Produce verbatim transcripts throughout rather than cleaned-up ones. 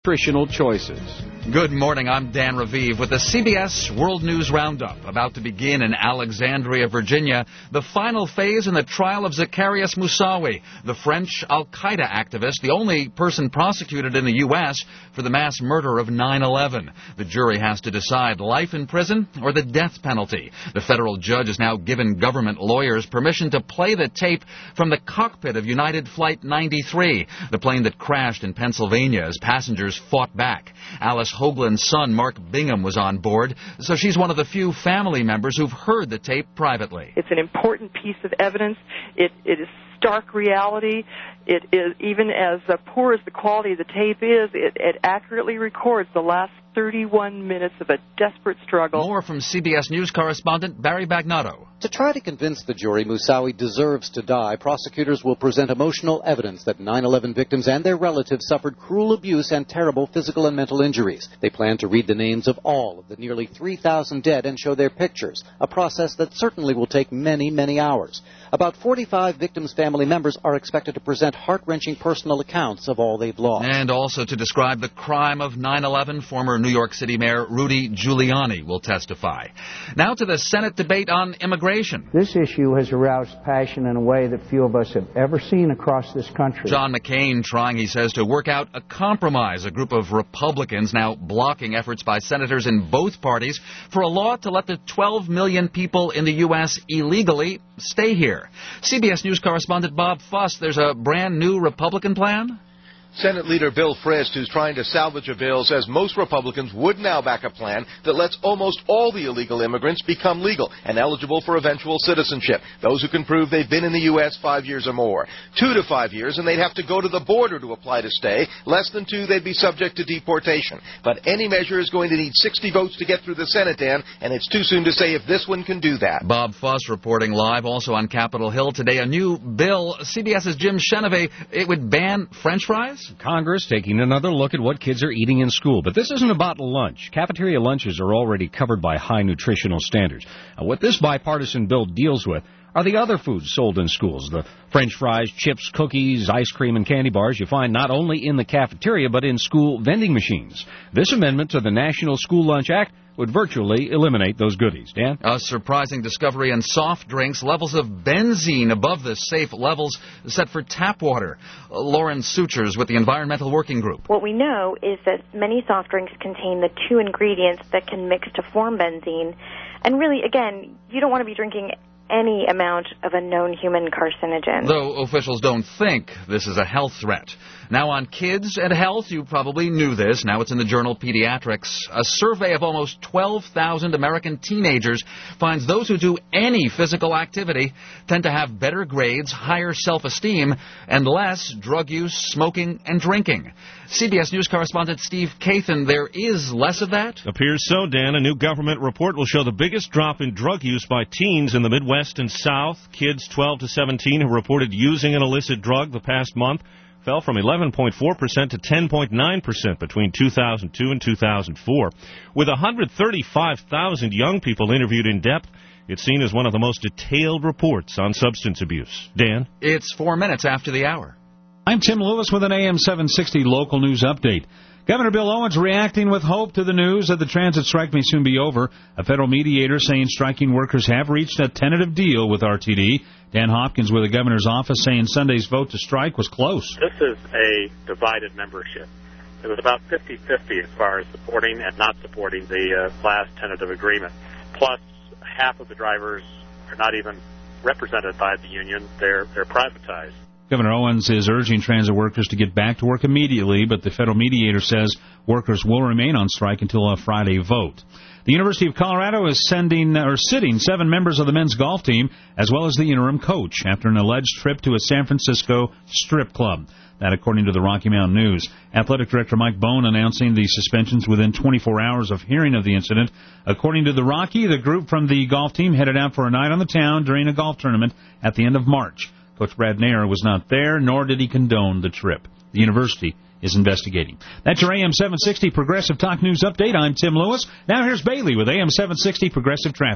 Nutritional choices. Good morning, I'm Dan Raviv with the C B S World News Roundup. About to begin in Alexandria, Virginia, the final phase in the trial of Zacarias Moussaoui, the French al-Qaeda activist, the only person prosecuted in the U S for the mass murder of nine eleven. The jury has to decide life in prison or the death penalty. The federal judge has now given government lawyers permission to play the tape from the cockpit of United Flight ninety-three, the plane that crashed in Pennsylvania as passengers fought back. Alice Hoagland's son, Mark Bingham, was on board, so she's one of the few family members who've heard the tape privately. It's an important piece of evidence. It, it is stark reality. It is, even as uh, poor as the quality of the tape is, it, it accurately records the last thirty-one minutes of a desperate struggle. More from C B S News correspondent Barry Bagnotto. To try to convince the jury Moussaoui deserves to die, prosecutors will present emotional evidence that nine eleven victims and their relatives suffered cruel abuse and terrible physical and mental injuries. They plan to read the names of all of the nearly three thousand dead and show their pictures, a process that certainly will take many, many hours. About forty-five victims' family members are expected to present heart-wrenching personal accounts of all they've lost. And also to describe the crime of nine eleven, former New York City Mayor Rudy Giuliani will testify. Now to the Senate debate on immigration. This issue has aroused passion in a way that few of us have ever seen across this country. John McCain trying, he says, to work out a compromise. A group of Republicans now blocking efforts by senators in both parties for a law to let the twelve million people in the U S illegally stay here. C B S News correspondent Bob Fuss, there's a brand new Republican plan? Senate Leader Bill Frist, who's trying to salvage a bill, says most Republicans would now back a plan that lets almost all the illegal immigrants become legal and eligible for eventual citizenship. Those who can prove they've been in the U S five years or more. Two to five years, and they'd have to go to the border to apply to stay. Less than two, they'd be subject to deportation. But any measure is going to need sixty votes to get through the Senate, Dan, and it's too soon to say if this one can do that. Bob Fuss reporting live also on Capitol Hill today. A new bill, CBS's Jim Chenevey, it would ban French fries? Congress taking another look at what kids are eating in school. But this isn't about lunch. Cafeteria lunches are already covered by high nutritional standards. Now, what this bipartisan bill deals with are the other foods sold in schools, the French fries, chips, cookies, ice cream, and candy bars you find not only in the cafeteria but in school vending machines. This amendment to the National School Lunch Act would virtually eliminate those goodies. Dan? A surprising discovery in soft drinks. Levels of benzene above the safe levels set for tap water. Uh, Lauren Sutures with the Environmental Working Group. What we know is that many soft drinks contain the two ingredients that can mix to form benzene. And really, again, you don't want to be drinking any amount of a known human carcinogen. Though officials don't think this is a health threat. Now on kids and health, you probably knew this. Now it's in the journal Pediatrics. A survey of almost twelve thousand American teenagers finds those who do any physical activity tend to have better grades, higher self-esteem, and less drug use, smoking, and drinking. C B S News correspondent Steve Kathan, there is less of that? Appears so, Dan. A new government report will show the biggest drop in drug use by teens in the Midwest and South. Kids twelve to seventeen who reported using an illicit drug the past month fell from eleven point four percent to ten point nine percent between two thousand two and two thousand four. With one hundred thirty-five thousand young people interviewed in depth, it's seen as one of the most detailed reports on substance abuse. Dan? It's four minutes after the hour. I'm Tim Lewis with an A M seven sixty local news update. Governor Bill Owens reacting with hope to the news that the transit strike may soon be over. A federal mediator saying striking workers have reached a tentative deal with R T D. Dan Hopkins with the governor's office saying Sunday's vote to strike was close. This is a divided membership. It was about fifty-fifty as far as supporting and not supporting the uh, last tentative agreement. Plus, half of the drivers are not even represented by the union. They're, they're privatized. Governor Owens is urging transit workers to get back to work immediately, but the federal mediator says workers will remain on strike until a Friday vote. The University of Colorado is sending or sitting seven members of the men's golf team, as well as the interim coach, after an alleged trip to a San Francisco strip club. That, according to the Rocky Mountain News. Athletic Director Mike Bone announcing the suspensions within twenty-four hours of hearing of the incident. According to the Rocky, the group from the golf team headed out for a night on the town during a golf tournament at the end of March. Coach Brad Nair was not there, nor did he condone the trip. The university is investigating. That's your A M seven sixty Progressive Talk News Update. I'm Tim Lewis. Now here's Bailey with A M seven sixty Progressive Traffic.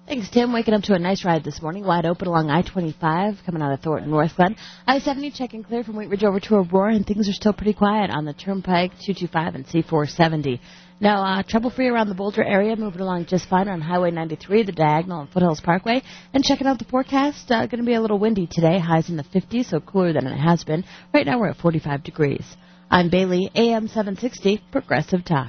Thanks, Tim. Waking up to a nice ride this morning. Wide open along I twenty-five, coming out of Thornton North Glen. I seventy checking clear from Wheat Ridge over to Aurora, and things are still pretty quiet on the Turnpike, two twenty-five and C four seventy. Now, uh, trouble-free around the Boulder area, moving along just fine on Highway ninety-three, the Diagonal and Foothills Parkway. And checking out the forecast, uh, going to be a little windy today, highs in the fifties, so cooler than it has been. Right now we're at forty-five degrees. I'm Bailey, A M seven sixty, Progressive Talk.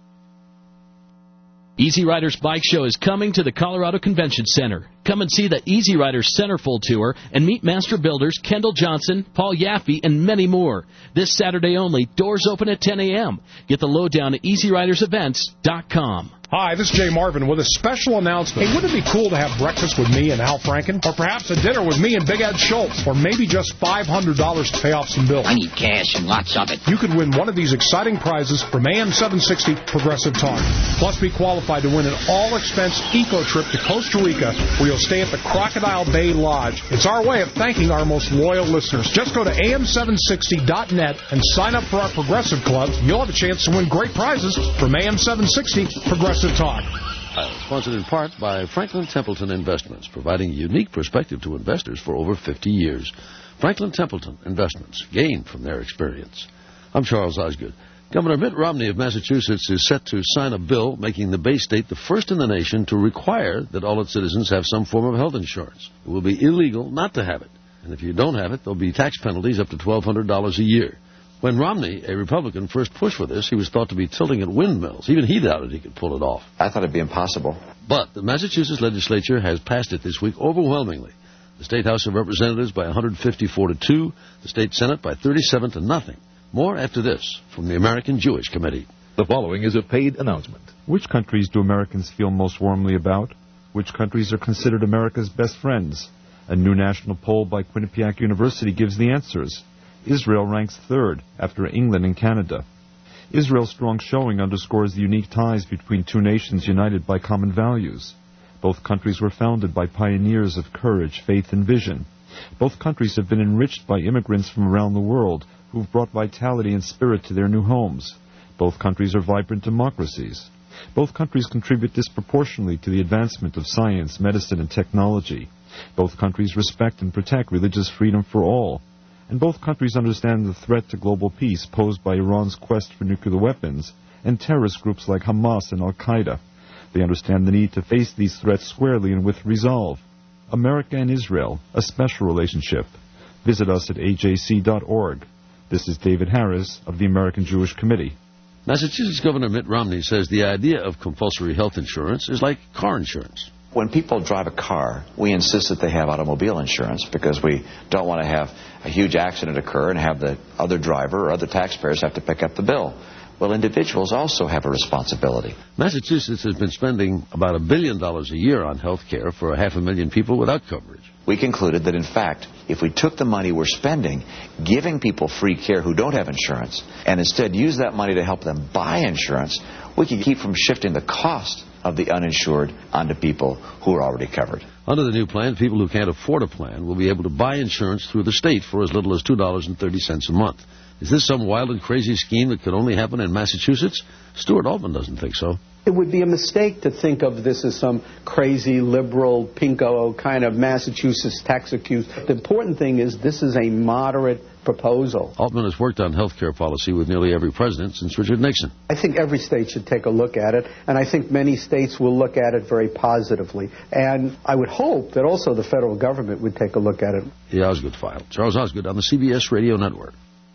Easy Riders Bike Show is coming to the Colorado Convention Center. Come and see the Easy Riders Centerfold Tour and meet master builders Kendall Johnson, Paul Yaffe, and many more. This Saturday only, doors open at ten a.m. Get the lowdown at easy riders events dot com. Hi, this is Jay Marvin with a special announcement. Hey, wouldn't it be cool to have breakfast with me and Al Franken? Or perhaps a dinner with me and Big Ed Schultz? Or maybe just five hundred dollars to pay off some bills? I need cash and lots of it. You could win one of these exciting prizes from A M seven sixty Progressive Talk. Plus, be qualified to win an all-expense eco trip to Costa Rica, where you'll stay at the Crocodile Bay Lodge. It's our way of thanking our most loyal listeners. Just go to A M seven sixty dot net and sign up for our Progressive Club. You'll have a chance to win great prizes from A M seven sixty Progressive Talk. Uh, sponsored in part by Franklin Templeton Investments, providing a unique perspective to investors for over fifty years. Franklin Templeton Investments, gained from their experience. I'm Charles Osgood. Governor Mitt Romney of Massachusetts is set to sign a bill making the Bay State the first in the nation to require that all its citizens have some form of health insurance. It will be illegal not to have it. And if you don't have it, there'll be tax penalties up to twelve hundred dollars a year. When Romney, a Republican, first pushed for this, he was thought to be tilting at windmills. Even he doubted he could pull it off. I thought it'd be impossible. But the Massachusetts legislature has passed it this week overwhelmingly. The State House of Representatives by one hundred fifty-four to two, the State Senate by thirty-seven to nothing. More after this from the American Jewish Committee. The following is a paid announcement. Which countries do Americans feel most warmly about? Which countries are considered America's best friends? A new national poll by Quinnipiac University gives the answers. Israel ranks third, after England and Canada. Israel's strong showing underscores the unique ties between two nations united by common values. Both countries were founded by pioneers of courage, faith, and vision. Both countries have been enriched by immigrants from around the world who've brought vitality and spirit to their new homes. Both countries are vibrant democracies. Both countries contribute disproportionately to the advancement of science, medicine, and technology. Both countries respect and protect religious freedom for all. And both countries understand the threat to global peace posed by Iran's quest for nuclear weapons and terrorist groups like Hamas and Al-Qaeda. They understand the need to face these threats squarely and with resolve. America and Israel, a special relationship. Visit us at A J C dot org. This is David Harris of the American Jewish Committee. Massachusetts Governor Mitt Romney says the idea of compulsory health insurance is like car insurance. When people drive a car, we insist that they have automobile insurance because we don't want to have a huge accident occur and have the other driver or other taxpayers have to pick up the bill. Well, individuals also have a responsibility. Massachusetts has been spending about a billion dollars a year on health care for a half a million people without coverage. We concluded that, in fact, if we took the money we're spending, giving people free care who don't have insurance, and instead use that money to help them buy insurance, we could keep from shifting the cost of the uninsured onto people who are already covered. Under the new plan, people who can't afford a plan will be able to buy insurance through the state for as little as two dollars and thirty cents a month. Is this some wild and crazy scheme that could only happen in Massachusetts? Stuart Altman doesn't think so. It would be a mistake to think of this as some crazy, liberal, pinko kind of Massachusetts tax accuse. The important thing is this is a moderate proposal. Altman has worked on health care policy with nearly every president since Richard Nixon. I think every state should take a look at it, and I think many states will look at it very positively. And I would hope that also the federal government would take a look at it. The Osgood File. Charles Osgood on the C B S Radio Network.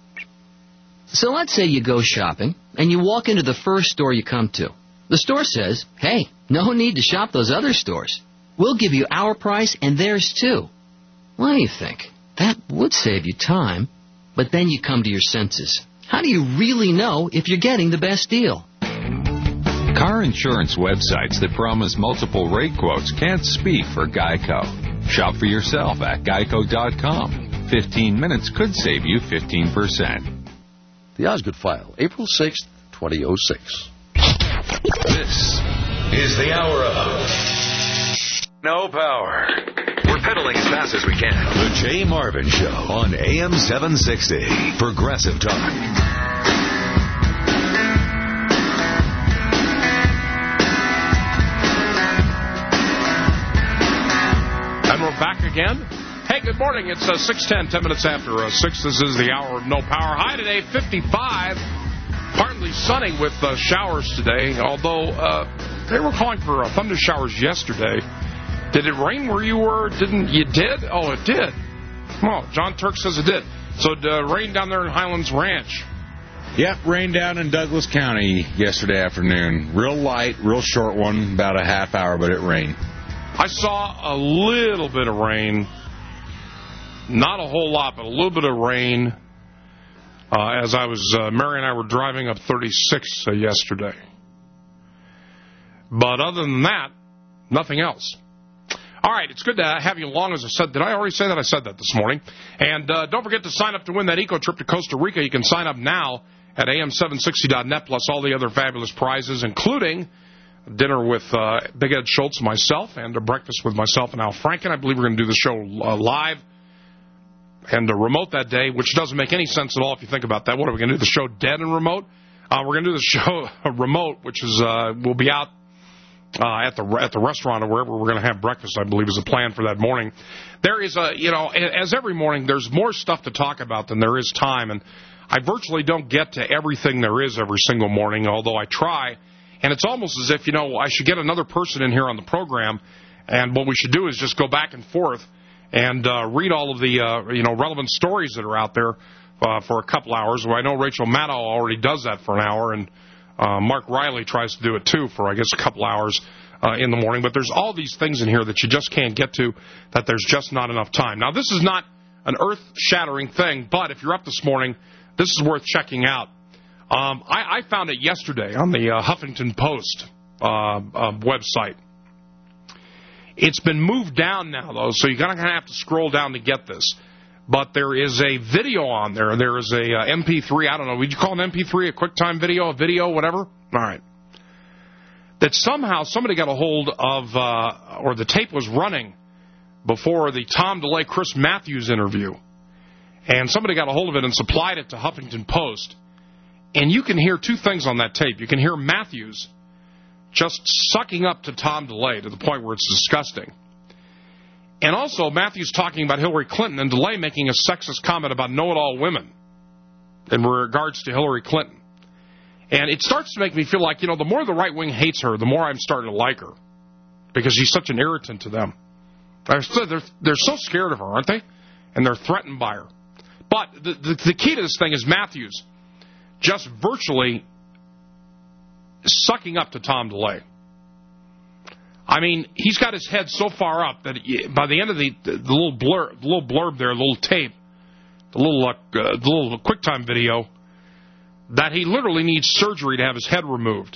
So let's say you go shopping, and you walk into the first store you come to. The store says, hey, no need to shop those other stores. We'll give you our price and theirs too. What do you think? That would save you time, but then you come to your senses. How do you really know if you're getting the best deal? Car insurance websites that promise multiple rate quotes can't speak for GEICO. Shop for yourself at geico dot com. fifteen minutes could save you fifteen percent. The Osgood File, April sixth, twenty oh six. This is the hour of no power. We're pedaling as fast as we can. The Jay Marvin Show on A M seven sixty. Progressive Talk. morning. It's uh, six ten, ten minutes after uh, six. This is the hour of No Power. High today, fifty-five. Partly sunny with uh, showers today, although uh, they were calling for uh, thunder showers yesterday. Did it rain where you were? Didn't you did? Oh, it did. Well, John Turk says it did. So it uh, rained down there in Highlands Ranch. Yep, rained down in Douglas County yesterday afternoon. Real light, real short one, about a half hour, but it rained. I saw a little bit of rain. Not a whole lot, but a little bit of rain. Uh, as I was, uh, Mary and I were driving up thirty-six uh, yesterday. But other than that, nothing else. All right, it's good to have you along, as I said. Did I already say that? I said that this morning. And uh, don't forget to sign up to win that eco trip to Costa Rica. You can sign up now at A M seven sixty dot net, plus all the other fabulous prizes, including dinner with uh, Big Ed Schultz and myself, and a breakfast with myself and Al Franken. I believe we're going to do the show uh, live and uh, remote that day, which doesn't make any sense at all if you think about that. What are we going to do, the show dead and remote? Uh, we're going to do the show uh, remote, which is uh, we'll be out uh, at the at the restaurant or wherever we're going to have breakfast, I believe, is a plan for that morning. There is a, you know, as every morning, there's more stuff to talk about than there is time, and I virtually don't get to everything there is every single morning, although I try. And it's almost as if, you know, I should get another person in here on the program, and what we should do is just go back and forth and uh, read all of the, uh, you know, relevant stories that are out there uh, for a couple hours. Well, I know Rachel Maddow already does that for an hour, and uh, Mark Riley tries to do it, too, for, I guess, a couple hours uh, in the morning. But there's all these things in here that you just can't get to, that there's just not enough time. Now, this is not an earth-shattering thing, but if you're up this morning, this is worth checking out. Um, I, I found it yesterday on the uh, Huffington Post uh, uh, website. It's been moved down now, though, so you're going to have to scroll down to get this. But there is a video on there. There is a uh, M P three. I don't know. Would you call an M P three a QuickTime video, a video, whatever? All right. That somehow somebody got a hold of, uh, or the tape was running before the Tom DeLay, Chris Matthews interview. And somebody got a hold of it and supplied it to Huffington Post. And you can hear two things on that tape. You can hear Matthews just sucking up to Tom DeLay to the point where it's disgusting. And also Matthews talking about Hillary Clinton and DeLay making a sexist comment about know-it-all women in regards to Hillary Clinton. And it starts to make me feel like, you know, the more the right wing hates her, the more I'm starting to like her, because she's such an irritant to them. They're so, they're, they're so scared of her, aren't they? And they're threatened by her. But the, the, the key to this thing is Matthews just virtually sucking up to Tom DeLay. I mean, he's got his head so far up that by the end of the, the, the little blur, the little blurb there, the little tape, the little uh, the little QuickTime video, that he literally needs surgery to have his head removed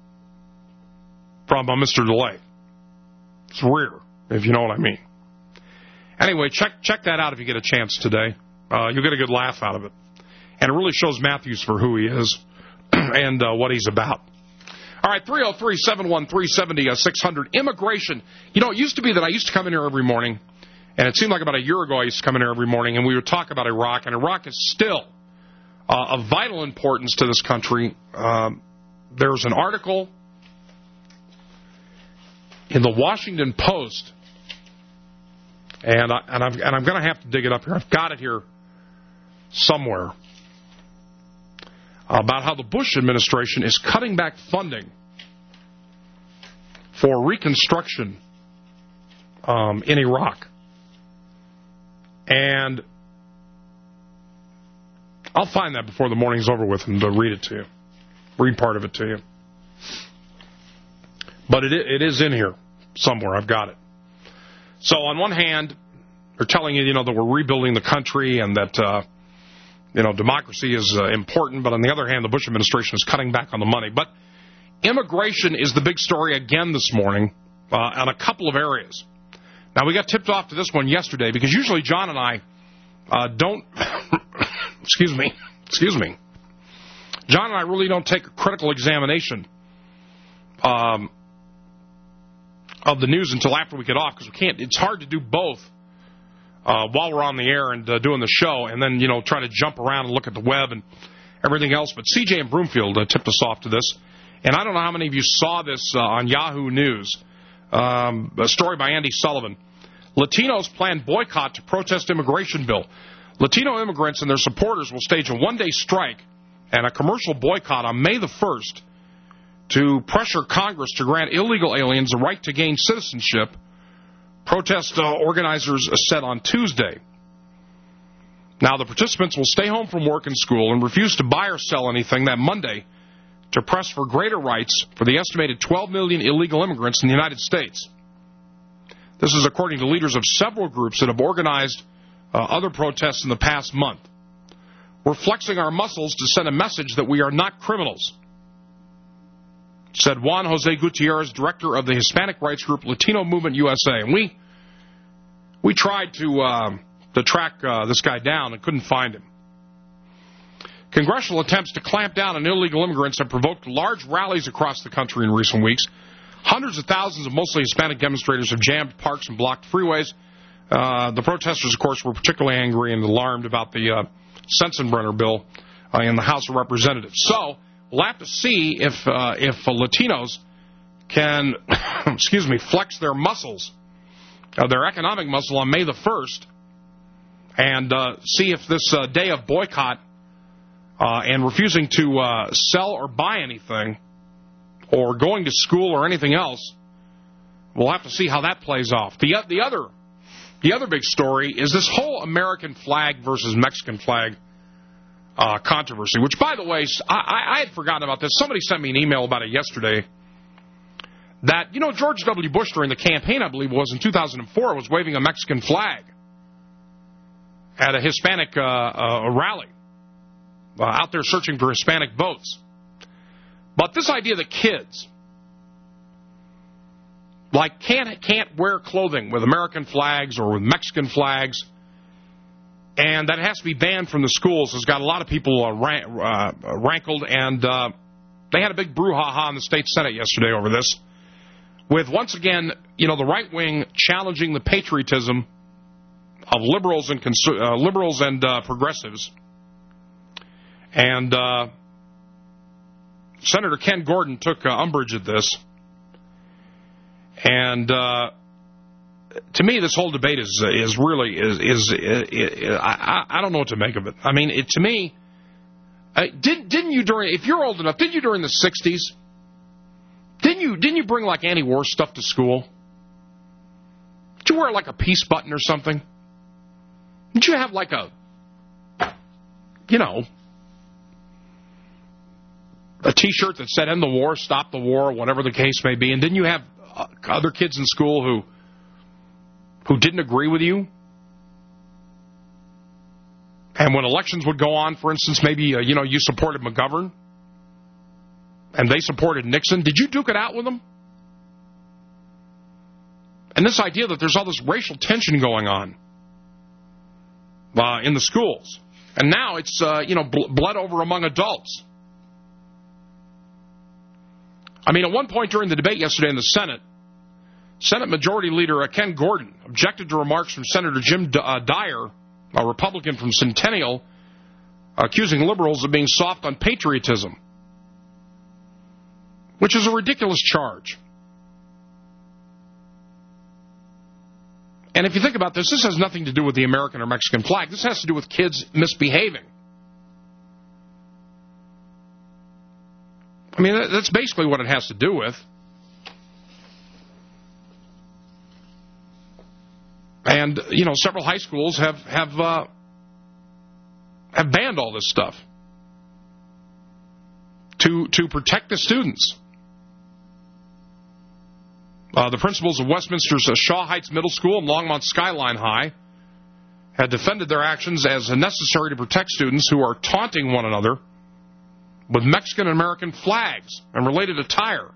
from uh, Mister DeLay. It's weird, if you know what I mean. Anyway, check check that out if you get a chance today. Uh, you'll get a good laugh out of it. And it really shows Matthews for who he is and uh, what he's about. All right, three oh three, seven one three, seven oh six hundred. Immigration. You know, it used to be that I used to come in here every morning, and it seemed like about a year ago I used to come in here every morning, and we would talk about Iraq, and Iraq is still uh, of vital importance to this country. Um, there's an article in the Washington Post, and, I, and, I'm, and I'm going to have to dig it up here. I've got it here somewhere, about how the Bush administration is cutting back funding for reconstruction um, in Iraq. And I'll find that before the morning's over with and to read it to you, read part of it to you. But it it is in here somewhere. I've got it. So on one hand, they're telling you, you know, that we're rebuilding the country and that uh, you know, democracy is uh, important, but on the other hand, the Bush administration is cutting back on the money. But immigration is the big story again this morning uh, on a couple of areas. Now, we got tipped off to this one yesterday because usually John and I uh, don't, excuse me, excuse me, John and I really don't take a critical examination um, of the news until after we get off, because we can't, it's hard to do both. Uh, while we're on the air and uh, doing the show, and then, you know, try to jump around and look at the web and everything else. But C J in Broomfield uh, tipped us off to this. And I don't know how many of you saw this uh, on Yahoo News, um, a story by Andy Sullivan. Latinos plan boycott to protest immigration bill. Latino immigrants and their supporters will stage a one-day strike and a commercial boycott on May the first to pressure Congress to grant illegal aliens the right to gain citizenship, protest uh, organizers said on Tuesday. Now, the participants will stay home from work and school and refuse to buy or sell anything that Monday to press for greater rights for the estimated twelve million illegal immigrants in the United States. This is according to leaders of several groups that have organized uh, other protests in the past month. We're flexing our muscles to send a message that we are not criminals, said Juan Jose Gutierrez, director of the Hispanic rights group Latino Movement U S A. And we we tried to, uh, to track uh, this guy down and couldn't find him. Congressional attempts to clamp down on illegal immigrants have provoked large rallies across the country in recent weeks. Hundreds of thousands of mostly Hispanic demonstrators have jammed parks and blocked freeways. Uh, the protesters, of course, were particularly angry and alarmed about the uh, Sensenbrenner bill uh, in the House of Representatives. So we'll have to see if uh, if uh, Latinos can, excuse me, flex their muscles, uh, their economic muscle on May the first, and uh, see if this uh, day of boycott uh, and refusing to uh, sell or buy anything or going to school or anything else, we'll have to see how that plays off. The, the other the other big story is this whole American flag versus Mexican flag uh, controversy, which, by the way, I, I had forgotten about this. Somebody sent me an email about it yesterday that, you know, George W. Bush during the campaign, I believe it was in two thousand four, was waving a Mexican flag at a Hispanic uh, uh, rally uh, out there searching for Hispanic votes. But this idea that kids, like, can't, can't wear clothing with American flags or with Mexican flags, and that it has to be banned from the schools, has got a lot of people uh, ran, uh, rankled, and uh, they had a big brouhaha in the state Senate yesterday over this, with, once again, you know, the right wing challenging the patriotism of liberals and conser- uh, liberals and uh, progressives. And uh, Senator Ken Gordon took uh, umbrage at this. And uh, to me, this whole debate is is really is is, is, is I, I don't know what to make of it. I mean, it, to me, uh, did didn't you during if you're old enough, did you during the sixties? Didn't you didn't you bring like anti-war stuff to school? Did you wear like a peace button or something? Did you have like a, you know, a T-shirt that said "End the war, stop the war," whatever the case may be? And didn't you have uh, other kids in school who who didn't agree with you? And when elections would go on, for instance, maybe uh, you know you supported McGovern, and they supported Nixon. Did you duke it out with them? And this idea that there's all this racial tension going on uh, in the schools, and now it's uh, you know bl- bled over among adults. I mean, at one point during the debate yesterday in the Senate, Senate Majority Leader uh, Ken Gordon objected to remarks from Senator Jim D- uh, Dyer, a Republican from Centennial, accusing liberals of being soft on patriotism, which is a ridiculous charge. And if you think about this, this has nothing to do with the American or Mexican flag. This has to do with kids misbehaving. I mean, that's basically what it has to do with. And, you know, several high schools have have uh, have banned all this stuff to to protect the students. Uh, the principals of Westminster's uh, Shaw Heights Middle School and Longmont Skyline High had defended their actions as necessary to protect students who are taunting one another with Mexican and American flags and related attire.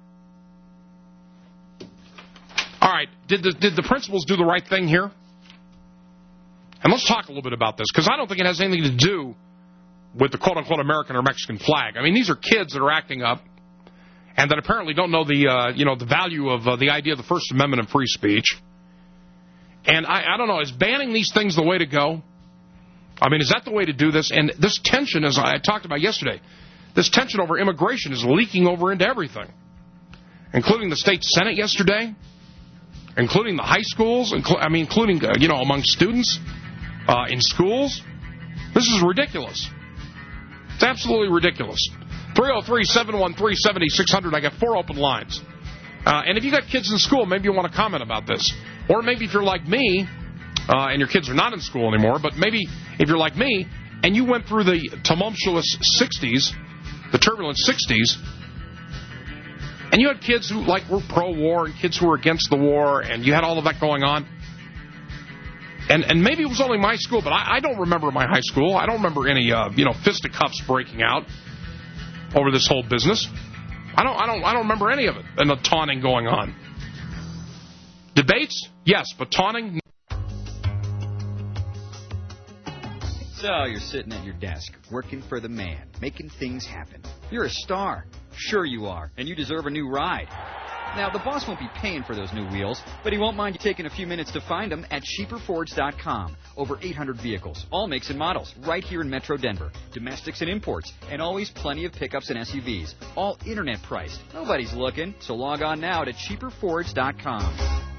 All right, did the, did the principals do the right thing here? And let's talk a little bit about this, because I don't think it has anything to do with the quote-unquote American or Mexican flag. I mean, these are kids that are acting up and that apparently don't know the uh, you know the value of uh, the idea of the First Amendment and free speech. And I, I don't know, is banning these things the way to go? I mean, is that the way to do this? And this tension, as I talked about yesterday, this tension over immigration is leaking over into everything, including the state Senate yesterday. including the high schools, inclu- I mean, including, uh, you know, among students uh, in schools. This is ridiculous. It's absolutely ridiculous. three oh three, seven one three, seven six zero zero. I got four open lines. Uh, and if you got kids in school, maybe you want to comment about this. Or maybe if you're like me, uh, and your kids are not in school anymore, but maybe if you're like me, and you went through the tumultuous sixties, the turbulent sixties, and you had kids who like were pro-war and kids who were against the war, and you had all of that going on. And and maybe it was only my school, but I, I don't remember my high school. I don't remember any uh, you know fisticuffs breaking out over this whole business. I don't I don't I don't remember any of it, and the taunting going on. Debates, yes, but taunting. So you're sitting at your desk, working for the man, making things happen. You're a star. Sure you are, and you deserve a new ride. Now, the boss won't be paying for those new wheels, but he won't mind you taking a few minutes to find them at cheaper fords dot com. Over eight hundred vehicles, all makes and models, right here in Metro Denver. Domestics and imports, and always plenty of pickups and S U Vs. All internet priced. Nobody's looking, so log on now to cheaper fords dot com.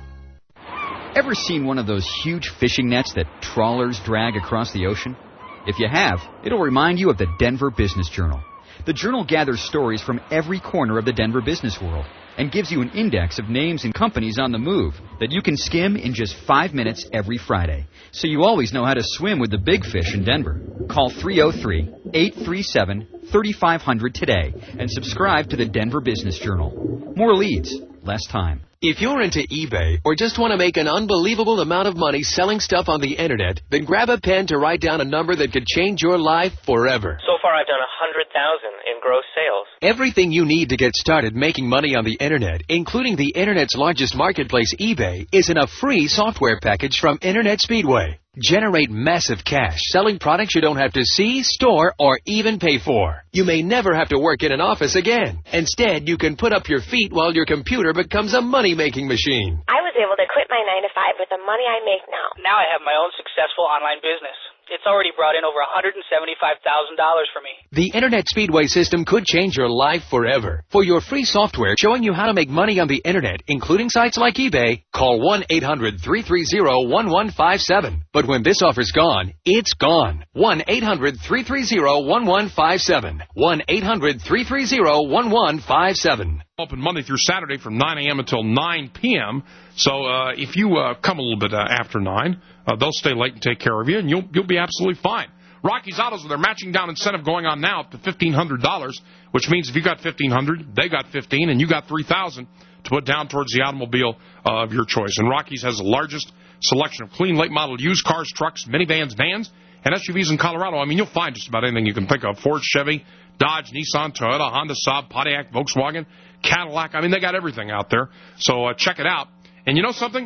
Ever seen one of those huge fishing nets that trawlers drag across the ocean? If you have, it'll remind you of the Denver Business Journal. The journal gathers stories from every corner of the Denver business world and gives you an index of names and companies on the move that you can skim in just five minutes every Friday. So you always know how to swim with the big fish in Denver. Call three oh three, eight three seven, three five zero zero today and subscribe to the Denver Business Journal. More leads, less time. If you're into eBay or just want to make an unbelievable amount of money selling stuff on the Internet, then grab a pen to write down a number that could change your life forever. So far, I've done one hundred thousand dollars in gross sales. Everything you need to get started making money on the Internet, including the Internet's largest marketplace, eBay, is in a free software package from Internet Speedway. Generate massive cash selling products you don't have to see, store, or even pay for. You may never have to work in an office again. Instead, you can put up your feet while your computer becomes a money-making machine. I was able to quit my nine to five with the money I make now. Now I have my own successful online business. It's already brought in over one hundred seventy-five thousand dollars for me. The Internet Speedway system could change your life forever. For your free software showing you how to make money on the Internet, including sites like eBay, call one eight hundred, three three zero, one one five seven. But when this offer's gone, it's gone. one eight hundred, three three zero, one one five seven. one eight hundred, three three zero, one one five seven. Open Monday through Saturday from nine a.m. until nine p.m. So uh, if you uh, come a little bit uh, after nine, uh, they'll stay late and take care of you, and you'll you'll be absolutely fine. Rocky's Autos with their matching down incentive going on now up to fifteen hundred dollars, which means if you got fifteen hundred dollars, they got fifteen, and you got three thousand dollars to put down towards the automobile uh, of your choice. And Rocky's has the largest selection of clean, late-model used cars, trucks, minivans, vans, and S U Vs in Colorado. I mean, you'll find just about anything you can think of. Ford, Chevy, Dodge, Nissan, Toyota, Honda, Saab, Pontiac, Volkswagen, Cadillac. I mean, they got everything out there. So uh, check it out. And you know something?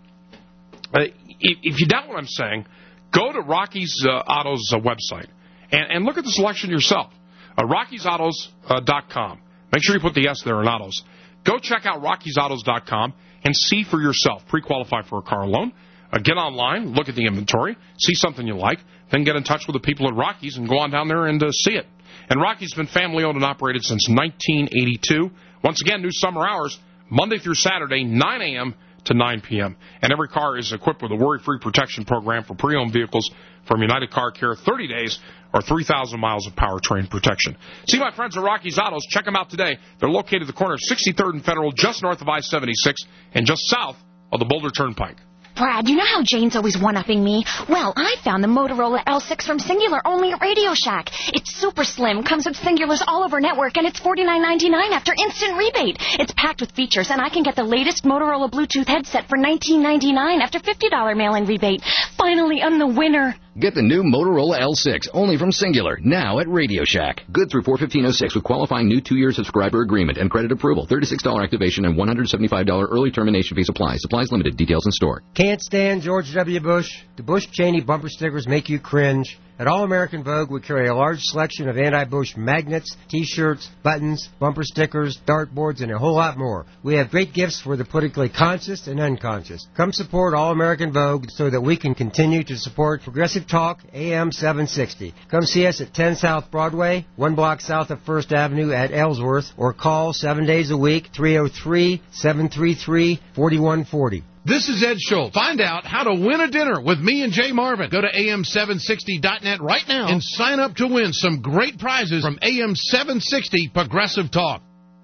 Uh, if, if you doubt what I'm saying, go to Rocky's uh, Autos uh, website and, and look at the selection yourself. Uh, Rocky's Autos dot com. Make sure you put the S there in Autos. Go check out Rocky's Autos dot com and see for yourself. Pre-qualify for a car loan. Uh, get online, look at the inventory, see something you like, then get in touch with the people at Rocky's and go on down there and uh, see it. And Rocky's been family-owned and operated since nineteen eighty-two. Once again, new summer hours, Monday through Saturday, nine a.m. to nine p.m. And every car is equipped with a worry-free protection program for pre-owned vehicles from United Car Care, thirty days or three thousand miles of powertrain protection. See my friends at Rocky's Autos. Check them out today. They're located at the corner of sixty-third and Federal, just north of I seventy-six and just south of the Boulder Turnpike. Brad, you know how Jane's always one-upping me? Well, I found the Motorola L six from Singular only at Radio Shack. It's super slim, comes with Singular's all-over network, and it's forty-nine ninety-nine after instant rebate. It's packed with features, and I can get the latest Motorola Bluetooth headset for nineteen ninety-nine after fifty dollars mail-in rebate. Finally, I'm the winner. Get the new Motorola L six, only from Singular, now at Radio Shack. Good through four fifteen oh six with qualifying new two-year subscriber agreement and credit approval. thirty-six dollars activation and one hundred seventy-five dollars early termination fee applies. Supplies limited. Details in store. Can't stand George W. Bush. The Bush-Cheney bumper stickers make you cringe. At All American Vogue, we carry a large selection of anti-Bush magnets, T-shirts, buttons, bumper stickers, dartboards, and a whole lot more. We have great gifts for the politically conscious and unconscious. Come support All American Vogue so that we can continue to support Progressive Talk A M seven sixty. Come see us at ten South Broadway, one block south of First Avenue at Ellsworth, or call seven days a week, three oh three, seven three three, four one four oh. This is Ed Schultz. Find out how to win a dinner with me and Jay Marvin. Go to A M seven sixty dot net right now and sign up to win some great prizes from A M seven sixty Progressive Talk.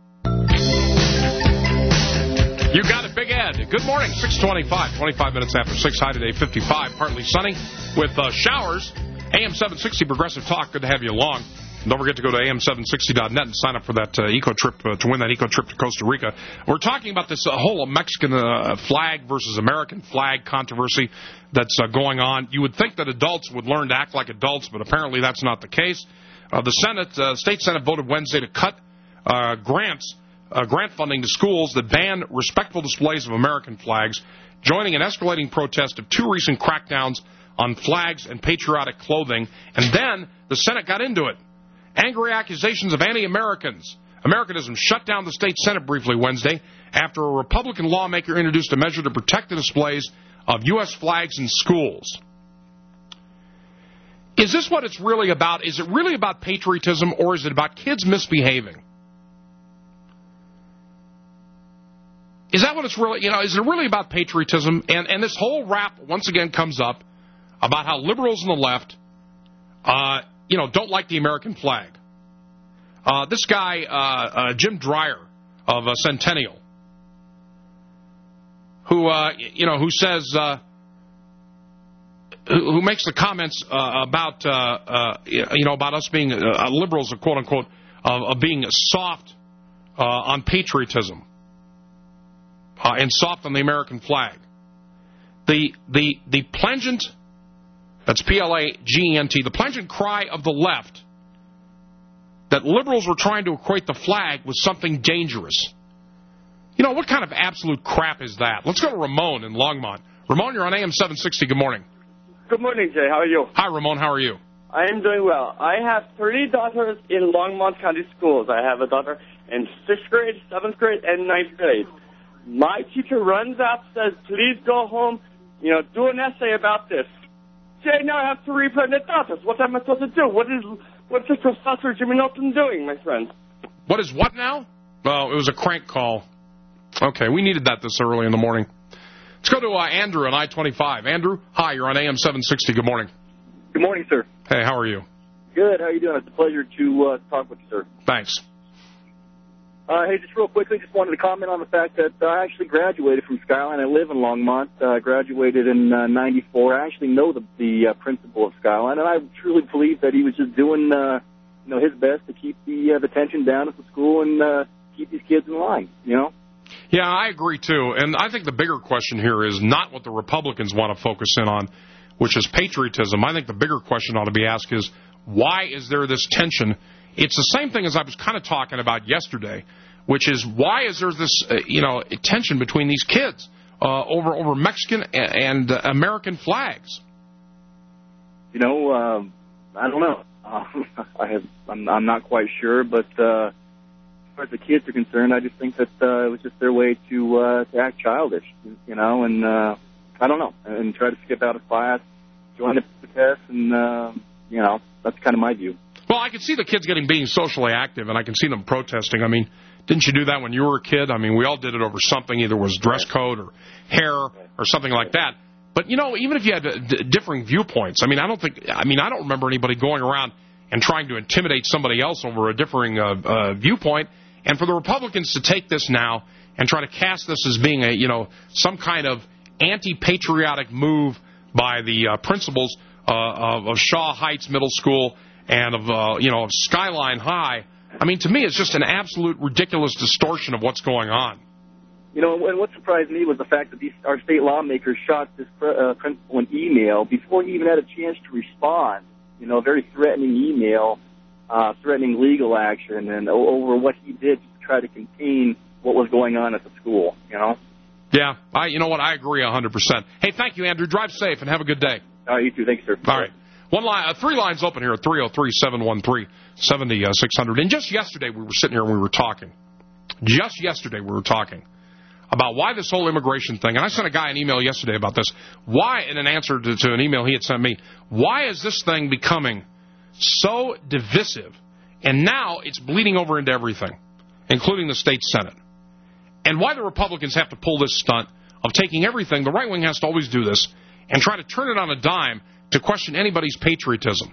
You got it, Big Ed. Good morning, six twenty-five, twenty-five minutes after six. High today, fifty-five, partly sunny with uh, showers. A M seven sixty Progressive Talk. Good to have you along. And don't forget to go to A M seven sixty dot net and sign up for that uh, eco trip uh, to win that eco trip to Costa Rica. We're talking about this uh, whole Mexican uh, flag versus American flag controversy that's uh, going on. You would think that adults would learn to act like adults, but apparently that's not the case. Uh, the Senate, uh, state Senate voted Wednesday to cut uh, grants, uh, grant funding to schools that ban respectful displays of American flags, joining an escalating protest of two recent crackdowns on flags and patriotic clothing. And then the Senate got into it. Angry accusations of anti-Americans. Americanism shut down the state Senate briefly Wednesday after a Republican lawmaker introduced a measure to protect the displays of U S flags in schools. Is this what it's really about? Is it really about patriotism, or is it about kids misbehaving? Is that what it's really, you know, is it really about patriotism? And, and this whole rap once again comes up about how liberals on the left, uh, you know, don't like the American flag. Uh, this guy, uh, uh, Jim Dreyer of uh, Centennial, who, uh, you know, who says, uh, who, who makes the comments uh, about, uh, uh, you know, about us being uh, liberals, quote unquote, of, of being soft uh, on patriotism uh, and soft on the American flag. The the the plangent. That's P L A G E N T, the plangent cry of the left that liberals were trying to equate the flag with something dangerous. You know, what kind of absolute crap is that? Let's go to Ramon in Longmont. Ramon, you're on A M seven sixty. Good morning. Good morning, Jay. How are you? Hi, Ramon. How are you? I am doing well. I have three daughters in Longmont County schools. I have a daughter in sixth grade, seventh grade, and ninth grade. My teacher runs out, says, please go home, you know, do an essay about this. Jay, now I have three pregnant daughters. What am I supposed to do? What is what's this Professor Jimmy Norton doing, my friend? What is what now? Oh, it was a crank call. Okay, we needed that this early in the morning. Let's go to uh, Andrew on I twenty-five. Andrew, hi, you're on A M seven sixty. Good morning. Good morning, sir. Hey, how are you? Good. How are you doing? It's a pleasure to uh, talk with you, sir. Thanks. Uh, hey, just real quickly, just wanted to comment on the fact that uh, I actually graduated from Skyline. I live in Longmont. I uh, graduated in uh, ninety-four. I actually know the, the uh, principal of Skyline, and I truly believe that he was just doing uh, you know, his best to keep the, uh, the tension down at the school and uh, keep these kids in line, you know? Yeah, I agree, too. And I think the bigger question here is not what the Republicans want to focus in on, which is patriotism. I think the bigger question ought to be asked is, why is there this tension? It's the same thing as I was kind of talking about yesterday, which is why is there this, uh, you know, tension between these kids uh, over over Mexican and uh, American flags? You know, uh, I don't know. Uh, I have, I'm, I'm not quite sure, but uh, as far as the kids are concerned, I just think that uh, it was just their way to, uh, to act childish, you know, and uh, I don't know, and try to skip out of class, join the protest, and uh, you know, that's kind of my view. Well, I can see the kids getting being socially active, and I can see them protesting. I mean, didn't you do that when you were a kid? I mean, we all did it over something, either was dress code or hair or something like that. But, you know, even if you had d- differing viewpoints, I mean, I don't think, I mean, I don't remember anybody going around and trying to intimidate somebody else over a differing uh, uh, viewpoint. And for the Republicans to take this now and try to cast this as being a, you know, some kind of anti-patriotic move by the uh, principals uh, of, of Shaw Heights Middle School and of, uh, you know, of Skyline High, I mean, to me, it's just an absolute ridiculous distortion of what's going on. You know, and what surprised me was the fact that these, our state lawmakers shot this uh, principal an email before he even had a chance to respond. You know, a very threatening email, uh, threatening legal action, and over what he did to try to contain what was going on at the school, you know? Yeah, I, you know what, I agree one hundred percent. Hey, thank you, Andrew. Drive safe and have a good day. All right, you too. Thanks, sir. All right. One line, uh, three lines open here at three oh three, seven one three, seven six hundred. And just yesterday we were sitting here and we were talking. Just yesterday we were talking about why this whole immigration thing. And I sent a guy an email yesterday about this. Why, in an answer to, to an email he had sent me, why is this thing becoming so divisive? And now it's bleeding over into everything, including the state Senate. And why the Republicans have to pull this stunt of taking everything. The right wing has to always do this and try to turn it on a dime to question anybody's patriotism.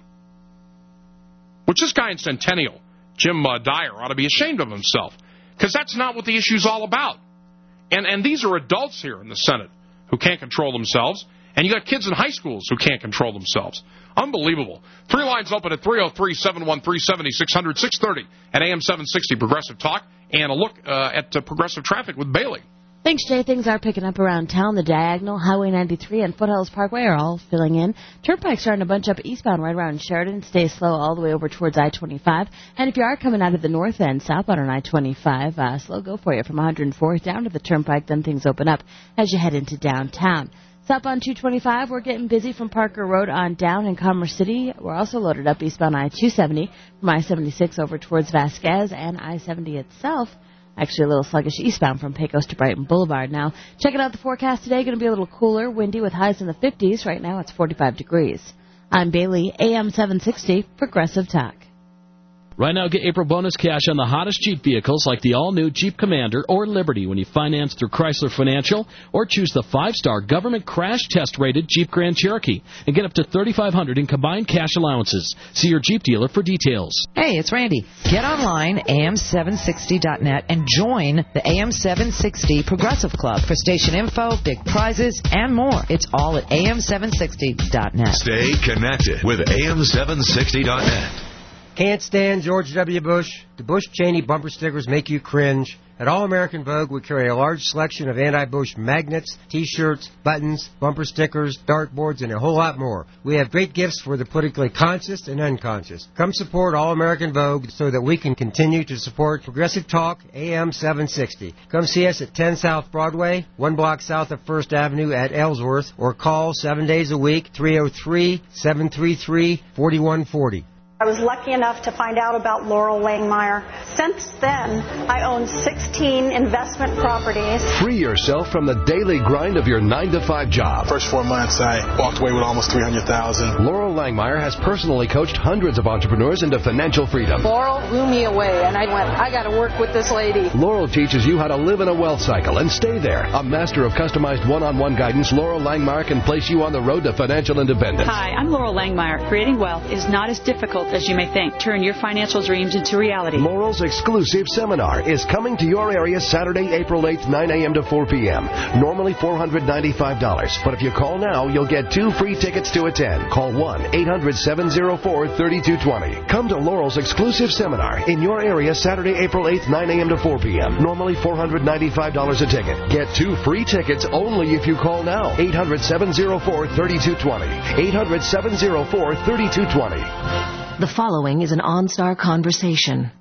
Which this guy in Centennial, Jim uh, Dyer, ought to be ashamed of himself. Because that's not what the issue's all about. And and these are adults here in the Senate who can't control themselves. And you got kids in high schools who can't control themselves. Unbelievable. Three lines open at three oh three, seven one three, seven six hundred, six thirty at A M seven sixty Progressive Talk. And a look uh, at uh, progressive traffic with Bailey. Thanks, Jay. Things are picking up around town. The Diagonal, Highway ninety-three, and Foothills Parkway are all filling in. Turnpike's starting to bunch up eastbound right around Sheridan. Stay slow all the way over towards I twenty-five. And if you are coming out of the north end, southbound on I twenty-five, uh, slow go for you from one hundred fourth down to the Turnpike. Then things open up as you head into downtown. Southbound two twenty-five, we're getting busy from Parker Road on down in Commerce City. We're also loaded up eastbound I two seventy from I seventy-six over towards Vasquez and I seventy itself. Actually, a little sluggish eastbound from Pecos to Brighton Boulevard. Now, checking out the forecast today, going to be a little cooler, windy with highs in the fifties. Right now, it's forty-five degrees. I'm Bailey, A M seven sixty, Progressive Talk. Right now, get April bonus cash on the hottest Jeep vehicles like the all-new Jeep Commander or Liberty when you finance through Chrysler Financial or choose the five-star government crash test-rated Jeep Grand Cherokee and get up to thirty-five hundred dollars in combined cash allowances. See your Jeep dealer for details. Hey, it's Randy. Get online, A M seven sixty dot net, and join the A M seven sixty Progressive Club for station info, big prizes, and more. It's all at A M seven sixty dot net. Stay connected with A M seven sixty dot net. Can't stand George W. Bush. The Bush-Cheney bumper stickers make you cringe. At All American Vogue, we carry a large selection of anti-Bush magnets, T-shirts, buttons, bumper stickers, dartboards, and a whole lot more. We have great gifts for the politically conscious and unconscious. Come support All American Vogue so that we can continue to support Progressive Talk, A M seven sixty. Come see us at ten South Broadway, one block south of First Avenue at Ellsworth, or call seven days a week, three oh three, seven three three, four one four oh. I was lucky enough to find out about Laurel Langmeyer. Since then, I own sixteen investment properties. Free yourself from the daily grind of your nine to five job. First four months, I walked away with almost three hundred thousand dollars. Laurel Langmeyer has personally coached hundreds of entrepreneurs into financial freedom. Laurel blew me away, and I went, I got to work with this lady. Laurel teaches you how to live in a wealth cycle and stay there. A master of customized one-on-one guidance, Laurel Langmeyer can place you on the road to financial independence. Hi, I'm Laurel Langmeyer. Creating wealth is not as difficult as you may think. Turn your financial dreams into reality. Laurel's exclusive seminar is coming to your area Saturday, April eighth, nine a.m. to four p.m. Normally four hundred ninety-five dollars. But if you call now, you'll get two free tickets to attend. Call one eight hundred, seven oh four, three two two oh. Come to Laurel's exclusive seminar in your area Saturday, April eighth, nine a.m. to four p.m. Normally four hundred ninety-five dollars a ticket. Get two free tickets only if you call now. eight hundred, seven oh four, three two two oh. eight hundred, seven oh four, three two two oh. The following is an OnStar conversation.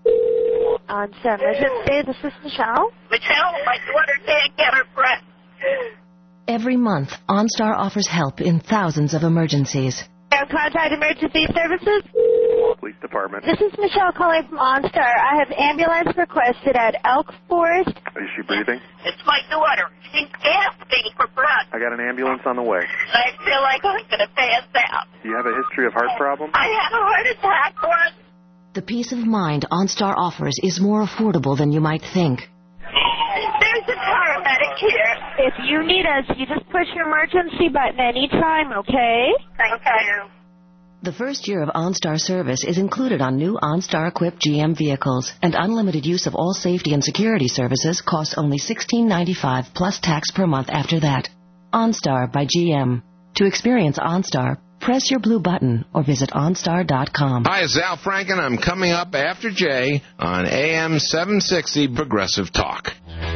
OnStar Emergency, this is Michelle. Michelle, my daughter can't get her breath. Every month, OnStar offers help in thousands of emergencies. Contact Emergency Services. Police Department. This is Michelle calling from OnStar. I have ambulance requested at Elk Forest. Is she breathing? It's my daughter. She's gasping for breath. I got an ambulance on the way. I feel like I'm going to pass out. Do you have a history of heart problems? I had a heart attack once. The peace of mind OnStar offers is more affordable than you might think. There's a paramedic here. If you need us, you just push your emergency button anytime, okay? Thank you. The first year of OnStar service is included on new OnStar-equipped G M vehicles, and unlimited use of all safety and security services costs only sixteen ninety-five plus tax per month after that. OnStar by G M. To experience OnStar, press your blue button or visit OnStar dot com. Hi, it's Al Franken. I'm coming up after Jay on A M seven sixty Progressive Talk.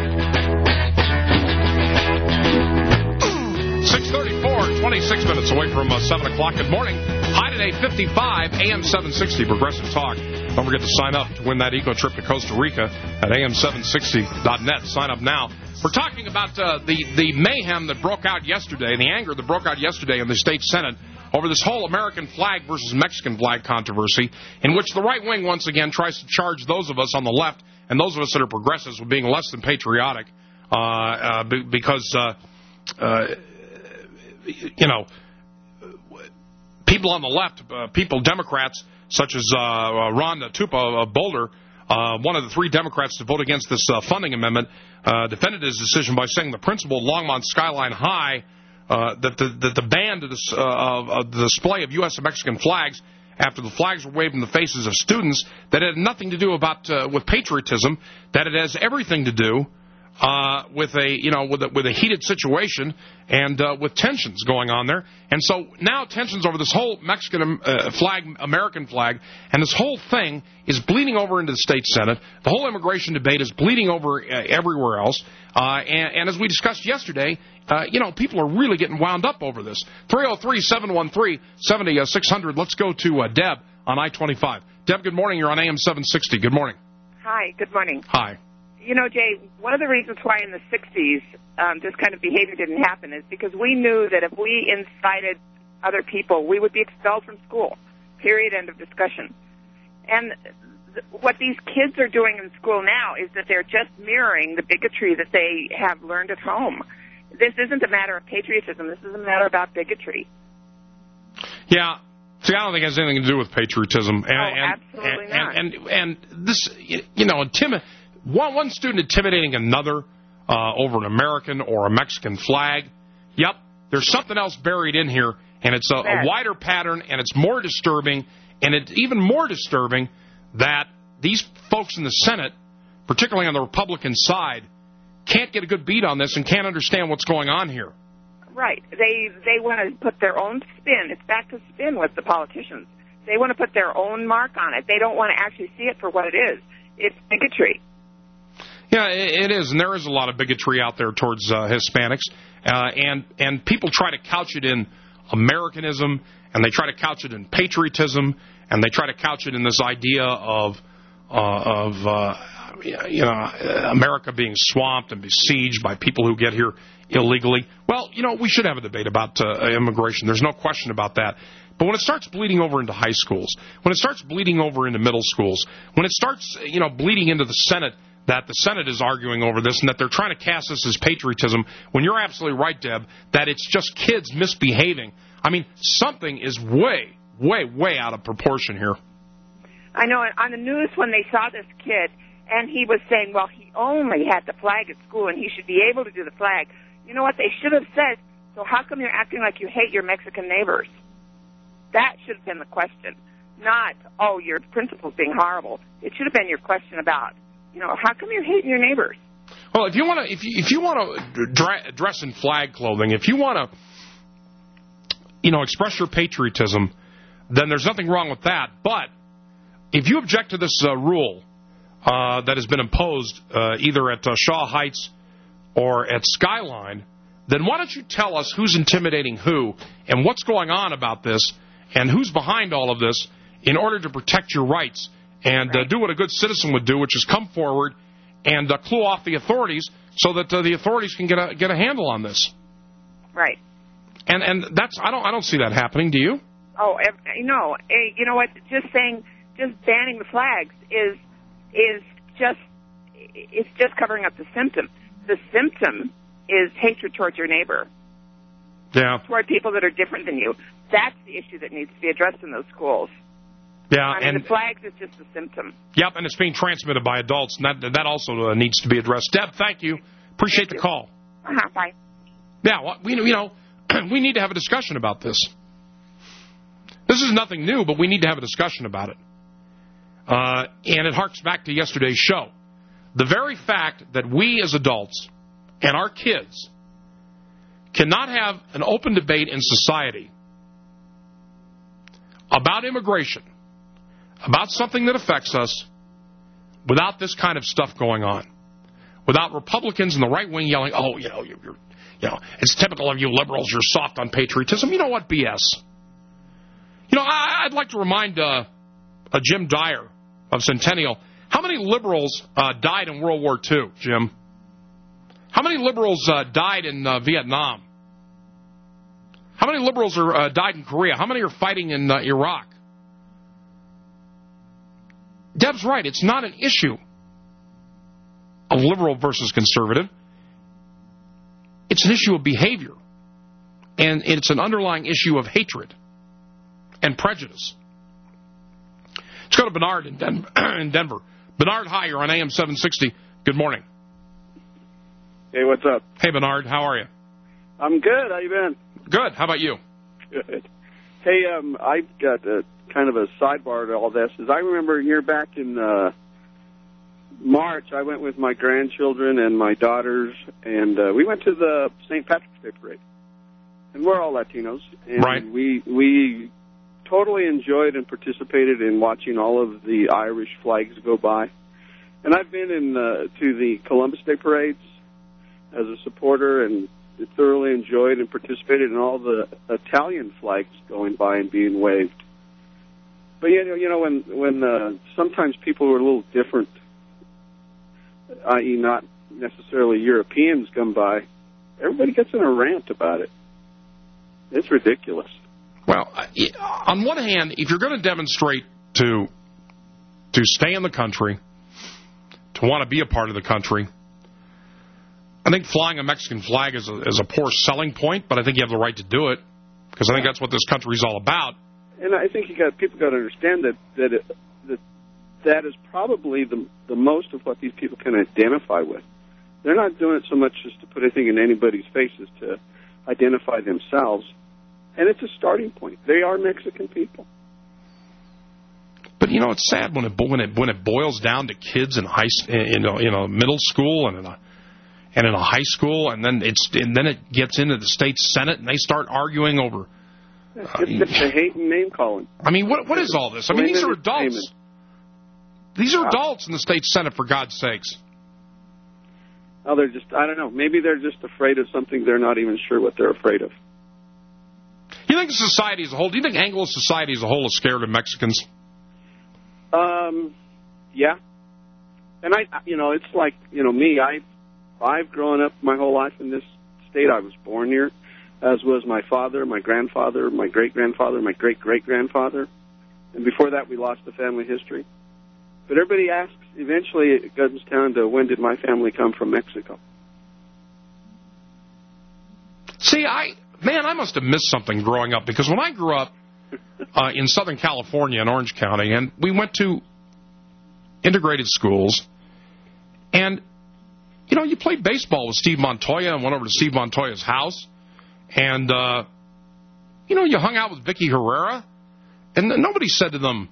six thirty-four, twenty-six minutes away from uh, seven o'clock. Good morning. High today, fifty-five, A M seven sixty Progressive Talk. Don't forget to sign up to win that eco trip to Costa Rica at A M seven sixty dot net. Sign up now. We're talking about uh, the, the mayhem that broke out yesterday, the anger that broke out yesterday in the state Senate over this whole American flag versus Mexican flag controversy, in which the right wing once again tries to charge those of us on the left and those of us that are progressives with being less than patriotic uh, uh, because, uh, uh, you know, people on the left, uh, people, Democrats, such as uh, Ron Tupa of Boulder, uh, one of the three Democrats to vote against this uh, funding amendment, uh, defended his decision by saying the principle of Longmont Skyline High, uh, that, the, that the ban of, this, uh, of, of the display of U S and Mexican flags after the flags were waved in the faces of students, that it had nothing to do about uh, with patriotism, that it has everything to do Uh, with a you know with a, with a heated situation and uh, with tensions going on there, and so now tensions over this whole Mexican uh, flag, American flag, and this whole thing is bleeding over into the state Senate. The whole immigration debate is bleeding over uh, everywhere else, uh, and, and as we discussed yesterday, uh, you know people are really getting wound up over this. three oh three, seven one three, seven oh six hundred. Let's go to uh, Deb on I twenty-five. Deb, good morning. You're on A M seven sixty. Good morning. Hi. Good morning. Hi. You know, Jay, one of the reasons why in the sixties um, this kind of behavior didn't happen is because we knew that if we incited other people, we would be expelled from school, period, end of discussion. And th- what these kids are doing in school now is that they're just mirroring the bigotry that they have learned at home. This isn't a matter of patriotism. This is a matter about bigotry. Yeah. See, I don't think it has anything to do with patriotism. And, oh, and, absolutely and, not. And, and, and this, you know, intimi- one, one student intimidating another uh, over an American or a Mexican flag, yep, there's something else buried in here, and it's a, a wider pattern, and it's more disturbing, and it's even more disturbing that these folks in the Senate, particularly on the Republican side, can't get a good beat on this and can't understand what's going on here. Right. They they want to put their own spin. It's back to spin with the politicians. They want to put their own mark on it. They don't want to actually see it for what it is. It's bigotry. Yeah, it is, and there is a lot of bigotry out there towards uh, Hispanics, uh, and and people try to couch it in Americanism, and they try to couch it in patriotism, and they try to couch it in this idea of uh, of uh, you know America being swamped and besieged by people who get here illegally. Well, you know, we should have a debate about uh, immigration. There's no question about that. But when it starts bleeding over into high schools, when it starts bleeding over into middle schools, when it starts, you know, bleeding into the Senate, that the Senate is arguing over this and that they're trying to cast this as patriotism, when you're absolutely right, Deb, that it's just kids misbehaving. I mean, something is way, way, way out of proportion here. I know. On the news, when they saw this kid, and he was saying, well, he only had the flag at school and he should be able to do the flag. You know what they should have said? So how come you're acting like you hate your Mexican neighbors? That should have been the question, not, oh, your principal's being horrible. It should have been your question about, you know, how come you're hating your neighbors? Well, if you want to, if you, if you want to dra- dress in flag clothing, if you want to, you know, express your patriotism, then there's nothing wrong with that. But if you object to this uh, rule uh, that has been imposed uh, either at uh, Shaw Heights or at Skyline, then why don't you tell us who's intimidating who and what's going on about this and who's behind all of this in order to protect your rights and uh, do what a good citizen would do, which is come forward and uh, clue off the authorities so that uh, the authorities can get a get a handle on this. Right. And and that's I don't I don't see that happening. Do you? Oh, no. You know what? Just saying, just banning the flags is is just it's just covering up the symptom. The symptom is hatred towards your neighbor. Yeah. Toward people that are different than you. That's the issue that needs to be addressed in those schools. Yeah, I mean, and the flags is just a symptom. Yep, and it's being transmitted by adults, and that that also uh, needs to be addressed. Deb, thank you. Appreciate thank the you. call. Uh-huh, bye. Yeah, well, we you know we need to have a discussion about this. This is nothing new, but we need to have a discussion about it. Uh, and it harks back to yesterday's show. The very fact that we as adults and our kids cannot have an open debate in society about immigration, about something that affects us, without this kind of stuff going on, without Republicans and the right wing yelling, "Oh, you know, you're, you're, you know, it's typical of you liberals. You're soft on patriotism." You know what? B S. You know, I, I'd like to remind uh, uh, Jim Dyer of Centennial, how many liberals uh, died in World War Two, Jim? How many liberals uh, died in uh, Vietnam? How many liberals are uh, died in Korea? How many are fighting in uh, Iraq? Deb's right. It's not an issue of liberal versus conservative. It's an issue of behavior. And it's an underlying issue of hatred and prejudice. Let's go to Bernard in, Den- in Denver. Bernard, hi, you're on A M seven sixty. Good morning. Hey, what's up? Hey, Bernard, how are you? I'm good. How you been? Good. How about you? Good. Hey, um, I've got a, kind of a sidebar to all this. Is I remember a year back in uh, March, I went with my grandchildren and my daughters, and uh, we went to the Saint Patrick's Day Parade. And we're all Latinos. And right. we we totally enjoyed and participated in watching all of the Irish flags go by. And I've been in uh, to the Columbus Day Parades as a supporter and thoroughly enjoyed and participated in all the Italian flags going by and being waved. But, you know, you know when, when uh, sometimes people who are a little different, that is not necessarily Europeans, come by, everybody gets in a rant about it. It's ridiculous. Well, on one hand, if you're going to demonstrate to to stay in the country, to want to be a part of the country, I think flying a Mexican flag is a, is a poor selling point, but I think you have the right to do it, because I think that's what this country is all about. And I think you got people got to understand that that it, that that is probably the the most of what these people can identify with. They're not doing it so much just to put anything in anybody's faces, to identify themselves. And it's a starting point. They are Mexican people. But you know, it's sad when it when it when it boils down to kids in high in a, in a middle school and in a and in a high school, and then it's and then it gets into the state senate and they start arguing over. It's, uh, it's the hate and name calling. I mean, what what is all this? I mean, these are adults. These are adults in the state senate, for God's sakes. Oh, they're just, I don't know. Maybe they're just afraid of something they're not even sure what they're afraid of. You think society as a whole, do you think Anglo society as a whole is scared of Mexicans? Um, yeah. And I, you know, it's like, you know, me, I, I've grown up my whole life in this state. I was born here, as was my father, my grandfather, my great-grandfather, my great-great-grandfather. And before that, we lost the family history. But everybody asks, eventually it comes down to, when did my family come from Mexico? See, I... Man, I must have missed something growing up, because when I grew up uh, in Southern California in Orange County, and we went to integrated schools, and, you know, you played baseball with Steve Montoya and went over to Steve Montoya's house, and, uh, you know, you hung out with Vicky Herrera, and nobody said to them,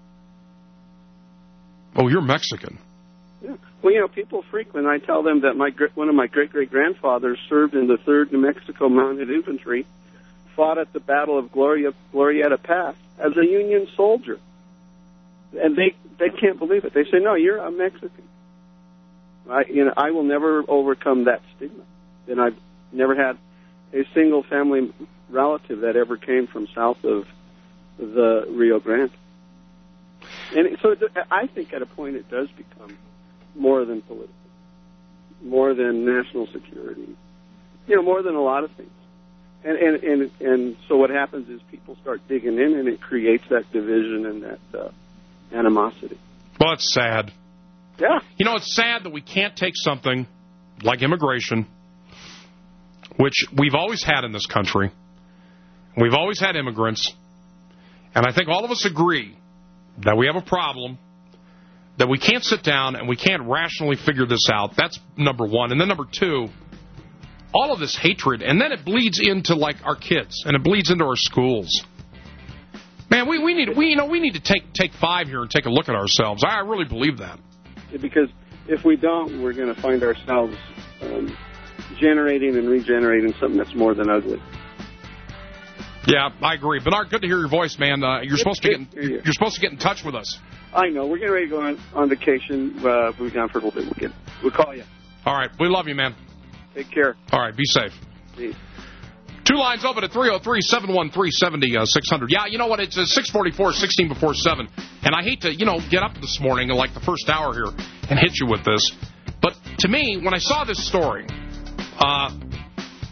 oh, you're Mexican. Yeah. Well, you know, people frequent. I tell them that my one of my great-great-grandfathers served in the third New Mexico Mounted Infantry, fought at the Battle of Gloria, Glorieta Pass as a Union soldier. And they, they can't believe it. They say, no, you're a Mexican. I, you know, I will never overcome that stigma. And I've never had a single family relative that ever came from south of the Rio Grande. And so I think at a point it does become more than political, more than national security, you know, more than a lot of things. And and and, and so what happens is people start digging in, and it creates that division and that uh, animosity. Well, it's sad. Yeah. You know, it's sad that we can't take something like immigration, which we've always had in this country. We've always had immigrants. And I think all of us agree that we have a problem, that we can't sit down and we can't rationally figure this out. That's number one. And then number two, all of this hatred, and then it bleeds into, like, our kids, and it bleeds into our schools. Man, we, we need we you know we need to take take five here and take a look at ourselves. I really believe that. Because if we don't, we're going to find ourselves um, generating and regenerating something that's more than ugly. Yeah, I agree. Bernard, good to hear your voice, man. Uh, you're supposed to get in, you're supposed to get in touch with us. I know. We're getting ready to go on, on vacation. Uh, we'll be down for a little bit. We'll, get, we'll call you. All right. We love you, man. Take care. All right. Be safe. Peace. Two lines open at three oh three, seven one three, seven oh six hundred. Yeah, you know what? It's uh, six forty-four, sixteen before seven. And I hate to, you know, get up this morning in like the first hour here and hit you with this. But to me, when I saw this story, uh,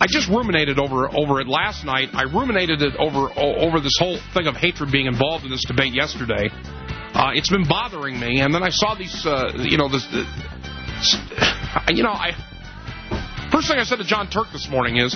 I just ruminated over over it last night. I ruminated it over over this whole thing of hatred being involved in this debate yesterday. Uh, it's been bothering me, and then I saw these, uh, you know, this, uh, you know, I first thing I said to John Turk this morning is,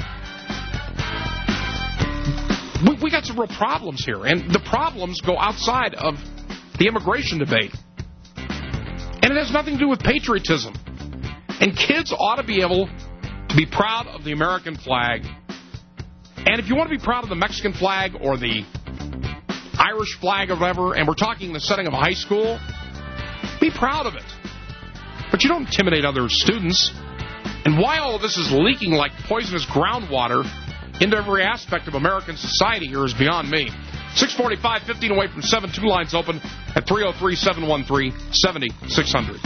we, we got some real problems here, and the problems go outside of the immigration debate, and it has nothing to do with patriotism. And kids ought to be able to be proud of the American flag. And if you want to be proud of the Mexican flag or the Irish flag or whatever, and we're talking the setting of a high school, be proud of it. But you don't intimidate other students. And why all of this is leaking like poisonous groundwater into every aspect of American society here is beyond me. six forty-five, fifteen away from seven, two lines open at three oh three, seven one three, seven six hundred.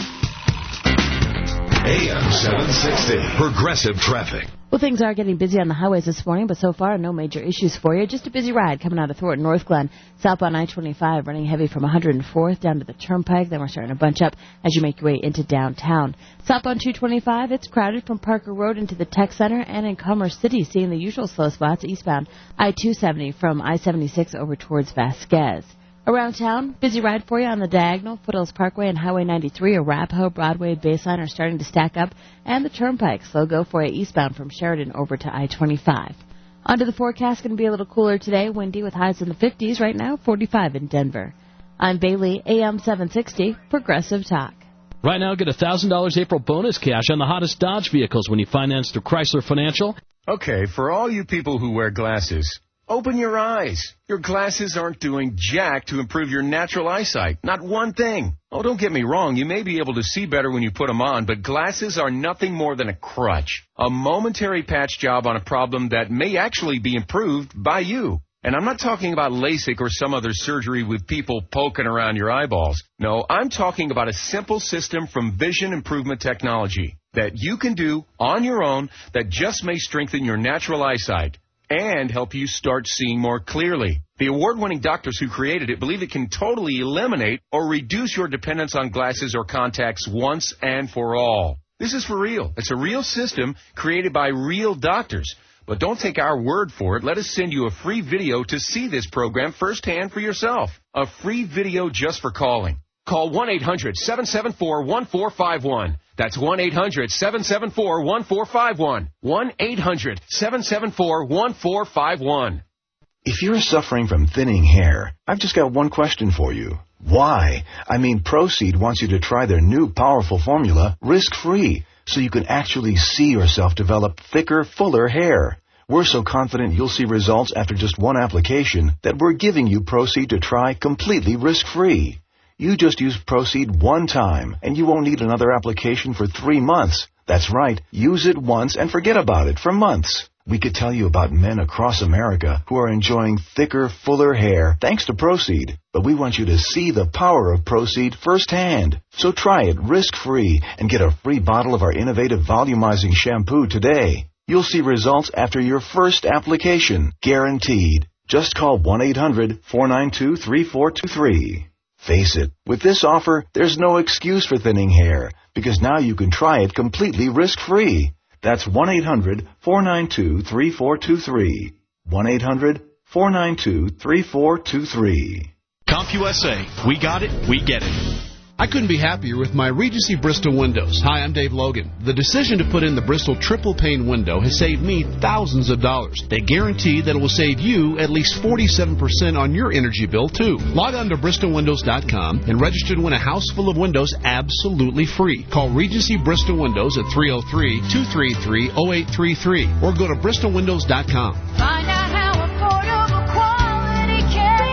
A M seven sixty, Progressive Traffic. Well, things are getting busy on the highways this morning, but so far, no major issues for you. Just a busy ride coming out of Thornton, North Glen, southbound I twenty-five, running heavy from one hundred fourth down to the Turnpike. Then we're starting to bunch up as you make your way into downtown. Southbound two twenty-five, it's crowded from Parker Road into the Tech Center and in Commerce City, seeing the usual slow spots eastbound I two seventy from I seventy-six over towards Vasquez. Around town, busy ride for you on the diagonal. Foothills Parkway and Highway ninety-three, Arapahoe, Broadway, Baseline are starting to stack up, and the Turnpike slow go for you eastbound from Sheridan over to I twenty-five. Onto the forecast, going to be a little cooler today, windy with highs in the fifties right now, forty-five in Denver. I'm Bailey, A M seven sixty, Progressive Talk. Right now, get one thousand dollars April bonus cash on the hottest Dodge vehicles when you finance through Chrysler Financial. Okay, for all you people who wear glasses, open your eyes. Your glasses aren't doing jack to improve your natural eyesight. Not one thing. Oh, don't get me wrong. You may be able to see better when you put them on, but glasses are nothing more than a crutch. A momentary patch job on a problem that may actually be improved by you. And I'm not talking about LASIK or some other surgery with people poking around your eyeballs. No, I'm talking about a simple system from Vision Improvement Technology that you can do on your own that just may strengthen your natural eyesight and help you start seeing more clearly. The award-winning doctors who created it believe it can totally eliminate or reduce your dependence on glasses or contacts once and for all. This is for real. It's a real system created by real doctors. But don't take our word for it. Let us send you a free video to see this program firsthand for yourself. A free video just for calling. Call one eight hundred, seven seven four, one four five one. That's one eight hundred, seven seven four, one four five one. one eight hundred, seven seven four, one four five one. If you're suffering from thinning hair, I've just got one question for you. Why? I mean, Proseed wants you to try their new powerful formula risk-free, so you can actually see yourself develop thicker, fuller hair. We're so confident you'll see results after just one application that we're giving you Proseed to try completely risk-free. You just use Proseed one time, and you won't need another application for three months. That's right. Use it once and forget about it for months. We could tell you about men across America who are enjoying thicker, fuller hair thanks to Proseed. But we want you to see the power of Proseed firsthand. So try it risk-free and get a free bottle of our innovative volumizing shampoo today. You'll see results after your first application, guaranteed. Just call one eight hundred, four nine two, three four two three. Face it, with this offer, there's no excuse for thinning hair, because now you can try it completely risk-free. That's one eight hundred, four nine two, three four two three. one eight hundred, four nine two, three four two three. CompUSA. We got it, we get it. I couldn't be happier with my Regency Bristol windows. Hi, I'm Dave Logan. The decision to put in the Bristol triple pane window has saved me thousands of dollars. They guarantee that it will save you at least forty-seven percent on your energy bill, too. Log on to Bristol Windows dot com and register to win a house full of windows absolutely free. Call Regency Bristol Windows at three oh three, two three three, oh eight three three or go to Bristol Windows dot com. Find out how affordable quality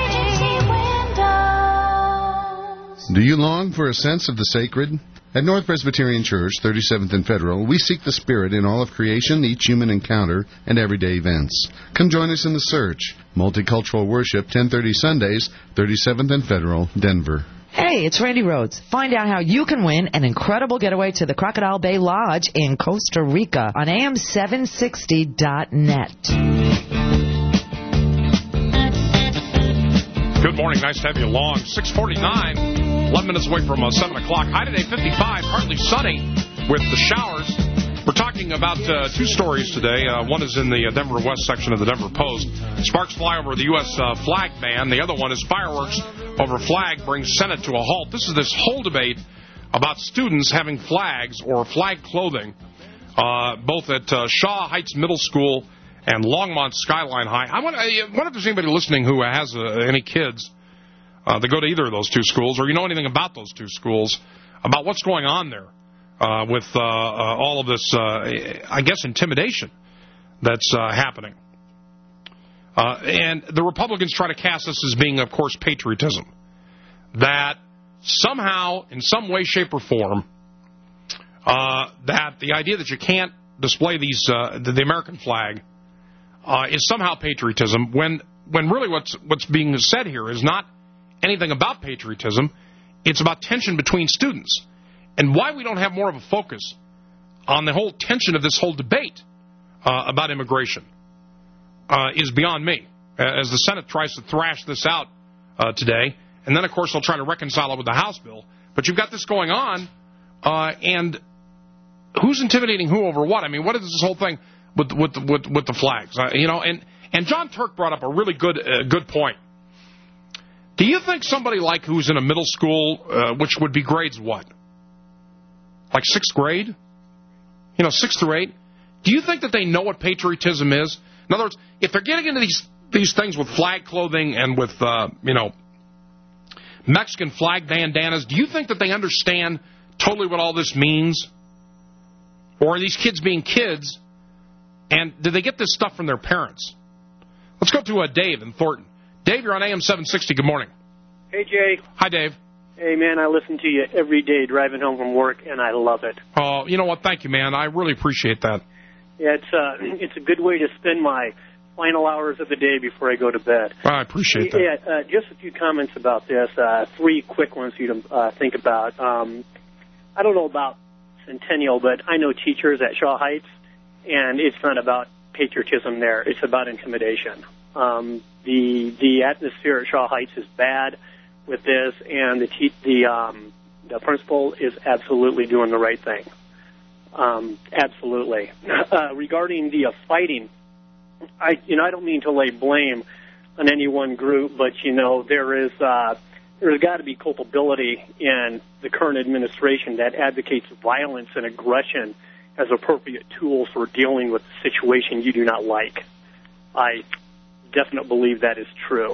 windows. Do you long for a sense of the sacred? At North Presbyterian Church, thirty-seventh and Federal, we seek the Spirit in all of creation, each human encounter, and everyday events. Come join us in the search. Multicultural worship, ten thirty Sundays, thirty-seventh and Federal, Denver. Hey, it's Randy Rhodes. Find out how you can win an incredible getaway to the Crocodile Bay Lodge in Costa Rica on A M seven sixty dot net. Good morning. Nice to have you along. six forty-nine, eleven minutes away from uh, seven o'clock. High today, fifty-five, partly sunny with the showers We're talking about uh, two stories today. Uh, one is in the uh, Denver West section of the Denver Post. Sparks fly over the U S Uh, flag ban. The other one is fireworks over flag brings Senate to a halt. This is this whole debate about students having flags or flag clothing, uh, both at uh, Shaw Heights Middle School and Longmont Skyline High. I wonder, I wonder if there's anybody listening who has uh, any kids uh, that go to either of those two schools, or you know anything about those two schools, about what's going on there. Uh, with uh, uh, all of this, uh, I guess, intimidation that's uh, happening. Uh, and the Republicans try to cast this as being, of course, patriotism. That somehow, in some way, shape, or form, uh, that the idea that you can't display these uh, the, the American flag uh, is somehow patriotism, when when really what's what's being said here is not anything about patriotism. It's about tension between students. And why we don't have more of a focus on the whole tension of this whole debate uh, about immigration uh, is beyond me, as the Senate tries to thrash this out uh, today. And then, of course, they'll try to reconcile it with the House bill. But you've got this going on, uh, and who's intimidating who over what? I mean, what is this whole thing with with with, with the flags? Uh, you know, and, and John Turk brought up a really good uh, good point. Do you think somebody like who's in a middle school, uh, which would be grades what? Like sixth grade? You know, sixth through eight? Do you think that they know what patriotism is? In other words, if they're getting into these these things with flag clothing and with, uh, you know, Mexican flag bandanas, do you think that they understand totally what all this means? Or are these kids being kids, and do they get this stuff from their parents? Let's go to uh, Dave in Thornton. Dave, you're on A M seven sixty. Good morning. Hey, Jay. Hi, Dave. Hey, man, I listen to you every day driving home from work, and I love it. Oh, you know what? Thank you, man. I really appreciate that. Yeah, it's uh, it's a good way to spend my final hours of the day before I go to bed. I appreciate that. Yeah, uh, just a few comments about this. Uh, three quick ones for you to uh, think about. Um, I don't know about Centennial, but I know teachers at Shaw Heights, and it's not about patriotism there. It's about intimidation. Um, the the atmosphere at Shaw Heights is bad with this, and the te- the um, the principal is absolutely doing the right thing. Um, absolutely. Uh, regarding the uh, fighting, I you know I don't mean to lay blame on any one group, but you know there is uh, there's got to be culpability in the current administration that advocates violence and aggression as appropriate tools for dealing with the situation you do not like. I definitely believe that is true.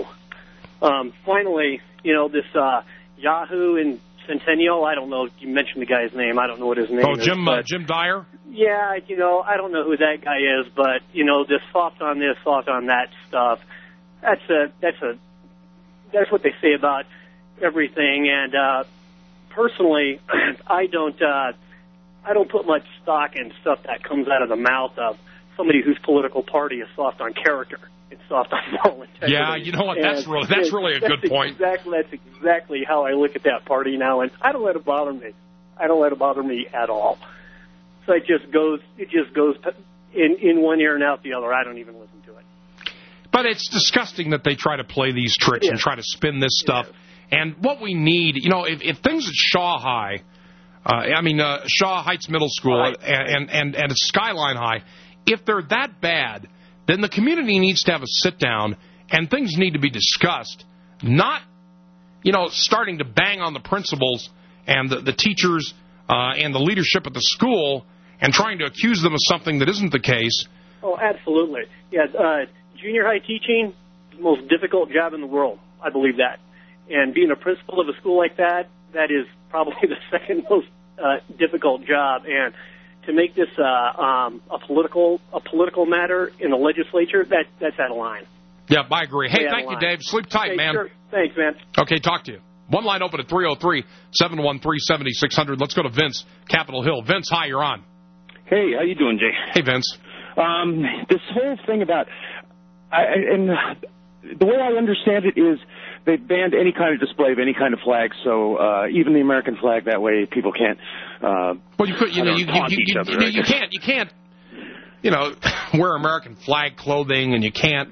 Um, finally, you know, this uh, Yahoo in Centennial, I don't know if you mentioned the guy's name. I don't know what his name oh, is. Oh, Jim but, uh, Jim Dyer? Yeah, you know, I don't know who that guy is, but, you know, this soft on this, soft on that stuff, that's a, that's a, that's what they say about everything. And uh, personally, I don't, uh, I don't put much stock in stuff that comes out of the mouth of somebody whose political party is soft on character. It's soft on moral integrity. Yeah, you know what? That's and really that's really a that's good point. Exactly, that's exactly how I look at that party now, and I don't let it bother me. I don't let it bother me at all. So it just goes, it just goes in in one ear and out the other. I don't even listen to it. But it's disgusting that they try to play these tricks yeah. and try to spin this stuff. Yeah. And what we need, you know, if, if things at Shaw High, uh, I mean uh, Shaw Heights Middle School right. and and and Skyline High, if they're that bad, then the community needs to have a sit-down, and things need to be discussed, not, you know, starting to bang on the principals and the, the teachers uh, and the leadership at the school and trying to accuse them of something that isn't the case. Oh, absolutely. Yeah, uh, junior high teaching, the most difficult job in the world. I believe that. And being a principal of a school like that, that is probably the second most uh, difficult job. And to make this uh, um, a political a political matter in the legislature, that that's out of line. Yeah, I agree. Hey, Way thank you, Dave. Sleep tight, hey, man. Sure. Thanks, man. Okay, talk to you. One line open at three oh three, seven one three, seven six zero zero. Let's go to Vince, Capitol Hill. Vince, hi, you're on. Hey, how you doing, Jay? Hey, Vince. Um, this whole thing about, I, and the way I understand it is they banned any kind of display of any kind of flag, so uh, even the American flag, that way people can't. Uh, well, you could, you know, you, you, you, you, other, you, you can't, you can't, you know, wear American flag clothing, and you can't,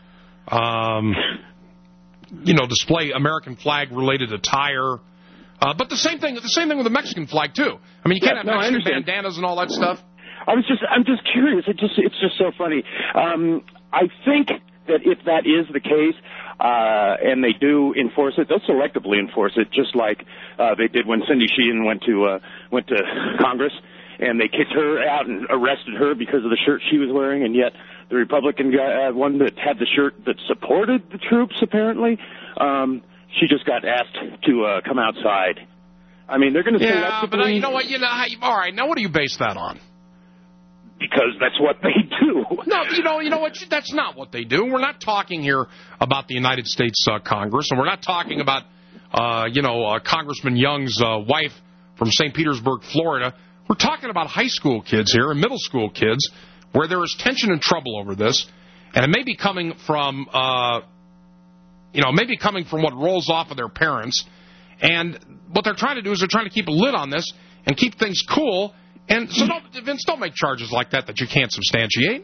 um, you know, display American flag related attire. Uh, but the same thing, the same thing with the Mexican flag too. I mean, you can't yeah, have no, Mexican bandanas and all that stuff. I was just, I'm just curious. It just, it's just so funny. Um, I think that if that is the case, uh, and they do enforce it, they'll selectively enforce it, just like uh, they did when Cindy Sheehan went to uh, went to Congress, and they kicked her out and arrested her because of the shirt she was wearing, and yet the Republican guy, uh, one that had the shirt that supported the troops, apparently, um, she just got asked to uh, come outside. I mean, they're going to yeah, selectively... but uh, you know what? You know, all right, now what do you base that on? Because that's what they do. No, you know, you know what? That's not what they do. We're not talking here about the United States uh, Congress, and we're not talking about, uh, you know, uh, Congressman Young's uh, wife from Saint Petersburg, Florida. We're talking about high school kids here and middle school kids where there is tension and trouble over this, and it may be coming from, uh, you know, maybe coming from what rolls off of their parents. And what they're trying to do is they're trying to keep a lid on this and keep things cool. And so, don't, Vince, don't make charges like that that you can't substantiate.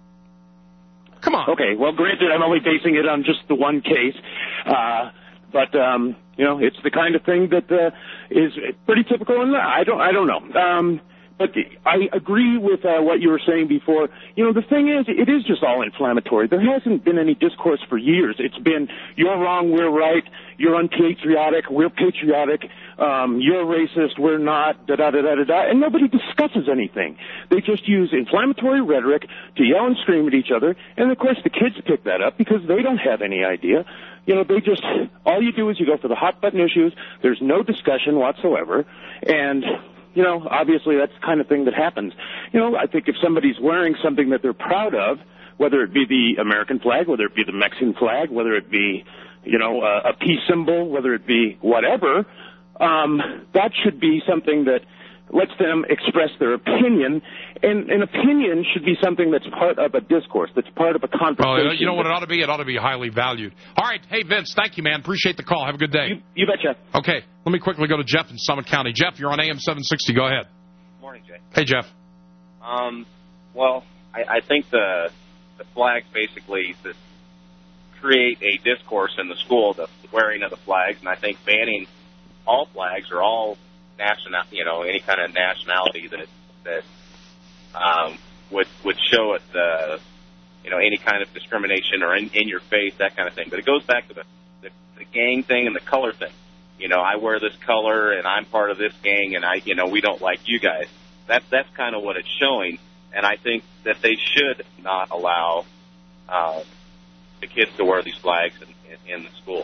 Come on. Okay, well, granted, I'm only basing it on just the one case. Uh, but, um, you know, it's the kind of thing that uh, is pretty typical. And I don't, I don't know. Um, but I agree with uh, what you were saying before. You know, the thing is, it is just all inflammatory. There hasn't been any discourse for years. It's been, you're wrong, we're right, you're unpatriotic, we're patriotic, um, you're racist, we're not, da-da-da-da-da-da, and nobody discusses anything. They just use inflammatory rhetoric to yell and scream at each other, and of course the kids pick that up because they don't have any idea. You know, they just, all you do is you go for the hot-button issues, there's no discussion whatsoever, and... You know, obviously that's the kind of thing that happens. You know, I think if somebody's wearing something that they're proud of, whether it be the American flag, whether it be the Mexican flag, whether it be, you know, a, a peace symbol, whether it be whatever, um, that should be something that lets them express their opinion. And an opinion should be something that's part of a discourse, that's part of a conversation. Well, you know what it ought to be? It ought to be highly valued. All right. Hey, Vince, thank you, man. Appreciate the call. Have a good day. You, you betcha. Okay. Let me quickly go to Jeff in Summit County. Jeff, you're on A M seven sixty. Go ahead. Morning, Jay. Hey, Jeff. Um, well, I, I think the the flags basically that create a discourse in the school, the wearing of the flags, and I think banning all flags or all national, you know, any kind of nationality that that um, would would show it the, you know, any kind of discrimination or in, in your face, that kind of thing. But it goes back to the, the the gang thing and the color thing. You know, I wear this color and I'm part of this gang, and I, you know, we don't like you guys. That's that's kind of what it's showing, and I think that they should not allow uh, the kids to wear these flags in, in, in the school.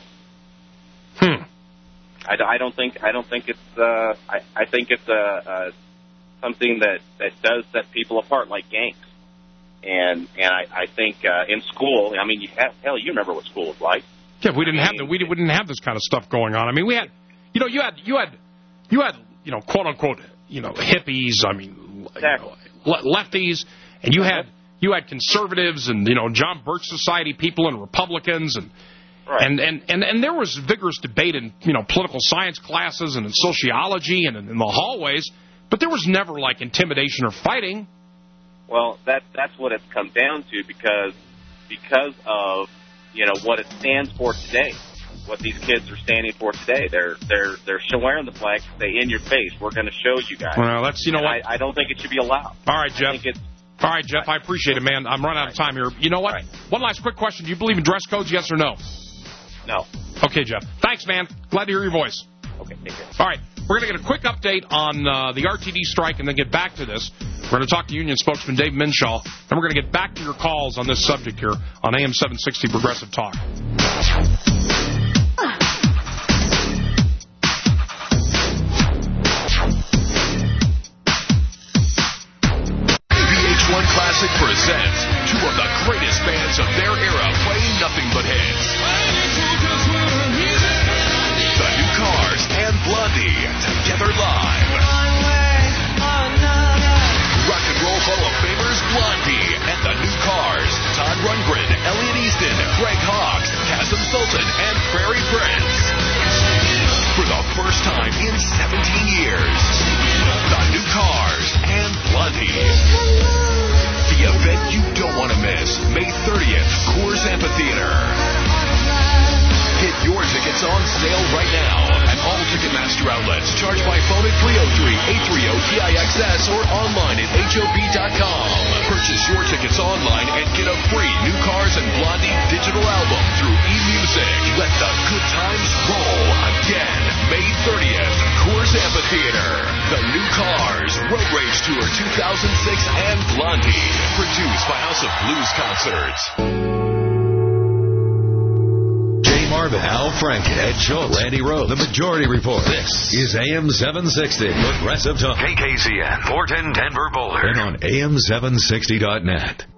Hmm. I, I don't think I don't think it's uh, I, I think it's a, uh, something that, that does set people apart, like gangs. And and I, I think uh, in school, I mean, you have, hell, you remember what school was like. Yeah, we didn't I have mean, the, we didn't have this kind of stuff going on. I mean, we had, you know, you had you had you had you know, quote unquote, you know, hippies. I mean, exactly. you know, lefties, and you had you had conservatives and, you know, John Birch Society people and Republicans and. Right. And, and, and, and there was vigorous debate in, you know, political science classes and in sociology and in, in the hallways, but there was never, like, intimidation or fighting. Well, that, that's what it's come down to because because of, you know, what it stands for today, what these kids are standing for today. They're they're they're wearing the flag to say, in your face, we're going to show you guys. Well, that's, you know and what? I, I don't think it should be allowed. All right, Jeff. I think it's, All right, Jeff, I appreciate it, man. I'm running out of time here. You know what? Right. One last quick question. Do you believe in dress codes, yes or no? No. Okay, Jeff. Thanks, man. Glad to hear your voice. Okay, take care. All right. We're going to get a quick update on uh, the R T D strike and then get back to this. We're going to talk to union spokesman Dave Minshaw, and we're going to get back to your calls on this subject here on A M seven sixty Progressive Talk. One Classic presents two of the greatest bands of their era playing nothing but hits. The New Cars and Blondie together live. Rock and Roll Hall of Famers Blondie and the New Cars. Todd Rundgren, Elliot Easton, Greg Hawkes, Kasim Sultan, and Prairie Prince. For the first time in seventeen years, the New Cars and Blondie. The event you don't want to miss, May thirtieth, Coors Amphitheater. Get your tickets on sale right now at all Ticketmaster outlets. Charge by phone at three oh three, tickets or online at H O B dot com. Purchase your tickets online and get a free New Cars and Blondie digital album through eMusic. Let the good times roll again. May thirtieth, Coors Amphitheater. The New Cars Road Rage Tour two thousand six and Blondie. Produced by House of Blues Concerts. Jay Marvin, Al Frank, Ed Schultz, Randy Rhodes, The Majority Report. This is A M seven sixty, Progressive Talk. K K C N, four ten Denver Boulder. And on A M seven sixty dot net.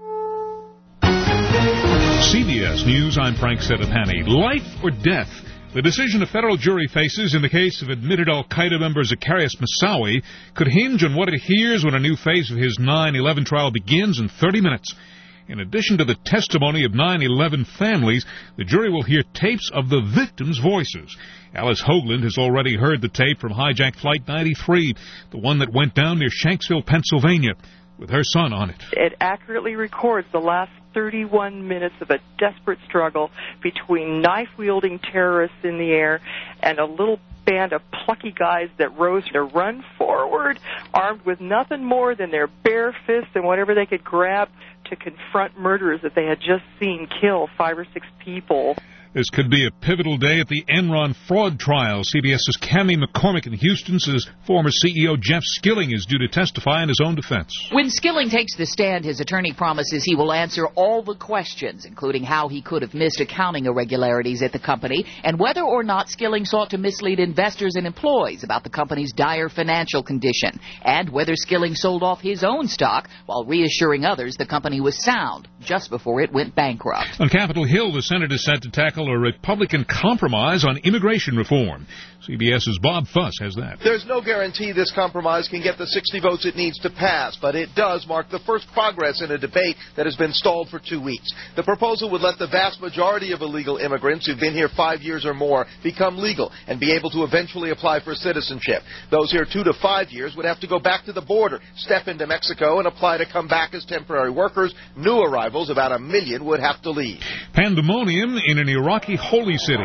C B S News, I'm Frank Sedapani. Life or death? The decision a federal jury faces in the case of admitted al-Qaeda member Zacarias Moussaoui could hinge on what it hears when a new phase of his nine eleven trial begins in thirty minutes. In addition to the testimony of nine eleven families, the jury will hear tapes of the victims' voices. Alice Hoagland has already heard the tape from hijacked Flight ninety-three, the one that went down near Shanksville, Pennsylvania, with her son on it. It accurately records the last thirty-one minutes of a desperate struggle between knife-wielding terrorists in the air and a little band of plucky guys that rose to run forward, armed with nothing more than their bare fists and whatever they could grab to confront murderers that they had just seen kill five or six people. This could be a pivotal day at the Enron fraud trial. CBS's Cami McCormick in Houston says former C E O Jeff Skilling is due to testify in his own defense. When Skilling takes the stand, his attorney promises he will answer all the questions, including how he could have missed accounting irregularities at the company and whether or not Skilling sought to mislead investors and employees about the company's dire financial condition, and whether Skilling sold off his own stock while reassuring others the company was sound just before it went bankrupt. On Capitol Hill, the Senate is set to tackle a Republican compromise on immigration reform. CBS's Bob Fuss has that. There's no guarantee this compromise can get the sixty votes it needs to pass, but it does mark the first progress in a debate that has been stalled for two weeks. The proposal would let the vast majority of illegal immigrants who've been here five years or more become legal and be able to eventually apply for citizenship. Those here two to five years would have to go back to the border, step into Mexico, and apply to come back as temporary workers. New arrivals, about a million, would have to leave. Pandemonium in an Iraqi holy city.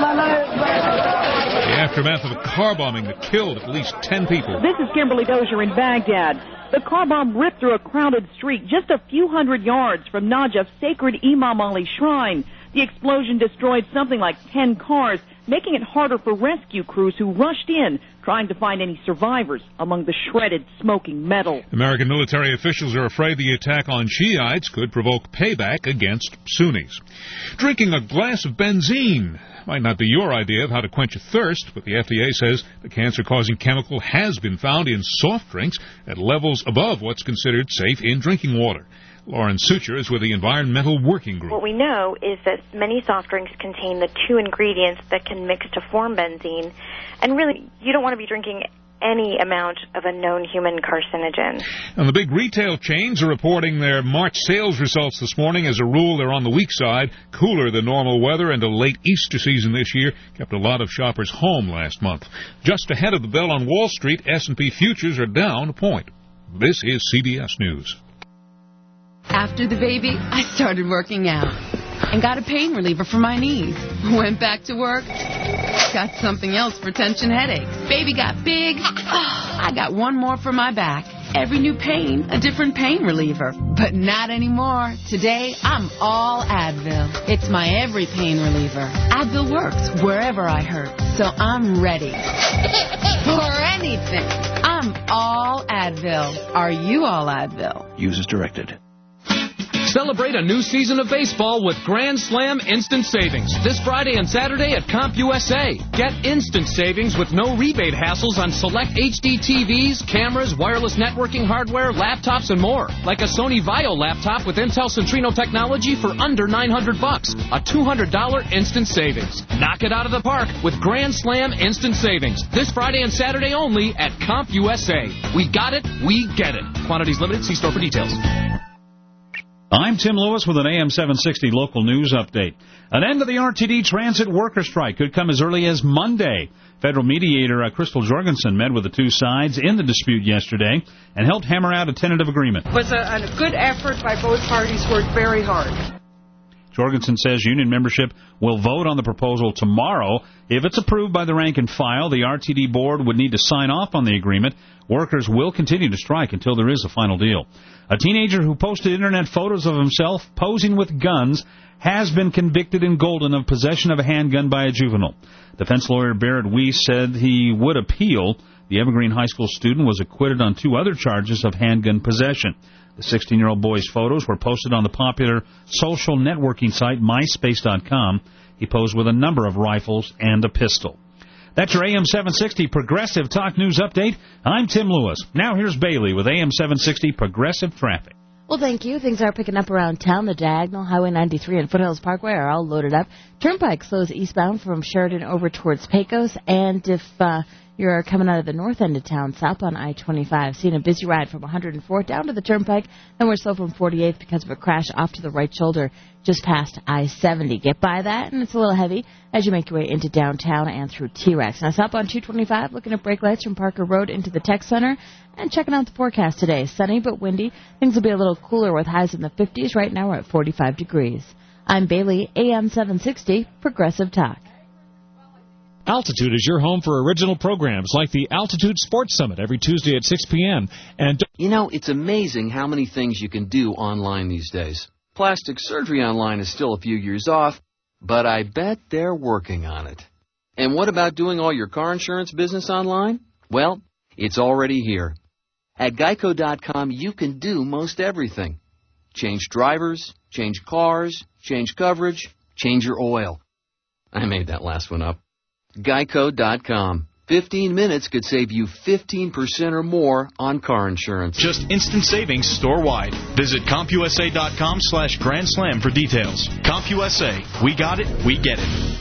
The aftermath of a car bombing that killed at least ten people. This is Kimberly Dozier in Baghdad. The car bomb ripped through a crowded street just a few hundred yards from Najaf's sacred Imam Ali shrine. The explosion destroyed something like ten cars, making it harder for rescue crews who rushed in, trying to find any survivors among the shredded, smoking metal. American military officials are afraid the attack on Shiites could provoke payback against Sunnis. Drinking a glass of benzene might not be your idea of how to quench a thirst, but the F D A says the cancer-causing chemical has been found in soft drinks at levels above what's considered safe in drinking water. Lauren Sucher is with the Environmental Working Group. What we know is that many soft drinks contain the two ingredients that can mix to form benzene, and really, you don't want to be drinking any amount of a known human carcinogen. And the big retail chains are reporting their March sales results this morning. As a rule, they're on the weak side. Cooler than normal weather and a late Easter season this year kept a lot of shoppers home last month. Just ahead of the bell on Wall Street, S and P futures are down a point. This is C B S News. After the baby, I started working out and got a pain reliever for my knees. Went back to work, got something else for tension headaches. Baby got big, I got one more for my back. Every new pain, a different pain reliever. But not anymore. Today, I'm all Advil. It's my every pain reliever. Advil works wherever I hurt, so I'm ready for anything. I'm all Advil. Are you all Advil? Use as directed. Celebrate a new season of baseball with Grand Slam Instant Savings this Friday and Saturday at CompUSA. Get instant savings with no rebate hassles on select H D T Vs, cameras, wireless networking hardware, laptops, and more. Like a Sony Vaio laptop with Intel Centrino technology for under nine hundred bucks. A two hundred dollars instant savings. Knock it out of the park with Grand Slam Instant Savings this Friday and Saturday only at CompUSA. We got it, we get it. Quantities limited. See store for details. I'm Tim Lewis with an A M seven sixty local news update. An end to the R T D transit worker strike could come as early as Monday. Federal mediator uh, Crystal Jorgensen met with the two sides in the dispute yesterday and helped hammer out a tentative agreement. It was a, a good effort by both parties, worked very hard. Jorgensen says union membership will vote on the proposal tomorrow. If it's approved by the rank and file, the R T D board would need to sign off on the agreement. Workers will continue to strike until there is a final deal. A teenager who posted internet photos of himself posing with guns has been convicted in Golden of possession of a handgun by a juvenile. Defense lawyer Barrett Weiss said he would appeal. The Evergreen High School student was acquitted on two other charges of handgun possession. The sixteen-year-old boy's photos were posted on the popular social networking site MySpace dot com. He posed with a number of rifles and a pistol. That's your A M seven sixty Progressive Talk News Update. I'm Tim Lewis. Now here's Bailey with A M seven sixty Progressive Traffic. Well, thank you. Things are picking up around town. The Diagonal, Highway ninety-three, and Foothills Parkway are all loaded up. Turnpike slows eastbound from Sheridan over towards Pecos. And if uh, you're coming out of the north end of town, southbound I twenty-five, seeing a busy ride from one hundred fourth down to the Turnpike. Then we're slow from forty-eighth because of a crash off to the right shoulder just past I seventy. Get by that, and it's a little heavy as you make your way into downtown and through T-Rex. Now, southbound two twenty-five, looking at brake lights from Parker Road into the Tech Center. And checking out the forecast today. Sunny but windy. Things will be a little cooler with highs in the fifties. Right now we're at forty-five degrees. I'm Bailey, A M seven sixty, Progressive Talk. Altitude is your home for original programs like the Altitude Sports Summit every Tuesday at six p.m. And you know, it's amazing how many things you can do online these days. Plastic surgery online is still a few years off, but I bet they're working on it. And what about doing all your car insurance business online? Well, it's already here. At Geico dot com, you can do most everything. Change drivers, change cars, change coverage, change your oil. I made that last one up. Geico dot com. fifteen minutes could save you fifteen percent or more on car insurance. Just instant savings store-wide. Visit CompUSA dot com slash Grand Slam for details. CompUSA. We got it. We get it.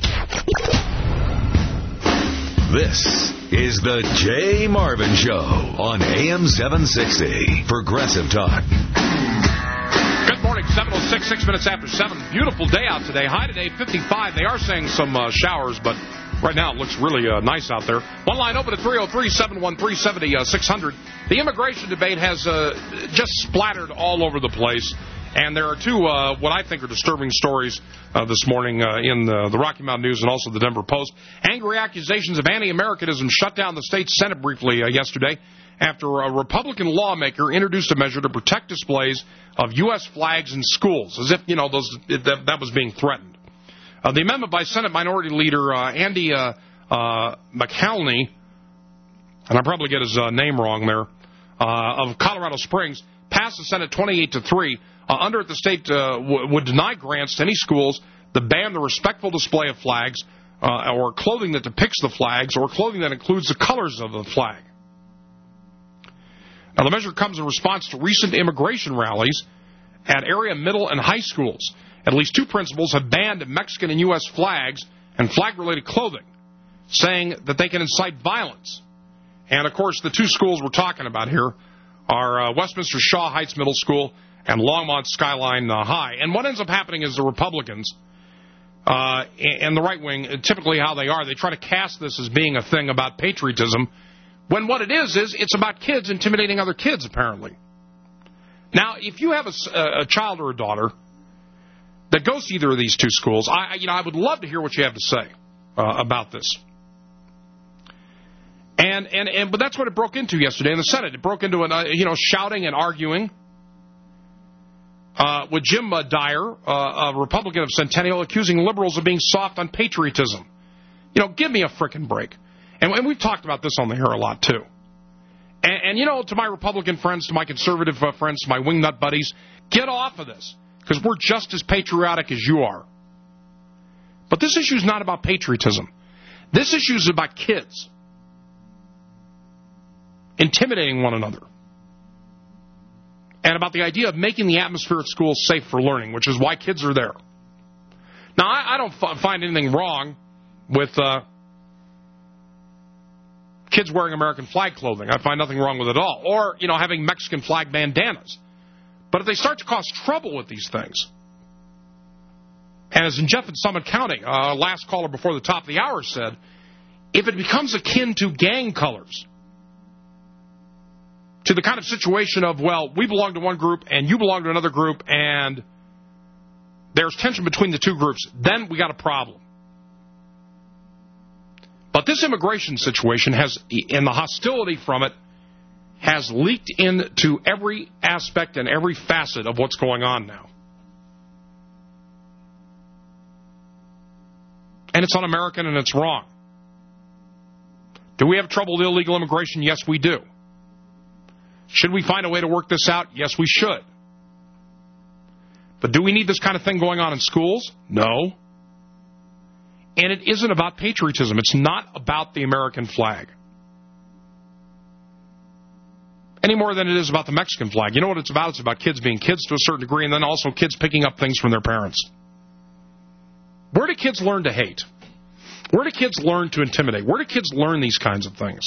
This is the Jay Marvin Show on A M seven sixty Progressive Talk. Good morning, seven oh six, six minutes after seven. Beautiful day out today. High today, fifty-five. They are saying some uh, showers, but right now it looks really uh, nice out there. One line open at three oh three, seven one three, seven oh six hundred. The immigration debate has uh, just splattered all over the place. And there are two, uh, what I think are disturbing stories uh, this morning uh, in the, the Rocky Mountain News and also the Denver Post. Angry accusations of anti-Americanism shut down the state Senate briefly uh, yesterday after a Republican lawmaker introduced a measure to protect displays of U S flags in schools, as if, you know, those that, that was being threatened. Uh, the amendment by Senate Minority Leader uh, Andy uh, uh, McElhaney, and I probably get his uh, name wrong there, uh, of Colorado Springs, passed the Senate twenty-eight to three. Uh, under it, the state uh, w- would deny grants to any schools that ban the respectful display of flags uh, or clothing that depicts the flags or clothing that includes the colors of the flag. Now, the measure comes in response to recent immigration rallies at area middle and high schools. At least two principals have banned Mexican and U S flags and flag-related clothing, saying that they can incite violence. And, of course, the two schools we're talking about here are uh, Westminster Shaw Heights Middle School and Longmont Skyline uh, High. And what ends up happening is the Republicans uh, and the right wing, typically how they are, they try to cast this as being a thing about patriotism, when what it is is it's about kids intimidating other kids, apparently. Now, if you have a, a child or a daughter that goes to either of these two schools, I, you know, I would love to hear what you have to say uh, about this. And, and and but that's what it broke into yesterday in the Senate. It broke into an, uh, you know, shouting and arguing. Uh, with Jim uh, Dyer, uh, a Republican of Centennial, accusing liberals of being soft on patriotism. You know, give me a frickin' break. And, and we've talked about this on the air a lot, too. And, and, you know, to my Republican friends, to my conservative uh, friends, to my wingnut buddies, get off of this, because we're just as patriotic as you are. But this issue is not about patriotism. This issue is about kids intimidating one another. And about the idea of making the atmosphere at school safe for learning, which is why kids are there. Now, I, I don't f- find anything wrong with uh, kids wearing American flag clothing. I find nothing wrong with it at all. Or, you know, having Mexican flag bandanas. But if they start to cause trouble with these things, and as in Jeff in Summit County, uh, last caller before the top of the hour said, if it becomes akin to gang colors, to the kind of situation of, well, we belong to one group and you belong to another group, and there's tension between the two groups, then we got a problem. But this immigration situation has, and the hostility from it, has leaked into every aspect and every facet of what's going on now. And it's un-American and it's wrong. Do we have trouble with illegal immigration? Yes, we do. Should we find a way to work this out? Yes, we should. But do we need this kind of thing going on in schools? No. And it isn't about patriotism. It's not about the American flag. Any more than it is about the Mexican flag. You know what it's about? It's about kids being kids to a certain degree, and then also kids picking up things from their parents. Where do kids learn to hate? Where do kids learn to intimidate? Where do kids learn these kinds of things?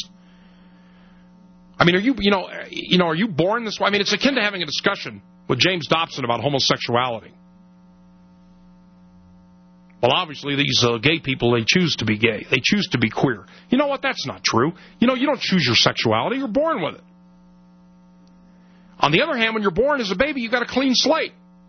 I mean, are you, you know, you know, are you born this way? I mean, it's akin to having a discussion with James Dobson about homosexuality. Well, obviously, these uh, gay people, they choose to be gay. They choose to be queer. You know what? That's not true. You know, you don't choose your sexuality. You're born with it. On the other hand, when you're born as a baby, you've got a clean slate.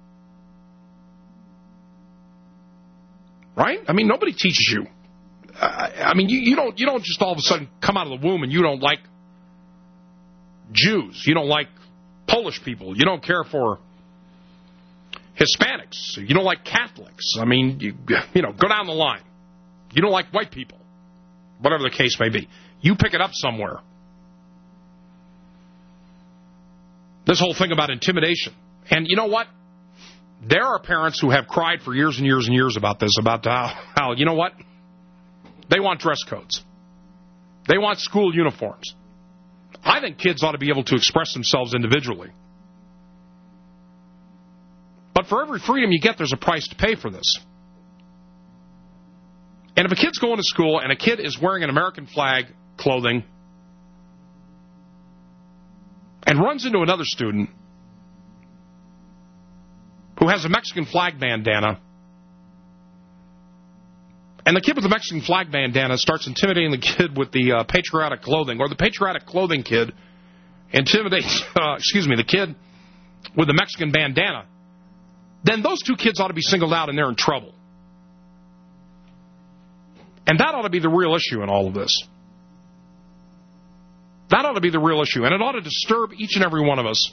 Right? I mean, nobody teaches you. Uh, I mean, you, you don't you don't just all of a sudden come out of the womb and you don't like Jews. You don't like Polish people. You don't care for Hispanics. You don't like Catholics. I mean, you, you know, go down the line. You don't like white people. Whatever the case may be. You pick it up somewhere. This whole thing about intimidation. And you know what? There are parents who have cried for years and years and years about this, about how, how, you know what? They want dress codes. They want school uniforms. I think kids ought to be able to express themselves individually. But for every freedom you get, there's a price to pay for this. And if a kid's going to school and a kid is wearing an American flag clothing and runs into another student who has a Mexican flag bandana, and the kid with the Mexican flag bandana starts intimidating the kid with the uh, patriotic clothing, or the patriotic clothing kid intimidates, uh, excuse me, the kid with the Mexican bandana, then those two kids ought to be singled out and they're in trouble. And that ought to be the real issue in all of this. That ought to be the real issue. And it ought to disturb each and every one of us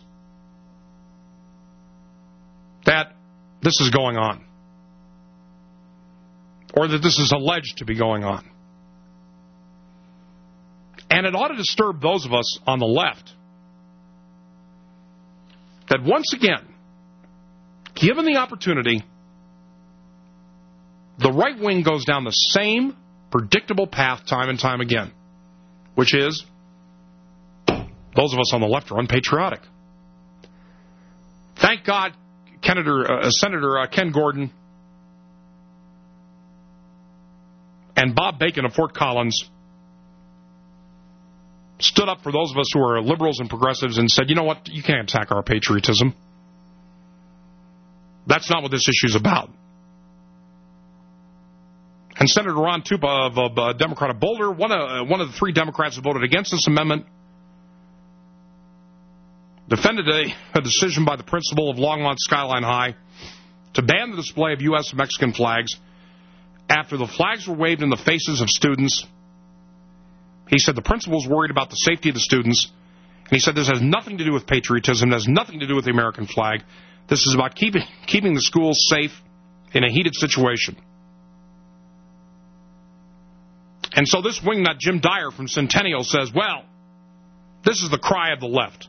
that this is going on. Or that this is alleged to be going on. And it ought to disturb those of us on the left that once again, given the opportunity, the right wing goes down the same predictable path time and time again, which is those of us on the left are unpatriotic. Thank God, Senator, uh, Senator uh, Ken Gordon and Bob Bacon of Fort Collins stood up for those of us who are liberals and progressives and said, you know what, you can't attack our patriotism. That's not what this issue is about. And Senator Ron Tupa of, of uh, Democrat of Boulder, one of, uh, one of the three Democrats who voted against this amendment, defended a, a decision by the principal of Longmont Skyline High to ban the display of U S and Mexican flags after the flags were waved in the faces of students. He said the principal was worried about the safety of the students, and he said this has nothing to do with patriotism, it has nothing to do with the American flag. This is about keeping keeping the schools safe in a heated situation. And so this wingnut, Jim Dyer from Centennial, says, well, this is the cry of the left.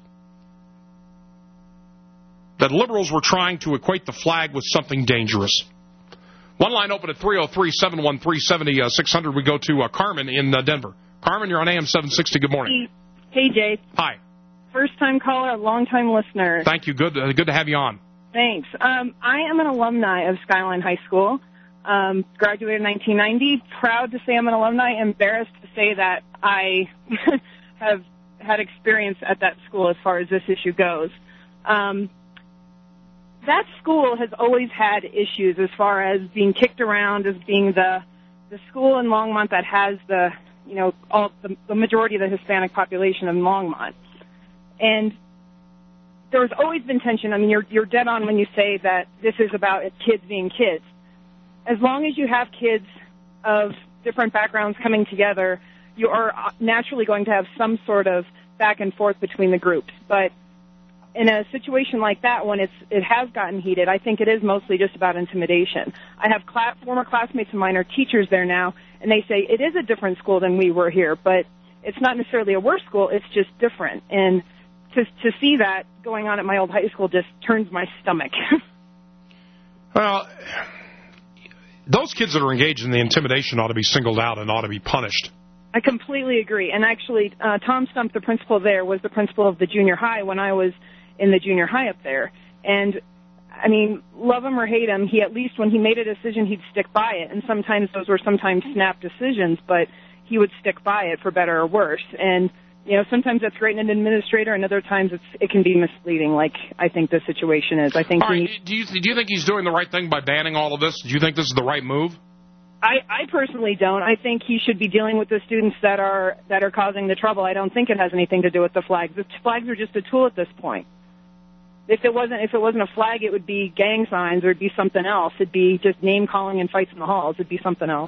That liberals were trying to equate the flag with something dangerous. One line open at three oh three, seven one three, seven oh six hundred. We go to uh, Carmen in uh, Denver. Carmen, you're on A M seven sixty. Good morning. Hey, Jay. Hi. First-time caller, long-time listener. Thank you. Good uh, good to have you on. Thanks. Um, I am an alumni of Skyline High School. Um, graduated in nineteen ninety. Proud to say I'm an alumni. Embarrassed to say that I have had experience at that school as far as this issue goes. Um, that school has always had issues as far as being kicked around as being the the school in Longmont that has the you know all the, the majority of the Hispanic population in Longmont. And there's always been tension. I mean, you're you're dead on when you say that this is about kids being kids. As long as you have kids of different backgrounds coming together, you are naturally going to have some sort of back and forth between the groups. But in a situation like that, when it's it has gotten heated, I think it is mostly just about intimidation. I have class, former classmates of mine are teachers there now, and they say it is a different school than we were here, but it's not necessarily a worse school, it's just different. And to to see that going on at my old high school just turns my stomach. Well, those kids that are engaged in the intimidation ought to be singled out and ought to be punished. I completely agree. And actually, uh, Tom Stump, the principal there, was the principal of the junior high when I was in the junior high up there. And, I mean, love him or hate him, he at least, when he made a decision, he'd stick by it. And sometimes those were sometimes snap decisions, but he would stick by it for better or worse. And, you know, sometimes that's great in an administrator, and other times it's, it can be misleading, like I think this situation is. I think. All right, he, do you do you think he's doing the right thing by banning all of this? Do you think this is the right move? I, I personally don't. I think he should be dealing with the students that are that are causing the trouble. I don't think it has anything to do with the flags. The flags are just a tool at this point. If it wasn't if it wasn't a flag, it would be gang signs or it'd be something else. It'd be just name calling and fights in the halls. It'd be something else.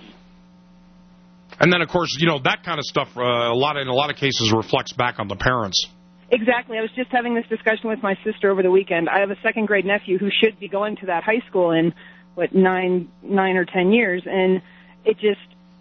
And then, of course, you know, that kind of stuff, uh, a lot in a lot of cases reflects back on the parents. Exactly. I was just having this discussion with my sister over the weekend. I have a second grade nephew who should be going to that high school in, what, nine, nine or ten years. And it just,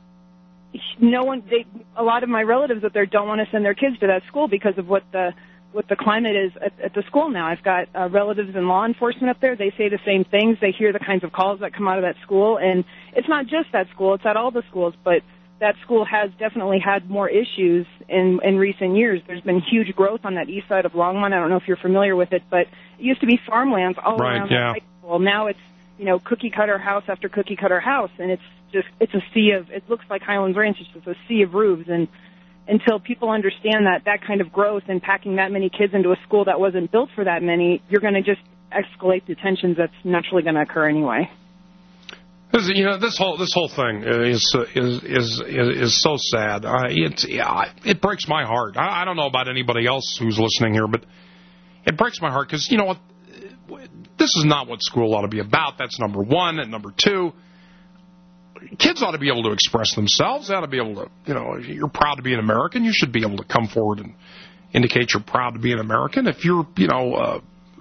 no one, they, a lot of my relatives up there don't want to send their kids to that school because of what the, what the climate is at, at the school now. I've got uh, relatives in law enforcement up there. They say the same things. They hear the kinds of calls that come out of that school. And it's not just that school. It's at all the schools. But that school has definitely had more issues in, in recent years. There's been huge growth on that east side of Longmont. I don't know if you're familiar with it, but it used to be farmlands all right, around yeah. that high school. Now it's, you know, cookie-cutter house after cookie-cutter house, and it's just, it's a sea of, it looks like Highlands Ranch. It's just a sea of roofs, and until people understand that that kind of growth and packing that many kids into a school that wasn't built for that many, you're going to just escalate the tensions that's naturally going to occur anyway. This, you know, this whole this whole thing is is is is, is so sad. Uh, it yeah, it breaks my heart. I, I don't know about anybody else who's listening here, but it breaks my heart because you know what, this is not what school ought to be about. That's number one, and number two, kids ought to be able to express themselves. They ought to be able to, you know, if you're proud to be an American, you should be able to come forward and indicate you're proud to be an American. If you're, you know, uh,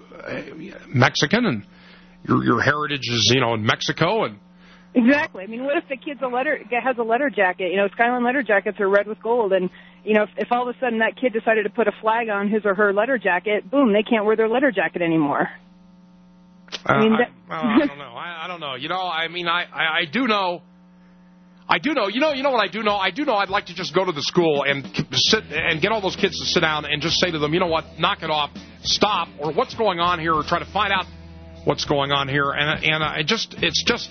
Mexican and your your heritage is, you know, in Mexico and exactly. I mean, what if the kid's a letter has a letter jacket? You know, Skyline letter jackets are red with gold, and you know, if, if all of a sudden that kid decided to put a flag on his or her letter jacket, boom, they can't wear their letter jacket anymore. Uh, I mean, that... I, well, I don't know. I, I don't know. You know, I mean, I, I, I do know. I do know. You know. You know what I do know. I do know. I'd like to just go to the school and sit and get all those kids to sit down and just say to them, you know what, knock it off, stop, or what's going on here, or try to find out what's going on here, and and I just, it's just.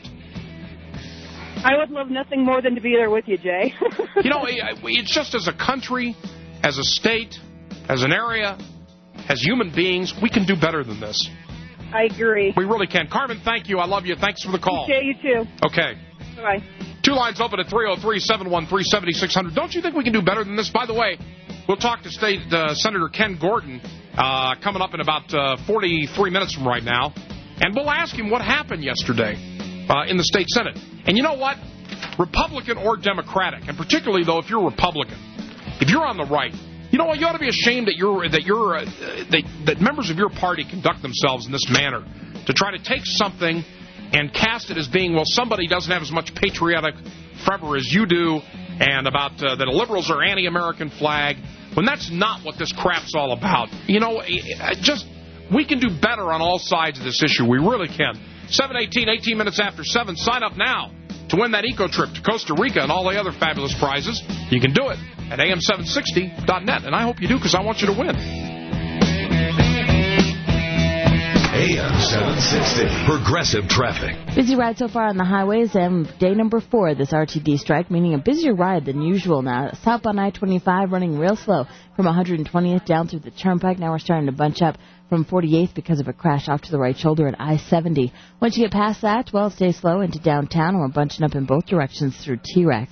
I would love nothing more than to be there with you, Jay. You know, it's just as a country, as a state, as an area, as human beings, we can do better than this. I agree. We really can. Carmen, thank you. I love you. Thanks for the call. Jay, you too. Okay. Bye-bye. Two lines open at three oh three, seven one three, seven six zero zero. Don't you think we can do better than this? By the way, we'll talk to State uh, Senator Ken Gordon uh, coming up in about uh, forty-three minutes from right now, and we'll ask him what happened yesterday uh, in the state Senate. And you know what? Republican or Democratic, and particularly, though, if you're Republican, if you're on the right, you know what? You ought to be ashamed that you're that you're uh, that, that members of your party conduct themselves in this manner to try to take something and cast it as being, well, somebody doesn't have as much patriotic fervor as you do, and about uh, that liberals are anti-American flag, when that's not what this crap's all about. You know, just we can do better on all sides of this issue. We really can. seven eighteen, eighteen minutes after seven. Sign up now to win that eco trip to Costa Rica and all the other fabulous prizes. You can do it at A M seven sixty dot net, and I hope you do because I want you to win. A M seven sixty, Progressive Traffic. Busy ride so far on the highways, and day number four of this R T D strike, meaning a busier ride than usual now. Southbound I twenty-five running real slow from one hundred twentieth down through the Turnpike. Now we're starting to bunch up from forty-eighth because of a crash off to the right shoulder at I seventy. Once you get past that, well, stay slow into downtown, and we're bunching up in both directions through T-Rex.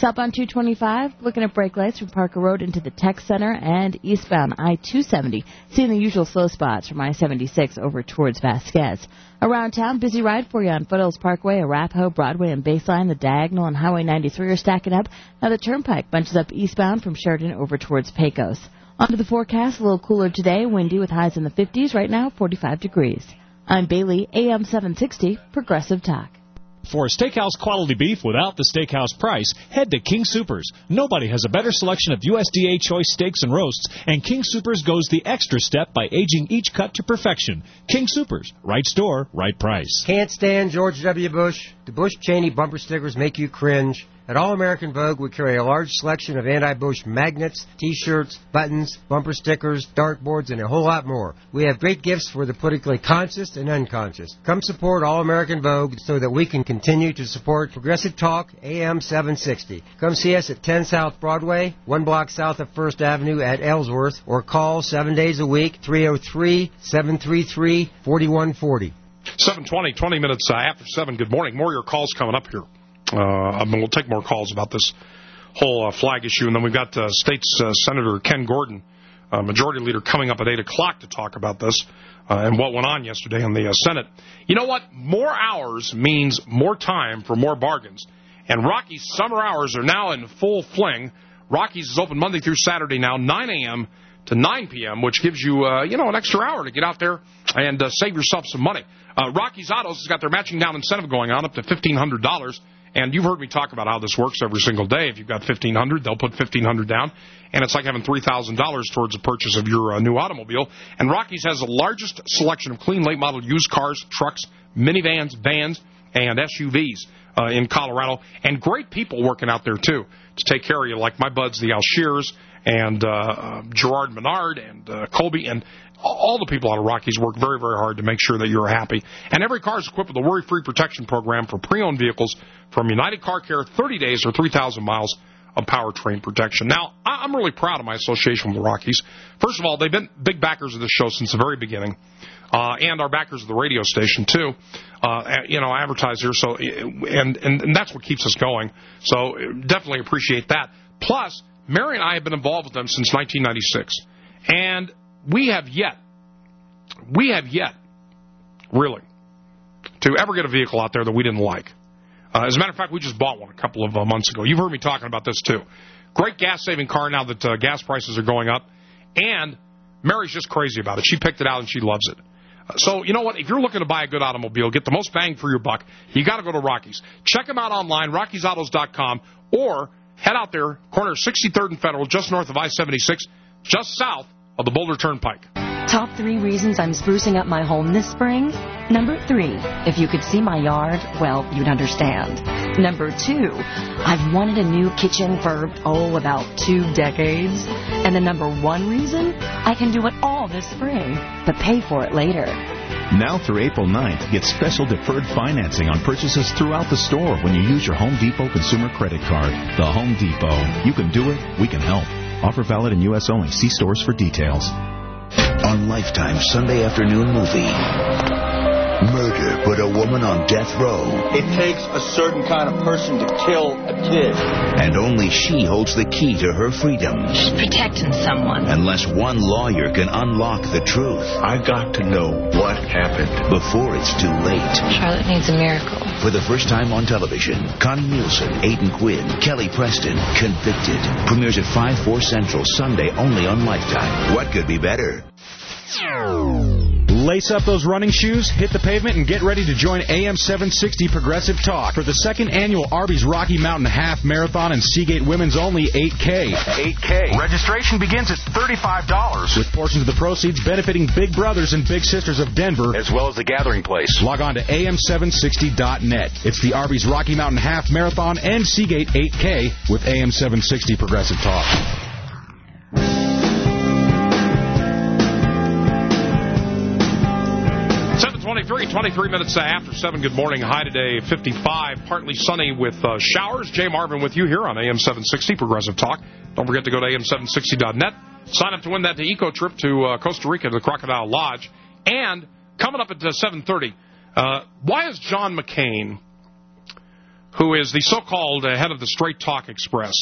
Southbound two twenty-five, looking at brake lights from Parker Road into the Tech Center, and eastbound I two seventy, seeing the usual slow spots from I seventy-six over towards Vasquez. Around town, busy ride for you on Foothills Parkway, Arapahoe, Broadway, and Baseline. The Diagonal and Highway ninety-three are stacking up. Now the Turnpike bunches up eastbound from Sheridan over towards Pecos. Onto the forecast, a little cooler today, windy with highs in the fifties, right now forty-five degrees. I'm Bailey, A M seven sixty, Progressive Talk. For steakhouse quality beef without the steakhouse price, head to King Soopers. Nobody has a better selection of U S D A choice steaks and roasts, and King Soopers goes the extra step by aging each cut to perfection. King Soopers, right store, right price. Can't stand George W. Bush? Do Bush Cheney bumper stickers make you cringe? At All American Vogue, we carry a large selection of anti-Bush magnets, T-shirts, buttons, bumper stickers, dartboards, and a whole lot more. We have great gifts for the politically conscious and unconscious. Come support All American Vogue so that we can continue to support Progressive Talk, A M seven sixty. Come see us at ten South Broadway, one block south of First Avenue at Ellsworth, or call seven days a week, three oh three, seven three three, four one four oh. seven twenty, twenty minutes uh, after seven. Good morning. More of your calls coming up here. Uh, I mean, we'll take more calls about this whole uh, flag issue. And then we've got uh, States uh, Senator Ken Gordon, uh, Majority Leader, coming up at eight o'clock to talk about this uh, and what went on yesterday in the uh, Senate. You know what? More hours means more time for more bargains. And Rocky's summer hours are now in full fling. Rocky's is open Monday through Saturday now, nine a.m. to nine p.m., which gives you, uh, you know, an extra hour to get out there and uh, save yourself some money. Uh, Rocky's Autos has got their matching down incentive going on up to fifteen hundred dollars. And you've heard me talk about how this works every single day. If you've got fifteen hundred dollars, they'll put fifteen hundred dollars down. And it's like having three thousand dollars towards the purchase of your uh, new automobile. And Rocky's has the largest selection of clean, late-model used cars, trucks, minivans, vans, and S U Vs uh, in Colorado. And great people working out there, too, to take care of you, like my buds, the Alshears, and uh, uh, Gerard Menard, and uh, Colby, and all the people out of Rockies work very, very hard to make sure that you're happy. And every car is equipped with a worry-free protection program for pre-owned vehicles from United Car Care, thirty days or three thousand miles of powertrain protection. Now, I'm really proud of my association with the Rockies. First of all, they've been big backers of this show since the very beginning, uh, and our backers of the radio station, too. Uh, you know, I advertise here, so and, and, and that's what keeps us going. So definitely appreciate that. Plus, Mary and I have been involved with them since nineteen ninety-six. And we have yet, we have yet, really, to ever get a vehicle out there that we didn't like. Uh, as a matter of fact, we just bought one a couple of uh, months ago. You've heard me talking about this, too. Great gas-saving car now that uh, gas prices are going up. And Mary's just crazy about it. She picked it out, and she loves it. Uh, so, you know what? If you're looking to buy a good automobile, get the most bang for your buck, you got to go to Rockies. Check them out online, rockies autos dot com, or head out there, corner sixty-third and Federal, just north of I seventy-six, just south of the Boulder Turnpike. Top three reasons I'm sprucing up my home this spring. Number three, if you could see my yard, well, you'd understand. Number two, I've wanted a new kitchen for, oh, about two decades. And the number one reason, I can do it all this spring, but pay for it later. Now through April ninth, get special deferred financing on purchases throughout the store when you use your Home Depot Consumer Credit Card. The Home Depot. You can do it, we can help. Offer valid in U S only. See stores for details. On Lifetime Sunday afternoon movie, Murder Put a Woman on Death Row. It takes a certain kind of person to kill a kid. And only she holds the key to her freedom. She's protecting someone. Unless one lawyer can unlock the truth. I got to know what happened before it's too late. Charlotte needs a miracle. For the first time on television, Connie Nielsen, Aidan Quinn, Kelly Preston, Convicted. Premieres at five, four Central, Sunday only on Lifetime. What could be better? Lace up those running shoes, hit the pavement, and get ready to join A M seven sixty Progressive Talk for the second annual Arby's Rocky Mountain Half Marathon and Seagate Women's Only eight K. eight K. Registration begins at thirty-five dollars, with portions of the proceeds benefiting Big Brothers and Big Sisters of Denver, as well as the Gathering Place. Log on to A M seven sixty dot net. It's the Arby's Rocky Mountain Half Marathon and Seagate eight K with A M seven sixty Progressive Talk. twenty-three, twenty-three minutes after seven. Good morning. High today, fifty-five. Partly sunny with uh, showers. Jay Marvin with you here on A M seven sixty Progressive Talk. Don't forget to go to A M seven sixty dot net. Sign up to win that the eco trip to uh, Costa Rica to the Crocodile Lodge. And coming up at uh, seven thirty, uh, why is John McCain who is the so-called uh, head of the Straight Talk Express.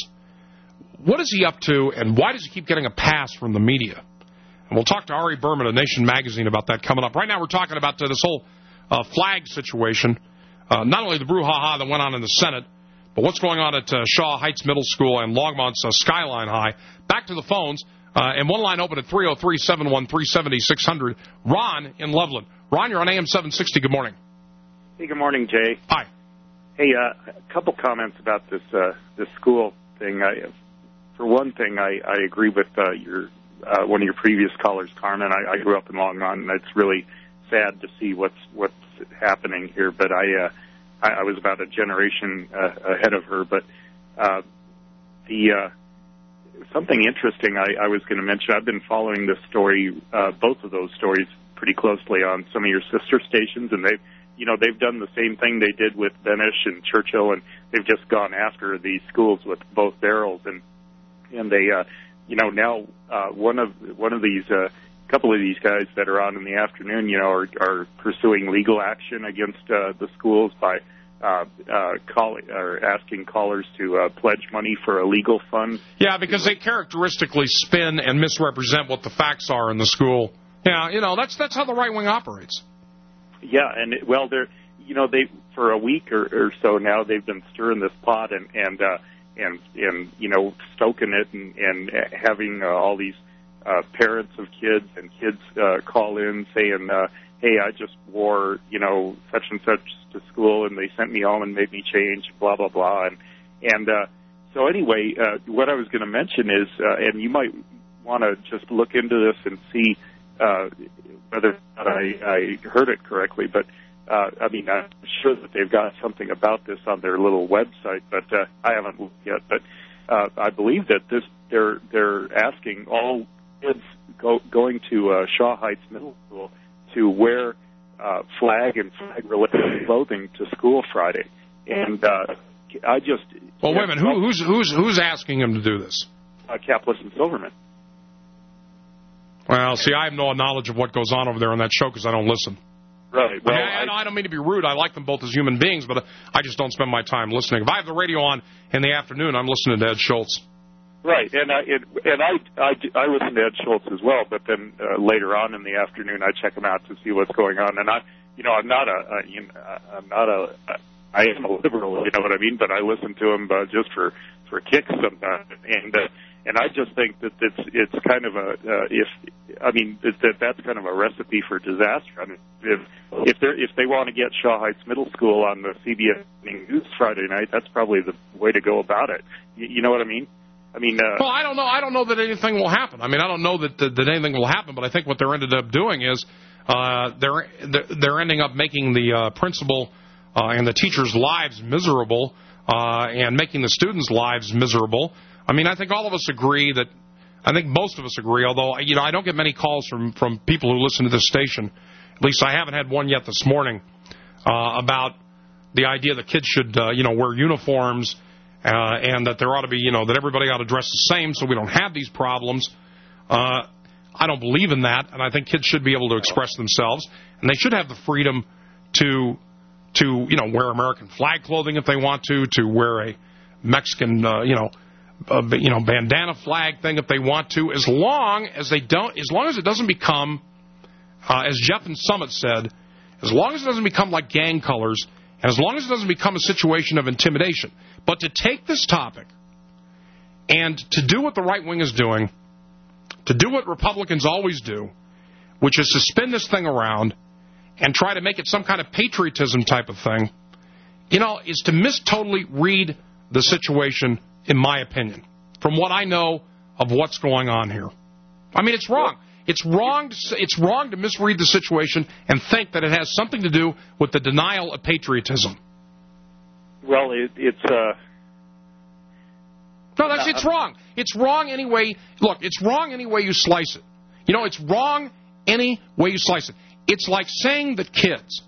What is he up to, and why does he keep getting a pass from the media? And we'll talk to Ari Berman of Nation Magazine about that coming up. Right now we're talking about uh, this whole uh, flag situation, uh, not only the brouhaha that went on in the Senate, but what's going on at uh, Shaw Heights Middle School and Longmont's uh, Skyline High. Back to the phones, uh, and one line open at three oh three, seven one three, seven six zero zero. Ron in Loveland. Ron, you're on A M seven sixty. Good morning. Hey, good morning, Jay. Hi. Hey, uh, a couple comments about this uh, this school thing. I, for one thing, I, I agree with uh, your uh, one of your previous callers, Carmen. I, I grew up in Longmont, and it's really sad to see what's what's happening here. But I, uh, I, I was about a generation uh, ahead of her. But uh, the uh, something interesting I, I was going to mention. I've been following this story, uh, both of those stories, pretty closely on some of your sister stations, and they've you know, they've done the same thing they did with Benish and Churchill, and they've just gone after these schools with both barrels. And and they, uh, you know, now uh, one of one of these, a uh, couple of these guys that are on in the afternoon, you know, are, are pursuing legal action against uh, the schools by uh, uh, call, or asking callers to uh, pledge money for a legal fund. Yeah, because they characteristically spin and misrepresent what the facts are in the school. Yeah, you know, that's that's how the right wing operates. Yeah, and it, well, they're you know they for a week or, or so now they've been stirring this pot and and uh, and and you know stoking it and and having uh, all these uh, parents of kids and kids uh, call in saying, uh, hey, I just wore you know such and such to school and they sent me home and made me change, blah blah blah, and and uh, so anyway, uh, what I was going to mention is, uh, and you might want to just look into this and see. Uh, whether or not I, I heard it correctly, but uh, I mean, I'm sure that they've got something about this on their little website, but uh, I haven't looked yet. But uh, I believe that this they're they're asking all kids go, going to uh, Shaw Heights Middle School to wear uh, flag and flag-related clothing to school Friday, and uh, I just well, wait a minute, Who, who's who's who's asking them to do this? Uh, Caplis and Silverman. Well, see, I have no knowledge of what goes on over there on that show because I don't listen. Right. Well, I, mean, I, I don't mean to be rude. I like them both as human beings, but I just don't spend my time listening. If I have the radio on in the afternoon, I'm listening to Ed Schultz. Right, and I it, and I, I I listen to Ed Schultz as well, but then uh, later on in the afternoon, I check him out to see what's going on. And I, you know, I'm not a, a you know, I'm not a, a I am a liberal, you know what I mean? But I listen to him uh, just for for kicks sometimes, and. Uh, And I just think that it's it's kind of a uh, if I mean that that's kind of a recipe for disaster. I mean, if if they if they want to get Shaw Heights Middle School on the C B S News Friday night, that's probably the way to go about it. You, you know what I mean? I mean, uh, well, I don't know. I don't know that anything will happen. I mean, I don't know that that, that anything will happen. But I think what they're ended up doing is uh, they're they're ending up making the uh, principal uh, and the teachers' lives miserable uh, and making the students' lives miserable. I mean, I think all of us agree that, I think most of us agree, although, you know, I don't get many calls from, from people who listen to this station, at least I haven't had one yet this morning, uh, about the idea that kids should, uh, you know, wear uniforms uh, and that there ought to be, you know, that everybody ought to dress the same so we don't have these problems. Uh, I don't believe in that, and I think kids should be able to express themselves, and they should have the freedom to, to you know, wear American flag clothing if they want to, to wear a Mexican, uh, you know, Uh, you know, bandana flag thing if they want to, as long as they don't, as long as it doesn't become, uh, as Jeff and Summit said, as long as it doesn't become like gang colors, and as long as it doesn't become a situation of intimidation. But to take this topic and to do what the right wing is doing, to do what Republicans always do, which is to spin this thing around and try to make it some kind of patriotism type of thing, you know, is to mis totally read the situation. In my opinion, from what I know of what's going on here. I mean, it's wrong. It's wrong to, it's wrong to misread the situation and think that it has something to do with the denial of patriotism. Well, it, it's... Uh... No, that's it's wrong. It's wrong any way... Look, it's wrong any way you slice it. You know, it's wrong any way you slice it. It's like saying that kids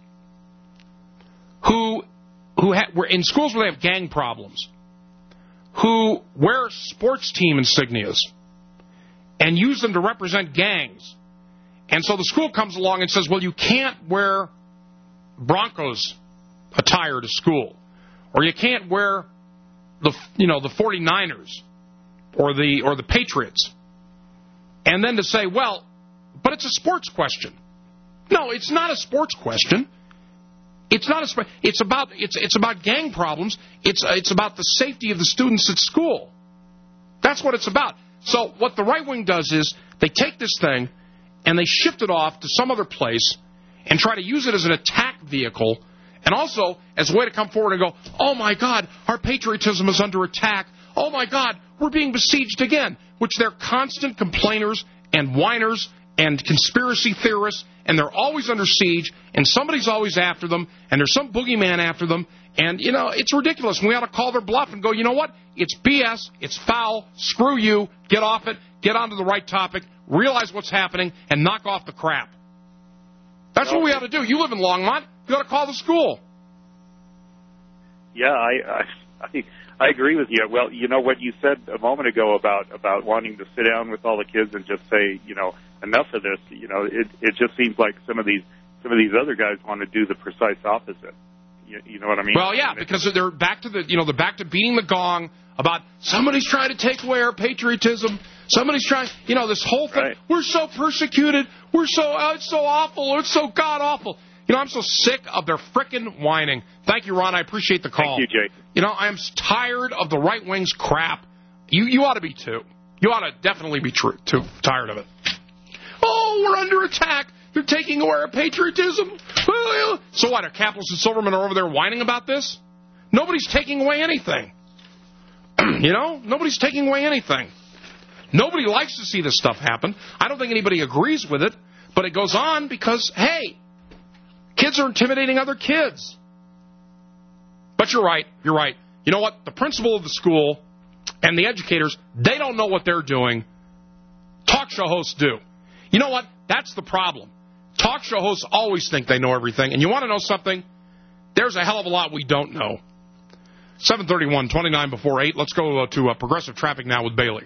who, who ha- were in schools where they have gang problems, who wear sports team insignias and use them to represent gangs. And so the school comes along and says, well, you can't wear Broncos attire to school, or you can't wear the you know the 49ers or the or the Patriots, and then to say, well, but it's a sports question. No, it's not a sports question. It's not a. It's about it's it's about gang problems. It's it's about the safety of the students at school. That's what it's about. So what the right wing does is they take this thing and they shift it off to some other place and try to use it as an attack vehicle, and also as a way to come forward and go, oh my God, our patriotism is under attack. Oh my God, we're being besieged again, which they're constant complainers and whiners and conspiracy theorists, and they're always under siege, and somebody's always after them, and there's some boogeyman after them, and, you know, it's ridiculous. And we ought to call their bluff and go, you know what? It's B S. It's foul. Screw you. Get off it. Get onto the right topic. Realize what's happening, and knock off the crap. That's okay. What we ought to do. You live in Longmont. You ought to call the school. Yeah, I, I, I agree with you. Well, you know what you said a moment ago about, about wanting to sit down with all the kids and just say, you know, enough of this. You know, it it just seems like some of these some of these other guys want to do the precise opposite. You, you know what I mean? Well, yeah, because they're back to the you know they're back to beating the gong about somebody's trying to take away our patriotism. Somebody's trying, you know, this whole thing. Right. We're so persecuted. We're so oh, it's so awful. It's so god awful. You know, I'm so sick of their frickin' whining. Thank you, Ron. I appreciate the call. Thank you, Jake. You know, I am tired of the right wing's crap. You you ought to be too. You ought to definitely be tr- too tired of it. Oh, we're under attack. They're taking away our patriotism. So what, are Capitals and Silverman are over there whining about this? Nobody's taking away anything. You know? Nobody's taking away anything. Nobody likes to see this stuff happen. I don't think anybody agrees with it, but it goes on because, hey, kids are intimidating other kids. But you're right. You're right. You know what? The principal of the school and the educators, they don't know what they're doing. Talk show hosts do. You know what? That's the problem. Talk show hosts always think they know everything. And you want to know something? There's a hell of a lot we don't know. seven thirty-one, twenty-nine before eight. Let's go to uh, Progressive Traffic now with Bailey.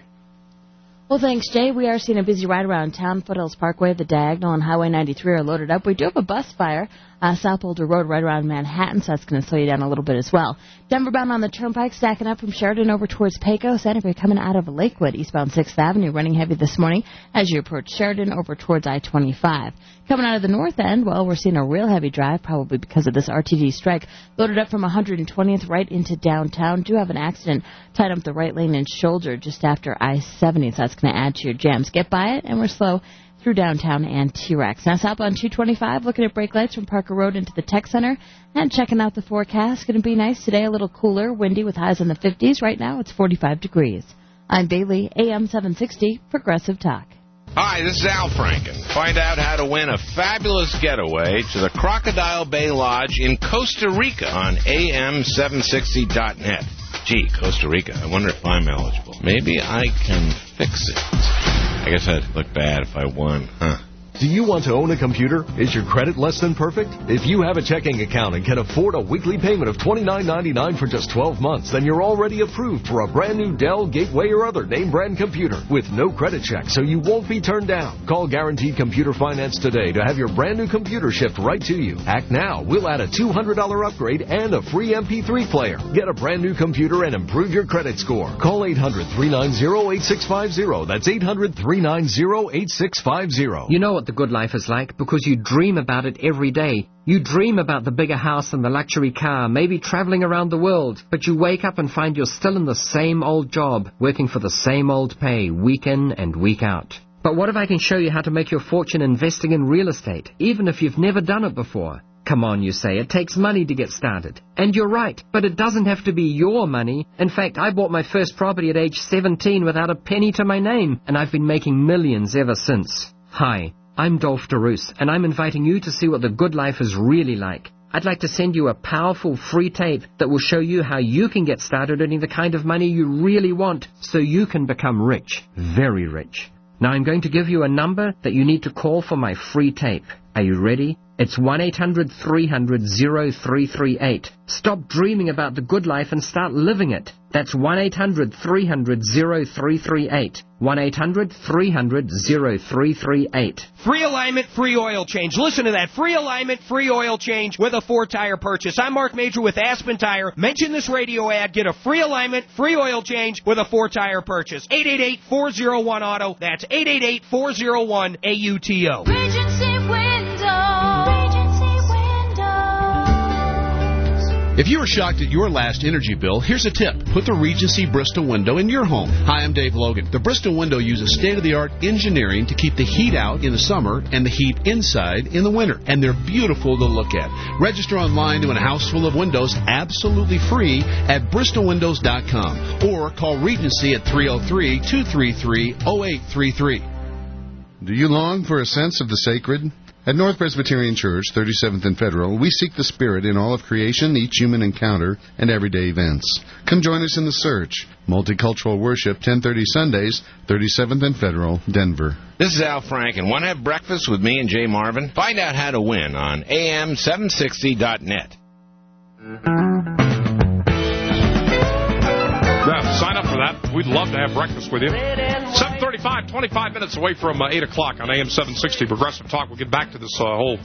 Well, thanks, Jay. We are seeing a busy ride around town. Foothills Parkway, the Diagonal, and Highway ninety-three are loaded up. We do have a bus fire, uh, South Boulder Road, right around Manhattan, so that's going to slow you down a little bit as well. Denver bound on the Turnpike, stacking up from Sheridan over towards Pecos. And if you're coming out of Lakewood, eastbound sixth Avenue, running heavy this morning as you approach Sheridan over towards I twenty-five. Coming out of the north end, well, we're seeing a real heavy drive, probably because of this R T D strike. Loaded up from one hundred twentieth right into downtown. Do have an accident tied up the right lane and shoulder just after I seventy, so that's going to add to your jams. Get by it, and we're slow through downtown and T-Rex. Now, southbound two twenty-five, looking at brake lights from Parker Road into the Tech Center and checking out the forecast. Going to be nice today, a little cooler, windy with highs in the fifties. Right now, it's forty-five degrees. I'm Bailey, A M seven sixty, Progressive Talk. Hi, this is Al Franken. Find out how to win a fabulous getaway to the Crocodile Bay Lodge in Costa Rica on A M seven sixty dot net. Gee, Costa Rica, I wonder if I'm eligible. Maybe I can fix it. I guess I'd look bad if I won, huh? Do you want to own a computer? Is your credit less than perfect? If you have a checking account and can afford a weekly payment of twenty-nine ninety-nine for just twelve months, then you're already approved for a brand new Dell, Gateway, or other name brand computer with no credit check, so you won't be turned down. Call Guaranteed Computer Finance today to have your brand new computer shipped right to you. Act now. We'll add a two hundred dollars upgrade and a free M P three player. Get a brand new computer and improve your credit score. Call eight hundred, three nine zero, eight six five zero. That's eight hundred, three nine zero, eight six five zero. You know what the good life is like because you dream about it every day. You dream about the bigger house and the luxury car, maybe traveling around the world, but you wake up and find you're still in the same old job, working for the same old pay, week in and week out. But what if I can show you how to make your fortune investing in real estate, even if you've never done it before? Come on, you say, it takes money to get started. And you're right, but it doesn't have to be your money. In fact, I bought my first property at age seventeen without a penny to my name, and I've been making millions ever since. Hi. I'm Dolph DeRoos, and I'm inviting you to see what the good life is really like. I'd like to send you a powerful free tape that will show you how you can get started earning the kind of money you really want so you can become rich, very rich. Now I'm going to give you a number that you need to call for my free tape. Are you ready? It's one eight hundred, three hundred, oh three three eight. Stop dreaming about the good life and start living it. That's one eight hundred three hundred oh three three eight. one eight hundred three hundred oh three three eight. Free alignment, free oil change. Listen to that. Free alignment, free oil change with a four-tire purchase. I'm Mark Major with Aspen Tire. Mention this radio ad. Get a free alignment, free oil change with a four-tire purchase. eight eight eight, four oh one, auto. That's eight eight eight, four oh one, A U T O. Regency Windows. If you were shocked at your last energy bill, here's a tip. Put the Regency Bristol window in your home. Hi, I'm Dave Logan. The Bristol window uses state-of-the-art engineering to keep the heat out in the summer and the heat inside in the winter. And they're beautiful to look at. Register online to win a house full of windows absolutely free at bristol windows dot com or call Regency at three oh three, two three three, oh eight three three. Do you long for a sense of the sacred? At North Presbyterian Church, thirty-seventh and Federal, we seek the Spirit in all of creation, each human encounter, and everyday events. Come join us in the search. Multicultural worship, ten thirty Sundays, thirty-seventh and Federal, Denver. This is Al Frank, and want to have breakfast with me and Jay Marvin? Find out how to win on A M seven sixty dot net. Yeah, sign up for that. We'd love to have breakfast with you. seven thirty-five, twenty-five minutes away from uh, eight o'clock on A M seven sixty Progressive Talk. We'll get back to this uh, whole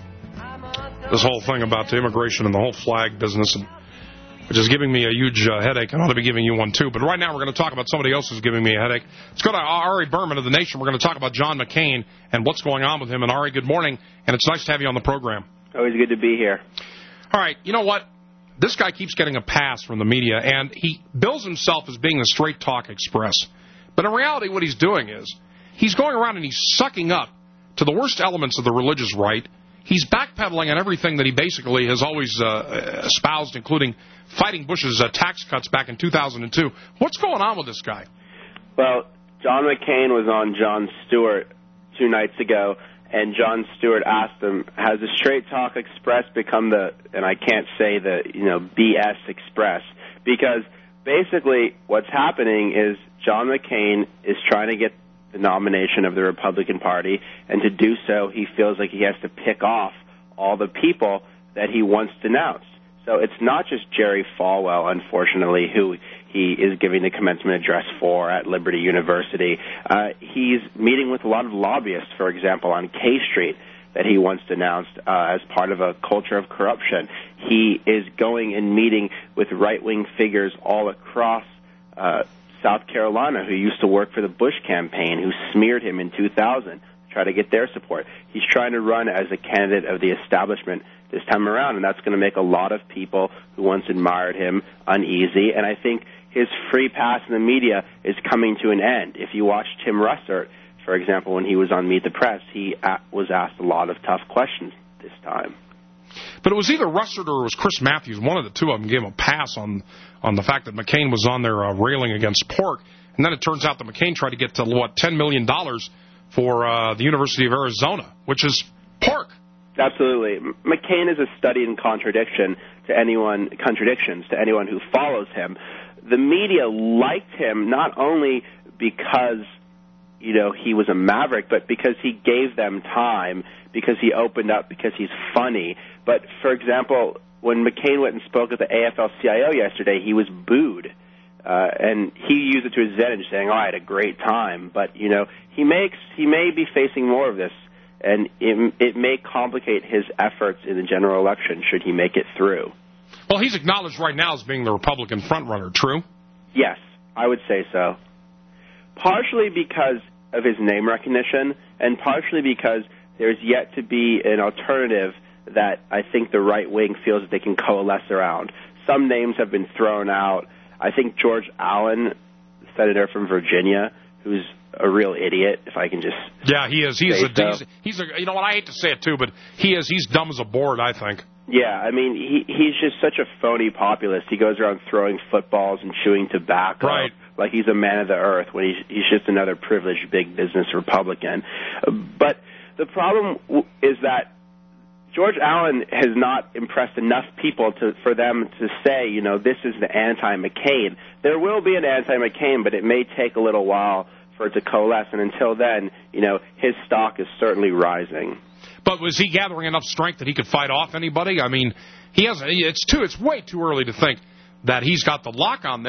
this whole thing about the immigration and the whole flag business, and, which is giving me a huge uh, headache, and ought to be giving you one too. But right now we're going to talk about somebody else who's giving me a headache. Let's go to Ari Berman of The Nation. We're going to talk about John McCain and what's going on with him. And Ari, good morning, and it's nice to have you on the program. Always good to be here. All right, you know what? This guy keeps getting a pass from the media, and he bills himself as being the Straight Talk Express. But in reality, what he's doing is he's going around and he's sucking up to the worst elements of the religious right. He's backpedaling on everything that he basically has always uh, espoused, including fighting Bush's uh, tax cuts back in two thousand two. What's going on with this guy? Well, John McCain was on Jon Stewart two nights ago, and Jon Stewart asked him, has the Straight Talk Express become the, and I can't say the, you know, B S Express, because basically what's happening is John McCain is trying to get the nomination of the Republican Party, and to do so he feels like he has to pick off all the people that he once denounced. So it's not just Jerry Falwell, unfortunately, who he is giving the commencement address for at Liberty University. Uh, he's meeting with a lot of lobbyists, for example, on K Street that he once denounced uh, as part of a culture of corruption. He is going and meeting with right-wing figures all across uh, South Carolina who used to work for the Bush campaign, who smeared him in two thousand, to try to get their support. He's trying to run as a candidate of the establishment this time around, and that's going to make a lot of people who once admired him uneasy. And I think his free pass in the media is coming to an end. If you watch Tim Russert, for example, when he was on Meet the Press, he was asked a lot of tough questions this time. But it was either Russert or it was Chris Matthews. One of the two of them gave him a pass on on the fact that McCain was on there uh, railing against pork. And then it turns out that McCain tried to get to, what, ten million dollars for uh, the University of Arizona, which is pork. Absolutely. McCain is a study in contradiction to anyone, contradictions to anyone who follows him. The media liked him not only because, you know, he was a maverick, but because he gave them time, because he opened up, because he's funny. But, for example, when McCain went and spoke at the A F L C I O yesterday, he was booed. Uh, and he used it to his advantage, saying, oh, I had a great time. But, you know, he makes he may be facing more of this, and it, it may complicate his efforts in the general election should he make it through. Well, he's acknowledged right now as being the Republican frontrunner, true? Yes, I would say so. Partially because of his name recognition, and partially because there's yet to be an alternative that I think the right wing feels that they can coalesce around. Some names have been thrown out. I think George Allen, senator from Virginia, who's a real idiot, if I can just yeah, he is. He is. A, so. he's, he's a. You know what? I hate to say it too, but he is. He's dumb as a board, I think. Yeah, I mean, he he's just such a phony populist. He goes around throwing footballs and chewing tobacco, right, like he's a man of the earth when he's he's just another privileged big business Republican. But the problem is that George Allen has not impressed enough people to for them to say, you know, this is the anti-McCain. There will be an anti-McCain, but it may take a little while for it to coalesce. And until then, you know, his stock is certainly rising. But was he gathering enough strength that he could fight off anybody? I mean, he has. It's too. It's way too early to think that he's got the lock on this.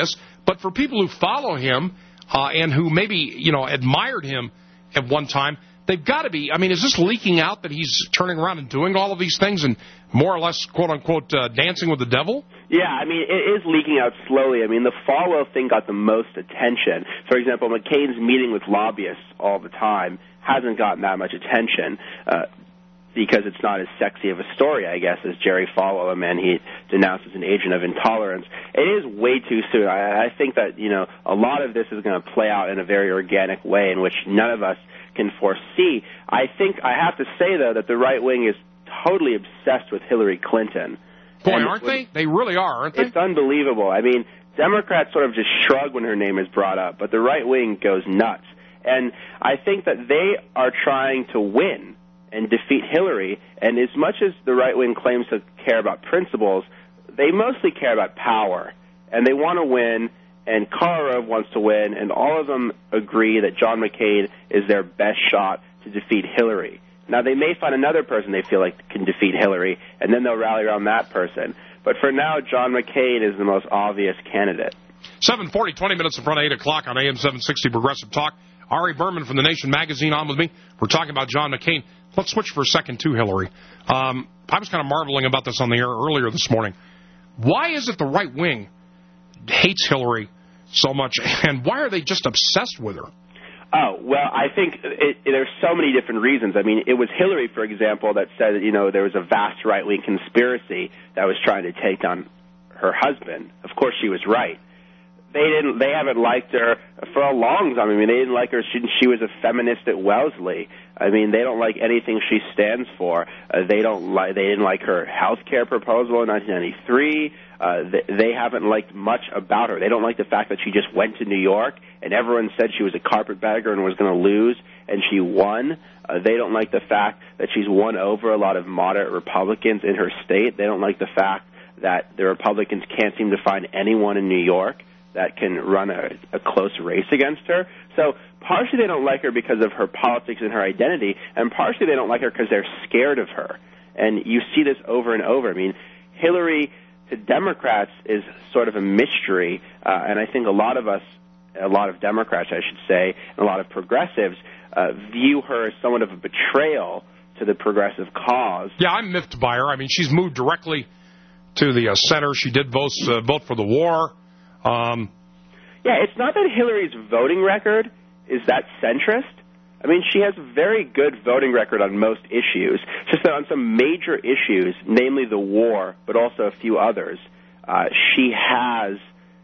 But for people who follow him uh, and who maybe, you know, admired him at one time, they've got to be, I mean, is this leaking out that he's turning around and doing all of these things and more or less, quote-unquote, uh, dancing with the devil? Yeah, I mean, it is leaking out slowly. I mean, the Falwell thing got the most attention. For example, McCain's meeting with lobbyists all the time hasn't gotten that much attention uh, because it's not as sexy of a story, I guess, as Jerry Falwell, a man he denounced as an agent of intolerance. It is way too soon. I, I think that, you know, a lot of this is going to play out in a very organic way in which none of us can foresee. I think I have to say, though, that the right wing is totally obsessed with Hillary Clinton. Boy, and aren't they? They really are, aren't they? It's unbelievable. I mean, Democrats sort of just shrug when her name is brought up, but the right wing goes nuts. And I think that they are trying to win and defeat Hillary, and as much as the right wing claims to care about principles, they mostly care about power. And they want to win, and Karl Rove wants to win, and all of them agree that John McCain is their best shot to defeat Hillary. Now, they may find another person they feel like can defeat Hillary, and then they'll rally around that person. But for now, John McCain is the most obvious candidate. seven forty, twenty minutes in front of eight o'clock on A M seven sixty Progressive Talk. Ari Berman from The Nation magazine on with me. We're talking about John McCain. Let's switch for a second to Hillary. Um, I was kind of marveling about this on the air earlier this morning. Why is it the right wing hates Hillary so much, and why are they just obsessed with her? Oh, well, I think it, it, there's so many different reasons. I mean, it was Hillary, for example, that said, you know, there was a vast right-wing conspiracy that was trying to take down her husband. Of course, she was right. They didn't. They haven't liked her for a long time. I mean, they didn't like her. She, she was a feminist at Wellesley. I mean, they don't like anything she stands for. Uh, they don't like. They didn't like her health care proposal in nineteen ninety-three. Uh, they, they haven't liked much about her. They don't like the fact that she just went to New York and everyone said she was a carpetbagger and was going to lose, and she won. Uh, they don't like the fact that she's won over a lot of moderate Republicans in her state. They don't like the fact that the Republicans can't seem to find anyone in New York that can run a, a close race against her. So partially they don't like her because of her politics and her identity, and partially they don't like her because they're scared of her. And you see this over and over. I mean, Hillary to Democrats is sort of a mystery, uh, and I think a lot of us, a lot of Democrats, I should say, and a lot of progressives uh, view her as somewhat of a betrayal to the progressive cause. Yeah, I'm miffed by her. I mean, she's moved directly to the uh, center. She did vote, uh, vote for the war. Um, yeah, it's not that Hillary's voting record is that centrist. I mean, she has a very good voting record on most issues. It's just that on some major issues, namely the war, but also a few others, uh, she has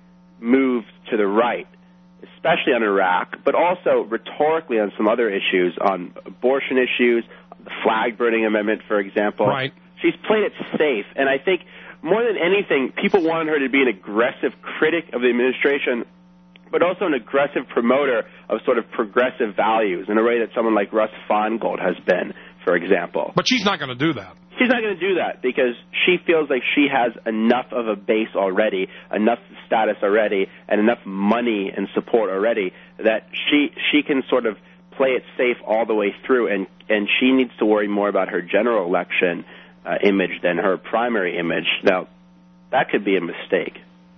moved to the right, especially on Iraq, but also rhetorically on some other issues, on abortion issues, the flag-burning amendment, for example. Right. She's played it safe, and I think more than anything, people wanted her to be an aggressive critic of the administration, but also an aggressive promoter of sort of progressive values in a way that someone like Russ Feingold has been, for example. But she's not going to do that. She's not going to do that because she feels like she has enough of a base already, enough status already, and enough money and support already that she she can sort of play it safe all the way through, and, and she needs to worry more about her general election Uh, image than her primary image. Now, that could be a mistake.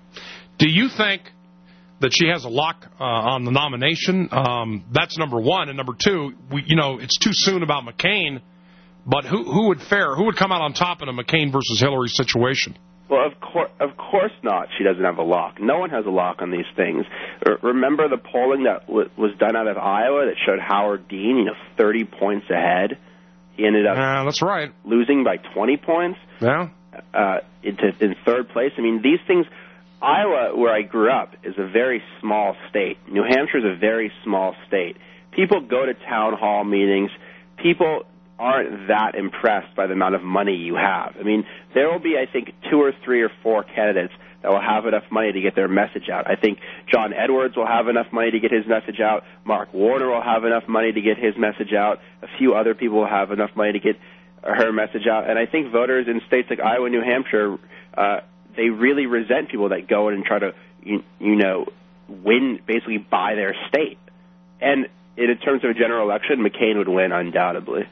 Do you think that she has a lock uh, on the nomination? Um, that's number one. And number two, we, you know, it's too soon about McCain, but who, who would fare? Who would come out on top in a McCain versus Hillary situation? Well, of, cour- of course not. She doesn't have a lock. No one has a lock on these things. R- remember the polling that w- was done out of Iowa that showed Howard Dean, you know, thirty points ahead? He ended up uh, that's right. losing by twenty points yeah. uh, into, in third place. I mean, these things, Iowa, where I grew up, is a very small state. New Hampshire is a very small state. People go to town hall meetings. People aren't that impressed by the amount of money you have. I mean, there will be, I think, two or three or four candidates that will have enough money to get their message out. I think John Edwards will have enough money to get his message out. Mark Warner will have enough money to get his message out. A few other people will have enough money to get her message out. And I think voters in states like Iowa and New Hampshire, uh, they really resent people that go in and try to, you, you know, win, basically buy their state. And in terms of a general election, McCain would win undoubtedly.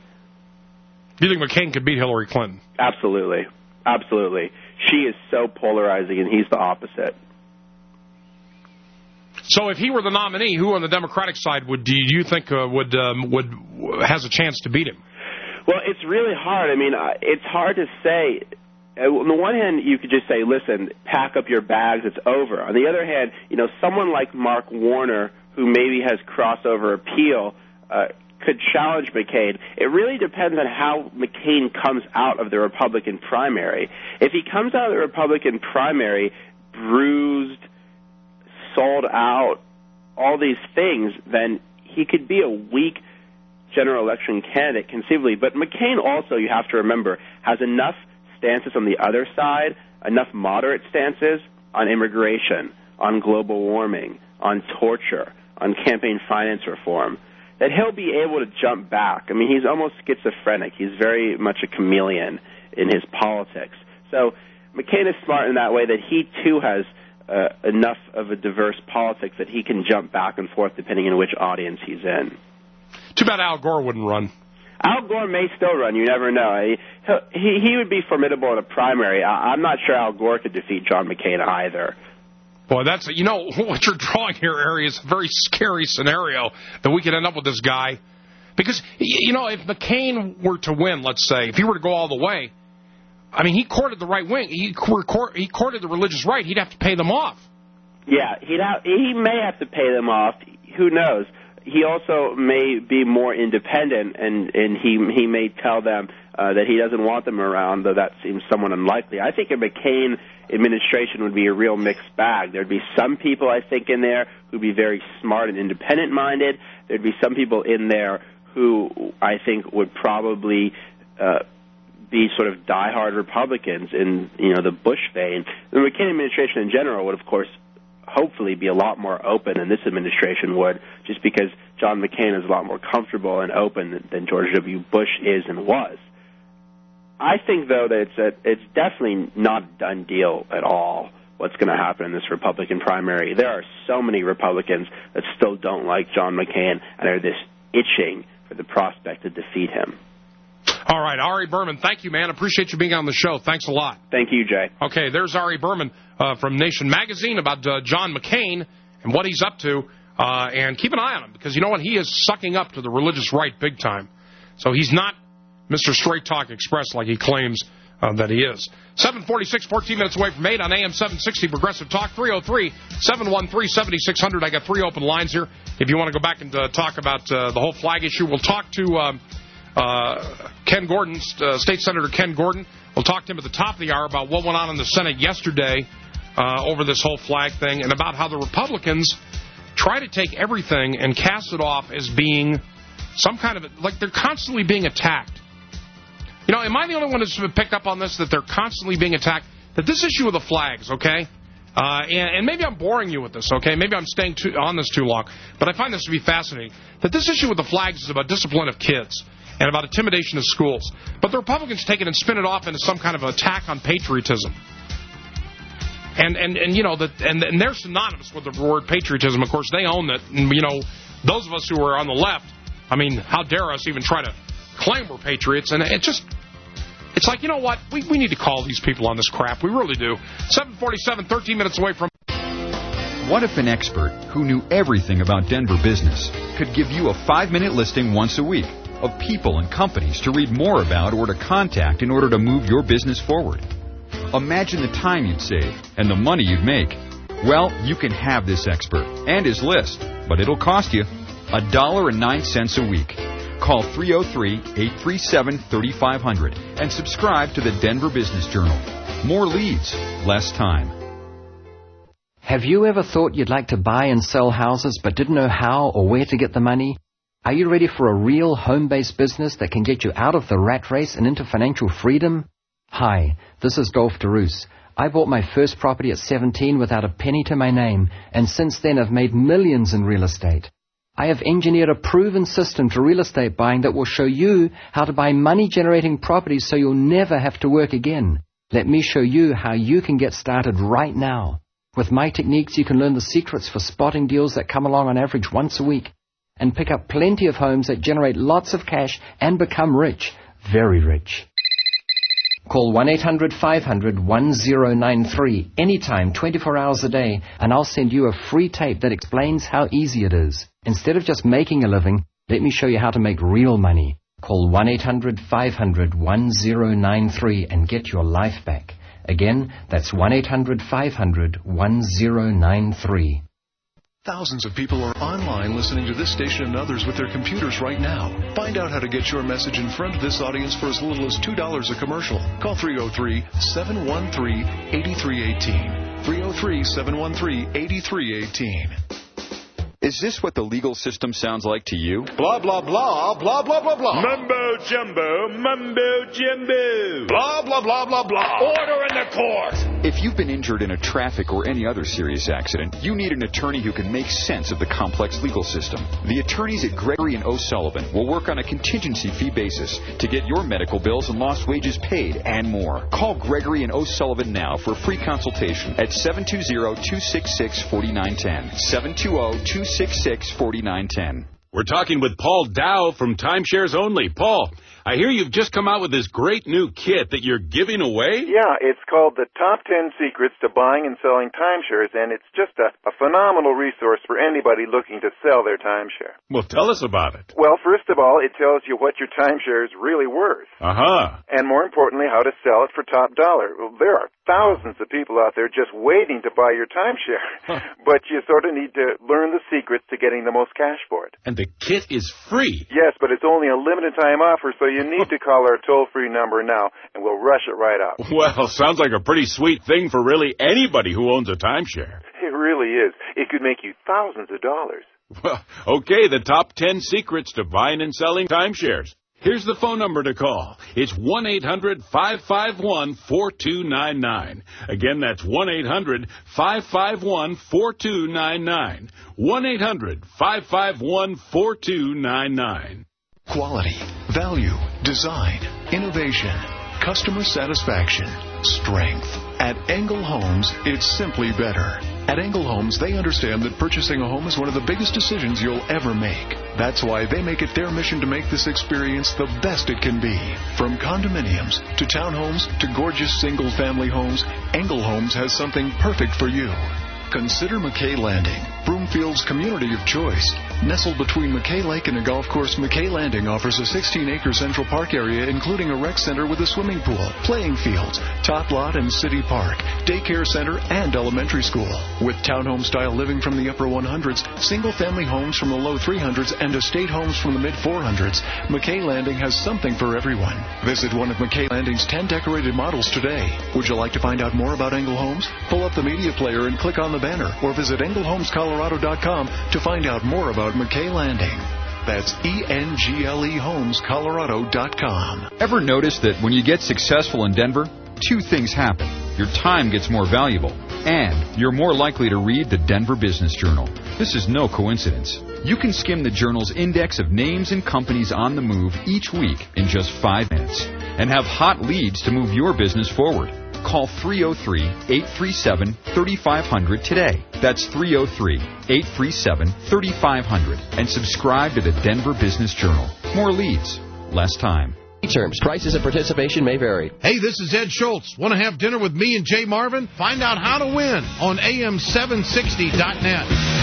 Do you think McCain could beat Hillary Clinton? Absolutely. Absolutely. She is so polarizing, and he's the opposite. So if he were the nominee, who on the Democratic side would do you think uh, would um, would has a chance to beat him? Well, it's really hard. I mean, uh, it's hard to say. On the one hand, you could just say, listen, pack up your bags, it's over. On the other hand, you know, someone like Mark Warner, who maybe has crossover appeal, uh, could challenge McCain. It really depends on how McCain comes out of the Republican primary. If he comes out of the Republican primary bruised, sold out, all these things, then he could be a weak general election candidate conceivably. But McCain also, you have to remember, has enough stances on the other side, enough moderate stances on immigration, on global warming, on torture, on campaign finance reform, that he'll be able to jump back. I mean, he's almost schizophrenic. He's very much a chameleon in his politics. So McCain is smart in that way that he, too, has uh, enough of a diverse politics that he can jump back and forth depending on which audience he's in. Too bad Al Gore wouldn't run. Al Gore may still run. You never know. He he, he would be formidable in a primary. I, I'm not sure Al Gore could defeat John McCain either. Boy, that's, you know, what you're drawing here, Ari, is a very scary scenario that we could end up with this guy. Because, you know, if McCain were to win, let's say, if he were to go all the way, I mean, he courted the right wing. He, he courted the religious right. He'd have to pay them off. Yeah, he'd have, he may have to pay them off. Who knows? He also may be more independent, and, and he he may tell them uh, that he doesn't want them around, though that seems somewhat unlikely. I think a McCain administration would be a real mixed bag. There'd be some people, I think, in there who'd be very smart and independent-minded. There'd be some people in there who I think would probably uh, be sort of diehard Republicans in, you know, the Bush vein. The McCain administration in general would, of course, hopefully be a lot more open than this administration would, just because John McCain is a lot more comfortable and open than George W. Bush is and was. I think, though, that it's, a, it's definitely not a done deal at all what's going to happen in this Republican primary. There are so many Republicans that still don't like John McCain and are this itching for the prospect to defeat him. All right, Ari Berman, thank you, man. Appreciate you being on the show. Thanks a lot. Thank you, Jay. Okay, there's Ari Berman uh, from Nation Magazine about uh, John McCain and what he's up to. Uh, and keep an eye on him, because you know what? He is sucking up to the religious right big time. So he's not Mister Straight Talk Express like he claims uh, that he is. seven forty-six, fourteen minutes away from eight on A M seven sixty Progressive Talk, three oh three, seven one three, seven six zero zero. I got three open lines here. If you want to go back and uh, talk about uh, the whole flag issue, we'll talk to um, uh, Ken Gordon, uh, State Senator Ken Gordon. We'll talk to him at the top of the hour about what went on in the Senate yesterday uh, over this whole flag thing, and about how the Republicans try to take everything and cast it off as being some kind of, like they're constantly being attacked. You know, am I the only one who's picked up on this, that they're constantly being attacked? That this issue of the flags, okay, uh, and, and maybe I'm boring you with this, okay, maybe I'm staying too, on this too long, but I find this to be fascinating, that this issue with the flags is about discipline of kids and about intimidation of schools. But the Republicans take it and spin it off into some kind of attack on patriotism. And, and, and you know, that, and, and they're synonymous with the word patriotism. Of course, they own it. And, you know, those of us who are on the left, I mean, how dare us even try to claim we're patriots? And it just, it's like, you know what? We, we need to call these people on this crap. We really do. seven forty-seven, thirteen minutes away from... What if an expert who knew everything about Denver business could give you a five-minute listing once a week of people and companies to read more about or to contact in order to move your business forward? Imagine the time you'd save and the money you'd make. Well, you can have this expert and his list, but it'll cost you a dollar and nine cents a week. Call three oh three, eight three seven, three five zero zero and subscribe to the Denver Business Journal. More leads, less time. Have you ever thought you'd like to buy and sell houses but didn't know how or where to get the money? Are you ready for a real home-based business that can get you out of the rat race and into financial freedom? Hi, this is Dolph DeRoos. I bought my first property at seventeen without a penny to my name, and since then I've made millions in real estate. I have engineered a proven system to real estate buying that will show you how to buy money-generating properties so you'll never have to work again. Let me show you how you can get started right now. With my techniques, you can learn the secrets for spotting deals that come along on average once a week and pick up plenty of homes that generate lots of cash and become rich, very rich. Call one eight hundred five hundred one zero nine three anytime, twenty-four hours a day, and I'll send you a free tape that explains how easy it is. Instead of just making a living, let me show you how to make real money. Call one eight hundred five hundred one zero nine three and get your life back. Again, that's one eight hundred five hundred one zero nine three. Thousands of people are online listening to this station and others with their computers right now. Find out how to get your message in front of this audience for as little as two dollars a commercial. Call three oh three, seven one three, eight three one eight. three oh three, seven one three, eight three one eight. Is this what the legal system sounds like to you? Blah, blah, blah, blah, blah, blah, blah. Mumbo jumbo, mumbo jumbo. Blah, blah, blah, blah, blah. Order in the court. If you've been injured in a traffic or any other serious accident, you need an attorney who can make sense of the complex legal system. The attorneys at Gregory and O'Sullivan will work on a contingency fee basis to get your medical bills and lost wages paid and more. Call Gregory and O'Sullivan now for a free consultation at seven two zero, two six six, four nine one zero. seven two zero, two six six, four nine one zero. We're talking with Paul Dow from Timeshares Only. Paul, I hear you've just come out with this great new kit that you're giving away? Yeah, it's called the Top ten Secrets to Buying and Selling Timeshares, and it's just a, a phenomenal resource for anybody looking to sell their timeshare. Well, tell us about it. Well, first of all, it tells you what your timeshare is really worth. Uh-huh. And more importantly, how to sell it for top dollar. Well, there are thousands of people out there just waiting to buy your timeshare, huh. But you sort of need to learn the secrets to getting the most cash for it. And the kit is free. Yes, but it's only a limited time offer, so you need to call our toll-free number now, and we'll rush it right out. Well, sounds like a pretty sweet thing for really anybody who owns a timeshare. It really is. It could make you thousands of dollars. Well, okay, the top ten secrets to buying and selling timeshares. Here's the phone number to call. It's one eight hundred five five one four two nine nine. Again, that's one eight hundred five five one four two nine nine. one eight hundred five five one four two nine nine. Quality, value, design, innovation, customer satisfaction, strength. At Engel Homes, it's simply better. At Engel Homes, they understand that purchasing a home is one of the biggest decisions you'll ever make. That's why they make it their mission to make this experience the best it can be. From condominiums to townhomes to gorgeous single-family homes, Engel Homes has something perfect for you. Consider McKay Landing, Broomfield's community of choice. Nestled between McKay Lake and a golf course, McKay Landing offers a sixteen-acre Central Park area, including a rec center with a swimming pool, playing fields, top lot and city park, daycare center, and elementary school. With townhome-style living from the upper hundreds, single-family homes from the low three hundreds, and estate homes from the mid four hundreds, McKay Landing has something for everyone. Visit one of McKay Landing's ten decorated models today. Would you like to find out more about Engel Homes? Pull up the media player and click on the banner, or visit engel homes colorado dot com to find out more about McKay Landing. That's E N G L E homes colorado dot com. Ever notice that when you get successful in Denver, two things happen. Your time gets more valuable, and you're more likely to read the Denver Business Journal. This is no coincidence. You can skim the journal's index of names and companies on the move each week in just five minutes and have hot leads to move your business forward. Call three oh three, eight three seven, three five zero zero today. That's three oh three, eight three seven, three five zero zero and subscribe to the Denver Business Journal. More leads, less time. Terms, prices, and participation may vary. Hey, this is Ed Schultz. Want to have dinner with me and Jay Marvin? Find out how to win on A M seven sixty dot net.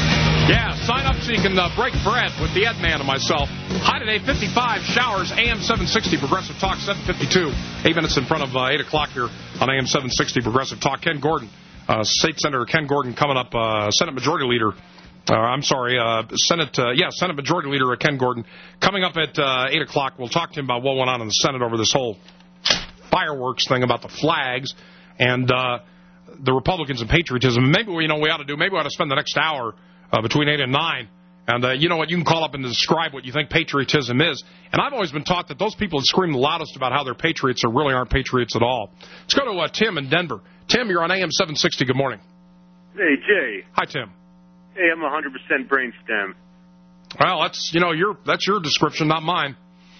Yeah, sign up so you can uh, break bread with the Ed Man and myself. High today, fifty-five, showers, A M seven sixty, Progressive Talk, seven fifty-two. Eight minutes in front of uh, eight o'clock here on A M seven sixty, Progressive Talk. Ken Gordon, uh, State Senator Ken Gordon coming up, uh, Senate Majority Leader. Uh, I'm sorry, uh, Senate, uh, yeah, Senate Majority Leader Ken Gordon. Coming up at uh, eight o'clock, we'll talk to him about what went on in the Senate over this whole fireworks thing about the flags and uh, the Republicans and patriotism. Maybe, you know, we ought to do, maybe we ought to spend the next hour uh, between eight and nine. And uh, you know what? You can call up and describe what you think patriotism is. And I've always been taught that those people that scream the loudest about how they're patriots are really aren't patriots at all. Let's go to uh, Tim in Denver. Tim, you're on A M seven sixty. Good morning. Hey, Jay. Hi, Tim. Hey, I'm one hundred percent brainstem. Well, that's, you know, your that's your description, not mine.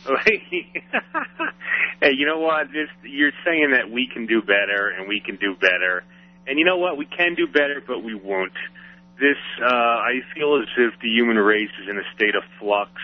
Hey, you know what? This, you're saying that we can do better and we can do better. And you know what? We can do better, but we won't. This, uh, I feel as if the human race is in a state of flux.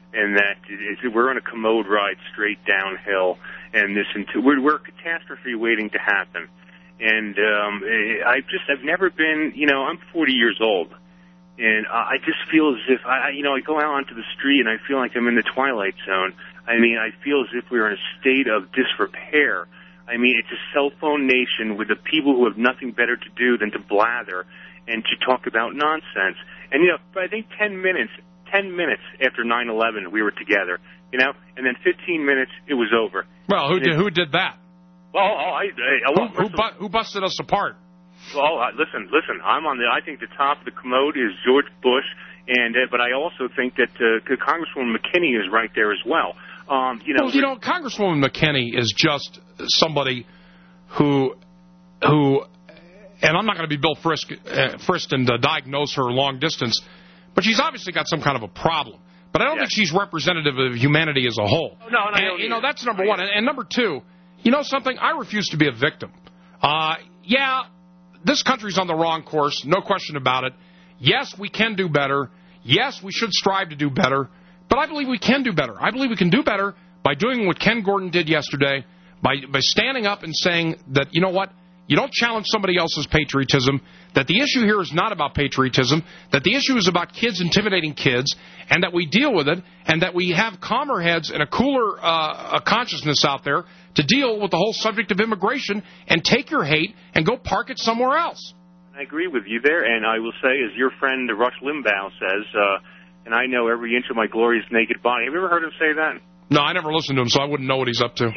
and that it, we're on a commode ride straight downhill, and this into, we're, we're a catastrophe waiting to happen. And um, I just I've never been, you know, I'm forty years old, and I just feel as if I, you know, I go out onto the street and I feel like I'm in the Twilight Zone. I mean, I feel as if we're in a state of disrepair. I mean, it's a cell phone nation with the people who have nothing better to do than to blather and to talk about nonsense. And, you know, I think ten minutes, ten minutes after nine eleven, we were together, you know, and then fifteen minutes, it was over. Well, who did, who did that? Well, I, I, I, who, who, bu- who busted us apart? Well, uh, listen, listen, I'm on the, I think the top of the commode is George Bush, and uh, but I also think that uh, Congresswoman McKinney is right there as well. Um, you know, well, you know, Congresswoman McKinney is just somebody who, who, and I'm not going to be Bill Frisk, uh, Frist and uh, diagnose her long distance, but she's obviously got some kind of a problem. But I don't yes. think she's representative of humanity as a whole. Oh, no, no, and, you know, that's number one. And, and number two, you know something? I refuse to be a victim. Uh, yeah, this country's on the wrong course, no question about it. Yes, we can do better. Yes, we should strive to do better. But I believe we can do better. I believe we can do better by doing what Ken Gordon did yesterday, by, by standing up and saying that, you know what, you don't challenge somebody else's patriotism, that the issue here is not about patriotism, that the issue is about kids intimidating kids, and that we deal with it, and that we have calmer heads and a cooler uh, a consciousness out there to deal with the whole subject of immigration and take your hate and go park it somewhere else. I agree with you there, and I will say, as your friend Rush Limbaugh says, uh, and I know every inch of my glorious naked body. Have you ever heard him say that? No, I never listened to him, so I wouldn't know what he's up to.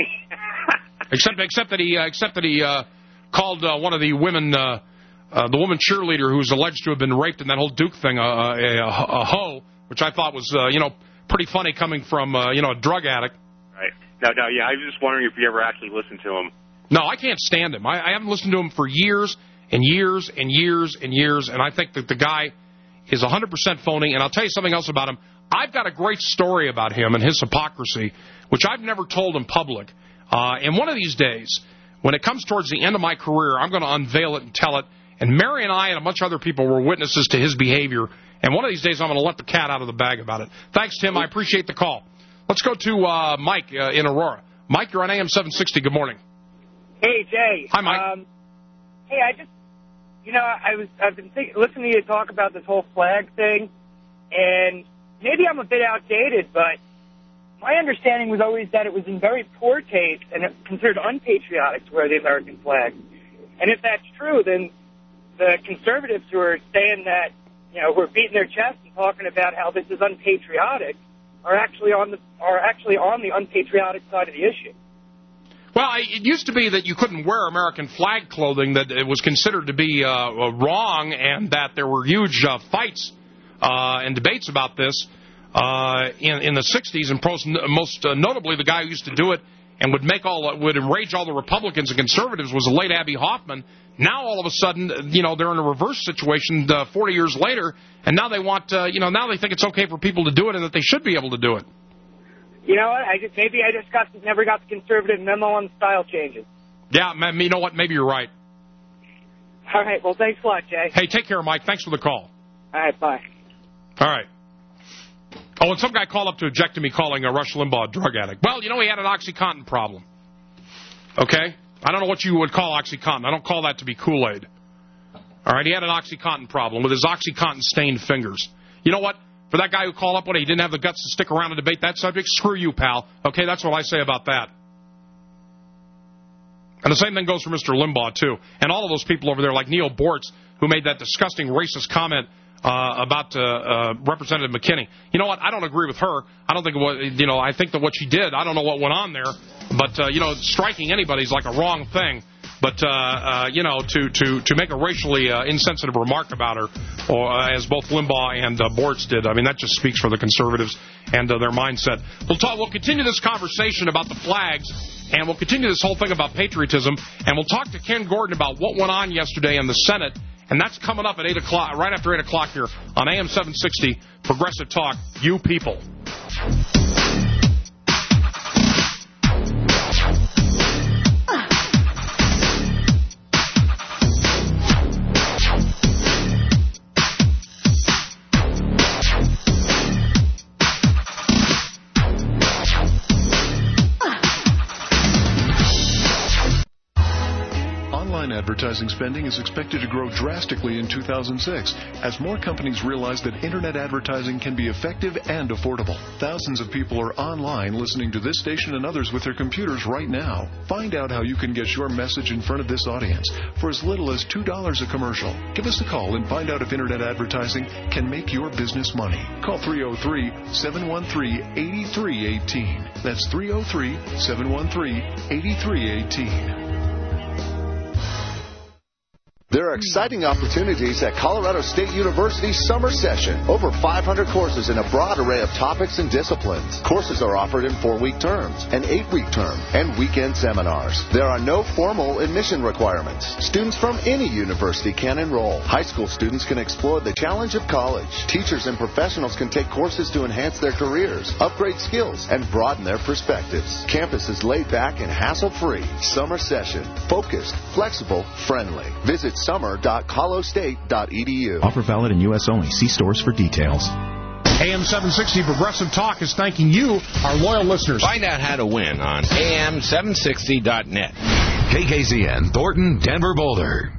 except, except that he, uh, except that he uh, called uh, one of the women, uh, uh, the woman cheerleader who's alleged to have been raped in that whole Duke thing, uh, a, a, a hoe, which I thought was, uh, you know, pretty funny coming from, uh, you know, a drug addict. Right. No, no, yeah. I was just wondering if you ever actually listened to him. No, I can't stand him. I, I haven't listened to him for years and years and years and years, and I think that the guy is one hundred percent phony. And I'll tell you something else about him. I've got a great story about him and his hypocrisy, which I've never told in public. Uh, and one of these days, when it comes towards the end of my career, I'm going to unveil it and tell it. And Mary and I and a bunch of other people were witnesses to his behavior. And one of these days, I'm going to let the cat out of the bag about it. Thanks, Tim. I appreciate the call. Let's go to uh, Mike uh, in Aurora. Mike, you're on A M seven sixty. Good morning. Hey, Jay. Hi, Mike. Um, hey, I just, you know, I was, I've been think, listening to you talk about this whole flag thing, and maybe I'm a bit outdated, but my understanding was always that it was in very poor taste and it considered unpatriotic to wear the American flag. And if that's true, then the conservatives who are saying that, you know, who are beating their chest and talking about how this is unpatriotic are actually on the are actually on the unpatriotic side of the issue. Well, it used to be that you couldn't wear American flag clothing, that it was considered to be uh, wrong, and that there were huge uh, fights uh, and debates about this uh, in, in the sixties, and most, most uh, notably the guy who used to do it and would make all would enrage all the Republicans and conservatives was the late Abby Hoffman. Now all of a sudden, you know, they're in a reverse situation uh, forty years later, and now they want, uh, you know, now they think it's okay for people to do it and that they should be able to do it. You know what? I just maybe I just got never got the conservative memo on the style changes. Yeah, you know what? Maybe you're right. All right. Well, thanks a lot, Jay. Hey, take care, Mike. Thanks for the call. All right. Bye. All right. Oh, and some guy called up to object to me calling a Rush Limbaugh a drug addict. Well, you know, he had an OxyContin problem. Okay? I don't know what you would call OxyContin. I don't call that to be Kool-Aid. All right? He had an OxyContin problem with his OxyContin-stained fingers. You know what? For that guy who called up when he didn't have the guts to stick around and debate that subject, screw you, pal. Okay, that's what I say about that. And the same thing goes for Mister Limbaugh, too. And all of those people over there, like Neil Bortz, who made that disgusting racist comment uh, about uh, uh, Representative McKinney. You know what? I don't agree with her. I don't think what, you know, I think that what she did, I don't know what went on there. But, uh, you know, striking anybody is like a wrong thing. But, uh, uh, you know, to, to, to make a racially uh, insensitive remark about her, or uh, as both Limbaugh and uh, Bortz did, I mean, that just speaks for the conservatives and uh, their mindset. We'll, talk, we'll continue this conversation about the flags, and we'll continue this whole thing about patriotism, and we'll talk to Ken Gordon about what went on yesterday in the Senate, and that's coming up at eight o'clock, right after eight o'clock here on A M seven sixty, Progressive Talk, You People. Online advertising spending is expected to grow drastically in two thousand six as more companies realize that Internet advertising can be effective and affordable. Thousands of people are online listening to this station and others with their computers right now. Find out how you can get your message in front of this audience for as little as two dollars a commercial. Give us a call and find out if Internet advertising can make your business money. Call three oh three, seven one three, eight three one eight. That's three oh three, seven one three, eight three one eight. There are exciting opportunities at Colorado State University's summer session. Over five hundred courses in a broad array of topics and disciplines. Courses are offered in four-week terms, an eight-week term, and weekend seminars. There are no formal admission requirements. Students from any university can enroll. High school students can explore the challenge of college. Teachers and professionals can take courses to enhance their careers, upgrade skills, and broaden their perspectives. Campus is laid back and hassle-free. Summer session. Focused, flexible, friendly. Visit summer dot colo state dot e d u. Offer valid in U S only. See stores for details. A M seven sixty Progressive Talk is thanking you, our loyal listeners. Find out how to win on A M seven sixty dot net. K K Z N, Thornton, Denver, Boulder.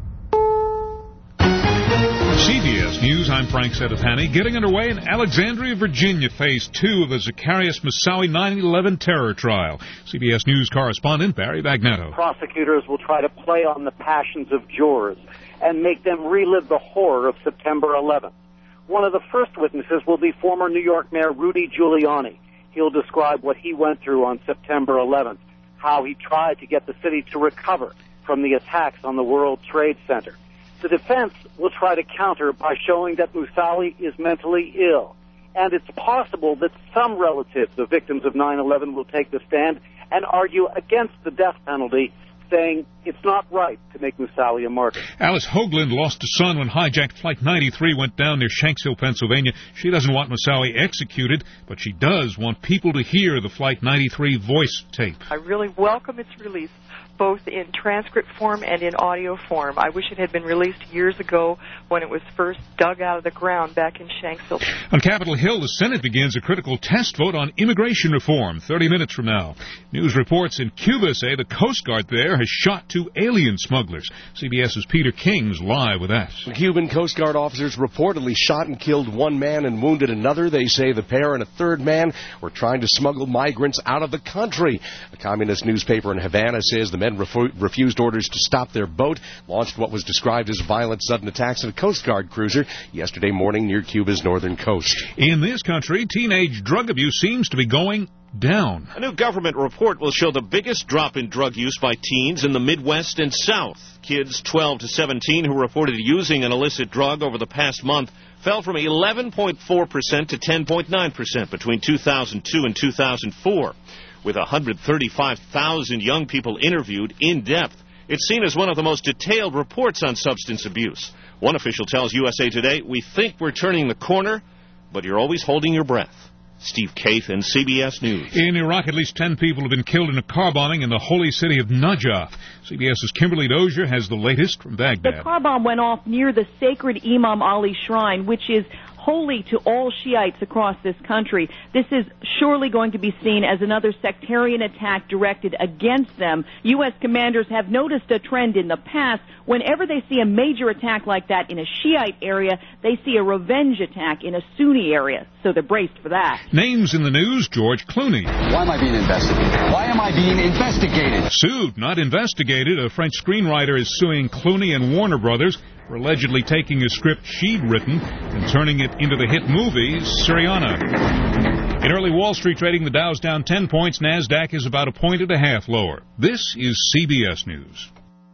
C B S News, I'm Frank Sedefani. Getting underway in Alexandria, Virginia, phase two of the Zacharias Moussaoui nine eleven terror trial. C B S News correspondent Barry Bagnetto. Prosecutors will try to play on the passions of jurors and make them relive the horror of September eleventh. One of the first witnesses will be former New York Mayor Rudy Giuliani. He'll describe what he went through on September eleventh, how he tried to get the city to recover from the attacks on the World Trade Center. The defense will try to counter by showing that Moussaoui is mentally ill. And it's possible that some relatives of victims of nine eleven will take the stand and argue against the death penalty, saying it's not right to make Moussaoui a martyr. Alice Hoagland lost a son when hijacked Flight ninety-three went down near Shanksville, Pennsylvania. She doesn't want Moussaoui executed, but she does want people to hear the Flight ninety-three voice tape. I really welcome its release, both in transcript form and in audio form. I wish it had been released years ago when it was first dug out of the ground back in Shanksville. On Capitol Hill, the Senate begins a critical test vote on immigration reform thirty minutes from now. News reports in Cuba say the Coast Guard there has shot two alien smugglers. CBS's Peter King's live with that. The Cuban Coast Guard officers reportedly shot and killed one man and wounded another. They say the pair and a third man were trying to smuggle migrants out of the country. A communist newspaper in Havana says the men refu- refused orders to stop their boat, launched what was described as violent sudden attacks on a Coast Guard cruiser yesterday morning near Cuba's northern coast. In this country, teenage drug abuse seems to be going down. A new government report will show the biggest drop in drug use by teens in the Midwest and South. Kids twelve to seventeen who reported using an illicit drug over the past month fell from eleven point four percent to ten point nine percent between two thousand two and two thousand four. With one hundred thirty-five thousand young people interviewed in depth, it's seen as one of the most detailed reports on substance abuse. One official tells U S A Today, "We think we're turning the corner, but you're always holding your breath." Steve Kaith in C B S News. In Iraq, at least ten people have been killed in a car bombing in the holy city of Najaf. CBS's Kimberly Dozier has the latest from Baghdad. The car bomb went off near the sacred Imam Ali Shrine, which is holy to all Shiites across this country. This is surely going to be seen as another sectarian attack directed against them. U S commanders have noticed a trend in the past. Whenever they see a major attack like that in a Shiite area, they see a revenge attack in a Sunni area. So they're braced for that. Names in the news, George Clooney. Why am I being investigated? Why am I being investigated? Sued, not investigated. A French screenwriter is suing Clooney and Warner Brothers for allegedly taking a script she'd written and turning it into the hit movie Syriana. In early Wall Street trading, the Dow's down ten points. NASDAQ is about a point and a half lower. This is C B S News.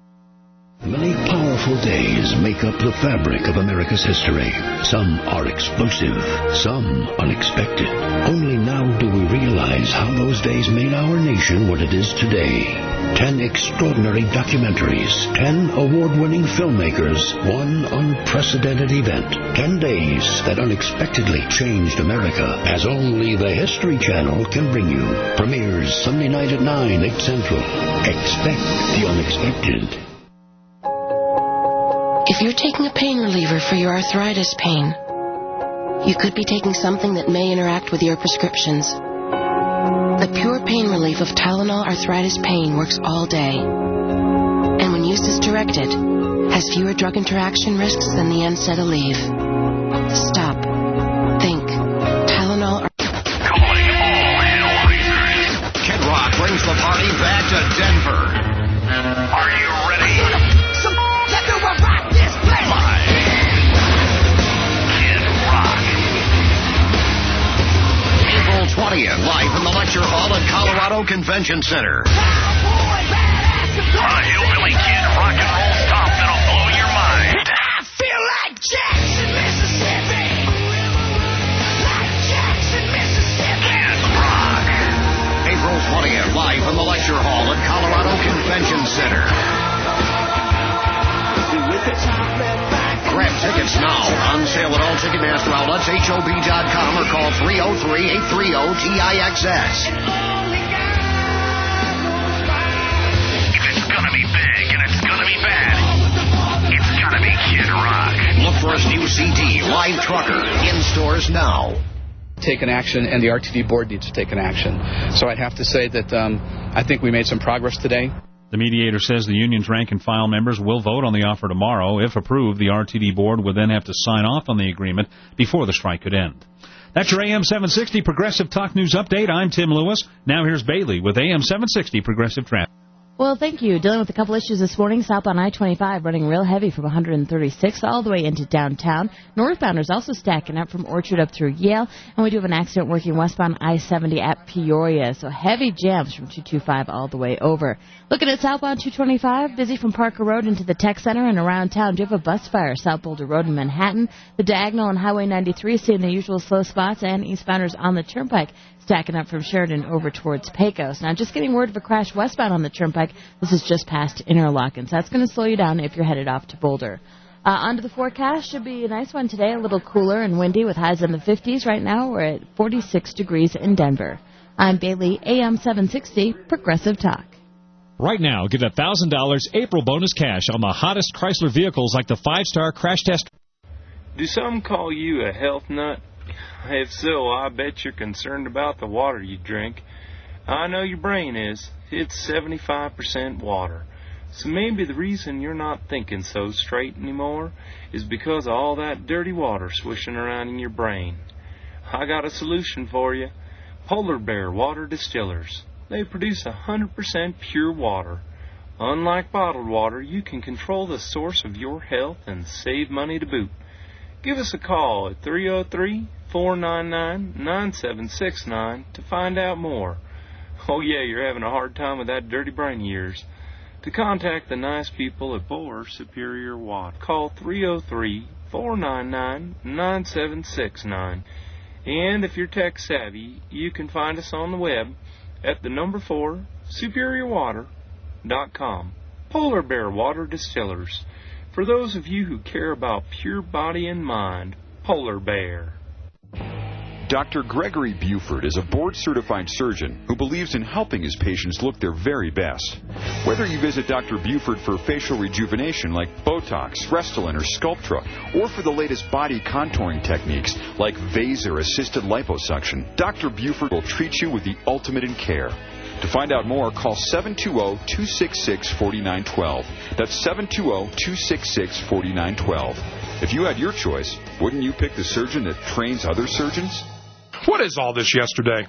Many powerful days make up the fabric of America's history. Some are explosive, some unexpected. Only now do we realize how those days made our nation what it is today. Ten extraordinary documentaries, ten award-winning filmmakers, one unprecedented event. Ten days that unexpectedly changed America, as only the History Channel can bring you. Premieres Sunday night at nine, eight Central. Expect the unexpected. If you're taking a pain reliever for your arthritis pain, you could be taking something that may interact with your prescriptions. The pure pain relief of Tylenol arthritis pain works all day. And when you use as directed, has fewer drug interaction risks than the N SAID Aleve. Stop. Think. Tylenol or... Calling all Hellraisers. Kid Rock brings the party back to Denver. Are you ready? So together we'll rock this place. Live. Kid Rock. April twentieth, live from the Lecture Hall at Colorado Convention Center. A hillbilly kid rock and roll stuff that'll blow your mind. I feel like Jackson, Mississippi. Like Jackson, Mississippi. Kid Rock. April twentieth, live from the Lecture Hall at Colorado Convention Center. Grab tickets now. On sale at all Ticketmaster outlets, H O B dot com, or call three oh three, eight three oh, T I X S. It's gonna be big and it's gonna be bad. It's gonna be Kid Rock. Look for his new C D, Live Trucker, in stores now. Take an action, and the R T D board needs to take an action. So I'd have to say that um, I think we made some progress today. The mediator says the union's rank-and-file members will vote on the offer tomorrow. If approved, the R T D board would then have to sign off on the agreement before the strike could end. That's your A M seven sixty Progressive Talk News Update. I'm Tim Lewis. Now here's Bailey with A M seven sixty Progressive Traffic. Well, thank you. Dealing with a couple issues this morning. Southbound I twenty-five running real heavy from one thirty-six all the way into downtown. Northbounders also stacking up from Orchard up through Yale. And we do have an accident working westbound I seventy at Peoria. So heavy jams from two twenty-five all the way over. Looking at southbound two twenty-five, busy from Parker Road into the Tech Center and around town. Do you have a bus fire? South Boulder Road in Manhattan. The Diagonal on Highway ninety-three seeing the usual slow spots, and eastbounders on the Turnpike stacking up from Sheridan over towards Pecos. Now, just getting word of a crash westbound on the Turnpike. This is just past Interlochen, so that's going to slow you down if you're headed off to Boulder. Uh, onto the forecast. Should be a nice one today, a little cooler and windy with highs in the fifties. Right now, we're at forty-six degrees in Denver. I'm Bailey, A M seven sixty, Progressive Talk. Right now, get one thousand dollars April bonus cash on the hottest Chrysler vehicles like the five-star Crash Test. Do some call you a health nut? If so, I bet you're concerned about the water you drink. I know your brain is. It's seventy-five percent water. So maybe the reason you're not thinking so straight anymore is because of all that dirty water swishing around in your brain. I got a solution for you. Polar Bear Water Distillers. They produce one hundred percent pure water. Unlike bottled water, you can control the source of your health and save money to boot. Give us a call at three oh three, four nine nine, nine seven six nine to find out more. Oh yeah, you're having a hard time with that dirty brain of yours. To contact the nice people at Boer Superior Water, call three oh three, four nine nine, nine seven six nine. And if you're tech savvy, you can find us on the web at the number four, superior water dot com. Polar Bear Water Distillers. For those of you who care about pure body and mind, Polar Bear. Doctor Gregory Buford is a board-certified surgeon who believes in helping his patients look their very best. Whether you visit Doctor Buford for facial rejuvenation like Botox, Restylane, or Sculptra, or for the latest body contouring techniques like Vaser-assisted liposuction, Doctor Buford will treat you with the ultimate in care. To find out more, call seven two zero, two six six, four nine one two. That's seven two zero, two six six, four nine one two. If you had your choice, wouldn't you pick the surgeon that trains other surgeons? What is all this yesterday?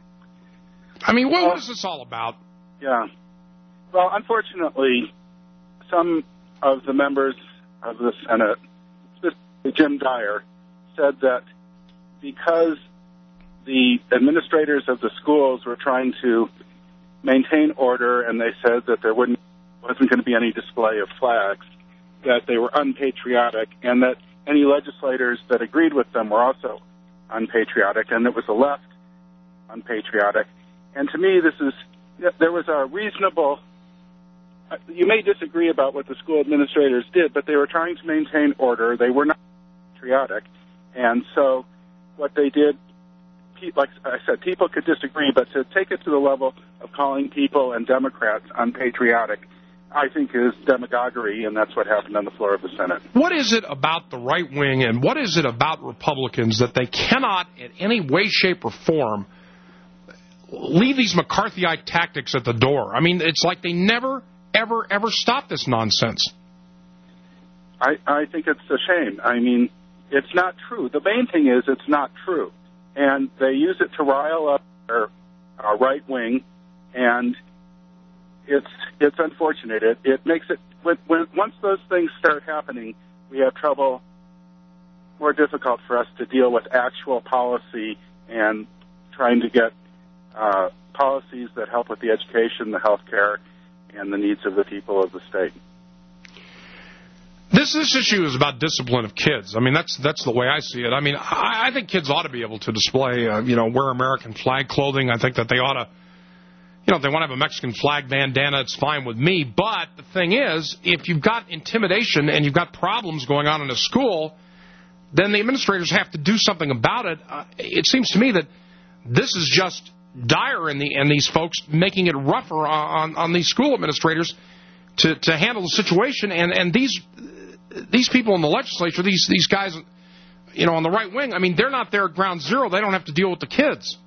I mean, what, what is this all about? Yeah. Well, unfortunately, some of the members of the Senate, specifically Jim Dyer, said that because the administrators of the schools were trying to maintain order, and they said that there wouldn't, wasn't going to be any display of flags, that they were unpatriotic, and that any legislators that agreed with them were also unpatriotic, and it was the left unpatriotic. And to me, this is, there was a reasonable, you may disagree about what the school administrators did, but they were trying to maintain order. They were not patriotic. And so what they did, like I said, people could disagree, but to take it to the level of calling people and Democrats unpatriotic, I think is demagoguery, and that's what happened on the floor of the Senate. What is it about the right wing, and what is it about Republicans that they cannot, in any way, shape, or form, leave these McCarthyite tactics at the door? I mean, it's like they never, ever, ever stop this nonsense. I, I think it's a shame. I mean, it's not true. The main thing is it's not true. And they use it to rile up their uh, right wing, and it's it's unfortunate. It, it makes it, when, when, once those things start happening, we have trouble, more difficult for us to deal with actual policy and trying to get uh, policies that help with the education, the health care, and the needs of the people of the state. This this issue is about discipline of kids. I mean, that's that's the way I see it. I mean, I, I think kids ought to be able to display, uh, you know, wear American flag clothing. I think that they ought to, you know, if they want to have a Mexican flag bandana, it's fine with me. But the thing is, if you've got intimidation and you've got problems going on in a school, then the administrators have to do something about it. Uh, it seems to me that this is just Dyer and, the, and these folks making it rougher on, on these school administrators to, to handle the situation. And, and these these people in the legislature, these these guys, you know, on the right wing, I mean, they're not there at ground zero. They don't have to deal with the kids.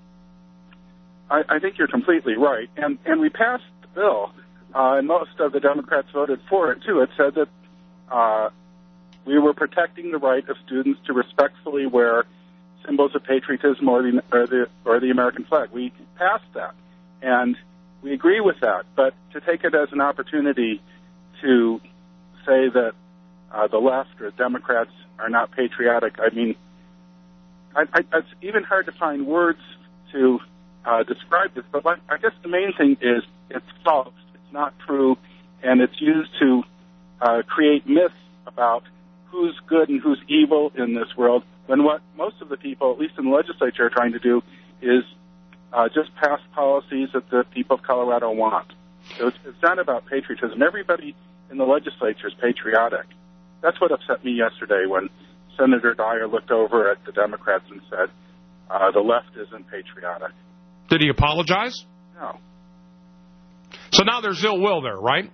I, I think you're completely right. And, and we passed the bill, uh, and most of the Democrats voted for it, too. It said that uh, we were protecting the right of students to respectfully wear symbols of patriotism or the, or the or the American flag. We passed that, and we agree with that. But to take it as an opportunity to say that uh, the left or Democrats are not patriotic, I mean, I, I, it's even hard to find words to uh, describe this. But what, I guess the main thing is it's false. It's not true, and it's used to uh, create myths about who's good and who's evil in this world, when what most of the people, at least in the legislature, are trying to do is uh, just pass policies that the people of Colorado want. So it's, it's not about patriotism. Everybody in the legislature is patriotic. That's what upset me yesterday when Senator Dyer looked over at the Democrats and said, uh, the left isn't patriotic. Did he apologize? No. So now there's ill will there, right?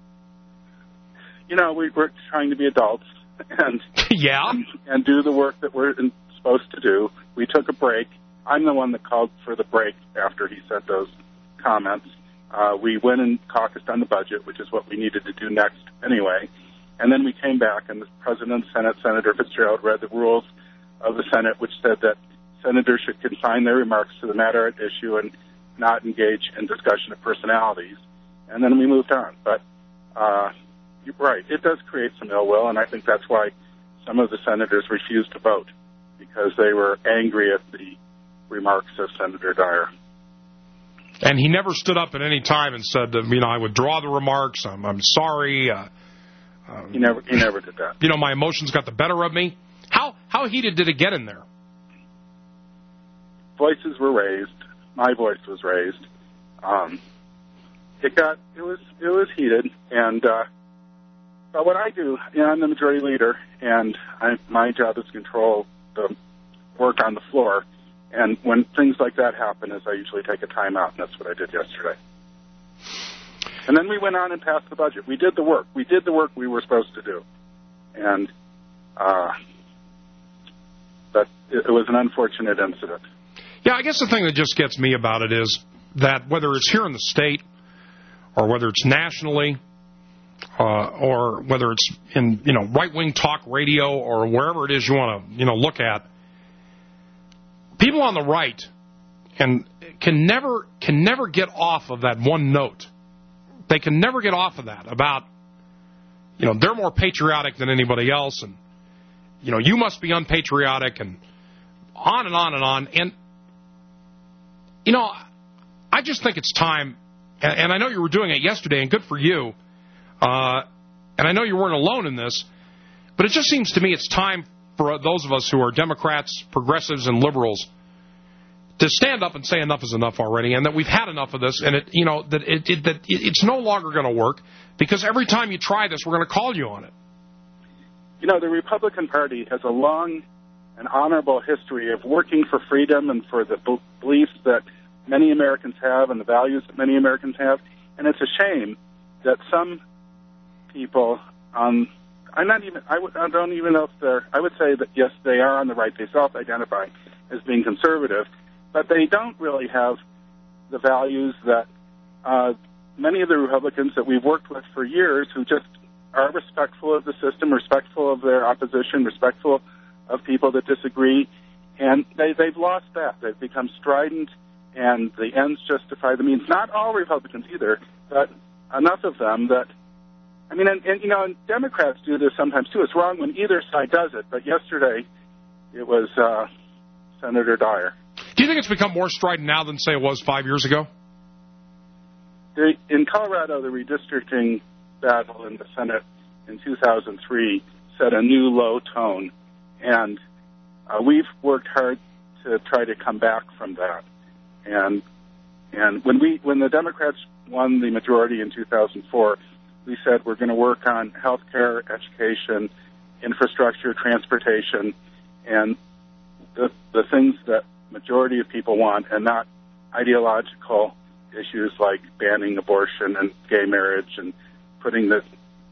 You know, we, we're trying to be adults and yeah, and, and do the work that we're in, supposed to do. We took a break. I'm the one that called for the break after he said those comments. Uh, we went and caucused on the budget, which is what we needed to do next anyway. And then we came back, and the President of the Senate, Senator Fitzgerald, read the rules of the Senate, which said that senators should confine their remarks to the matter at issue and not engage in discussion of personalities. And then we moved on. But uh, you're right, it does create some ill will, and I think that's why some of the senators refused to vote, because they were angry at the remarks of Senator Dyer. And he never stood up at any time and said, you know, I withdraw the remarks, I'm, I'm sorry. Uh, um, he never he never did that. You know, my emotions got the better of me. How how heated did it get in there? Voices were raised. My voice was raised. Um, it got it was it was heated, and uh, but what I do, you know, I'm the majority leader, and I, my job is to control the work on the floor. And when things like that happen, is I usually take a time out, and that's what I did yesterday. And then we went on and passed the budget. We did the work. We did the work we were supposed to do. And uh, but it, it was an unfortunate incident. Yeah, I guess the thing that just gets me about it is that whether it's here in the state or whether it's nationally uh, or whether it's in, you know, right-wing talk radio or wherever it is you want to, you know, look at, people on the right and can never can never get off of that one note. They can never get off of that about, you know, they're more patriotic than anybody else, and, you know, you must be unpatriotic, and on and on and on. And, you know, I just think it's time, and, and I know you were doing it yesterday, and good for you, uh, and I know you weren't alone in this, but it just seems to me it's time for those of us who are Democrats, progressives, and liberals to stand up and say enough is enough already, and that we've had enough of this, and it, you know, that it, it that it's no longer going to work, because every time you try this, we're going to call you on it. You know, the Republican Party has a long and honorable history of working for freedom and for the b- beliefs that many Americans have and the values that many Americans have, and it's a shame that some people on I'm not even. I, w- I don't even know if they're. I would say that yes, they are on the right. They self-identify as being conservative, but they don't really have the values that uh, many of the Republicans that we've worked with for years who just are respectful of the system, respectful of their opposition, respectful of people that disagree, and they, they've lost that. They've become strident, and the ends justify the means. Not all Republicans either, but enough of them that, I mean, and, and you know, and Democrats do this sometimes too. It's wrong when either side does it, but yesterday it was uh, Senator Dyer. Do you think it's become more strident now than, say, it was five years ago? The, in Colorado, the redistricting battle in the Senate in two thousand three set a new low tone, and uh, we've worked hard to try to come back from that. And and when we when the Democrats won the majority in two thousand four, we said we're going to work on health care, education, infrastructure, transportation, and the the things that majority of people want, and not ideological issues like banning abortion and gay marriage and putting the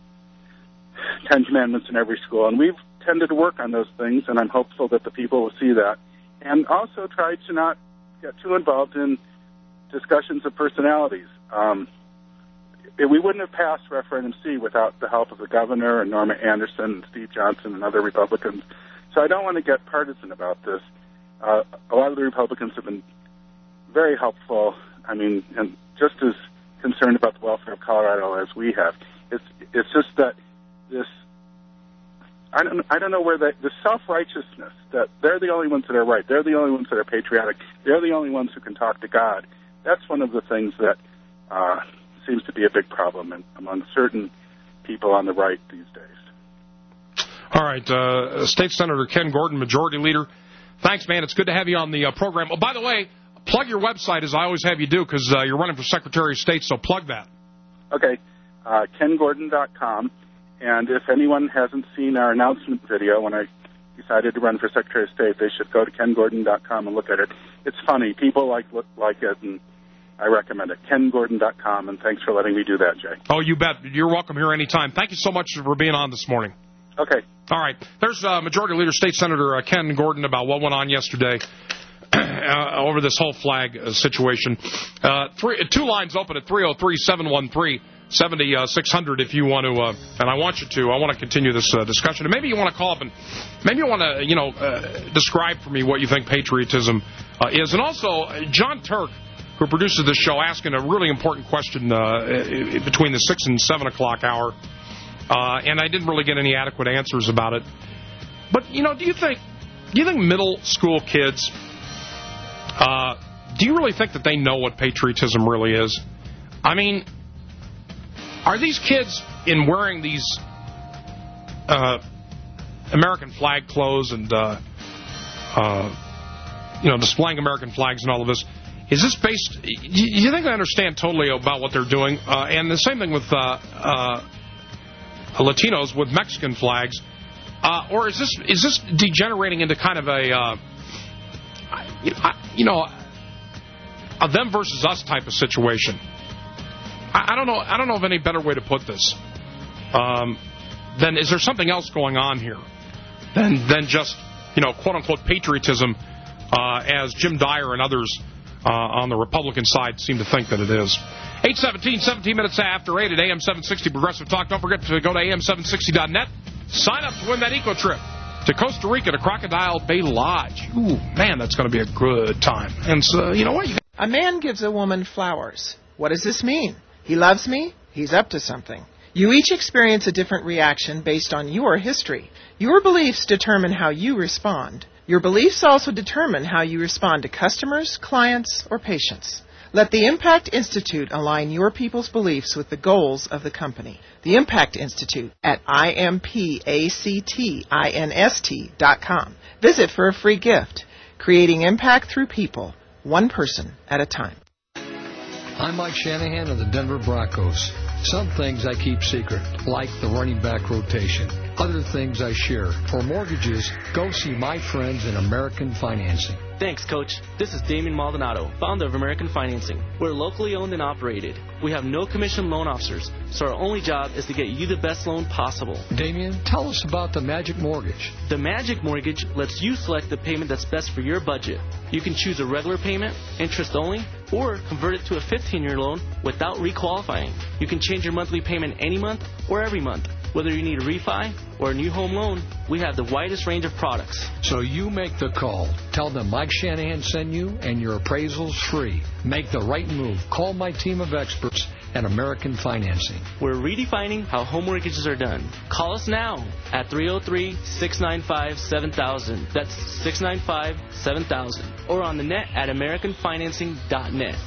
Ten Commandments in every school. And we've tended to work on those things, and I'm hopeful that the people will see that. And also try to not get too involved in discussions of personalities. Um, we wouldn't have passed Referendum C without the help of the governor and Norma Anderson and Steve Johnson and other Republicans. So I don't want to get partisan about this. Uh, a lot of the Republicans have been very helpful. I mean, and just as concerned about the welfare of Colorado as we have. It's it's just that this, I don't I don't know where the, the self-righteousness, that they're the only ones that are right, they're the only ones that are patriotic, they're the only ones who can talk to God. That's one of the things that uh, seems to be a big problem in, among certain people on the right these days. All right, uh, State Senator Ken Gordon, Majority Leader. Thanks, man. It's good to have you on the uh, program. Oh, by the way, plug your website, as I always have you do, because uh, you're running for Secretary of State, so plug that. Okay, uh, ken gordon dot com. And if anyone hasn't seen our announcement video when I decided to run for Secretary of State, they should go to ken gordon dot com and look at it. It's funny. People like look, like it, and I recommend it. ken gordon dot com, and thanks for letting me do that, Jay. Oh, you bet. You're welcome here anytime. Thank you so much for being on this morning. Okay. All right. There's uh, Majority Leader State Senator uh, Ken Gordon about what went on yesterday uh, over this whole flag uh, situation. Uh, three, two lines open at three oh three, seven one three, seven six hundred if you want to, uh, and I want you to, I want to continue this uh, discussion. And maybe you want to call up and maybe you want to, you know, uh, describe for me what you think patriotism uh, is. And also, uh, John Turk, who produces this show, asking a really important question uh, between the six and seven o'clock hour. Uh, and I didn't really get any adequate answers about it. But, you know, do you think, do you think middle school kids, uh, do you really think that they know what patriotism really is? I mean, are these kids in wearing these uh, American flag clothes and, uh, uh, you know, displaying American flags and all of this, is this based, do you think they understand totally about what they're doing? Uh, and the same thing with uh, uh, Latinos with Mexican flags. Uh, or is this is this degenerating into kind of a, uh, you know, a them versus us type of situation? I, I don't know. I don't know of any better way to put this. Um, then is there something else going on here than than just, you know, quote unquote patriotism, uh, as Jim Dyer and others uh, on the Republican side seem to think that it is? eight seventeen, seventeen minutes after eight at A M seven sixty Progressive Talk. Don't forget to go to A M seven sixty dot net. Sign up to win that eco trip to Costa Rica to Crocodile Bay Lodge. Ooh, man, that's going to be a good time. And so, you know what? You a man gives a woman flowers. What does this mean? He loves me? He's up to something. You each experience a different reaction based on your history. Your beliefs determine how you respond. Your beliefs also determine how you respond to customers, clients, or patients. Let the Impact Institute align your people's beliefs with the goals of the company. The Impact Institute at I M P A C T I N S T dot com. Visit for a free gift. Creating impact through people, one person at a time. I'm Mike Shanahan of the Denver Broncos. Some things I keep secret, like the running back rotation. Other things I share. For mortgages, go see my friends in American Financing. Thanks, Coach. This is Damien Maldonado, founder of American Financing. We're locally owned and operated. We have no commission loan officers, so our only job is to get you the best loan possible. Damien, tell us about the Magic Mortgage. The Magic Mortgage lets you select the payment that's best for your budget. You can choose a regular payment, interest only, or convert it to a fifteen-year loan without requalifying. You can change your monthly payment any month or every month. Whether you need a refi or a new home loan, we have the widest range of products. So you make the call. Tell them Mike Shanahan sent you, and your appraisal's free. Make the right move. Call my team of experts at American Financing. We're redefining how home mortgages are done. Call us now at three oh three, six nine five, seven thousand. That's six nine five, seven thousand. Or on the net at american financing dot net.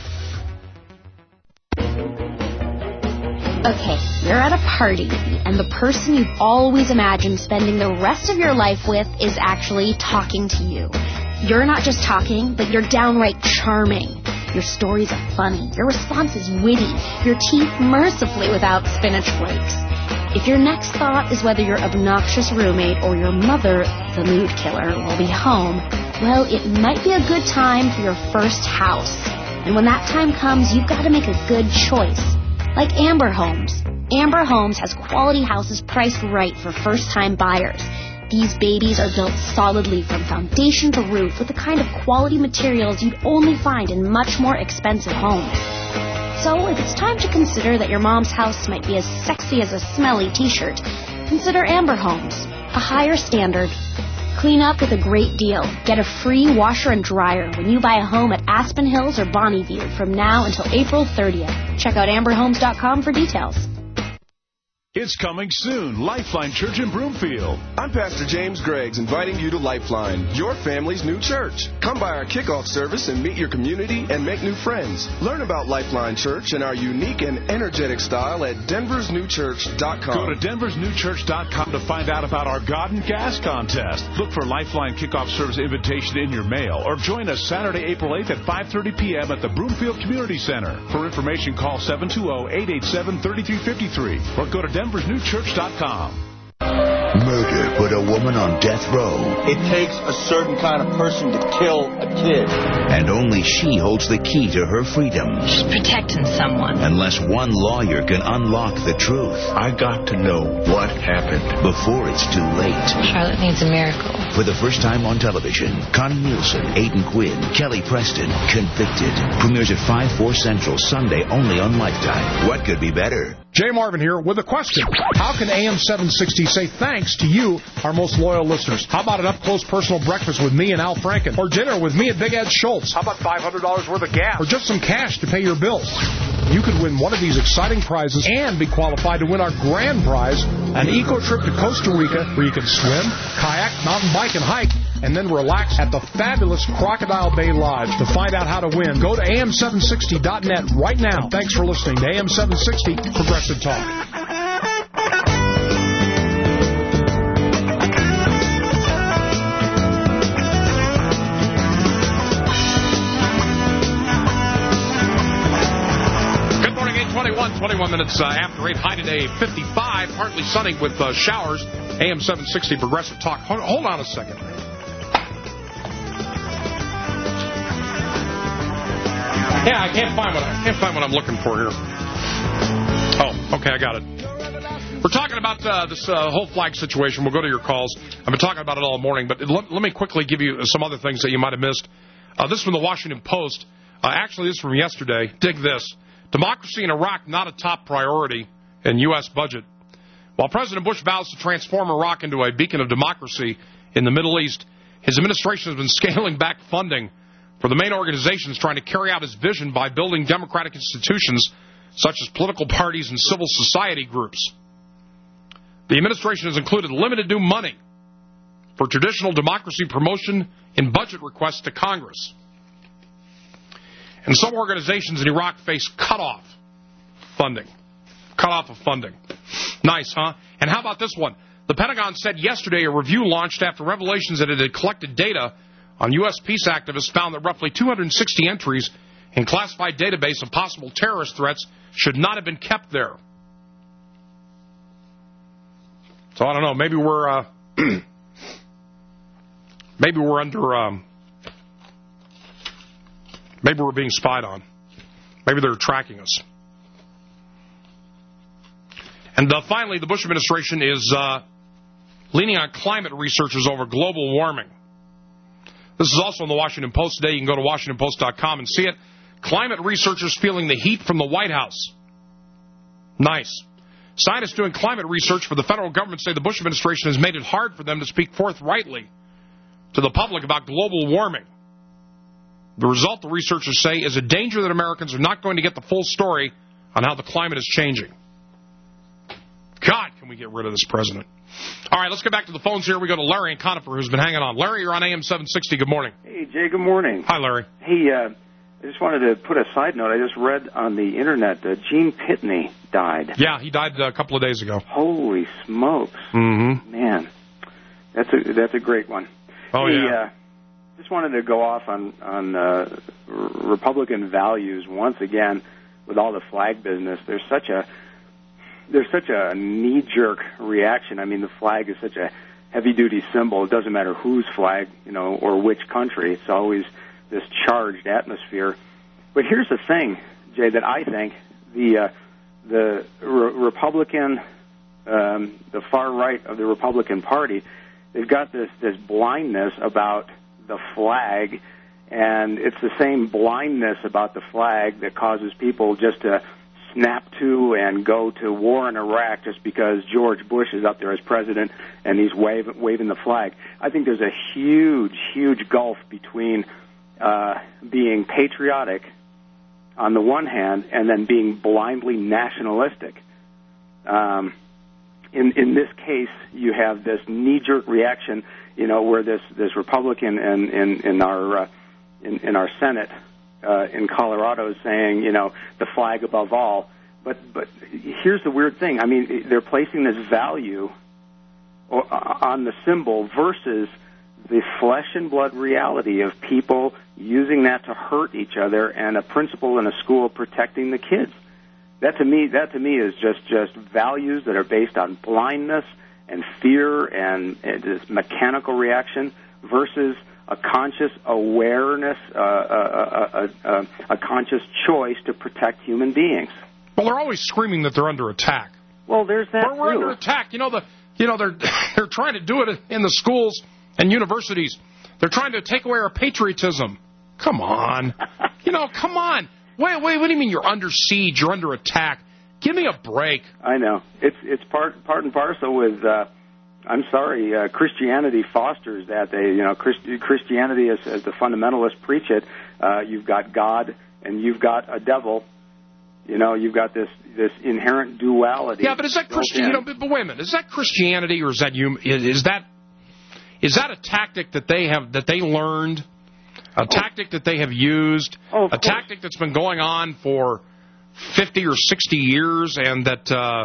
Okay, you're at a party, and the person you've always imagined spending the rest of your life with is actually talking to you. You're not just talking, but you're downright charming. Your stories are funny, your response is witty, your teeth mercifully without spinach flakes. If your next thought is whether your obnoxious roommate or your mother, the mood killer, will be home, well, it might be a good time for your first house. And when that time comes, you've got to make a good choice. Like Amber Homes. Amber Homes has quality houses priced right for first-time buyers. These babies are built solidly from foundation to roof with the kind of quality materials you'd only find in much more expensive homes. So if it's time to consider that your mom's house might be as sexy as a smelly t-shirt, consider Amber Homes. A higher standard. Clean up with a great deal. Get a free washer and dryer when you buy a home at Aspen Hills or Bonneview from now until April thirtieth. Check out amber homes dot com for details. It's coming soon. Lifeline Church in Broomfield. I'm Pastor James Greggs, inviting you to Lifeline, your family's new church. Come by our kickoff service and meet your community and make new friends. Learn about Lifeline Church and our unique and energetic style at denvers new church dot com. Go to denvers new church dot com to find out about our God and Gas contest. Look for Lifeline kickoff service invitation in your mail or join us Saturday, April eighth at five thirty p.m. at the Broomfield Community Center. For information, call seven two zero, eight eight seven, three three five three or go to denvers new church dot com. Murder put a woman on death row. It takes a certain kind of person to kill a kid. And only she holds the key to her freedom. She's protecting someone. Unless one lawyer can unlock the truth. I got to know what happened before it's too late. Charlotte needs a miracle. For the first time on television, Connie Nielsen, Aidan Quinn, Kelly Preston, Convicted. Premieres at five, four Central, Sunday only on Lifetime. What could be better? Jay Marvin here with a question. How can A M seven sixty say thanks to you, our most loyal listeners? How about an up-close personal breakfast with me and Al Franken? Or dinner with me and Big Ed Schultz? How about five hundred dollars worth of gas? Or just some cash to pay your bills? You could win one of these exciting prizes and be qualified to win our grand prize, an eco trip to Costa Rica where you can swim, kayak, mountain bike, and hike, and then relax at the fabulous Crocodile Bay Lodge. To find out how to win, go to A M seven sixty dot net right now. Thanks for listening to A M seven sixty Progressive Talk. Good morning, eight twenty-one, twenty-one minutes uh, after eight. High today, fifty-five, partly sunny with uh, showers. A M seven sixty Progressive Talk. Hold, hold on a second. Yeah, I can't find what I can't find what I'm looking for here. Oh, okay, I got it. We're talking about uh, this uh, whole flag situation. We'll go to your calls. I've been talking about it all morning, but let, let me quickly give you some other things that you might have missed. Uh, this is from the Washington Post. Uh, actually, this is from yesterday. Dig this. Democracy in Iraq not a top priority in U S budget. While President Bush vows to transform Iraq into a beacon of democracy in the Middle East, his administration has been scaling back funding for the main organizations trying to carry out his vision by building democratic institutions such as political parties and civil society groups. The administration has included limited new money for traditional democracy promotion in budget requests to Congress. And some organizations in Iraq face cutoff funding. Cutoff of funding. Nice, huh? And how about this one? The Pentagon said yesterday a review launched after revelations that it had collected data on U S peace activists found that roughly two hundred sixty entries in classified database of possible terrorist threats should not have been kept there. So I don't know. Maybe we're uh, maybe we're under um, Maybe we're being spied on. Maybe they're tracking us. And uh, finally, the Bush administration is uh, leaning on climate researchers over global warming. This is also in the Washington Post today. You can go to washington post dot com and see it. Climate researchers feeling the heat from the White House. Nice. Scientists doing climate research for the federal government say the Bush administration has made it hard for them to speak forthrightly to the public about global warming. The result, the researchers say, is a danger that Americans are not going to get the full story on how the climate is changing. God, can we get rid of this president? All right, let's get back to the phones here. We go to Larry in Conifer, who's been hanging on. Larry, you're on A M seven sixty. Good morning. Hey, Jay, good morning. Hi, Larry. Hey, uh, I just wanted to put a side note. I just read on the Internet that Gene Pitney died. Yeah, he died a couple of days ago. Holy smokes. Mm-hmm. Man, that's a that's a great one. Oh, hey, yeah. Uh, just wanted to go off on, on uh, Republican values once again with all the flag business. There's such a there's such a knee-jerk reaction. I mean, the flag is such a heavy-duty symbol. It doesn't matter whose flag, you know, or which country. It's always this charged atmosphere. But here's the thing, Jay, that I think the uh, the re- Republican, um, the far right of the Republican Party, they've got this, this blindness about the flag, and it's the same blindness about the flag that causes people just to snap to and go to war in Iraq just because George Bush is up there as president and he's wave, waving the flag. I think there's a huge, huge gulf between uh, being patriotic on the one hand and then being blindly nationalistic. Um, in in this case, you have this knee-jerk reaction, you know, where this, this Republican in in, in our uh, in, in our Senate uh, in Colorado is saying, you know, the flag above all. But but here's the weird thing. I mean, they're placing this value on the symbol versus the flesh and blood reality of people using that to hurt each other and a principal in a school protecting the kids. That to me, that to me is just, just values that are based on blindness and fear and, and this mechanical reaction versus a conscious awareness, uh, a, a, a, a conscious choice to protect human beings. Well, they're always screaming that they're under attack. Well, there's that We're, we're too. under attack. You know the, you know they're they're trying to do it in the schools and universities. They're trying to take away our patriotism. Come on, you know, come on. Wait, wait. What do you mean you're under siege? You're under attack? Give me a break. I know it's it's part part and parcel with. Uh, I'm sorry, uh, Christianity fosters that. They, you know, Christ, Christianity as, as the fundamentalists preach it. Uh, you've got God and you've got a devil. You know, you've got this this inherent duality. Yeah, but is that Christian? You know, but, but wait a minute. Is that Christianity or is that you? Is that is that a tactic that they have that they learned? A oh. tactic that they have used? Oh, a course. tactic that's been going on for fifty or sixty years, and that uh,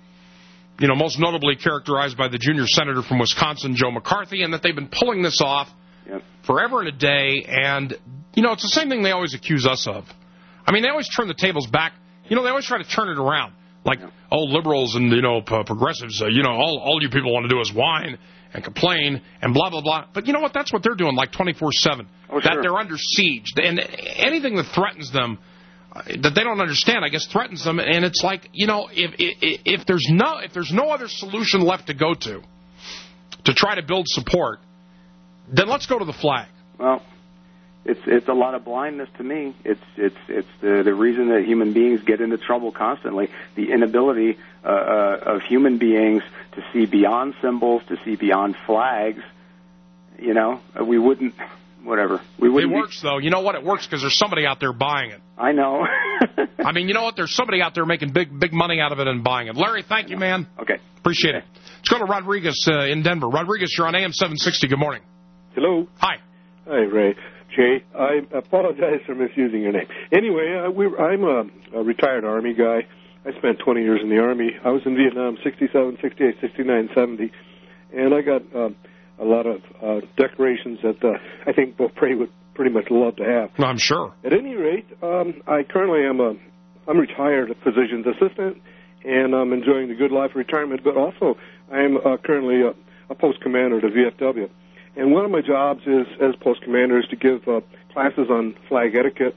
you know, most notably characterized by the junior senator from Wisconsin, Joe McCarthy, and that they've been pulling this off yep. forever and a day. And you know, it's the same thing they always accuse us of. I mean, they always turn the tables back. You know, they always try to turn it around. Like, oh, liberals and, you know, p- progressives, uh, you know, all, all you people want to do is whine and complain and blah, blah, blah. But you know what? That's what they're doing, like twenty-four seven. Oh, that sure. they're under siege. And anything that threatens them, uh, that they don't understand, I guess, threatens them. And it's like, you know, if, if, if there's no if there's no other solution left to go to, to try to build support, then let's go to the flag. Well, It's it's a lot of blindness to me. It's it's it's the, the reason that human beings get into trouble constantly. The inability uh, uh, of human beings to see beyond symbols, to see beyond flags. You know, we wouldn't, whatever. We wouldn't. It works, be... though. You know what? It works because there's somebody out there buying it. I know. I mean, you know what? There's somebody out there making big big money out of it and buying it. Larry, thank you, man. Okay. Appreciate okay. it. Let's go to Rodriguez uh, in Denver. Rodriguez, you're on A M seven sixty. Good morning. Hello. Hi. Hi, Ray. Jay, I apologize for misusing your name. Anyway, uh, we, I'm a, a retired Army guy. I spent twenty years in the Army. I was in Vietnam, sixty-seven, sixty-eight, sixty-nine, seventy, and I got um, a lot of uh, decorations that uh, I think Bill Prey would pretty much love to have. I'm sure. At any rate, um, I currently am a I'm retired physician's assistant, and I'm enjoying the good life of retirement, but also I'm uh, currently a, a post commander at the V F W. And one of my jobs is, as post commander, is to give uh, classes on flag etiquette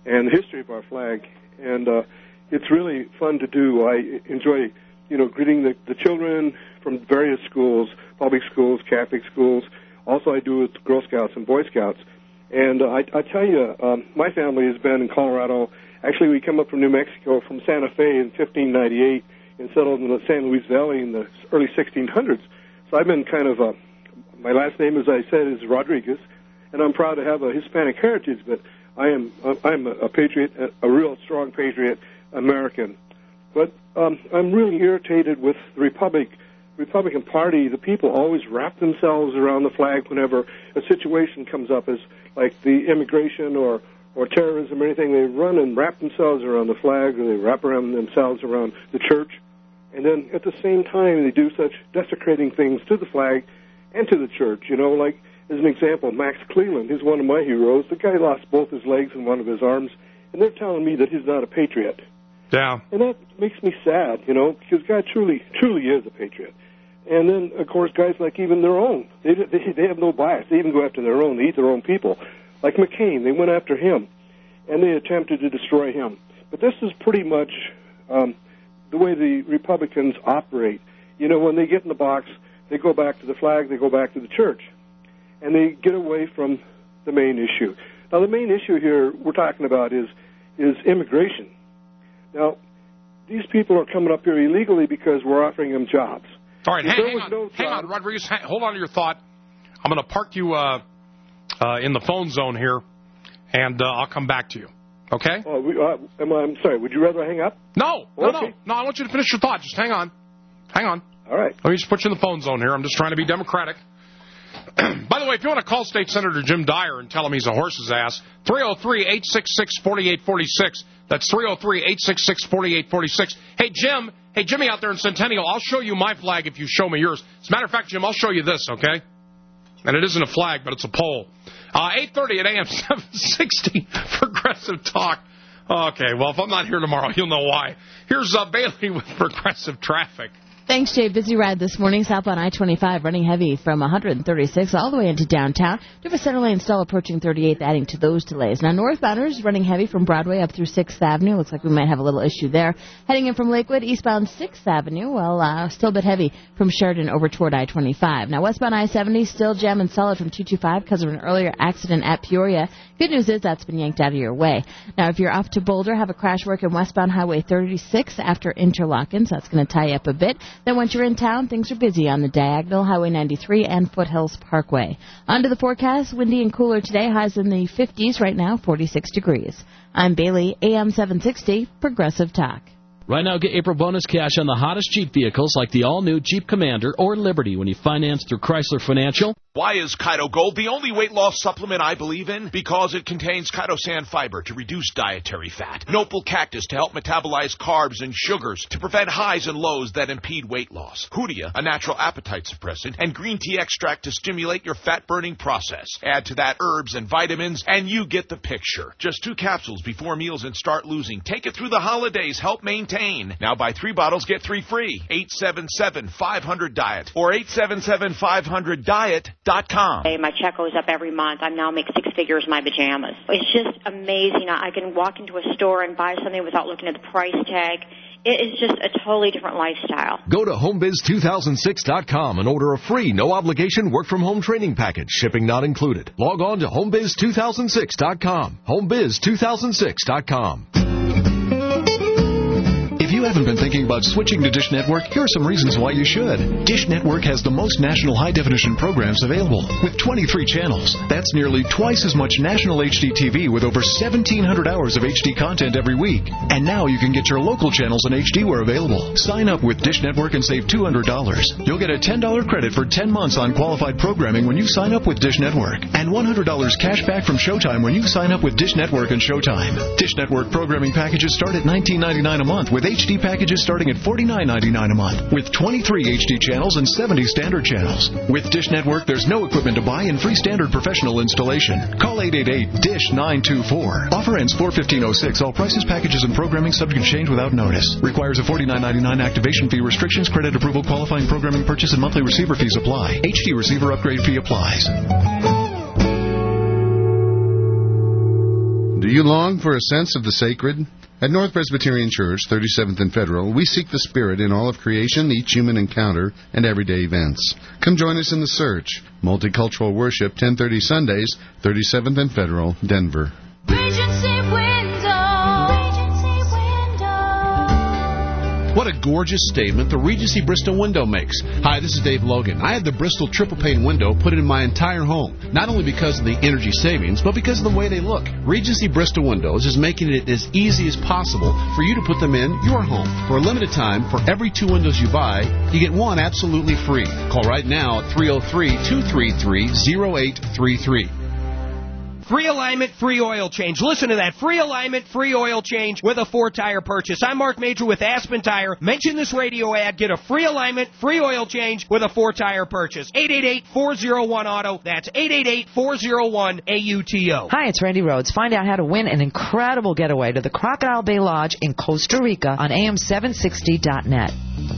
and the history of our flag. And uh, it's really fun to do. I enjoy, you know, greeting the, the children from various schools, public schools, Catholic schools. Also, I do it with Girl Scouts and Boy Scouts. And uh, I, I tell you, um, my family has been in Colorado. Actually, we come up from New Mexico, from Santa Fe in fifteen ninety-eight, and settled in the San Luis Valley in the early sixteen hundreds. So I've been kind of, uh, my last name, as I said, is Rodriguez, and I'm proud to have a Hispanic heritage, but I am I'm a, a patriot, a, a real strong patriot American. But um, I'm really irritated with the Republic, Republican Party. The people always wrap themselves around the flag whenever a situation comes up, as like the immigration or, or terrorism or anything. They run and wrap themselves around the flag, or they wrap around themselves around the church. And then at the same time, they do such desecrating things to the flag and to the church. You know, like, as an example, Max Cleland, he's one of my heroes. The guy lost both his legs and one of his arms, and they're telling me that he's not a patriot. Yeah. And that makes me sad, you know, because God truly, truly is a patriot. And then, of course, guys like even their own. They, they, they have no bias. They even go after their own. They eat their own people. Like McCain, they went after him, and they attempted to destroy him. But this is pretty much um, the way the Republicans operate. You know, when they get in the box, they go back to the flag, they go back to the church, and they get away from the main issue. Now, the main issue here we're talking about is is immigration. Now, these people are coming up here illegally because we're offering them jobs. All right, If hang, there hang was on, no hang job- on, Rodriguez. Hang, hold on to your thought. I'm going to park you uh, uh, in the phone zone here, and uh, I'll come back to you. Okay? Oh, we, uh, am I, I'm sorry. Would you rather I hang up? No, no, Okay. no, no. I want you to finish your thought. Just hang on, hang on. All right. Let me just put you in the phone zone here. I'm just trying to be democratic. By the way, if you want to call State Senator Jim Dyer and tell him he's a horse's ass, three oh three, eight six six, four eight four six. That's three oh three, eight six six, four eight four six. Hey, Jim. Hey, Jimmy out there in Centennial, I'll show you my flag if you show me yours. As a matter of fact, Jim, I'll show you this, okay? And it isn't a flag, but it's a pole. Uh, eight thirty at A M seven sixty, Progressive Talk. Okay, well, if I'm not here tomorrow, you'll know why. Here's uh, Bailey with Progressive Traffic. Thanks, Jay. Busy ride this morning. Southbound I twenty-five running heavy from one thirty-six all the way into downtown. We have a center lane stall approaching thirty-eighth, adding to those delays. Now, northbounders running heavy from Broadway up through sixth Avenue. Looks like we might have a little issue there. Heading in from Lakewood, eastbound sixth Avenue. Well, uh, still a bit heavy from Sheridan over toward I twenty-five. Now, westbound I seventy still jamming solid from two twenty-five because of an earlier accident at Peoria. Good news is that's been yanked out of your way. Now, if you're off to Boulder, have a crash working westbound Highway thirty-six after Interlochen, so that's going to tie you up a bit. Then once you're in town, things are busy on the diagonal, Highway ninety-three and Foothills Parkway. On to the forecast, windy and cooler today, highs in the fifties right now, forty-six degrees. I'm Bailey, A M seven sixty, Progressive Talk. Right now, get April bonus cash on the hottest Jeep vehicles like the all-new Jeep Commander or Liberty when you finance through Chrysler Financial. Why is Kaido Gold the only weight loss supplement I believe in? Because it contains chitosan fiber to reduce dietary fat, Nopal cactus to help metabolize carbs and sugars to prevent highs and lows that impede weight loss, Hoodia, a natural appetite suppressant, and green tea extract to stimulate your fat-burning process. Add to that herbs and vitamins, and you get the picture. Just two capsules before meals and start losing. Take it through the holidays. Help maintain. Now buy three bottles, get three free. eight seven seven, five hundred, diet or eight seven seven, five hundred, diet dot com. Hey, my check goes up every month. I now make six figures in my pajamas. It's just amazing. I can walk into a store and buy something without looking at the price tag. It is just a totally different lifestyle. Go to home biz two thousand six dot com and order a free, no-obligation work-from-home training package, shipping not included. Log on to home biz two thousand six dot com. home biz two thousand six dot com. If you haven't been thinking about switching to Dish Network, here are some reasons why you should. Dish Network has the most national high-definition programs available, with twenty-three channels. That's nearly twice as much national H D T V with over seventeen hundred hours of H D content every week. And now you can get your local channels in H D where available. Sign up with Dish Network and save two hundred dollars. You'll get a ten dollars credit for ten months on qualified programming when you sign up with Dish Network, and one hundred dollars cash back from Showtime when you sign up with Dish Network and Showtime. Dish Network programming packages start at nineteen ninety-nine a month, with H D packages starting at forty-nine ninety-nine a month, with twenty-three H D channels and seventy standard channels. With Dish Network, there's no equipment to buy and free standard professional installation. Call eight eight eight, D I S H nine two four. Offer ends four fifteen oh six. All prices, packages, and programming subject to change without notice. Requires a forty-nine ninety-nine activation fee. Restrictions, credit approval, qualifying programming purchase, and monthly receiver fees apply. H D receiver upgrade fee applies. Do you long for a sense of the sacred? At North Presbyterian Church, thirty-seventh and Federal, we seek the Spirit in all of creation, each human encounter, and everyday events. Come join us in the search. Multicultural worship, ten thirty Sundays, thirty-seventh and Federal, Denver. Regency Window. Regency Window. What a gorgeous statement the Regency Bristol window makes. Hi, this is Dave Logan. I had the Bristol triple pane window put in my entire home, not only because of the energy savings, but because of the way they look. Regency Bristol Windows is making it as easy as possible for you to put them in your home. For a limited time, for every two windows you buy, you get one absolutely free. Call right now at three oh three, two three three, oh eight three three. Free alignment, free oil change. Listen to that. Free alignment, free oil change with a four-tire purchase. I'm Mark Major with Aspen Tire. Mention this radio ad. Get a free alignment, free oil change with a four-tire purchase. eight eight eight, four oh one, auto. That's eight eight eight, four oh one, A U T O. Hi, it's Randy Rhodes. Find out how to win an incredible getaway to the Crocodile Bay Lodge in Costa Rica on A M seven sixty dot net.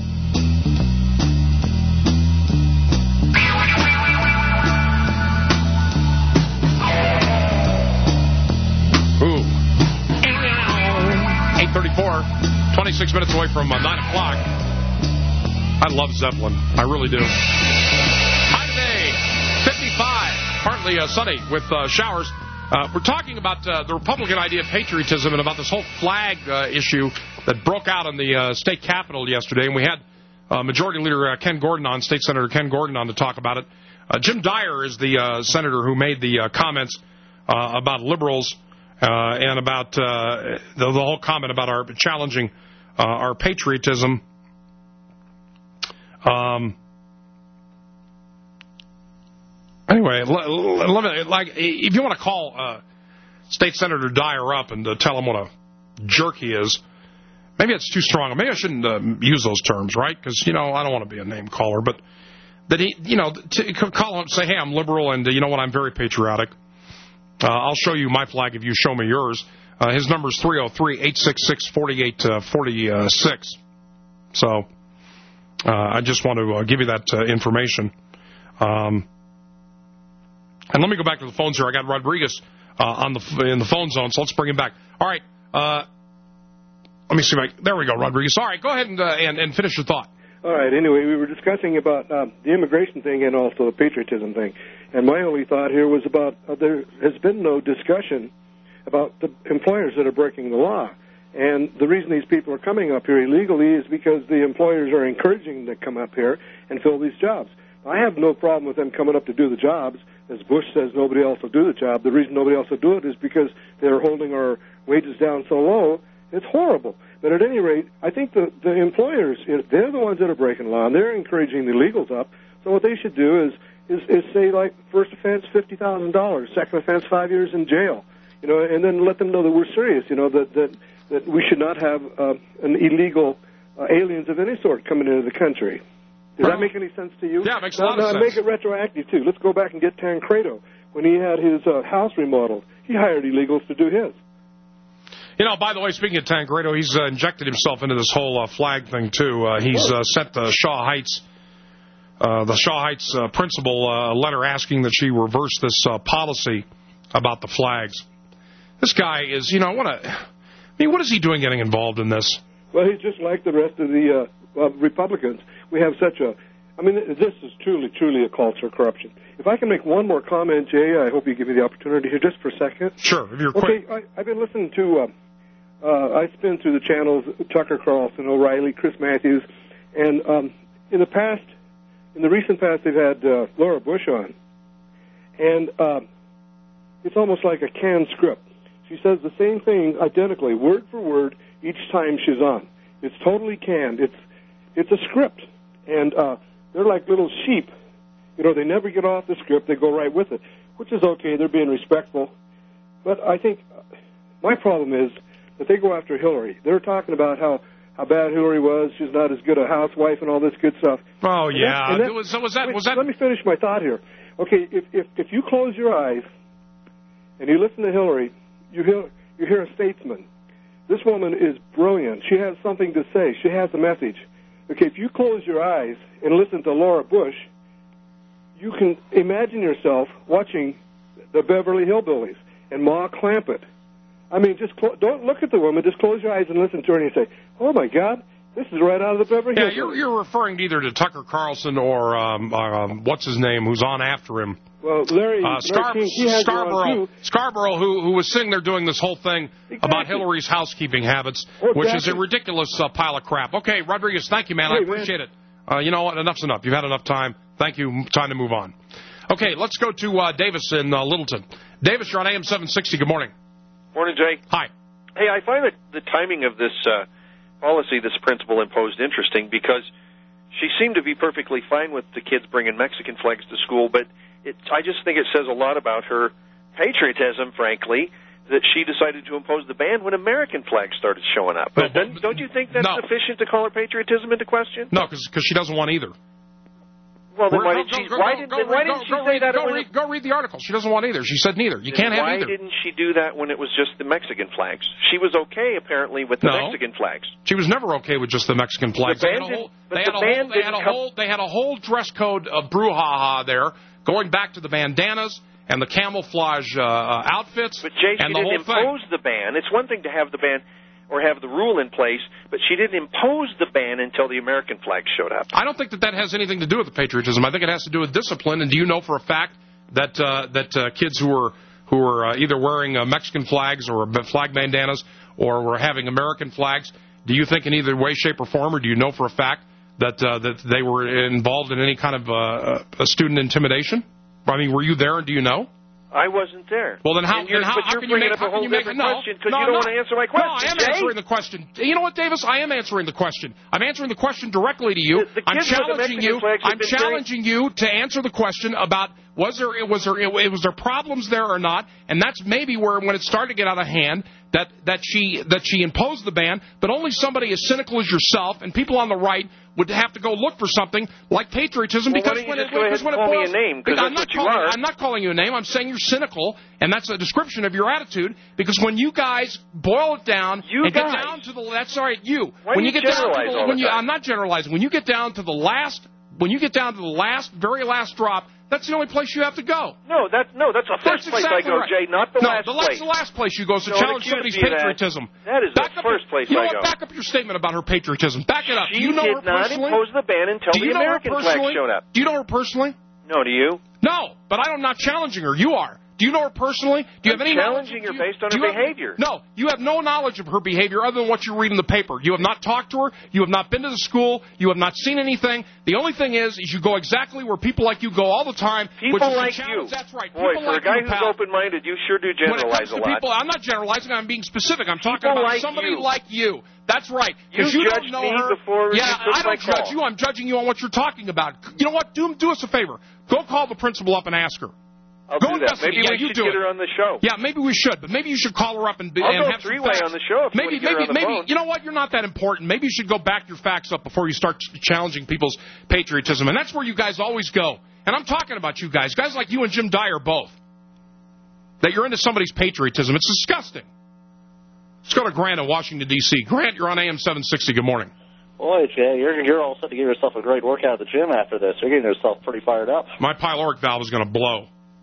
eight thirty-four, twenty-six minutes away from uh, nine o'clock. I love Zeppelin. I really do. High today, fifty-five, partly uh, sunny with uh, showers. Uh, we're talking about uh, the Republican idea of patriotism and about this whole flag uh, issue that broke out in the uh, state capitol yesterday. And we had uh, Majority Leader uh, Ken Gordon on, State Senator Ken Gordon on to talk about it. Uh, Jim Dyer is the uh, senator who made the uh, comments uh, about liberals Uh, and about uh, the, the whole comment about our challenging uh, our patriotism. Um, anyway, let, let me, like, if you want to call uh, State Senator Dyer up and uh, tell him what a jerk he is, maybe it's too strong. Maybe I shouldn't uh, use those terms, right? Because, you know, I don't want to be a name caller. But that he, you know, to call him and say, hey, I'm liberal and, uh, you know what, I'm very patriotic. Uh, I'll show you my flag if you show me yours. Uh, his number is three oh three, eight six six, four eight four six. So uh, I just want to uh, give you that uh, information. Um, and let me go back to the phones here. I got Rodriguez uh, on the in the phone zone, so let's bring him back. All right. Uh, let me see. If I, there we go, Rodriguez. All right, go ahead and, uh, and, and finish your thought. All right. Anyway, we were discussing about uh, the immigration thing and also the patriotism thing. And my only thought here was about uh, there has been no discussion about the employers that are breaking the law. And the reason these people are coming up here illegally is because the employers are encouraging them to come up here and fill these jobs. I have no problem with them coming up to do the jobs. As Bush says, nobody else will do the job. The reason nobody else will do it is because they're holding our wages down so low. It's horrible. But at any rate, I think the, the employers, they're the ones that are breaking the law, and they're encouraging the illegals up. So what they should do is, is, is say, like, first offense, fifty thousand dollars, second offense, five years in jail, you know, and then let them know that we're serious, you know, that, that, that we should not have uh, an illegal uh, aliens of any sort coming into the country. Does that make any sense to you? Yeah, it makes a now, lot now, of sense. Make it retroactive, too. Let's go back and get Tancredo. When he had his uh, house remodeled, he hired illegals to do his. You know, by the way, speaking of Tancredo, he's uh, injected himself into this whole uh, flag thing, too. Uh, he's uh, sent the Shaw Heights, uh, the Shaw Heights uh, principal a uh, letter asking that she reverse this uh, policy about the flags. This guy is, you know, what a, I mean, what is he doing getting involved in this? Well, he's just like the rest of the uh, uh, Republicans. We have such a, I mean, this is truly, truly a culture of corruption. If I can make one more comment, Jay, I hope you give me the opportunity here just for a second. Sure, if you're okay, quick. I, I've been listening to, uh, uh, I spin through the channels, Tucker Carlson, O'Reilly, Chris Matthews, and um, in the past, in the recent past, they've had uh, Laura Bush on, and uh, it's almost like a canned script. She says the same thing identically, word for word, each time she's on. It's totally canned. It's it's a script, and uh, they're like little sheep. You know, they never get off the script. They go right with it, which is okay. They're being respectful. But I think my problem is that they go after Hillary. They're talking about how, how bad Hillary was. She's not as good a housewife and all this good stuff. Oh, and yeah. That, and that, was, was that, wait, was that... Let me finish my thought here. Okay, if, if, if you close your eyes and you listen to Hillary, you hear, you hear a statesman. This woman is brilliant. She has something to say. She has a message. Okay, if you close your eyes and listen to Laura Bush, you can imagine yourself watching the Beverly Hillbillies and Ma Clampett I mean, just clo- don't look at the woman. Just close your eyes and listen to her, and you say, "Oh my God, this is right out of the Beverly Hills." Yeah, you're, you're referring either to Tucker Carlson or um, um, what's his name, who's on after him. Well, Larry, uh, Scar- Larry King, he has Scarborough, Scarborough, who who was sitting there doing this whole thing exactly. about Hillary's housekeeping habits, oh, which exactly. is a ridiculous uh, pile of crap. Okay, Rodriguez, thank you, man. Hey, I appreciate man. it. Uh, you know what? Enough's enough. You've had enough time. Thank you. Time to move on. Okay, let's go to uh, Davis in uh, Littleton. Davis, you're on A M seven sixty. Good morning. Morning, Jay. Hi. Hey, I find that the timing of this uh, policy this principal imposed interesting because she seemed to be perfectly fine with the kids bringing Mexican flags to school, but it, I just think it says a lot about her patriotism, frankly, that she decided to impose the ban when American flags started showing up. But no, don't, don't you think that's no. sufficient to call her patriotism into question? No, because she doesn't want either. Well, then We're, why go, did she? Go, why go, did, go, then why go, didn't she go say read, that? Go when read, go read the article. She doesn't want either. She said neither. You can't have why either. Why didn't she do that when it was just the Mexican flags? She was okay, apparently, with the no. Mexican flags. She was never okay with just the Mexican flags. The they had a whole, but they the had a band whole, they had a come... whole, they had a whole dress code of brouhaha there, going back to the bandanas and the camouflage uh, outfits. But Jay, and she the didn't whole impose thing. the ban. It's one thing to have the ban or have the rule in place, but she didn't impose the ban until the American flag showed up. I don't think that that has anything to do with the patriotism. I think it has to do with discipline. And do you know for a fact that uh, that uh, kids who are who are uh, either wearing uh, Mexican flags or flag bandanas or were having American flags, do you think in either way, shape, or form, or do you know for a fact that uh, that they were involved in any kind of uh, student intimidation? I mean, were you there and do you know? I wasn't there. Well, then how, then how, but how you're can you bringing make, up a whole you make different no, question because no, you don't no, want to answer my question. No, I am Jay? answering the question. You know what, Davis? I am answering the question. I'm answering the question directly to you. The, the I'm kids with the challenging Mexican you. flags have I'm been challenging you to answer the question about was there was there was there problems there or not, and that's maybe where when it started to get out of hand that that she that she imposed the ban, but only somebody as cynical as yourself and people on the right would have to go look for something like patriotism well, because why don't when you it just go ahead when and it call boils, me a name because I'm that's not what you calling, are. I'm not calling you a name. I'm saying you're cynical, and that's a description of your attitude. Because when you guys boil it down you and guys. get down to the that's all right, you Why when do you you get down to generalize the all when the you time? I'm not generalizing. When you get down to the last when you get down to the last very last drop. That's the only place you have to go. No, that's no, that's the first that's place exactly I go, right. Jay, not the no, last the place. the last place you go is to Don't challenge accuse somebody's me of that. patriotism. That is back the up first your, place you know I what? go. Back up your statement about her patriotism. Back it up. She do you know did her not personally? impose the ban until do the you know American her flag personally? showed up. Do you know her personally? No, do you? No, but I'm not challenging her. You are. Do you know her personally? Do you I'm have any challenging knowledge? her based on do her you have- behavior. no, you have no knowledge of her behavior other than what you read in the paper. You have not talked to her. You have not been to the school. You have not seen anything. The only thing is, is you go exactly where people like you go all the time. People which is like to you. challenge. That's right. Boy, people for like a guy you, who's pal. open-minded, you sure do When it generalize comes a to lot. people, I'm not generalizing. I'm being specific. I'm talking People about like somebody you. like you. That's right. You Because you, don't judged know me her. before yeah, you took I don't my judge call. you. I'm judging you on what you're talking about. You know what? Do do us a favor. Go call the principal up and ask her. I'll Go do that. investigate. Maybe Yeah, we you should do get it. her on the show. Yeah, maybe we should, but maybe you should call her up and, I'll and go have some three-way facts. on the show if you maybe, want to get her maybe, on the maybe. phone. You know what? You're not that important. Maybe you should go back your facts up before you start ch- challenging people's patriotism, and that's where you guys always go. And I'm talking about you guys, guys like you and Jim Dyer both. That you're into somebody's patriotism. It's disgusting. Let's go to Grant in Washington, D C Grant, you're on A M seven sixty. Good morning. Boy, Jay, you're, you're all set to give yourself a great workout at the gym after this. You're getting yourself pretty fired up. My pyloric valve is going to blow.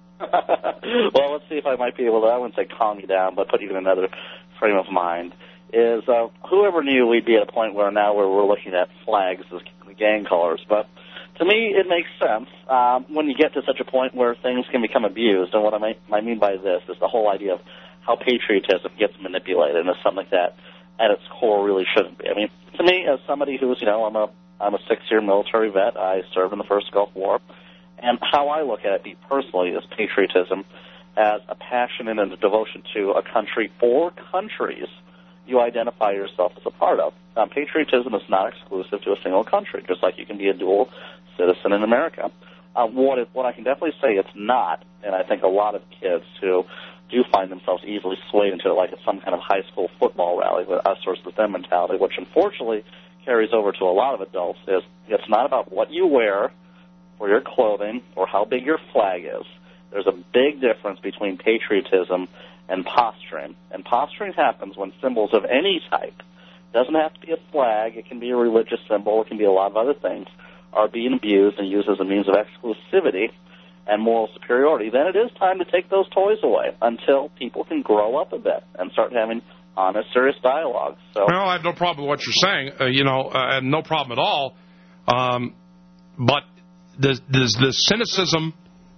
Well, let's see if I might be able to, I wouldn't say calm you down, but put you in another frame of mind. Is uh, whoever knew we'd be at a point where now where we're looking at flags as gang colors. But to me, it makes sense um, when you get to such a point where things can become abused. And what I, may, I mean by this is the whole idea of how patriotism gets manipulated, and it's something that at its core really shouldn't be. I mean, to me, as somebody who's, you know, I'm a I'm a six-year military vet. I served in the first Gulf War. And how I look at it personally is patriotism as a passion and a devotion to a country or countries you identify yourself as a part of. Now, patriotism is not exclusive to a single country, just like you can be a dual citizen in America. Uh, what, it, what I can definitely say it's not, and I think a lot of kids who do find themselves easily swayed into it like it's some kind of high school football rally with us versus them mentality, which unfortunately carries over to a lot of adults, is it's not about what you wear or your clothing or how big your flag is. There's a big difference between patriotism and posturing. And posturing happens when symbols of any type, doesn't have to be a flag, it can be a religious symbol, it can be a lot of other things, are being abused and used as a means of exclusivity and moral superiority, then it is time to take those toys away until people can grow up a bit and start having honest, serious dialogue. So, well, I have no problem with what you're saying, uh, you know, uh, and no problem at all. Um, but the, the, the cynicism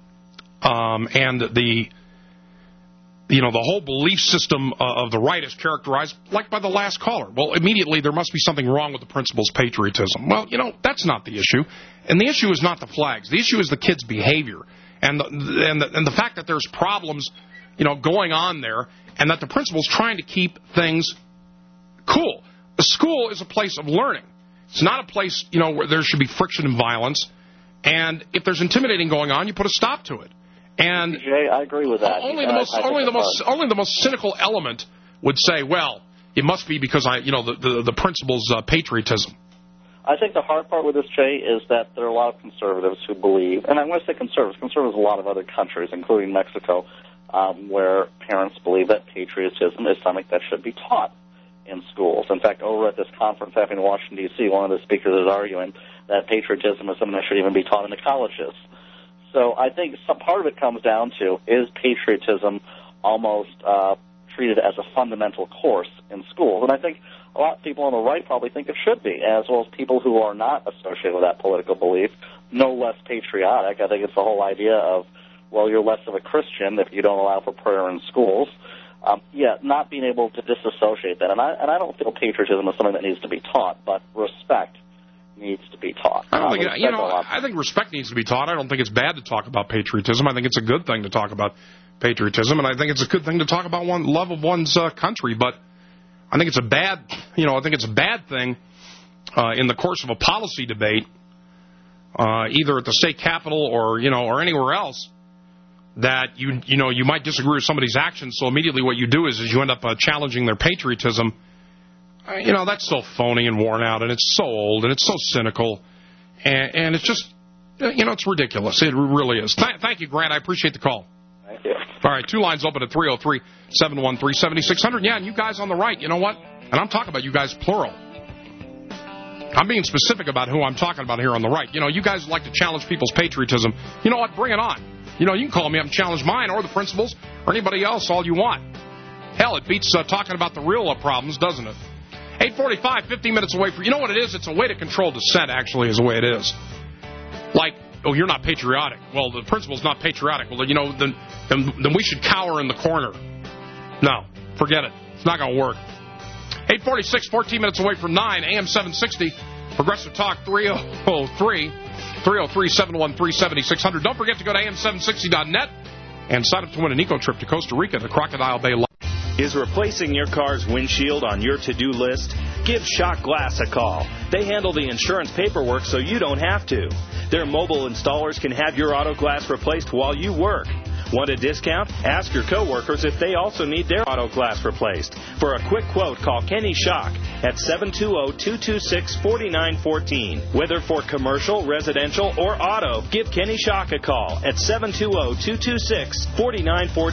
um, and the, you know, the whole belief system uh, of the right is characterized like by the last caller. Well, immediately there must be something wrong with the principal's patriotism. Well, you know, that's not the issue. And the issue is not the flags. The issue is the kid's behavior. And the, and the, and the fact that there's problems, you know, going on there, and that the principal's trying to keep things cool. A school is a place of learning. It's not a place, you know, where there should be friction and violence. And if there's intimidating going on, you put a stop to it. And Jay, I agree with that. Only the most, I, I only the most, only the most cynical element would say, "Well, it must be because I, you know, the the, the principal's uh, patriotism." I think the hard part with this, Jay, is that there are a lot of conservatives who believe, and I want to say conservatives, conservatives in a lot of other countries, including Mexico, um, where parents believe that patriotism is something that should be taught in schools. In fact, over at this conference happening in Washington, D C, one of the speakers is arguing that patriotism is something that should even be taught in the colleges. So I think some part of it comes down to, is patriotism almost uh, treated as a fundamental course in schools? And I think a lot of people on the right probably think it should be, as well as people who are not associated with that political belief, no less patriotic. I think it's the whole idea of, well, you're less of a Christian if you don't allow for prayer in schools. Um, yeah, not being able to disassociate that. And I, and I don't feel patriotism is something that needs to be taught, but respect needs to be taught. I don't uh, think it, you know. I think respect needs to be taught. I don't think it's bad to talk about patriotism. I think it's a good thing to talk about patriotism, and I think it's a good thing to talk about one love of one's uh, country. But I think it's a bad, you know, I think it's a bad thing uh, in the course of a policy debate, uh, either at the state capitol or you know or anywhere else, that you you know you might disagree with somebody's actions. So immediately what you do is is you end up uh, challenging their patriotism. You know, that's so phony and worn out, and it's so old, and it's so cynical, and, and it's just, you know, it's ridiculous. It really is. Th- thank you, Grant. I appreciate the call. Thank you. All right, two lines open at three oh three, seven one three, seven six zero zero. Yeah, and you guys on the right, you know what? And I'm talking about you guys plural. I'm being specific about who I'm talking about here on the right. You know, you guys like to challenge people's patriotism. You know what? Bring it on. You know, you can call me up and challenge mine or the principals or anybody else all you want. Hell, it beats uh, talking about the real uh, problems, doesn't it? eight forty-five, fifteen minutes away from... You know what it is? It's a way to control dissent, actually, is the way it is. Like, oh, you're not patriotic. Well, the principal's not patriotic. Well, you know, then, then, then we should cower in the corner. No, forget it. It's not going to work. eight forty-six, fourteen minutes away from nine, A M seven sixty, Progressive Talk three oh three, three oh three, seven one three, seven six zero zero. Don't forget to go to A M seven sixty dot net and sign up to win an eco trip to Costa Rica, the Crocodile Bay Lodge. Is replacing your car's windshield on your to-do list? Give Shock Glass a call. They handle the insurance paperwork so you don't have to. Their mobile installers can have your auto glass replaced while you work. Want a discount? Ask your coworkers if they also need their auto glass replaced. For a quick quote, call Kenny Shock at seven two zero, two two six, four nine one four. Whether for commercial, residential, or auto, give Kenny Shock a call at seven two zero, two two six, four nine one four.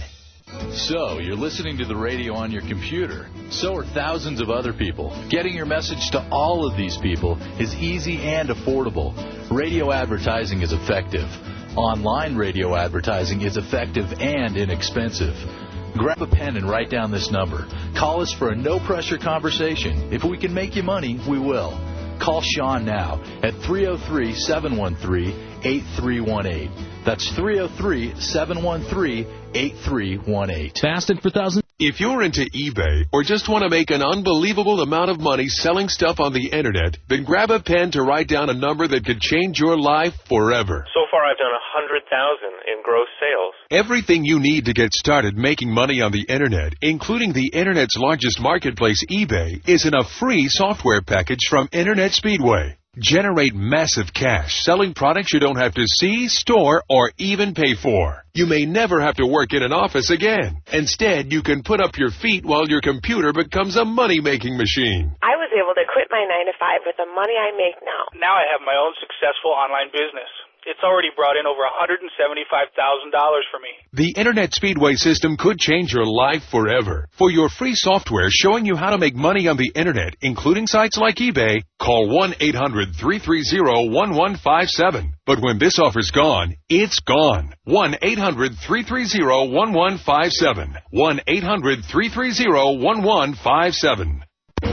So, you're listening to the radio on your computer. So are thousands of other people. Getting your message to all of these people is easy and affordable. Radio advertising is effective. Online radio advertising is effective and inexpensive. Grab a pen and write down this number. Call us for a no-pressure conversation. If we can make you money, we will. Call Sean now at three oh three, seven one three, eight three one eight. That's three oh three, seven one three, eight three one eight. Fasted for thousands. If you're into eBay or just want to make an unbelievable amount of money selling stuff on the Internet, then grab a pen to write down a number that could change your life forever. So far, I've done one hundred thousand dollars in gross sales. Everything you need to get started making money on the Internet, including the Internet's largest marketplace, eBay, is in a free software package from Internet Speedway. Generate massive cash selling products you don't have to see, store, or even pay for. You may never have to work in an office again. Instead, you can put up your feet while your computer becomes a money-making machine. I was able to quit my nine to five with the money I make now. Now I have my own successful online business. It's already brought in over one hundred seventy-five thousand dollars for me. The Internet Speedway system could change your life forever. For your free software showing you how to make money on the Internet, including sites like eBay, call one eight hundred three three zero one one five seven. But when this offer's gone, it's gone. one eight hundred three three zero one one five seven. one eight hundred three three zero one one five seven.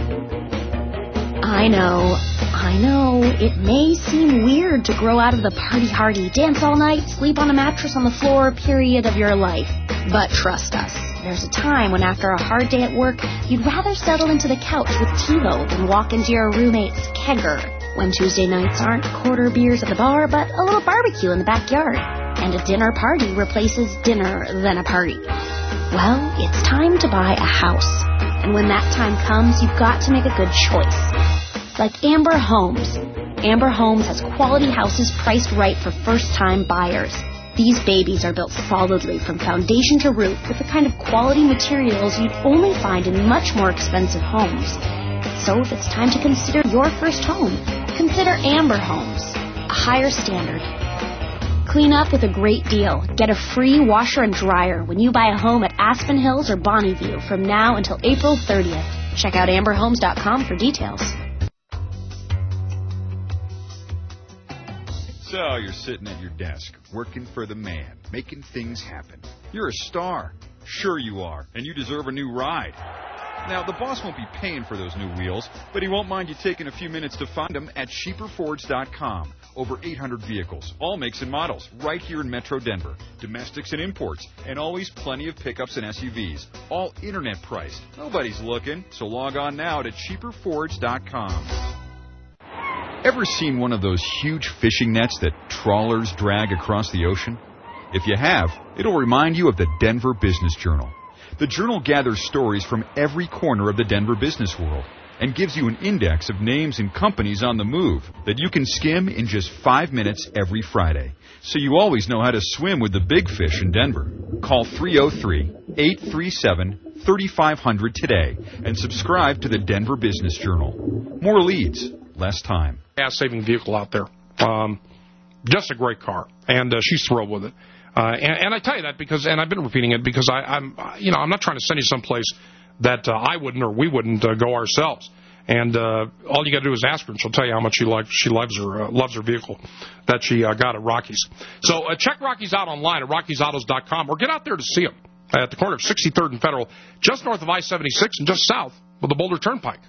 I know, I know, it may seem weird to grow out of the party-hardy, dance all night, sleep on a mattress on the floor period of your life. But trust us, there's a time when after a hard day at work, you'd rather settle into the couch with TiVo than walk into your roommate's kegger. When Tuesday nights aren't quarter beers at the bar, but a little barbecue in the backyard. And a dinner party replaces dinner than a party. Well, it's time to buy a house. And when that time comes, you've got to make a good choice. Like Amber Homes. Amber Homes has quality houses priced right for first-time buyers. These babies are built solidly from foundation to roof with the kind of quality materials you'd only find in much more expensive homes. So if it's time to consider your first home, consider Amber Homes. A higher standard. Clean up with a great deal. Get a free washer and dryer when you buy a home at Aspen Hills or Bonneview from now until April thirtieth. Check out amber homes dot com for details. So you're sitting at your desk, working for the man, making things happen. You're a star. Sure you are, and you deserve a new ride. Now, the boss won't be paying for those new wheels, but he won't mind you taking a few minutes to find them at Sheeper Fords dot com. Over eight hundred vehicles, all makes and models, right here in Metro Denver. Domestics and imports, and always plenty of pickups and S U Vs. All internet priced. Nobody's looking, so log on now to Sheeper Fords dot com. Ever seen one of those huge fishing nets that trawlers drag across the ocean? If you have, it'll remind you of the Denver Business Journal. The journal gathers stories from every corner of the Denver business world and gives you an index of names and companies on the move that you can skim in just five minutes every Friday. So you always know how to swim with the big fish in Denver. Call three oh three, eight three seven, three five zero zero today and subscribe to the Denver Business Journal. More leads, less time. Gas-saving vehicle out there. Um, just a great car, and uh, she's thrilled with it. Uh, and, and I tell you that because, and I've been repeating it because I, I'm, you know, I'm not trying to send you someplace that uh, I wouldn't or we wouldn't uh, go ourselves. And uh, all you got to do is ask her, and she'll tell you how much she likes. She loves her uh, loves her vehicle that she uh, got at Rocky's. So uh, check Rocky's out online at Rockies Autos dot com or get out there to see them at the corner of sixty-third and Federal, just north of I seventy-six and just south of the Boulder Turnpike.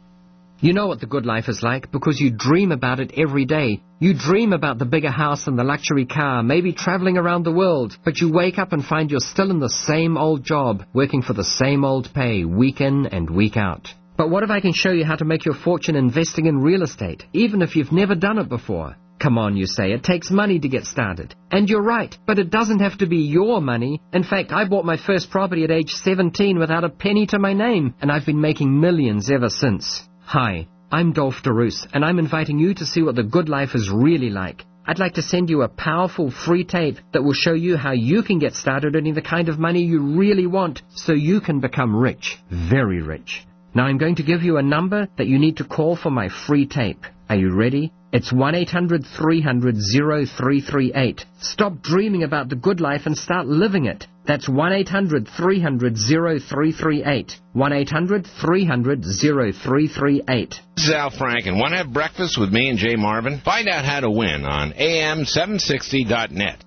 You know what the good life is like because you dream about it every day. You dream about the bigger house and the luxury car, maybe traveling around the world, but you wake up and find you're still in the same old job, working for the same old pay, week in and week out. But what if I can show you how to make your fortune investing in real estate, even if you've never done it before? Come on, you say, it takes money to get started. And you're right, but it doesn't have to be your money. In fact, I bought my first property at age seventeen without a penny to my name, and I've been making millions ever since. Hi, I'm Dolph DeRoos, and I'm inviting you to see what the good life is really like. I'd like to send you a powerful free tape that will show you how you can get started earning the kind of money you really want so you can become rich, very rich. Now I'm going to give you a number that you need to call for my free tape. Are you ready? It's one eight hundred three hundred oh three three eight. Stop dreaming about the good life and start living it. That's one eight hundred three hundred oh three three eight. one eight hundred three hundred oh three three eight. This is Al Franken. Want to have breakfast with me and Jay Marvin? Find out how to win on A M seven sixty dot net.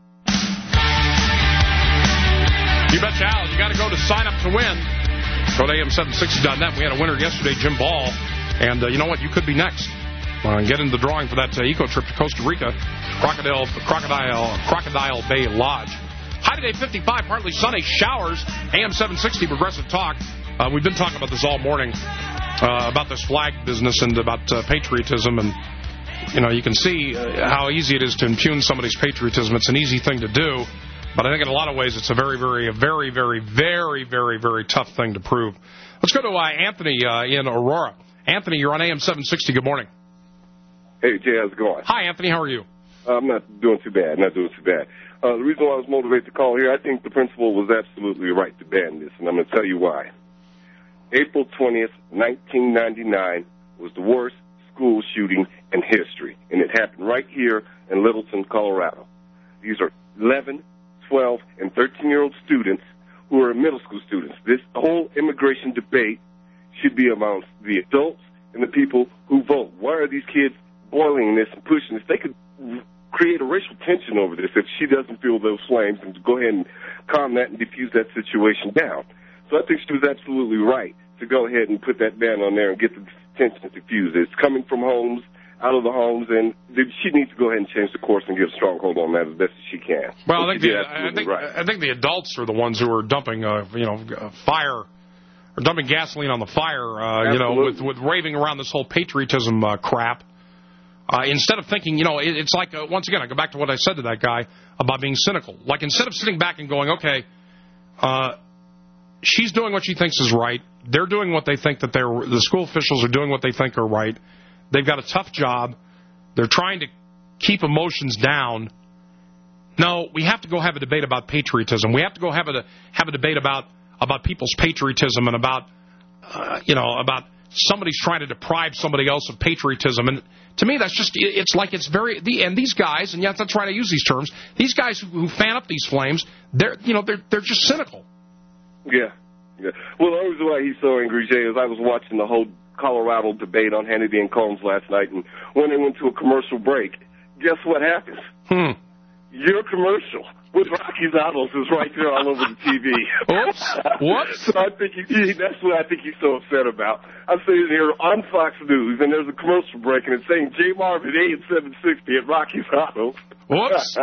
You betcha, Al. You got to go to sign up to win. Go to A M seven sixty dot net. We had a winner yesterday, Jim Ball. And uh, you know what? You could be next. Uh, get in the drawing for that uh, eco trip to Costa Rica, Crocodile, Crocodile, Crocodile Bay Lodge. High today, fifty-five, partly sunny, showers, A M seven sixty, Progressive Talk. Uh, we've been talking about this all morning, uh, about this flag business and about uh, patriotism. And, you know, you can see uh, how easy it is to impugn somebody's patriotism. It's an easy thing to do. But I think in a lot of ways it's a very, very, a very, very, very, very, very tough thing to prove. Let's go to uh, Anthony uh, in Aurora. Anthony, you're on A M seven sixty. Good morning. Hey, Jay, how's it going? Hi, Anthony. How are you? Uh, I'm not doing too bad. Not doing too bad. Uh, the reason why I was motivated to call here, I think the principal was absolutely right to ban this, and I'm going to tell you why. April twentieth, nineteen ninety-nine was the worst school shooting in history, and it happened right here in Littleton, Colorado. These are eleven, twelve, and thirteen-year-old students who are middle school students. This whole immigration debate should be amongst the adults and the people who vote. Why are these kids boiling this and pushing this? They could create a racial tension over this if she doesn't feel those flames, and go ahead and calm that and diffuse that situation down. So I think she was absolutely right to go ahead and put that ban on there and get the tension diffused. It's coming from homes, out of the homes, and she needs to go ahead and change the course and get a stronghold on that as best as she can. Well, so I think the, I think right. I think the adults are the ones who are dumping, uh, you know, uh, fire or dumping gasoline on the fire, uh, you know, with with raving around this whole patriotism uh, crap. Uh, instead of thinking, you know, it, it's like uh, once again, I go back to what I said to that guy about being cynical. Like instead of sitting back and going, okay, uh, she's doing what she thinks is right. They're doing what they think that they're. The school officials are doing what they think are right. They've got a tough job. They're trying to keep emotions down. No, we have to go have a debate about patriotism. We have to go have a have a debate about about people's patriotism and about uh, you know about somebody's trying to deprive somebody else of patriotism. And to me, that's just it's like it's very the and these guys, and yes, that's right. I use these terms. These guys who, who fan up these flames, they're you know they're they're just cynical. Yeah, yeah. Well, the reason why he's so angry, Jay, is I was watching the whole Colorado debate on Hannity and Combs last night, and when they went to a commercial break, guess what happens? Hmm. Your commercial with Rocky's Autos is right there all over the T V. Oops. Whoops. So I think he, that's what I think he's so upset about. I'm sitting here on Fox News, and there's a commercial break, and it's saying Jay Marvin, A M seven sixty at Rocky's Autos. Whoops.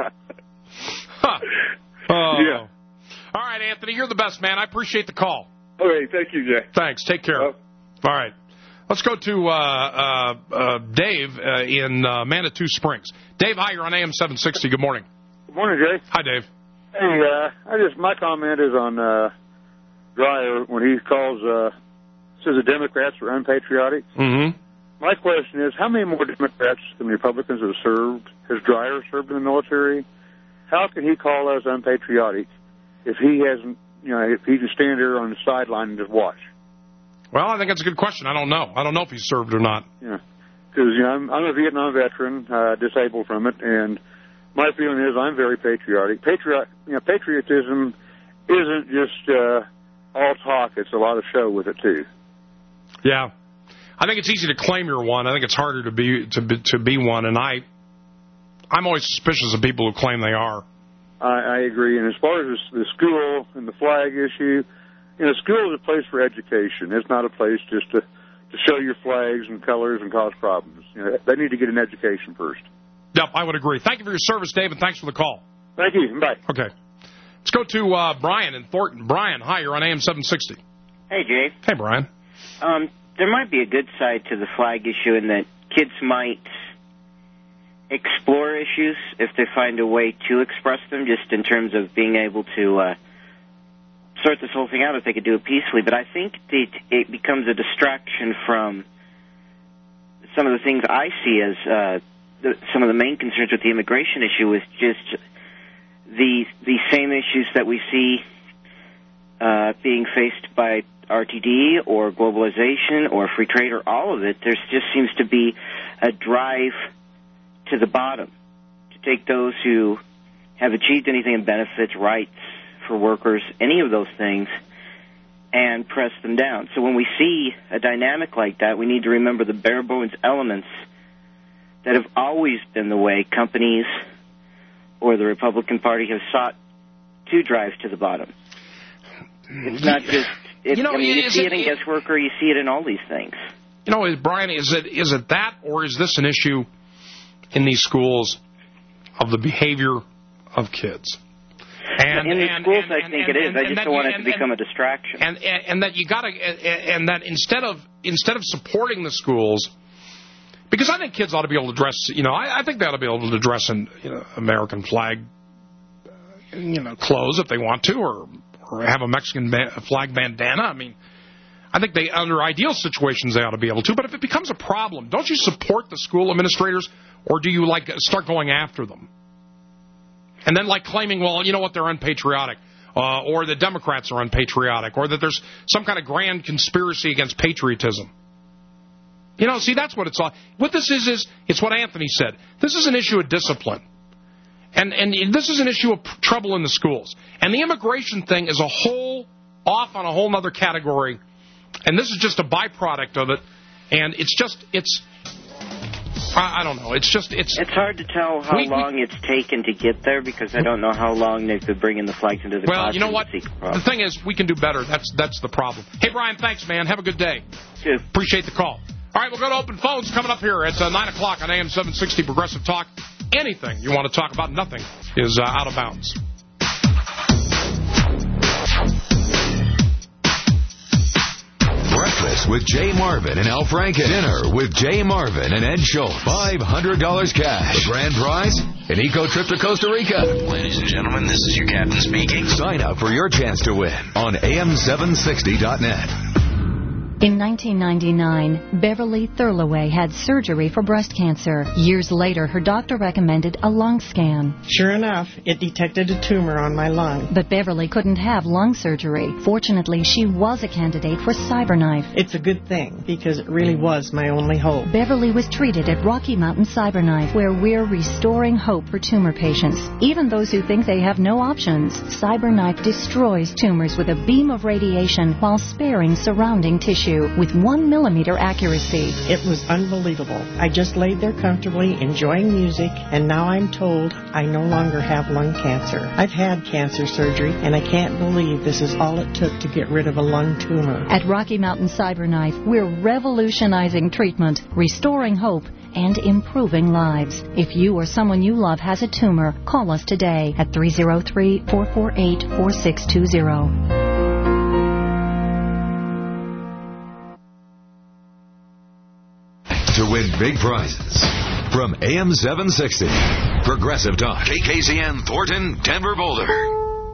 huh. Oh. Yeah. All right, Anthony, you're the best, man. I appreciate the call. All right, thank you, Jay. Thanks. Take care. Uh, all right. Let's go to uh, uh, uh, Dave uh, in uh, Manitou Springs. Dave, hi, you're on A M seven sixty. Good morning. Good morning, Jay. Hi, Dave. Hey, uh, I just my comment is on uh, Dreyer when he calls uh, says the Democrats are unpatriotic. Mm-hmm. My question is, how many more Democrats than Republicans have served? Has Dreyer served in the military? How can he call us unpatriotic if he hasn't? You know, if he can stand there on the sideline and just watch. Well, I think that's a good question. I don't know. I don't know if he's served or not. Yeah, because you know I'm, I'm a Vietnam veteran, uh, disabled from it, and my feeling is I'm very patriotic. Patriot, you know, patriotism isn't just uh, all talk; it's a lot of show with it too. Yeah, I think it's easy to claim you're one. I think it's harder to be to be, to be one, and I I'm always suspicious of people who claim they are. I, I agree. And as far as the school and the flag issue. You know, school is a place for education. It's not a place just to, to show your flags and colors and cause problems. You know, they need to get an education first. Yep, I would agree. Thank you for your service, Dave, and thanks for the call. Thank you. Bye. Okay. Let's go to uh, Brian in Thornton. Brian, hi, you're on A M seven sixty. Hey, Jay. Hey, Brian. Um, there might be a good side to the flag issue in that kids might explore issues if they find a way to express them, just in terms of being able to uh, sort this whole thing out if they could do it peacefully. But I think it, it becomes a distraction from some of the things I see as uh, the, some of the main concerns with the immigration issue is just the the same issues that we see uh, being faced by R T D or globalization or free trade or all of it. There just seems to be a drive to the bottom to take those who have achieved anything in benefits, rights for workers, any of those things, and press them down. So when we see a dynamic like that, we need to remember the bare bones elements that have always been the way companies or the Republican Party have sought to drive to the bottom. It's not just, it, you know, I mean, you see it, it in guest worker, you see it in all these things. You know, Brian, is it is it that, or is this an issue in these schools of the behavior of kids? And, in the and, schools, and, I think and, it is. and, I just that, don't want it and, to become a distraction. And, and, and that you got to, and that instead of instead of supporting the schools, because I think kids ought to be able to dress. You know, I, I think they ought to be able to dress in you know, American flag, you know, clothes if they want to, or or have a Mexican ba- flag bandana. I mean, I think they under ideal situations they ought to be able to. But if it becomes a problem, don't you support the school administrators, or do you like start going after them? And then, like, claiming, well, you know what, they're unpatriotic, uh, or the Democrats are unpatriotic, or that there's some kind of grand conspiracy against patriotism. You know, see, that's what it's all. What this is, is it's what Anthony said. This is an issue of discipline. And and this is an issue of trouble in the schools. And the immigration thing is a whole, off on a whole other category. And this is just a byproduct of it. And it's just, it's, I, I don't know. It's just, it's... It's hard to tell how we, long we, it's taken to get there because I don't know how long they've been bringing the flags into the well, classroom. You know what? The thing is, we can do better. That's that's the problem. Hey, Brian, thanks, man. Have a good day. Cheers. Appreciate the call. All right, we'll go to open phones coming up here at uh, nine o'clock on A M seven sixty Progressive Talk. Anything you want to talk about, nothing is uh, out of bounds. Breakfast with Jay Marvin and Al Franken. Dinner with Jay Marvin and Ed Schultz. five hundred dollars cash. The grand prize, an eco trip to Costa Rica. Ladies and gentlemen, this is your captain speaking. Sign up for your chance to win on A M seven sixty dot net. In nineteen ninety-nine, Beverly Thurlaway had surgery for breast cancer. Years later, her doctor recommended a lung scan. Sure enough, it detected a tumor on my lung. But Beverly couldn't have lung surgery. Fortunately, she was a candidate for CyberKnife. It's a good thing, because it really was my only hope. Beverly was treated at Rocky Mountain CyberKnife, where we're restoring hope for tumor patients. Even those who think they have no options, CyberKnife destroys tumors with a beam of radiation while sparing surrounding tissue. With one millimeter accuracy. It was unbelievable. I just laid there comfortably, enjoying music, and now I'm told I no longer have lung cancer. I've had cancer surgery, and I can't believe this is all it took to get rid of a lung tumor. At Rocky Mountain CyberKnife, we're revolutionizing treatment, restoring hope, and improving lives. If you or someone you love has a tumor, call us today at three oh three, four four eight, four six two zero. To win big prizes from A M seven sixty Progressive Talk. K K Z N, Thornton, Denver, Boulder.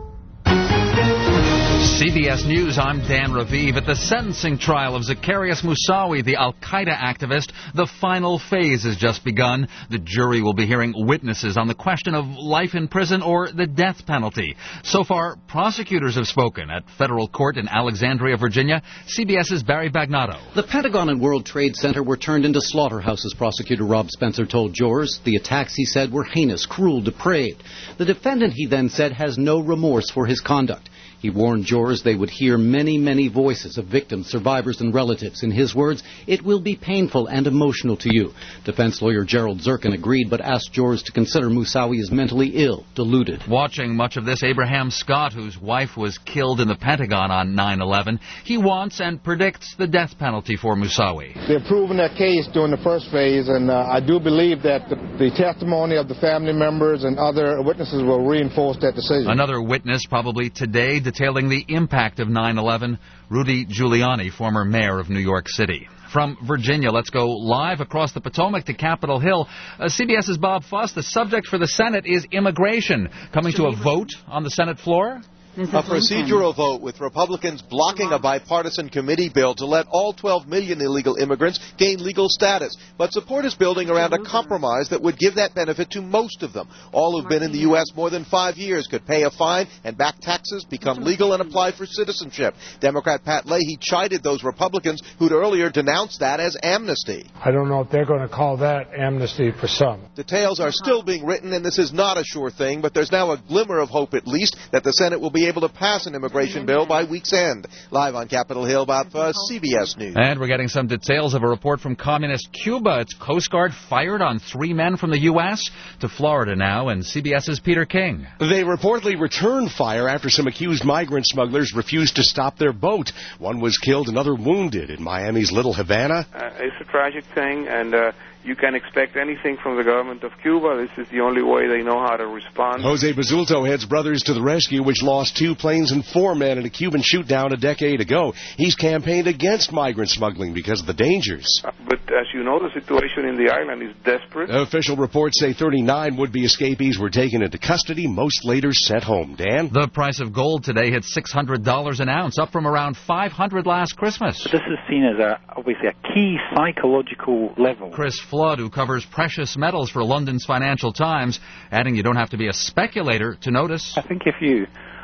C B S News, I'm Dan Raviv. At the sentencing trial of Zacarias Moussaoui, the Al-Qaeda activist, the final phase has just begun. The jury will be hearing witnesses on the question of life in prison or the death penalty. So far, prosecutors have spoken at federal court in Alexandria, Virginia. CBS's Barry Bagnotto. The Pentagon and World Trade Center were turned into slaughterhouses, prosecutor Rob Spencer told jurors. The attacks, he said, were heinous, cruel, depraved. The defendant, he then said, has no remorse for his conduct. He warned jurors they would hear many, many voices of victims, survivors, and relatives. In his words, it will be painful and emotional to you. Defense lawyer Gerald Zirkin agreed, but asked jurors to consider Moussaoui as mentally ill, deluded. Watching much of this, Abraham Scott, whose wife was killed in the Pentagon on nine eleven, he wants and predicts the death penalty for Moussaoui. They're proving their case during the first phase, and uh, I do believe that the, the testimony of the family members and other witnesses will reinforce that decision. Another witness, probably today, detailing the impact of nine eleven, Rudy Giuliani, former mayor of New York City. From Virginia, let's go live across the Potomac to Capitol Hill. Uh, CBS's Bob Fuss. The subject for the Senate is immigration. Coming to a vote on the Senate floor? A procedural vote with Republicans blocking a bipartisan committee bill to let all twelve million illegal immigrants gain legal status. But support is building around a compromise that would give that benefit to most of them. All who've been in the U S more than five years could pay a fine and back taxes, become legal, and apply for citizenship. Democrat Pat Leahy chided those Republicans who'd earlier denounced that as amnesty. I don't know if they're going to call that amnesty for some. Details are still being written, and this is not a sure thing, but there's now a glimmer of hope, at least, that the Senate will be able to pass an immigration bill by week's end. Live on Capitol Hill, Bob Fuss, C B S News. And we're getting some details of a report from communist Cuba. Its Coast Guard fired on three men from the U S To Florida now, and CBS's Peter King. They reportedly returned fire after some accused migrant smugglers refused to stop their boat. One was killed, another wounded in Miami's Little Havana. Uh, it's a tragic thing, and uh, you can expect anything from the government of Cuba. This is the only way they know how to respond. Jose Basulto heads Brothers to the Rescue, which lost two planes and four men in a Cuban shoot-down a decade ago. He's campaigned against migrant smuggling because of the dangers. Uh, but as you know, the situation in the island is desperate. Official reports say thirty-nine would-be escapees were taken into custody, most later sent home. Dan? The price of gold today hit six hundred dollars an ounce, up from around five hundred dollars last Christmas. This is seen as a, obviously a key psychological level. Chris Flood, who covers precious metals for London's Financial Times, adding you don't have to be a speculator to notice. I think if you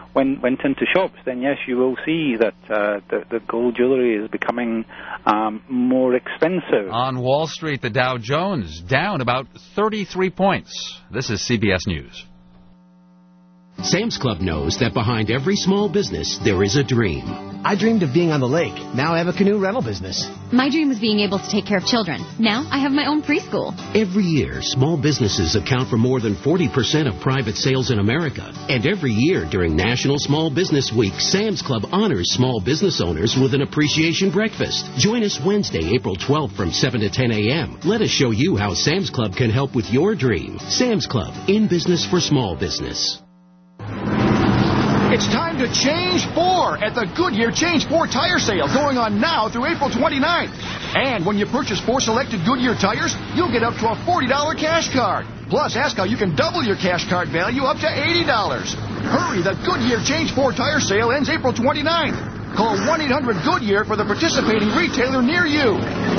went went into shops, then yes, you will see that uh, the, the gold jewelry is becoming um, more expensive. On Wall Street, the Dow Jones down about thirty-three points. This is C B S News. Sam's Club knows that behind every small business, there is a dream. I dreamed of being on the lake. Now I have a canoe rental business. My dream was being able to take care of children. Now I have my own preschool. Every year, small businesses account for more than forty percent of private sales in America. And every year during National Small Business Week, Sam's Club honors small business owners with an appreciation breakfast. Join us Wednesday, April twelfth from seven to ten a.m. Let us show you how Sam's Club can help with your dream. Sam's Club, in business for small business. It's time to change four at the Goodyear Change four Tire Sale going on now through April twenty-ninth. And when you purchase four selected Goodyear tires, you'll get up to a forty dollars cash card. Plus, ask how you can double your cash card value up to eighty dollars. Hurry, the Goodyear Change four Tire Sale ends April twenty-ninth. Call one eight hundred Goodyear for the participating retailer near you.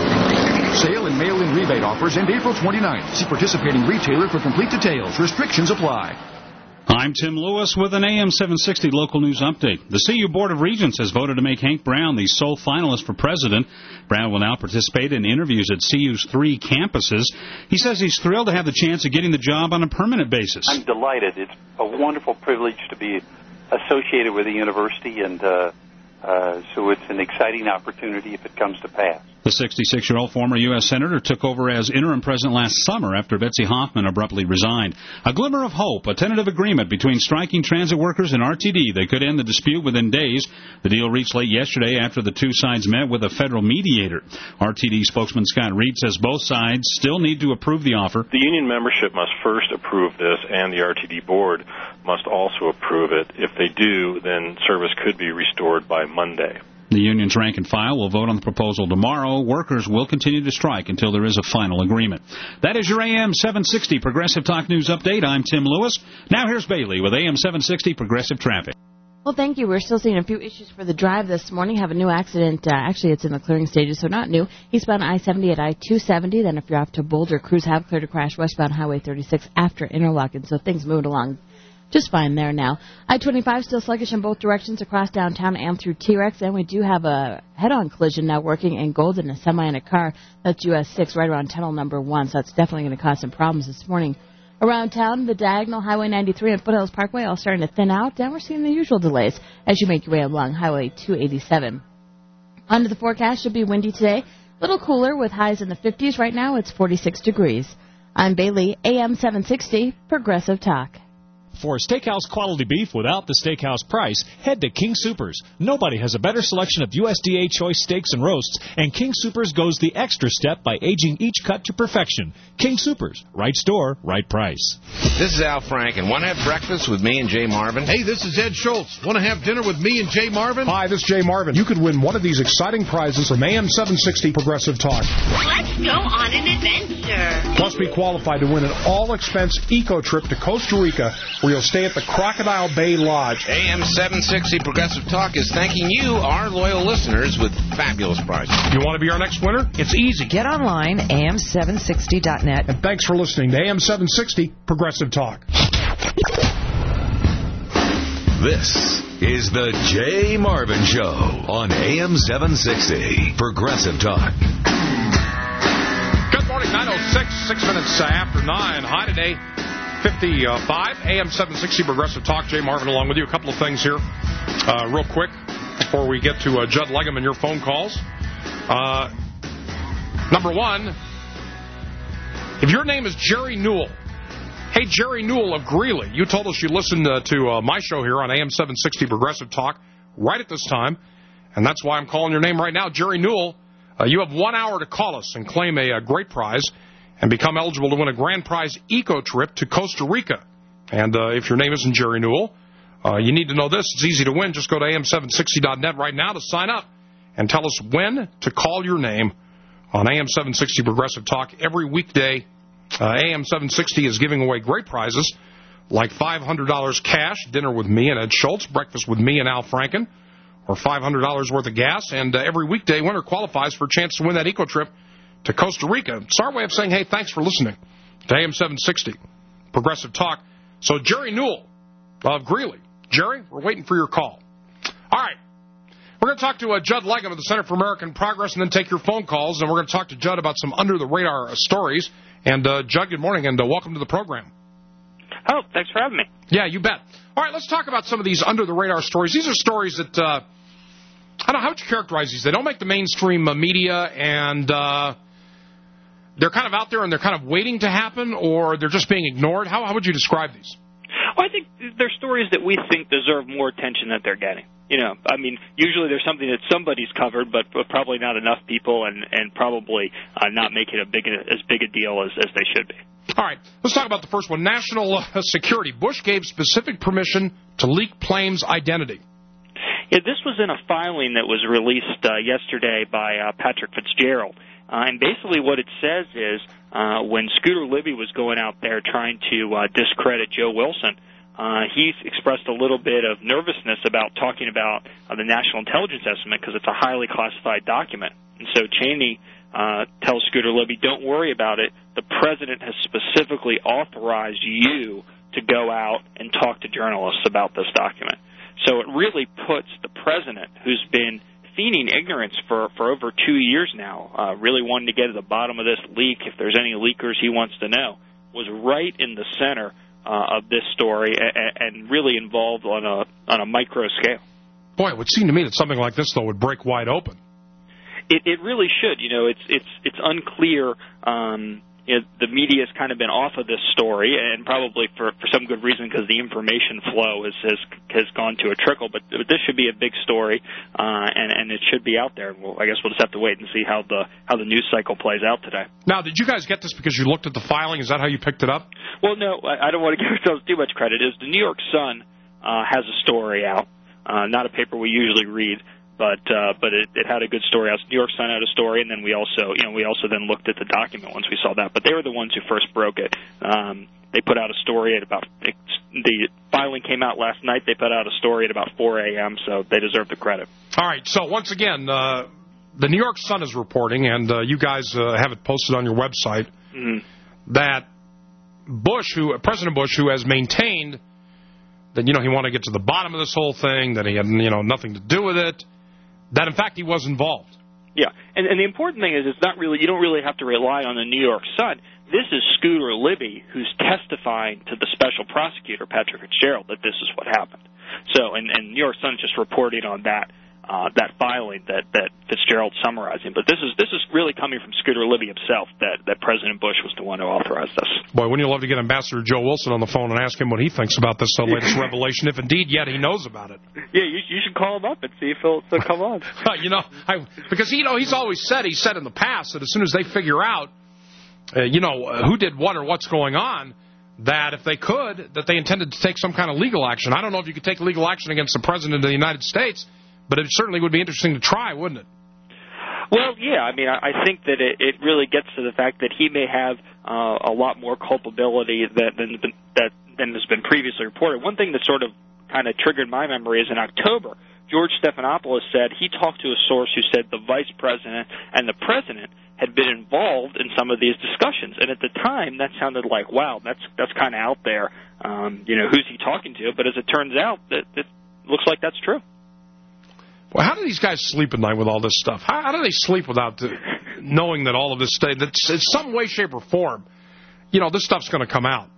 Sale and mail-in rebate offers end April twenty-ninth. See participating retailer for complete details. Restrictions apply. I'm Tim Lewis with an A M seven sixty local news update. The C U Board of Regents has voted to make Hank Brown the sole finalist for president. Brown will now participate in interviews at C U's three campuses. He says he's thrilled to have the chance of getting the job on a permanent basis. I'm delighted. It's a wonderful privilege to be associated with the university, and uh, uh, so it's an exciting opportunity if it comes to pass. The sixty-six-year-old former U S Senator took over as interim president last summer after Betsy Hoffman abruptly resigned. A glimmer of hope, a tentative agreement between striking transit workers and R T D that could end the dispute within days. The deal reached late yesterday after the two sides met with a federal mediator. R T D spokesman Scott Reed says both sides still need to approve the offer. The union membership must first approve this, and the R T D board must also approve it. If they do, then service could be restored by Monday. The union's rank and file will vote on the proposal tomorrow. Workers will continue to strike until there is a final agreement. That is your A M seven sixty Progressive Talk News Update. I'm Tim Lewis. Now here's Bailey with A M seven sixty Progressive Traffic. Well, thank you. We're still seeing a few issues for the drive this morning. Have a new accident. Uh, actually, it's in the clearing stages, so not new. Eastbound I seventy at I two seventy. Then if you're off to Boulder, crews have cleared a crash westbound Highway thirty-six after Interlochen, so things moving along just fine there now. I twenty-five still sluggish in both directions across downtown and through T-Rex, and we do have a head-on collision now working in Golden, a semi and a car. That's U S six right around tunnel number one, so that's definitely going to cause some problems this morning. Around town, the diagonal Highway ninety-three and Foothills Parkway all starting to thin out, and we're seeing the usual delays as you make your way along Highway two eighty-seven. Under the forecast, should be windy today. A little cooler with highs in the fifties. Right now, it's forty-six degrees. I'm Bailey, A M seven sixty, Progressive Talk. For steakhouse quality beef without the steakhouse price, head to King Soopers. Nobody has a better selection of U S D A choice steaks and roasts, and King Soopers goes the extra step by aging each cut to perfection. King Soopers, right store, right price. This is Al Franken. Want to have breakfast with me and Jay Marvin? Hey, this is Ed Schultz. Want to have dinner with me and Jay Marvin? Hi, this is Jay Marvin. You could win one of these exciting prizes from A M seven sixty Progressive Talk. Let's go on an adventure. Plus, be qualified to win an all-expense eco trip to Costa Rica, where you'll stay at the Crocodile Bay Lodge. A M seven sixty Progressive Talk is thanking you, our loyal listeners, with fabulous prizes. You want to be our next winner? It's easy. Get online, A M seven sixty dot net. And thanks for listening to A M seven sixty Progressive Talk. This is the Jay Marvin Show on A M seven sixty Progressive Talk. Good morning, nine oh six, six minutes after nine. High today, fifty-five. A M seven sixty Progressive Talk. Jay Marvin along with you. A couple of things here uh, real quick before we get to uh, Judd Legum and your phone calls. Uh, number one, if your name is Jerry Newell, hey, Jerry Newell of Greeley, you told us you listened uh, to uh, my show here on A M seven sixty Progressive Talk right at this time, and that's why I'm calling your name right now. Jerry Newell, uh, you have one hour to call us and claim a, a great prize and become eligible to win a grand prize eco trip to Costa Rica. And uh, if your name isn't Jerry Newell, uh, you need to know this. It's easy to win. Just go to A M seven sixty dot net right now to sign up and tell us when to call your name on A M seven sixty Progressive Talk every weekday. Uh, A M seven sixty is giving away great prizes like five hundred dollars cash, dinner with me and Ed Schultz, breakfast with me and Al Franken, or five hundred dollars worth of gas. And uh, every weekday, winner qualifies for a chance to win that eco trip to Costa Rica. It's our way of saying, hey, thanks for listening to A M seven sixty Progressive Talk. So Jerry Newell of Greeley, Jerry, we're waiting for your call. All right. We're going to talk to uh, Judd Legum of the Center for American Progress and then take your phone calls, and we're going to talk to Judd about some under-the-radar uh, stories. And, uh, Judd, good morning, and uh, welcome to the program. Oh, thanks for having me. Yeah, you bet. All right, let's talk about some of these under-the-radar stories. These are stories that, uh, I don't know, how would you characterize these? They don't make the mainstream uh, media, and uh, they're kind of out there and they're kind of waiting to happen, or they're just being ignored. How, how would you describe these? Well, I think they're stories that we think deserve more attention than they're getting. You know, I mean, usually there's something that somebody's covered, but, but probably not enough people, and, and probably uh, not making a big, as big a deal as, as they should be. All right, let's talk about the first one. National uh, security. Bush gave specific permission to leak Plame's identity. Yeah, this was in a filing that was released uh, yesterday by uh, Patrick Fitzgerald. Uh, and basically what it says is uh, when Scooter Libby was going out there trying to uh, discredit Joe Wilson, uh, he expressed a little bit of nervousness about talking about uh, the National Intelligence Estimate because it's a highly classified document. And so Cheney uh, tells Scooter Libby, don't worry about it. The president has specifically authorized you to go out and talk to journalists about this document. So it really puts the president, who's been feigning ignorance for, for over two years now, uh, really wanting to get to the bottom of this leak, if there's any leakers he wants to know, was right in the center uh, of this story and, and really involved on a on a micro scale. Boy, it would seem to me that something like this, though, would break wide open. It, it really should. You know, it's it's it's unclear. Um, you know, the media has kind of been off of this story, and probably for, for some good reason, because the information flow has, has has gone to a trickle. But, but this should be a big story, uh, and and it should be out there. Well, I guess we'll just have to wait and see how the how the news cycle plays out today. Now, did you guys get this because you looked at the filing? Is that how you picked it up? Well, no, I, I don't want to give ourselves too much credit. Is the New York Sun uh, has a story out, uh, not a paper we usually read. But uh, but it, it had a good story. New York Sun had a story, and then we also you know we also then looked at the document once we saw that. But they were the ones who first broke it. Um, they put out a story at about it, the filing came out last night. They put out a story at about four a.m. So they deserve the credit. All right. So once again, uh, the New York Sun is reporting, and uh, you guys uh, have it posted on your website, mm-hmm. that Bush, who President Bush, who has maintained that you know he wanted to get to the bottom of this whole thing, that he had you know nothing to do with it. That, in fact, he was involved. Yeah, and, and the important thing is it's not really, you don't really have to rely on the New York Sun. This is Scooter Libby who's testifying to the special prosecutor, Patrick Fitzgerald, that this is what happened. So, and, and New York Sun is just reporting on that uh, that filing that, that Fitzgerald's summarizing. But this is this is really coming from Scooter Libby himself, that, that President Bush was the one who authorized this. Boy, wouldn't you love to get Ambassador Joe Wilson on the phone and ask him what he thinks about this uh, latest revelation, if indeed yet he knows about it. Yeah, you, you should call him up and see if he'll, he'll come on. you know, I, because you know he's always said, he said in the past that as soon as they figure out, uh, you know, uh, who did what or what's going on, that if they could, that they intended to take some kind of legal action. I don't know if you could take legal action against the President of the United States, but it certainly would be interesting to try, wouldn't it? Well, yeah. I mean, I think that it, it really gets to the fact that he may have uh, a lot more culpability that, than, that, than has been previously reported. One thing that sort of kind of triggered my memory is in October, George Stephanopoulos said he talked to a source who said the vice president and the president had been involved in some of these discussions. And at the time, that sounded like, wow, that's that's kind of out there. Um, you know, who's he talking to? But as it turns out, that it looks like that's true. Well, how do these guys sleep at night with all this stuff? How, how do they sleep without the, knowing that all of this stuff, that in some way, shape, or form, you know, this stuff's going to come out?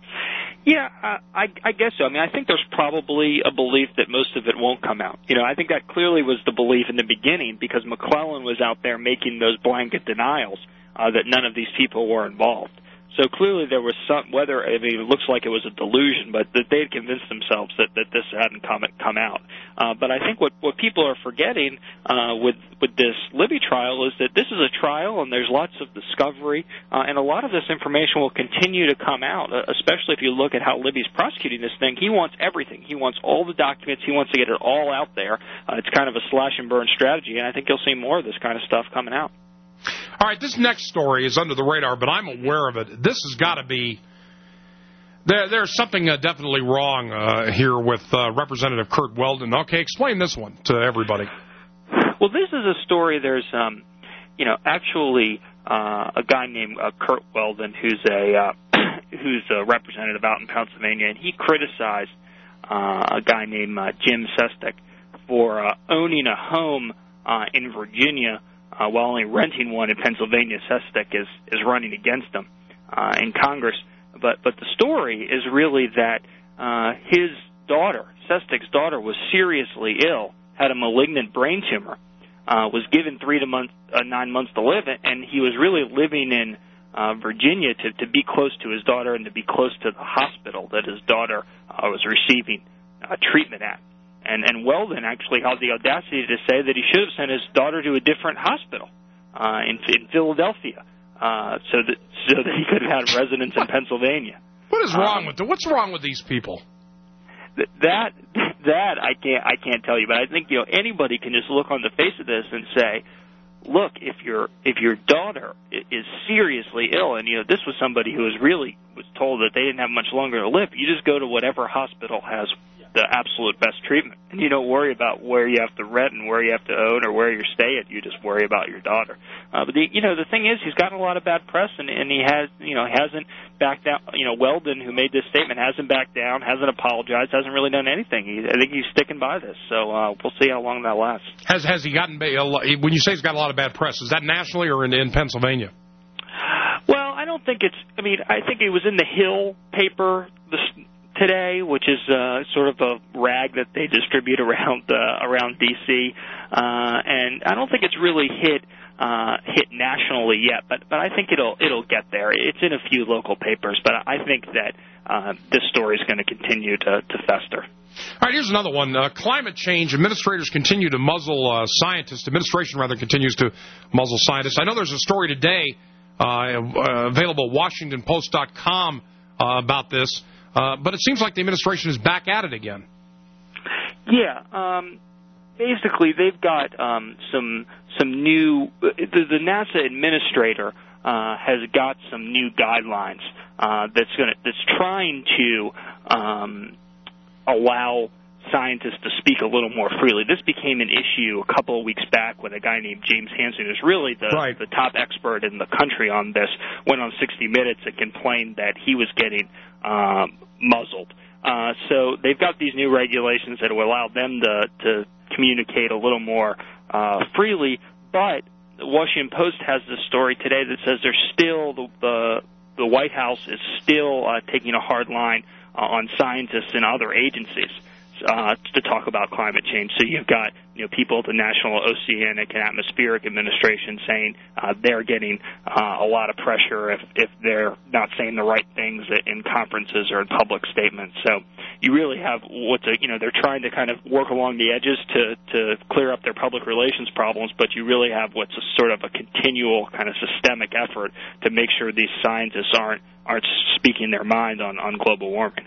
Yeah, uh, I, I guess so. I mean, I think there's probably a belief that most of it won't come out. You know, I think that clearly was the belief in the beginning because McClellan was out there making those blanket denials uh, that none of these people were involved. So clearly there was some, whether, I mean, it looks like it was a delusion, but that they had convinced themselves that, that this hadn't come, come out. Uh, but I think what, what people are forgetting uh, with, with this Libby trial is that this is a trial and there's lots of discovery, uh, and a lot of this information will continue to come out, uh, especially if you look at how Libby's prosecuting this thing. He wants everything. He wants all the documents. He wants to get it all out there. Uh, it's kind of a slash and burn strategy, and I think you'll see more of this kind of stuff coming out. All right, this next story is under the radar, but I'm aware of it. This has got to be there. There's something uh, definitely wrong uh, here with uh, Representative Curt Weldon. Okay, explain this one to everybody. Well, this is a story. There's, um, you know, actually uh, a guy named uh, Curt Weldon who's a uh, who's a representative out in Pennsylvania, and he criticized uh, a guy named uh, Jim Sestak for uh, owning a home uh, in Virginia uh, while only renting one in Pennsylvania. Sestak is, is running against him uh, in Congress. But, but the story is really that uh, his daughter, Sestak's daughter, was seriously ill, had a malignant brain tumor, uh, was given three to month, uh, nine months to live, and he was really living in uh, Virginia to, to be close to his daughter and to be close to the hospital that his daughter uh, was receiving uh, treatment at. And, and Weldon actually had the audacity to say that he should have sent his daughter to a different hospital uh, in, in Philadelphia uh, so that so that he could have had residence in Pennsylvania. What is wrong um, with the, what's wrong with these people? That that I can't I can't tell you, but I think you know anybody can just look on the face of this and say, look, if your if your daughter is seriously ill, and you know this was somebody who was really was told that they didn't have much longer to live, you just go to whatever hospital has the absolute best treatment, and you don't worry about where you have to rent and where you have to own or where you're staying. You just worry about your daughter. Uh, but the, you know the thing is, he's gotten a lot of bad press, and, and he has you know hasn't backed down. You know Weldon, who made this statement, hasn't backed down, hasn't apologized, hasn't really done anything. He, I think he's sticking by this. So uh, we'll see how long that lasts. Has has he gotten when you say he's got a lot of bad press? Is that nationally or in, in Pennsylvania? Well, I don't think it's. I mean, I think it was in the Hill paper this, today, which is uh, sort of a rag that they distribute around uh, around D C, uh, and I don't think it's really hit uh, hit nationally yet. But but I think it'll it'll get there. It's in a few local papers, but I think that uh, this story is going to continue to, to fester. All right, here's another one. Uh, climate change. Administrators continue to muzzle uh, scientists. Administration, rather, continues to muzzle scientists. I know there's a story today uh, uh, available at Washington Post dot com uh, about this, uh, but it seems like the administration is back at it again. Yeah. Um, basically, they've got um, some some new... The, the NASA administrator uh, has got some new guidelines uh, that's gonna that's trying to... Um, allow scientists to speak a little more freely. This became an issue a couple of weeks back when a guy named James Hansen, who's really the, right. the top expert in the country on this, went on sixty minutes and complained that he was getting um, muzzled. Uh, so they've got these new regulations that will allow them to, to communicate a little more uh, freely, but the Washington Post has this story today that says there's still, the, the, the White House is still uh, taking a hard line on scientists and other agencies uh, to talk about climate change. So you've got you know people at the National Oceanic and Atmospheric Administration saying uh, they're getting uh, a lot of pressure if, if they're not saying the right things in conferences or in public statements. So you really have what's a, you know they're trying to kind of work along the edges to, to clear up their public relations problems, but you really have what's a sort of a continual kind of systemic effort to make sure these scientists aren't aren't speaking their mind on, on global warming.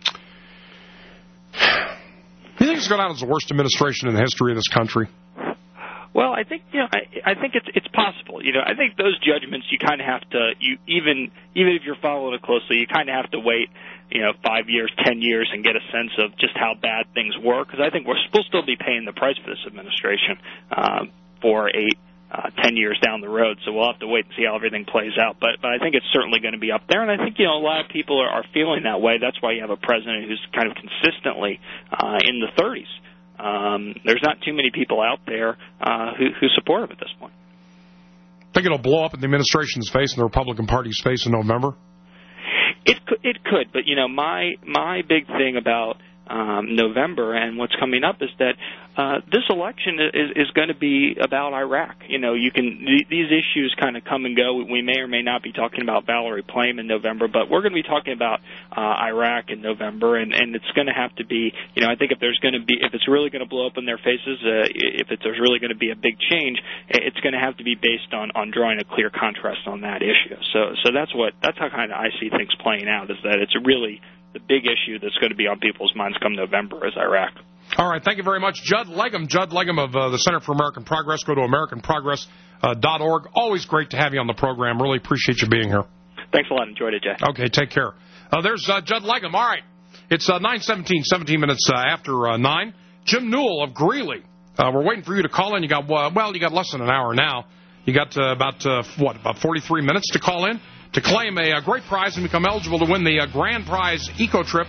Do you think it's gone out as the worst administration in the history of this country? Well, I think you know, I, I think it's it's possible. You know, I think those judgments you kind of have to you even even if you're following it closely, you kind of have to wait, you know, five years, ten years, and get a sense of just how bad things were. Because I think we're, we'll still be paying the price for this administration uh, for eight. Uh, ten years down the road, so we'll have to wait and see how everything plays out. But, but I think it's certainly going to be up there, and I think you know a lot of people are, are feeling that way. That's why you have a president who's kind of consistently uh, in the thirties. Um, there's not too many people out there uh, who, who support him at this point. Think it'll blow up in the administration's face and the Republican Party's face in November? It could, it could, but you know my my big thing about Um, November and what's coming up is that uh, this election is, is going to be about Iraq. You know, you can th- these issues kind of come and go. We may or may not be talking about Valerie Plame in November, but we're going to be talking about uh, Iraq in November, and, and it's going to have to be. You know, I think if there's going to be, if it's really going to blow up in their faces, uh, if it's, there's really going to be a big change, it's going to have to be based on, on drawing a clear contrast on that issue. So, so that's what that's how kind of I see things playing out. Is that it's really the big issue that's going to be on people's minds come November is Iraq. All right. Thank you very much, Judd Legum. Judd Legum of uh, the Center for American Progress. Go to american progress dot org. Always great to have you on the program. Really appreciate you being here. Thanks a lot. Enjoyed it, Jay. Okay. Take care. Uh, there's uh, Judd Legum. All right. It's uh, nine seventeen, seventeen minutes uh, after uh, nine. Jim Newell of Greeley. Uh, we're waiting for you to call in. You got, uh, well, you got less than an hour now. You got uh, about, uh, what, about forty-three minutes to call in to claim a, a great prize and become eligible to win the uh, grand prize eco trip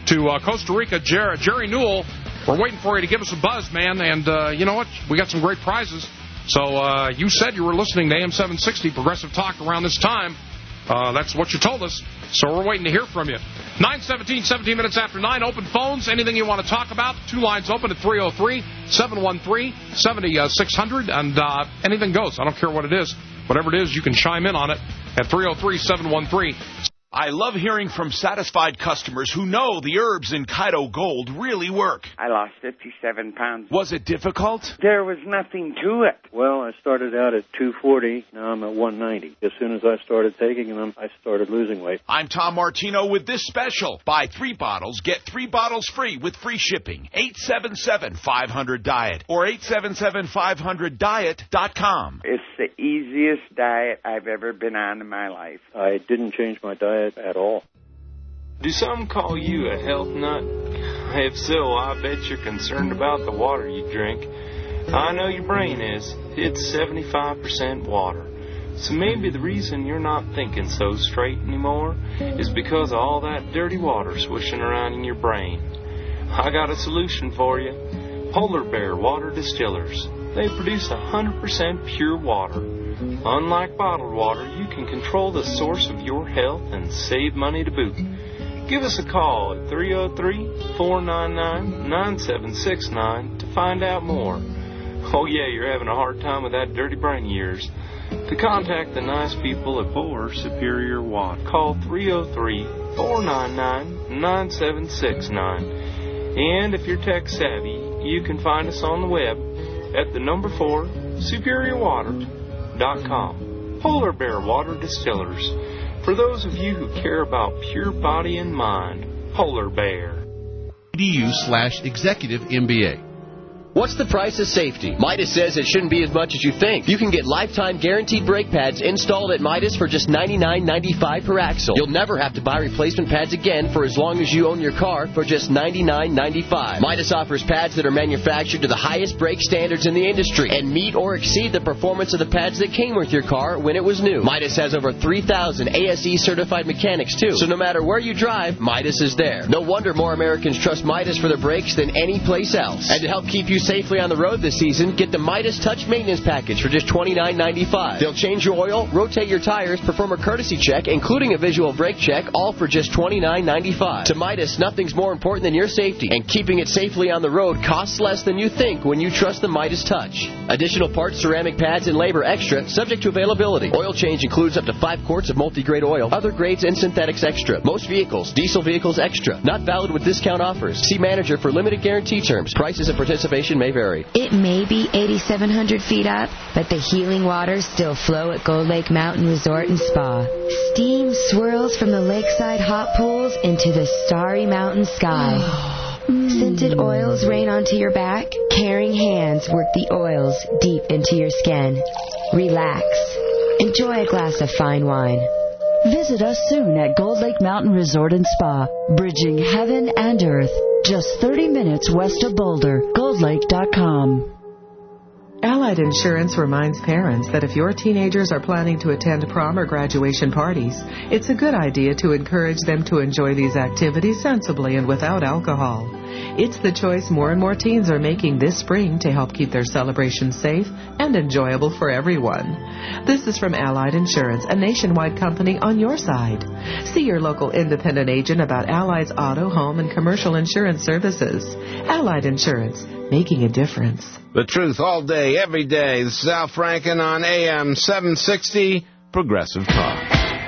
to uh, Costa Rica. Jer- Jerry Newell, we're waiting for you to give us a buzz, man. And uh, you know what? We got some great prizes. So uh, you said you were listening to A M seven sixty Progressive Talk around this time. Uh, that's what you told us. So we're waiting to hear from you. nine seventeen, seventeen minutes after nine. Open phones. Anything you want to talk about. Two lines open at three oh three, seven one three, seven six hundred. And uh, anything goes. I don't care what it is. Whatever it is, you can chime in on it at three oh three, seven one three. I love hearing from satisfied customers who know the herbs in Kaido Gold really work. I lost fifty-seven pounds. Was it difficult? There was nothing to it. Well, I started out at two forty. Now I'm at one ninety. As soon as I started taking them, I started losing weight. I'm Tom Martino with this special. Buy three bottles, get three bottles free with free shipping. eight seven seven, five hundred, diet or eight seven seven, five hundred diet dot com. It's the easiest diet I've ever been on in my life. I didn't change my diet at all. Do some call you a health nut? If so, I bet you're concerned about the water you drink. I know your brain is. It's seventy-five percent water. So maybe the reason you're not thinking so straight anymore is because of all that dirty water swishing around in your brain. I got a solution for you. Polar Bear Water Distillers. They produce one hundred percent pure water. Unlike bottled water, you can control the source of your health and save money to boot. Give us a call at three oh three, four nine nine, nine seven six nine to find out more. Oh yeah, you're having a hard time with that dirty brain of yours. To contact the nice people at Boer Superior Watt, call three oh three, four nine nine, nine seven six nine. And if you're tech savvy, you can find us on the web at the number four, superior water dot com. Polar Bear Water Distillers. For those of you who care about pure body and mind, Polar Bear. E D U slash executive M B A. What's the price of safety? Midas says it shouldn't be as much as you think. You can get lifetime guaranteed brake pads installed at Midas for just ninety-nine ninety-five per axle. You'll never have to buy replacement pads again for as long as you own your car for just ninety-nine ninety-five. Midas offers pads that are manufactured to the highest brake standards in the industry and meet or exceed the performance of the pads that came with your car when it was new. Midas has over three thousand A S E certified mechanics too. So no matter where you drive, Midas is there. No wonder more Americans trust Midas for their brakes than any place else. And to help keep you safely on the road this season, get the Midas Touch Maintenance Package for just twenty-nine ninety-five. They'll change your oil, rotate your tires, perform a courtesy check, including a visual brake check, all for just twenty-nine ninety-five. To Midas, nothing's more important than your safety, and keeping it safely on the road costs less than you think when you trust the Midas Touch. Additional parts, ceramic pads, and labor extra, subject to availability. Oil change includes up to five quarts of multi-grade oil, other grades and synthetics extra. Most vehicles, diesel vehicles extra. Not valid with discount offers. See manager for limited guarantee terms. Prices and participation may vary. It may be eighty-seven hundred feet up, but the healing waters still flow at Gold Lake Mountain Resort and Spa. Steam swirls from the lakeside hot pools into the starry mountain sky. Scented oils rain onto your back. Caring hands work the oils deep into your skin. Relax. Enjoy a glass of fine wine. Visit us soon at Gold Lake Mountain Resort and Spa, bridging heaven and earth. Just thirty minutes west of Boulder. gold lake dot com. Allied Insurance reminds parents that if your teenagers are planning to attend prom or graduation parties, it's a good idea to encourage them to enjoy these activities sensibly and without alcohol. It's the choice more and more teens are making this spring to help keep their celebrations safe and enjoyable for everyone. This is from Allied Insurance, a nationwide company on your side. See your local independent agent about Allied's auto, home, and commercial insurance services. Allied Insurance, making a difference. The truth all day, every day. This is Al Franken on A M seven sixty, Progressive Talk.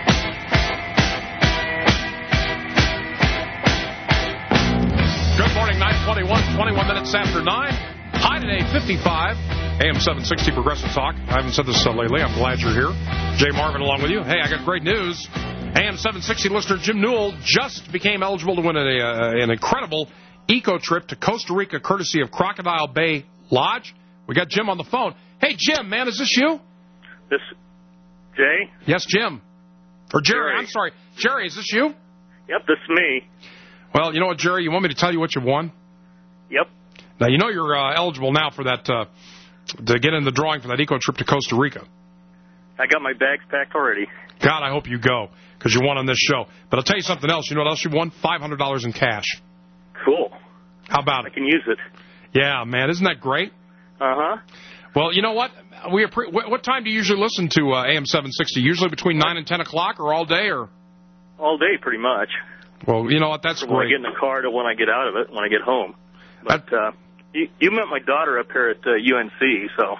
Good morning, nine twenty-one, twenty-one minutes after nine. High today, fifty-five. A M seven sixty Progressive Talk. I haven't said this uh, lately. I'm glad you're here. Jay Marvin along with you. Hey, I got great news. A M seven sixty listener Jim Newell just became eligible to win a, uh, an incredible eco trip to Costa Rica courtesy of Crocodile Bay Lodge. We got Jim on the phone. Hey, Jim, man, is this you? This, Jay? Yes, Jim. Or Jerry, Jerry. I'm sorry. Jerry, is this you? Yep, this is me. Well, you know what, Jerry? You want me to tell you what you won? Yep. Now, you know you're uh, eligible now for that, uh, to get in the drawing for that eco trip to Costa Rica. I got my bags packed already. God, I hope you go, because you won on this show. But I'll tell you something else. You know what else you won? five hundred dollars in cash. cool. How about it? I can use it. Yeah, man, isn't that great? Uh-huh. Well, you know what? We appre- what, what time do you usually listen to uh, A M seven sixty? Usually between nine and ten o'clock, or all day, or? All day, pretty much. Well, you know what? That's From great. when I get in the car to when I get out of it, when I get home. But uh, you, you met my daughter up here at uh, U N C, so.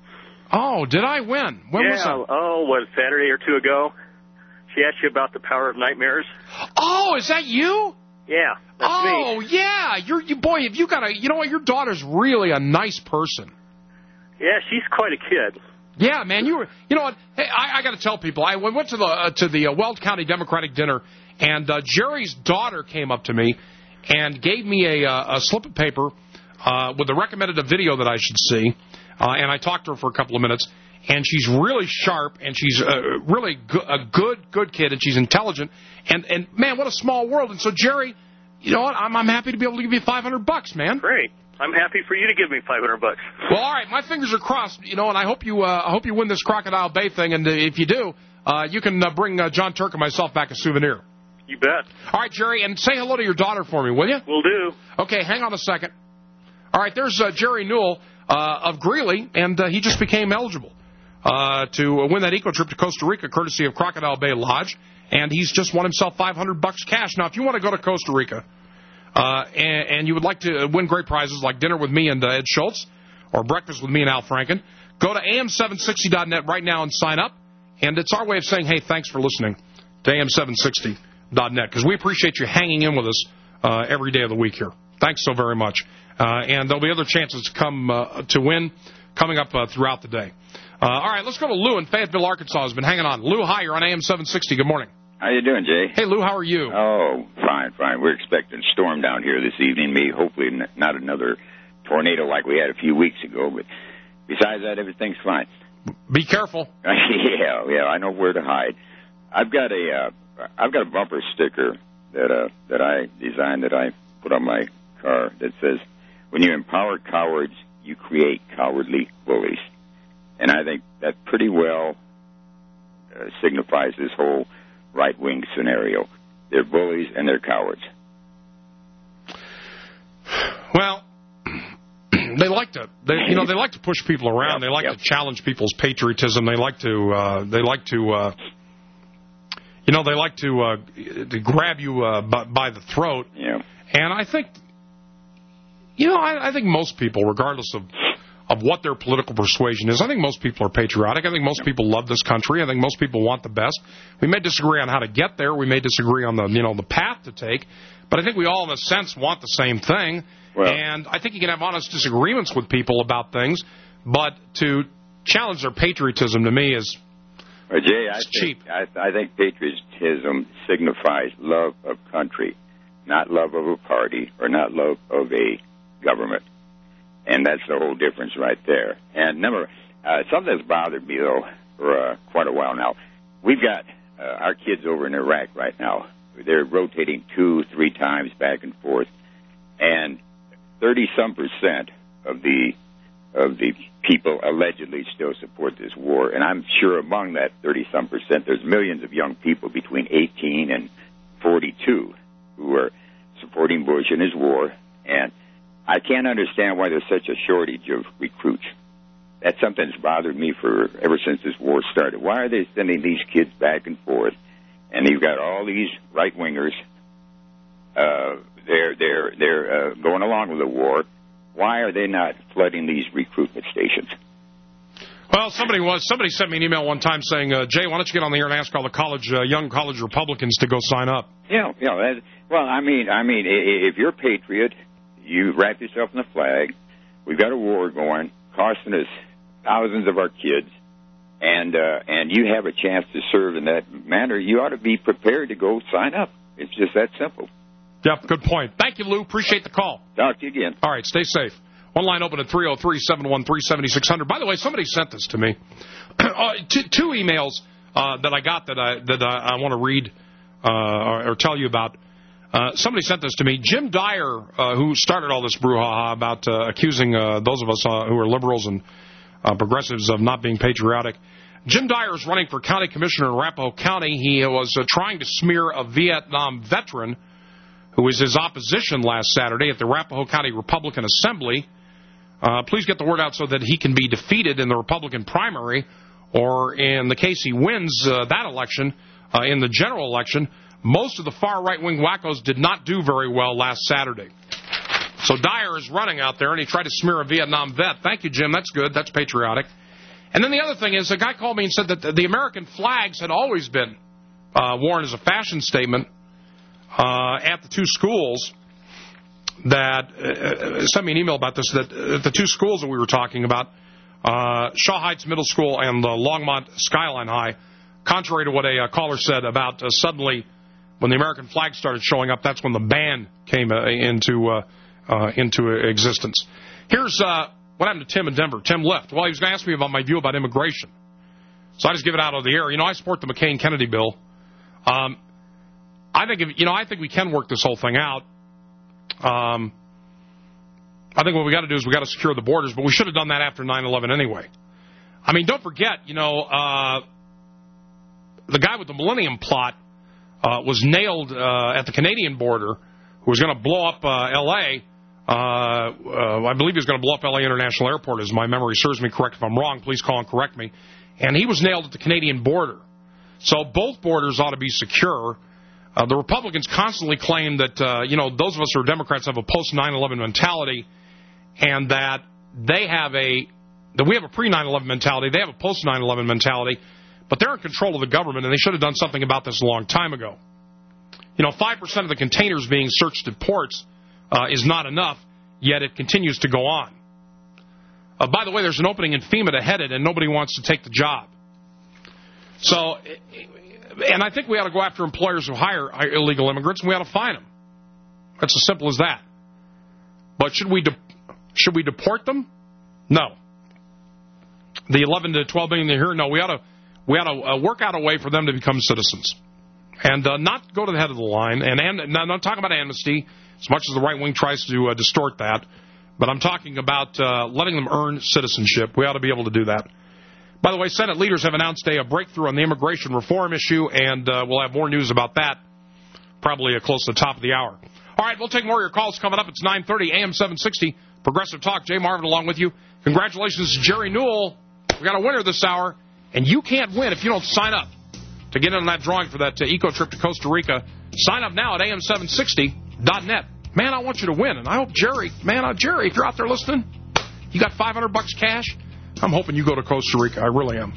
Oh, did I win? When yeah, was that? Oh, what, Saturday or two ago? She asked you about the power of nightmares. Oh, is that you? Yeah, that's oh, me. Oh, yeah. You're, you, boy, if you got a, you know what? Your daughter's really a nice person. Yeah, she's quite a kid. Yeah, man. You were, you know what? Hey, I, I got to tell people. I went to the uh, to the uh, Weld County Democratic dinner, and uh, Jerry's daughter came up to me and gave me a, uh, a slip of paper uh, with a recommended a video that I should see. Uh, and I talked to her for a couple of minutes, and she's really sharp, and she's uh, really go- a good, good kid, and she's intelligent. And, and man, what a small world. And so, Jerry, you know what? I'm, I'm happy to be able to give you five hundred bucks, man. Great. I'm happy for you to give me five hundred bucks. Well, all right. My fingers are crossed, you know, and I hope you uh, I hope you win this Crocodile Bay thing. And uh, if you do, uh, you can uh, bring uh, John Turk and myself back a souvenir. You bet. All right, Jerry, and say hello to your daughter for me, will you? Will do. Okay, hang on a second. All right, there's uh, Jerry Newell uh, of Greeley, and uh, he just became eligible uh, to win that eco trip to Costa Rica, courtesy of Crocodile Bay Lodge, and he's just won himself five hundred bucks cash. Now, if you want to go to Costa Rica uh, and, and you would like to win great prizes like dinner with me and uh, Ed Schultz or breakfast with me and Al Franken, go to A M seven sixty dot net right now and sign up, and it's our way of saying, hey, thanks for listening to A M seven sixty dot net, because we appreciate you hanging in with us uh, every day of the week here. Thanks so very much. Uh, and there'll be other chances to come uh, to win coming up uh, throughout the day. Uh, all right, let's go to Lou in Fayetteville, Arkansas. Has been hanging on. Lou, hi, you're on A M seven sixty. Good morning. How you doing, Jay? Hey, Lou, how are you? Oh, fine, fine. We're expecting a storm down here this evening. Maybe, hopefully, n- not another tornado like we had a few weeks ago. But besides that, everything's fine. Be careful. yeah, yeah. I know where to hide. I've got a, uh, I've got a bumper sticker that uh, that I designed that I put on my car that says, "When you empower cowards, you create cowardly bullies." And I think that pretty well uh, signifies this whole right-wing scenario. They're bullies and they're cowards. Well, they like to, they, you know, they like to push people around. Yep, they like yep. to challenge people's patriotism. They like to, uh, they like to, uh, you know, they like to, uh, to grab you uh, by, by the throat. Yeah. And I think, you know, I, I think most people, regardless of of what their political persuasion is, I think most people are patriotic. I think most people love this country. I think most people want the best. We may disagree on how to get there. We may disagree on the, you know, the path to take. But I think we all, in a sense, want the same thing. Well, and I think you can have honest disagreements with people about things. But to challenge their patriotism, to me, is well, Jay, I think, cheap. I, I think patriotism signifies love of country, not love of a party or not love of a government. And that's the whole difference right there. And number, uh, something that's bothered me, though, for uh, quite a while now. We've got uh, our kids over in Iraq right now. They're rotating two, three times back and forth. And thirty-some percent of the of the people allegedly still support this war. And I'm sure among that thirty-some percent, there's millions of young people between eighteen and forty-two who are supporting Bush in his war. And I can't understand why there's such a shortage of recruits. That's something that's bothered me for ever since this war started. Why are they sending these kids back and forth? And you've got all these right wingers. Uh, they're they're they're uh, going along with the war. Why are they not flooding these recruitment stations? Well, somebody was somebody sent me an email one time saying, uh, "Jay, why don't you get on the air and ask all the college uh, young college Republicans to go sign up?" Yeah, yeah. That, well, I mean, I mean, if you're a patriot, you wrap yourself in the flag. We've got a war going, costing us thousands of our kids, and uh, and you have a chance to serve in that manner. You ought to be prepared to go sign up. It's just that simple. Yep, good point. Thank you, Lou. Appreciate the call. Talk to you again. All right, stay safe. One line open at three oh three, seven one three, seven six zero zero. By the way, somebody sent this to me. uh, two, two emails uh, that I got that I that I, I want to read uh, or, or tell you about. Uh, somebody sent this to me. Jim Dyer, uh, who started all this brouhaha about uh, accusing uh, those of us uh, who are liberals and uh, progressives of not being patriotic. Jim Dyer is running for county commissioner in Arapahoe County. He was uh, trying to smear a Vietnam veteran who was his opposition last Saturday at the Arapahoe County Republican Assembly. Uh, please get the word out so that he can be defeated in the Republican primary, or in the case he wins uh, that election, uh, in the general election. Most of the far right-wing wackos did not do very well last Saturday. So Dyer is running out there, and he tried to smear a Vietnam vet. Thank you, Jim. That's good. That's patriotic. And then the other thing is, a guy called me and said that the American flags had always been uh, worn as a fashion statement uh, at the two schools that, uh, sent me an email about this, that uh, the two schools that we were talking about, uh, Shaw Heights Middle School and uh, Longmont Skyline High, contrary to what a uh, caller said about uh, suddenly when the American flag started showing up, that's when the ban came uh, into uh, uh, into existence. Here's uh, what happened to Tim in Denver. Tim left. Well, he was going to ask me about my view about immigration. So I just give it out of the air. You know, I support the McCain-Kennedy bill. Um, I think, if, you know, I think we can work this whole thing out. Um, I think what we got to do is we got to secure the borders, but we should have done that after nine eleven anyway. I mean, don't forget, you know, uh, the guy with the Millennium Plot uh, was nailed uh, at the Canadian border, who was going to blow up uh, L A Uh, uh, I believe he was going to blow up L A International Airport, as my memory serves me correct. If I'm wrong, please call and correct me. And he was nailed at the Canadian border. So both borders ought to be secure. Uh, the Republicans constantly claim that, uh, you know, those of us who are Democrats have a post nine eleven mentality, and that they have a, that we have a pre nine eleven mentality, they have a post nine eleven mentality, but they're in control of the government, and they should have done something about this a long time ago. You know, five percent of the containers being searched at ports uh, is not enough, yet it continues to go on. Uh, by the way, there's an opening in FEMA to head it, and nobody wants to take the job. So, and I think we ought to go after employers who hire illegal immigrants, and we ought to fine them. That's as simple as that. But should we de- should we deport them? No. The eleven to twelve million here, no. We ought to we ought to uh, work out a way for them to become citizens, and uh, not go to the head of the line. And, and I'm not talking about amnesty, as much as the right wing tries to uh, distort that. But I'm talking about uh, letting them earn citizenship. We ought to be able to do that. By the way, Senate leaders have announced a, a breakthrough on the immigration reform issue, and uh, we'll have more news about that probably uh, close to the top of the hour. All right, we'll take more of your calls coming up. It's nine thirty, A M seven sixty, Progressive Talk. Jay Marvin along with you. Congratulations to Jerry Newell. We got a winner this hour, and you can't win if you don't sign up to get in on that drawing for that uh, eco trip to Costa Rica. Sign up now at A M seven sixty dot net. Man, I want you to win, and I hope Jerry, man, uh, Jerry, if you're out there listening, you got five hundred bucks cash. I'm hoping you go to Costa Rica. I really am.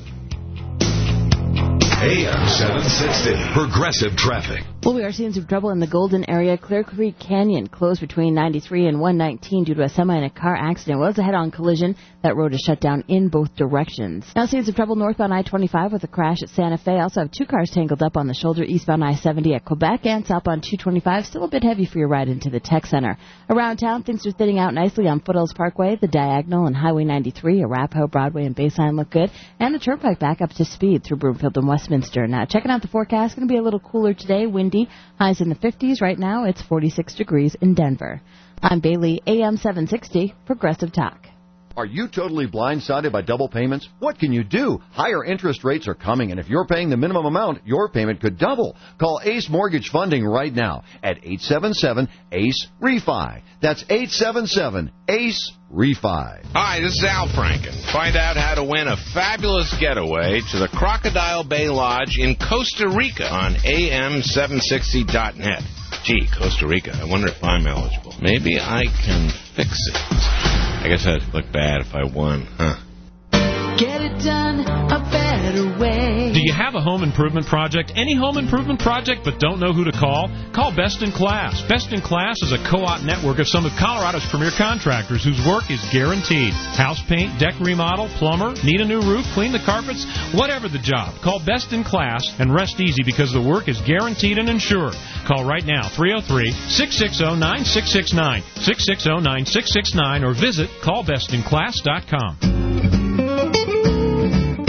A M seven sixty, Progressive Traffic. Well, we are seeing some trouble in the Golden area. Clear Creek Canyon closed between ninety-three and one nineteen due to a semi and a car accident. Well, it was a head-on collision. That road is shut down in both directions. Now seeing some trouble northbound I twenty-five with a crash at Santa Fe. Also have two cars tangled up on the shoulder eastbound I seventy at Quebec and southbound two twenty-five. Still a bit heavy for your ride into the Tech Center. Around town, things are thinning out nicely on Foothills Parkway, the Diagonal, and Highway ninety-three. Arapahoe, Broadway, and Baseline look good. And the Turnpike back up to speed through Broomfield and Westminster. Now, checking out the forecast, going to be a little cooler today, windy. Highs in the fifties. Right now, it's forty-six degrees in Denver. I'm Bailey, A M seven sixty, Progressive Talk. Are you totally blindsided by double payments? What can you do? Higher interest rates are coming, and if you're paying the minimum amount, your payment could double. Call Ace Mortgage Funding right now at eight seven seven, A C E, REFI. That's eight seven seven, A C E, REFI. Hi, this is Al Franken. Find out how to win a fabulous getaway to the Crocodile Bay Lodge in Costa Rica on A M seven sixty dot net. Gee, Costa Rica, I wonder if I'm eligible. Maybe I can fix it. I guess I'd look bad if I won, huh? Get it done a better way. Do you have a home improvement project, any home improvement project, but don't know who to call? Call Best in Class. Best in Class is a co-op network of some of Colorado's premier contractors whose work is guaranteed. House paint, deck remodel, plumber, need a new roof, clean the carpets, whatever the job. Call Best in Class and rest easy because the work is guaranteed and insured. Call right now, three oh three, six six oh, nine six six nine, six six oh, nine six six nine, or visit call best in class dot com.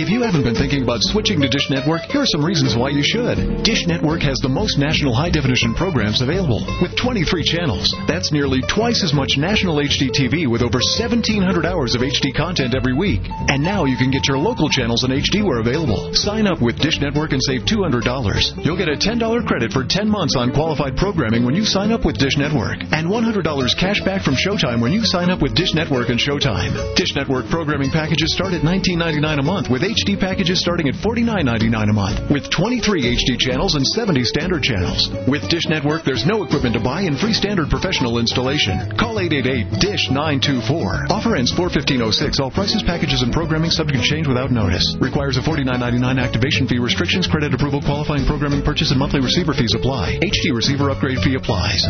If you haven't been thinking about switching to Dish Network, here are some reasons why you should. Dish Network has the most national high-definition programs available, with twenty-three channels. That's nearly twice as much national H D T V with over seventeen hundred hours of H D content every week. And now you can get your local channels in H D where available. Sign up with Dish Network and save two hundred dollars. You'll get a ten dollars credit for ten months on qualified programming when you sign up with Dish Network, and one hundred dollars cash back from Showtime when you sign up with Dish Network and Showtime. Dish Network programming packages start at nineteen ninety-nine a month, with H D packages starting at forty-nine ninety-nine a month, with twenty-three H D channels and seventy standard channels. With Dish Network, there's no equipment to buy and free standard professional installation. Call eight eight eight, D I S H nine two four. Offer ends four fifteen oh six. All prices, packages, and programming subject to change without notice. Requires a forty-nine ninety-nine activation fee. Restrictions, credit approval, qualifying programming purchase, and monthly receiver fees apply. H D receiver upgrade fee applies.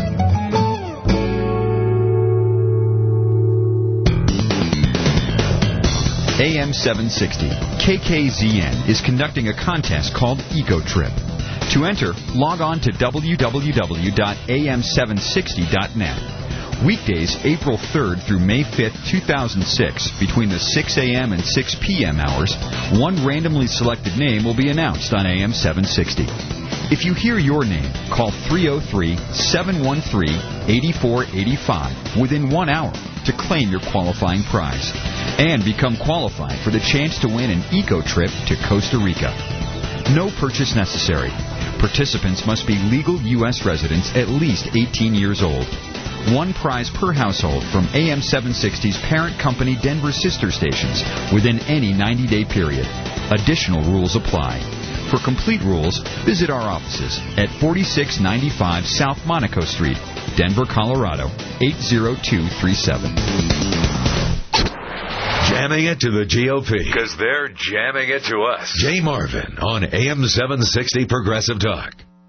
A M seven sixty, K K Z N, is conducting a contest called EcoTrip. To enter, log on to w w w dot a m seven sixty dot net. Weekdays, April third through May fifth, two thousand six, between the six a.m. and six p.m. hours, one randomly selected name will be announced on A M seven sixty. If you hear your name, call three oh three, seven one three, eight four eight five within one hour to claim your qualifying prize and become qualified for the chance to win an eco trip to Costa Rica. No purchase necessary. Participants must be legal U S residents at least eighteen years old. One prize per household from A M seven sixty's parent company Denver sister stations within any ninety-day period. Additional rules apply. For complete rules, visit our offices at forty-six ninety-five South Monaco Street, Denver, Colorado, eight zero two three seven. Jamming it to the G O P, because they're jamming it to us. Jay Marvin on A M seven sixty Progressive Talk.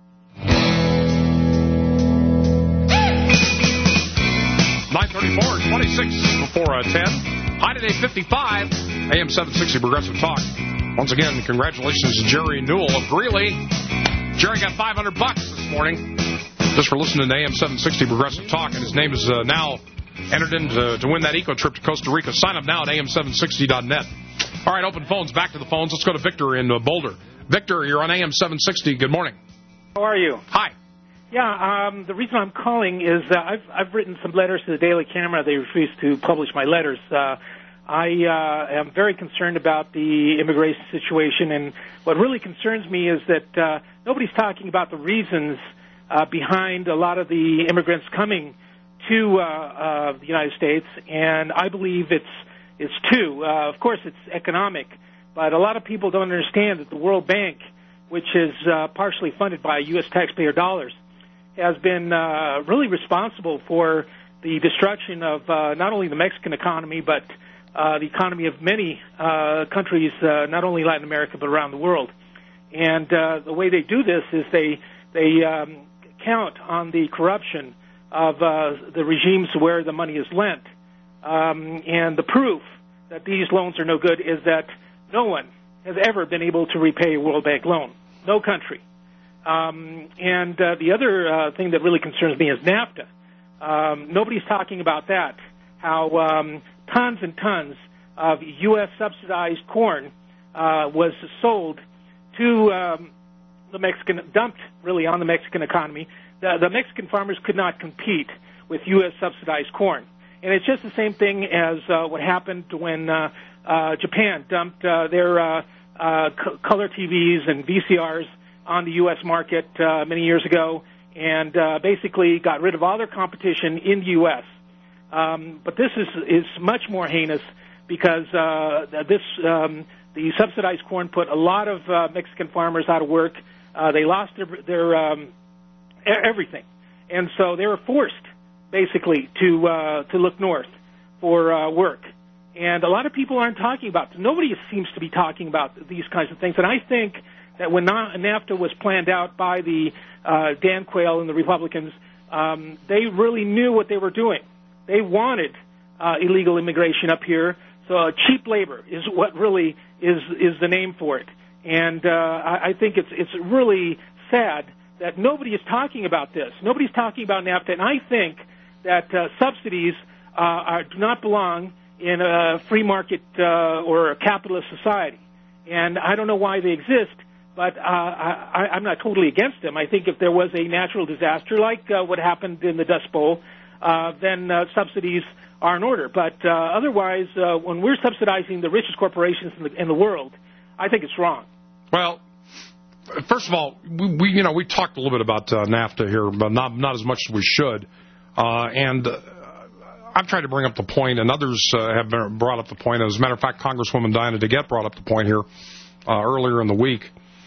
nine thirty-four, twenty-six before uh, ten. High today, fifty-five. A M seven sixty Progressive Talk. Once again, congratulations to Jerry Newell of Greeley. Jerry got five hundred bucks this morning just for listening to A M seven sixty Progressive Talk, and his name is uh, now entered in to, to win that eco trip to Costa Rica. Sign up now at A M seven sixty dot net. All right, open phones. Back to the phones. Let's go to Victor in uh, Boulder. Victor, you're on A M seven sixty. Good morning. How are you? Hi. Yeah, um, the reason I'm calling is uh, I've I've written some letters to the Daily Camera. They refuse to publish my letters. Uh, I uh, am very concerned about the immigration situation, and what really concerns me is that uh, nobody's talking about the reasons uh, behind a lot of the immigrants coming to uh, uh, the United States, and I believe it's it's two. Uh, of course, it's economic, but a lot of people don't understand that the World Bank, which is uh, partially funded by U S taxpayer dollars, has been uh, really responsible for the destruction of uh, not only the Mexican economy, but uh, the economy of many uh, countries, uh, not only Latin America, but around the world. And uh, the way they do this is they they um, count on the corruption of uh, the regimes where the money is lent. Um, and the proof that these loans are no good is that no one has ever been able to repay a World Bank loan. No country. Um, and uh, the other uh, thing that really concerns me is NAFTA. Um, nobody's talking about that, how um, tons and tons of U S subsidized corn uh, was sold to um, the Mexican, dumped really on the Mexican economy. The, the Mexican farmers could not compete with U S subsidized corn. And it's just the same thing as uh, what happened when uh, uh, Japan dumped uh, their uh, uh, c- color T Vs and V C Rs on the U S market uh, many years ago, and uh, basically got rid of all their competition in the U S. Um, but this is is much more heinous because uh, this um, the subsidized corn put a lot of uh, Mexican farmers out of work. Uh, they lost their their um, everything, and so they were forced basically to uh, to look north for uh, work. And a lot of people aren't talking about. Nobody seems to be talking about these kinds of things. And I think that when NAFTA was planned out by the uh, Dan Quayle and the Republicans, um, they really knew what they were doing. They wanted uh, illegal immigration up here, so uh, cheap labor is what really is is the name for it. And uh, I, I think it's it's really sad that nobody is talking about this. Nobody's talking about NAFTA, and I think that uh, subsidies uh, are, do not belong in a free market uh, or a capitalist society. and I don't know why they exist, but uh, I, I'm not totally against them. I think if there was a natural disaster like uh, what happened in the Dust Bowl, uh, then uh, subsidies are in order. But uh, otherwise, uh, when we're subsidizing the richest corporations in the, in the world, I think it's wrong. Well, first of all, we, we you know we talked a little bit about uh, NAFTA here, but not not as much as we should. Uh, and uh, I've tried to bring up the point, and others uh, have been brought up the point. As a matter of fact, Congresswoman Diana DeGette brought up the point here uh, earlier in the week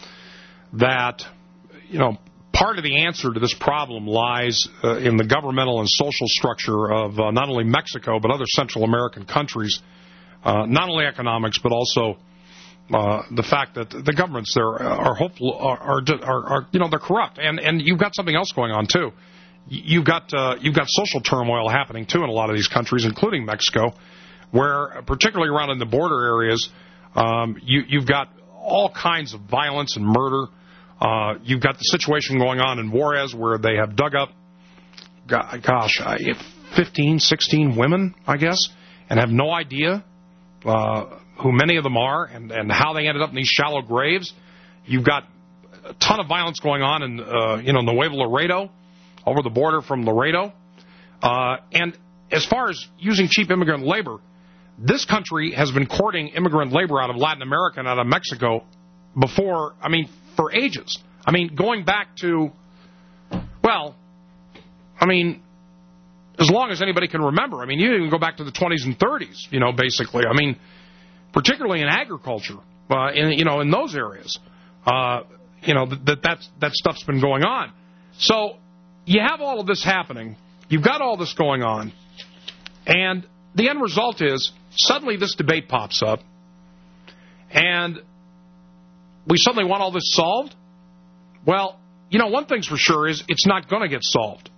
that, you know, part of the answer to this problem lies uh, in the governmental and social structure of uh, not only Mexico but other Central American countries, uh, not only economics but also uh, the fact that the governments there are hopeful are, are, are you know they're corrupt, and and you've got something else going on too. You've got uh, you've got social turmoil happening too in a lot of these countries, including Mexico, where particularly around in the border areas, um, you, you've got all kinds of violence and murder. Uh, you've got the situation going on in Juarez where they have dug up, gosh, fifteen, sixteen women, I guess, and have no idea uh, who many of them are and, and how they ended up in these shallow graves. You've got a ton of violence going on in uh, you know Nuevo Laredo, over the border from Laredo. Uh, and as far as using cheap immigrant labor, this country has been courting immigrant labor out of Latin America and out of Mexico before, I mean, for ages. I mean, going back to, well, I mean, as long as anybody can remember. I mean, you even go back to the twenties and thirties, you know, basically. I mean, particularly in agriculture, uh, in, you know, in those areas, uh, you know, that, that, that stuff's been going on. So you have all of this happening. You've got all this going on. And the end result is suddenly this debate pops up. And we suddenly want all this solved? Well, you know, one thing's for sure is it's not going to get solved.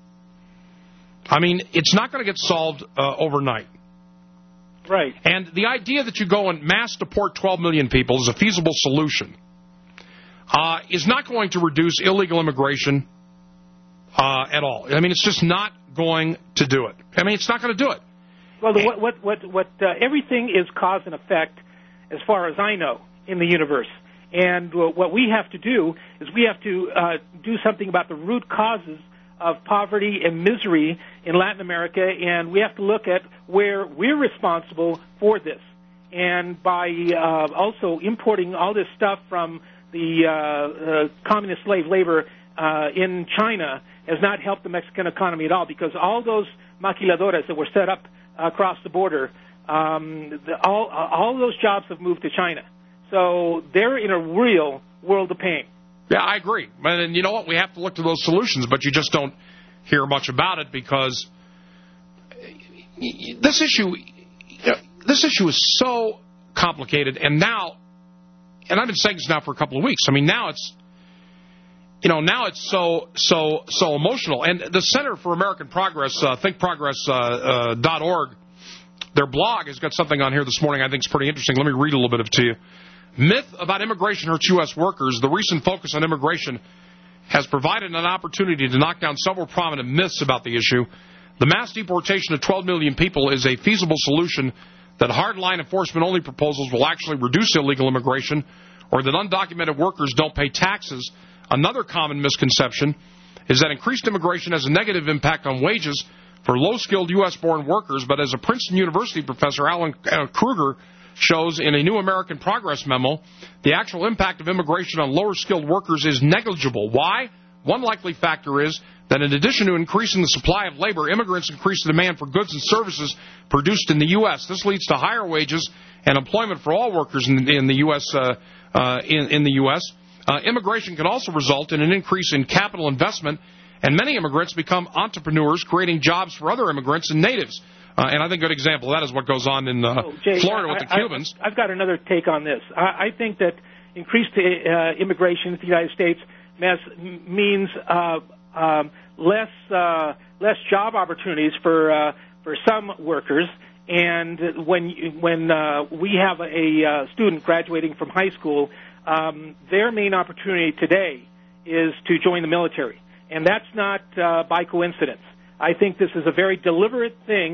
I mean, it's not going to get solved uh, overnight. Right. And the idea that you go and mass deport twelve million people is a feasible solution. Uh, is not going to reduce illegal immigration Uh, at all. I mean, it's just not going to do it. I mean, it's not going to do it. Well, the, what what what, what uh, everything is cause and effect, as far as I know, in the universe. And uh, what we have to do is we have to uh, do something about the root causes of poverty and misery in Latin America, and we have to look at where we're responsible for this. And by uh, also importing all this stuff from the uh, uh, communist slave labor uh, in China has not helped the Mexican economy at all, because all those maquiladoras that were set up across the border, um, the, all, all those jobs have moved to China. So they're in a real world of pain. Yeah, I agree. And you know what? We have to look to those solutions, but you just don't hear much about it because this issue, this issue is so complicated. And now, and I've been saying this now for a couple of weeks. I mean, now it's, You know, now it's so so so emotional. And the Center for American Progress, uh, think progress dot org, uh, uh, their blog has got something on here this morning I think is pretty interesting. Let me read a little bit of it to you. Myth about immigration hurts U S workers. The recent focus on immigration has provided an opportunity to knock down several prominent myths about the issue. The mass deportation of twelve million people is a feasible solution, that hardline enforcement-only proposals will actually reduce illegal immigration, or that undocumented workers don't pay taxes. Another common misconception is that increased immigration has a negative impact on wages for low-skilled U S-born workers, but as a Princeton University professor, Alan Kruger, shows in a new American Progress memo, the actual impact of immigration on lower-skilled workers is negligible. Why? One likely factor is that in addition to increasing the supply of labor, immigrants increase the demand for goods and services produced in the U S. This leads to higher wages and employment for all workers in, in the U S. Uh, uh, in, in the U S. Uh, immigration can also result in an increase in capital investment, and many immigrants become entrepreneurs, creating jobs for other immigrants and natives. Uh, and I think a good example of that is what goes on in uh, oh, Jay, Florida I, with the I, Cubans. I've got another take on this. I, I think that increased uh, immigration to the United States mass, means uh, um, less uh, less job opportunities for uh, for some workers. And when when uh, we have a, a student graduating from high school, um, their main opportunity today is to join the military. And that's not uh, by coincidence. I think this is a very deliberate thing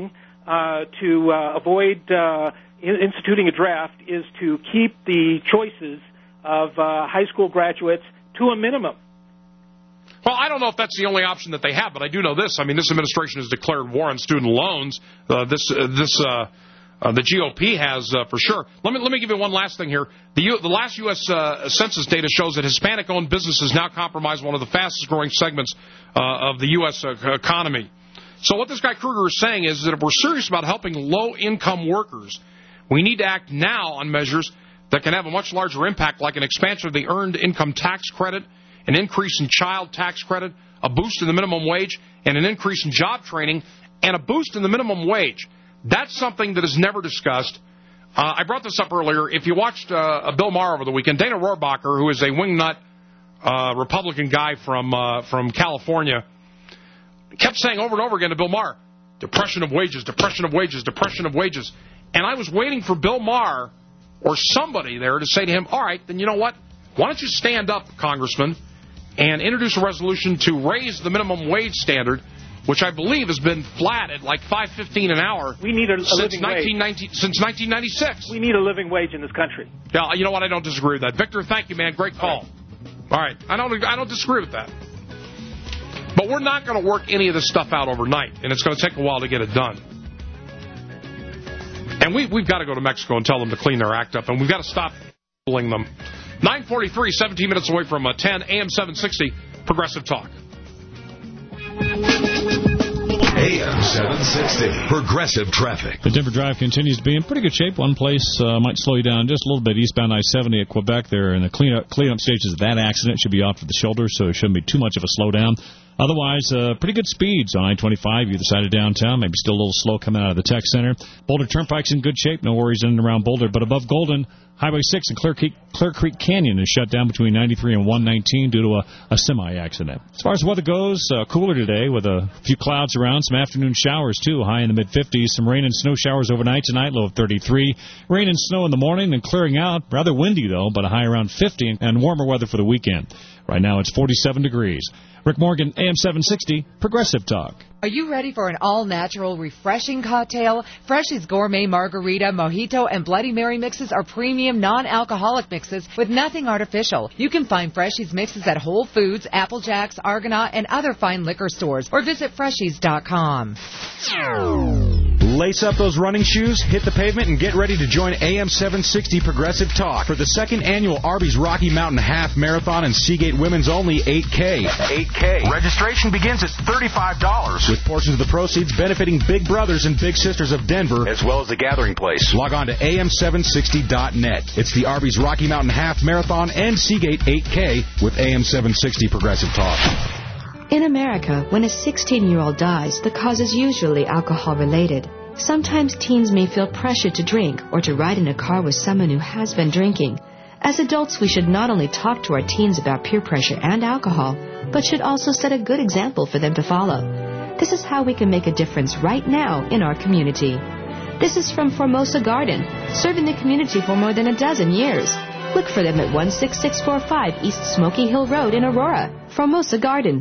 uh, to uh, avoid uh, instituting a draft is to keep the choices of uh, high school graduates to a minimum. Well, I don't know if that's the only option that they have, but I do know this. I mean, this administration has declared war on student loans. Uh, this, uh, this, uh, uh, the G O P has uh, for sure. Let me let me give you one last thing here. The U, the last U S Uh, Census data shows that Hispanic-owned businesses now comprise one of the fastest-growing segments uh, of the U S uh, economy. So what this guy Kruger is saying is that if we're serious about helping low-income workers, we need to act now on measures that can have a much larger impact, like an expansion of the Earned Income Tax Credit, an increase in child tax credit, a boost in the minimum wage, and an increase in job training, and a boost in the minimum wage. That's something that is never discussed. Uh, I brought this up earlier. If you watched uh, Bill Maher over the weekend, Dana Rohrabacher, who is a wingnut uh, Republican guy from uh, from California, kept saying over and over again to Bill Maher, depression of wages, depression of wages, depression of wages. And I was waiting for Bill Maher or somebody there to say to him, all right, then you know what? Why don't you stand up, Congressman, and introduce a resolution to raise the minimum wage standard, which I believe has been flat at like five fifteen an hour. We need a, a since living wage. Since nineteen ninety-six. We need a living wage in this country. Yeah, you know what? I don't disagree with that. Victor, thank you, man. Great call. All right. I don't, I don't disagree with that. But we're not going to work any of this stuff out overnight, and it's going to take a while to get it done. And we, we've got to go to Mexico and tell them to clean their act up, and we've got to stop bullying them. nine forty-three, seventeen minutes away from uh, ten, A M seven sixty, Progressive Talk. A M seven sixty, Progressive Traffic. The Denver Drive continues to be in pretty good shape. One place uh, might slow you down just a little bit. Eastbound I seventy at Quebec, there in the cleanup, cleanup stages of that accident. Should be off to the shoulder, so it shouldn't be too much of a slowdown. Otherwise, uh, pretty good speeds on I twenty-five, either side of downtown. Maybe still a little slow coming out of the tech center. Boulder Turnpike's in good shape. No worries in and around Boulder. But above Golden, Highway six and Clear Creek, Clear Creek Canyon is shut down between ninety-three and one nineteen due to a, a semi-accident. As far as weather goes, uh, cooler today with a few clouds around. Some afternoon showers, too, high in the mid-fifties. Some rain and snow showers overnight tonight, low of thirty-three. Rain and snow in the morning and clearing out. Rather windy, though, but a high around fifty. And warmer weather for the weekend. Right now it's forty-seven degrees. Rick Morgan, A M seven sixty, Progressive Talk. Are you ready for an all-natural, refreshing cocktail? Freshie's Gourmet Margarita, Mojito, and Bloody Mary mixes are premium, non-alcoholic mixes with nothing artificial. You can find Freshie's mixes at Whole Foods, Apple Jacks, Argonaut, and other fine liquor stores, or visit freshies dot com. Lace up those running shoes, hit the pavement, and get ready to join A M seven sixty Progressive Talk for the second annual Arby's Rocky Mountain Half Marathon and Seagate Women's Only eight K. eight K. Registration begins at thirty-five dollars, with portions of the proceeds benefiting Big Brothers and Big Sisters of Denver, as well as the Gathering Place. Log on to A M seven sixty dot net. It's the Arby's Rocky Mountain Half Marathon and Seagate eight K with A M seven sixty Progressive Talk. In America, when a sixteen-year-old dies, the cause is usually alcohol-related. Sometimes teens may feel pressured to drink or to ride in a car with someone who has been drinking. As adults, we should not only talk to our teens about peer pressure and alcohol, but should also set a good example for them to follow. This is how we can make a difference right now in our community. This is from Formosa Garden, serving the community for more than a dozen years. Look for them at one six six four five East Smoky Hill Road in Aurora. Formosa Garden.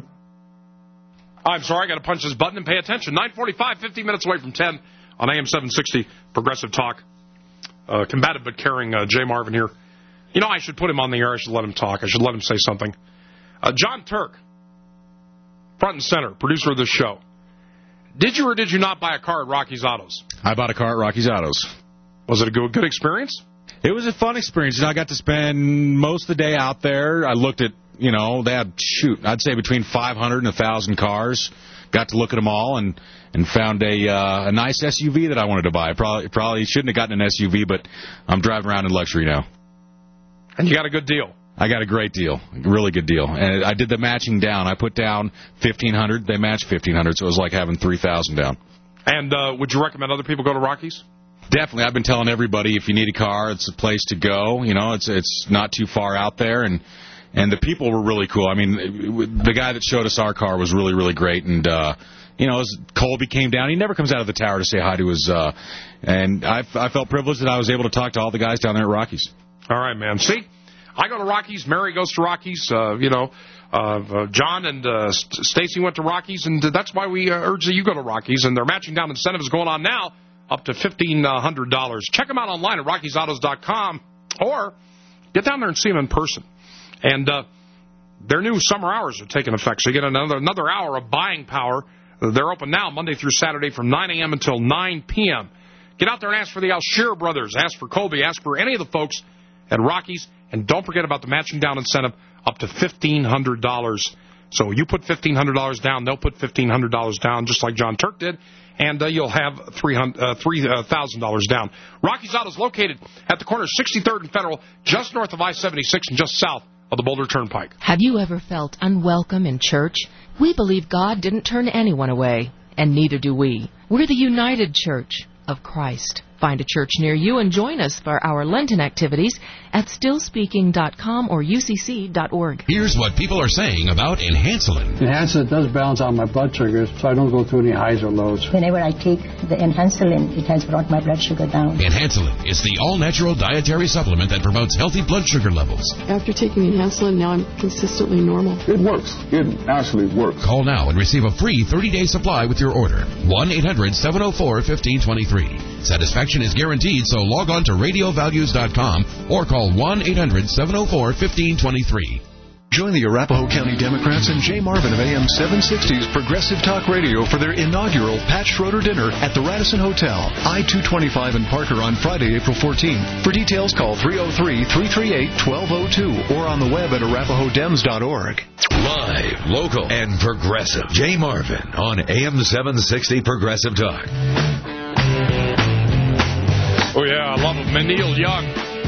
I'm sorry, I got to punch this button and pay attention. nine forty-five, fifteen minutes away from ten on A M seven sixty, Progressive Talk. Uh, combative but caring uh, Jay Marvin here. You know, I should put him on the air. I should let him talk. I should let him say something. Uh, John Turk, front and center, producer of this show. Did you or did you not buy a car at Rocky's Autos? I bought a car at Rocky's Autos. Was it a good, good experience? It was a fun experience. I got to spend most of the day out there. I looked at, you know, they had, shoot, I'd say between five hundred and one thousand cars. Got to look at them all and, and found a uh, a nice S U V that I wanted to buy. Probably probably shouldn't have gotten an S U V, but I'm driving around in luxury now. And you got a good deal. I got a great deal, a really good deal. And I did the matching down. I put down fifteen hundred dollars. They matched fifteen hundred dollars, so it was like having three thousand dollars down. And uh, would you recommend other people go to Rocky's? Definitely. I've been telling everybody if you need a car, it's a place to go. You know, it's it's not too far out there, and and the people were really cool. I mean, the guy that showed us our car was really, really great, and uh, you know, as Colby came down, he never comes out of the tower to say hi to his. Uh, and I, I felt privileged that I was able to talk to all the guys down there at Rocky's. All right, man. See, I go to Rockies. Mary goes to Rockies. Uh, you know, uh, uh, John and uh, St- Stacy went to Rockies, and that's why we uh, urge that you go to Rockies. And their matching down incentives going on now up to fifteen hundred dollars. Check them out online at Rockies Autos dot com or get down there and see them in person. And uh, their new summer hours are taking effect, so you get another another hour of buying power. They're open now Monday through Saturday from nine a.m. until nine p.m. Get out there and ask for the Alshear brothers. Ask for Colby. Ask for any of the folks at Rockies. And don't forget about the matching down incentive up to fifteen hundred dollars. So you put fifteen hundred dollars down, they'll put fifteen hundred dollars down, just like John Turk did, and uh, you'll have three thousand dollars down. Rockies Auto is located at the corner of sixty-third and Federal, just north of I seventy-six and just south of the Boulder Turnpike. Have you ever felt unwelcome in church? We believe God didn't turn anyone away, and neither do we. We're the United Church of Christ. Find a church near you and join us for our Lenten activities at still speaking dot com or U C C dot org. Here's what people are saying about Enhancelin. Enhancelin does balance out my blood sugars, so I don't go through any highs or lows. Whenever I take the Enhancelin, it has brought my blood sugar down. Enhancelin is the all-natural dietary supplement that promotes healthy blood sugar levels. After taking Enhancelin, now I'm consistently normal. It works. It actually works. Call now and receive a free thirty-day supply with your order. one eight hundred seven oh four one five two three. Satisfaction is guaranteed, so log on to radio values dot com or call one eight hundred seven oh four one five two three. Join the Arapahoe County Democrats and Jay Marvin of A M seven sixty's Progressive Talk Radio for their inaugural Pat Schroeder dinner at the Radisson Hotel, I two twenty-five in Parker on Friday, April fourteenth. For details, call three oh three, three three eight, one two oh two or on the web at arapahoe dems dot org. Live, local, and progressive. Jay Marvin on A M seven sixty Progressive Talk. Oh, yeah, I love him. Neil Young.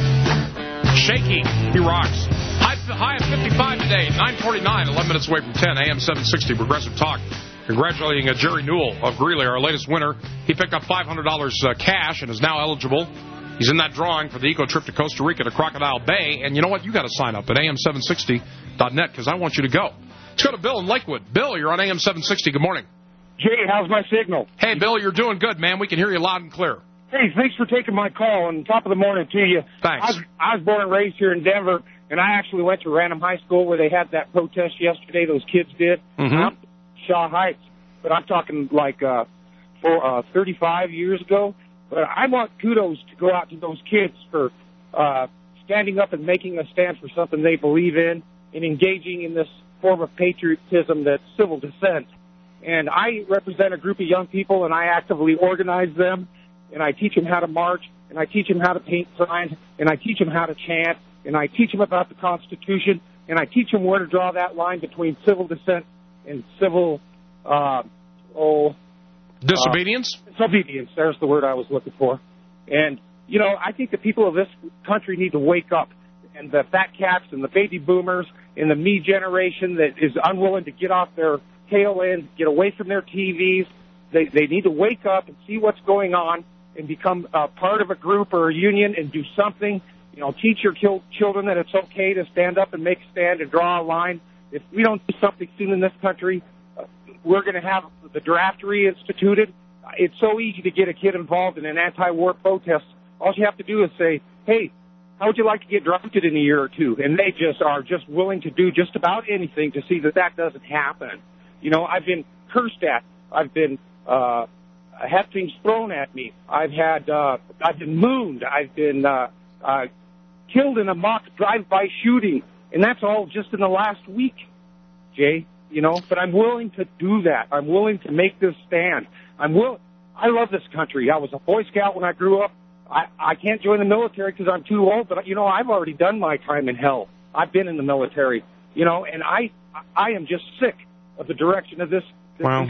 Shaky. He rocks. High, high of fifty-five today, nine forty-nine, eleven minutes away from ten, A M seven sixty, Progressive Talk. Congratulating uh, Jerry Newell of Greeley, our latest winner. He picked up five hundred dollars uh, cash and is now eligible. He's in that drawing for the eco trip to Costa Rica to Crocodile Bay. And you know what? You got to sign up at A M seven sixty dot net because I want you to go. Let's go to Bill in Lakewood. Bill, you're on A M seven sixty. Good morning. Jay, how's my signal? Hey, Bill, you're doing good, man. We can hear you loud and clear. Hey, thanks for taking my call, and top of the morning to you. Thanks. I was, I was born and raised here in Denver, and I actually went to Random High School where they had that protest yesterday, those kids did. Mm-hmm. Shaw Heights. But I'm talking like uh, for uh, thirty-five years ago. But I want kudos to go out to those kids for uh, standing up and making a stand for something they believe in and engaging in this form of patriotism that's civil dissent. And I represent a group of young people, and I actively organize them. And I teach them how to march, and I teach them how to paint signs, and I teach them how to chant, and I teach them about the Constitution, and I teach them where to draw that line between civil dissent and civil, uh, oh... Disobedience? Uh, disobedience, there's the word I was looking for. And, you know, I think the people of this country need to wake up, and the fat cats and the baby boomers and the me generation that is unwilling to get off their tail end, get away from their T Vs, they, they need to wake up and see what's going on, and become uh, part of a group or a union and do something. You know, teach your children that it's okay to stand up and make a stand and draw a line. If we don't do something soon in this country, uh, we're going to have the draft reinstituted. It's so easy to get a kid involved in an anti-war protest. All you have to do is say, hey, how would you like to get drafted in a year or two? And they just are just willing to do just about anything to see that that doesn't happen. You know, I've been cursed at. I've been... Uh, I had things thrown at me. I've had, uh, I've been mooned. I've been, uh, uh, killed in a mock drive-by shooting. And that's all just in the last week, Jay, you know, but I'm willing to do that. I'm willing to make this stand. I'm will. I love this country. I was a Boy Scout when I grew up. I, I can't join the military because I'm too old, but you know, I've already done my time in hell. I've been in the military, you know, and I, I am just sick of the direction of this. Well,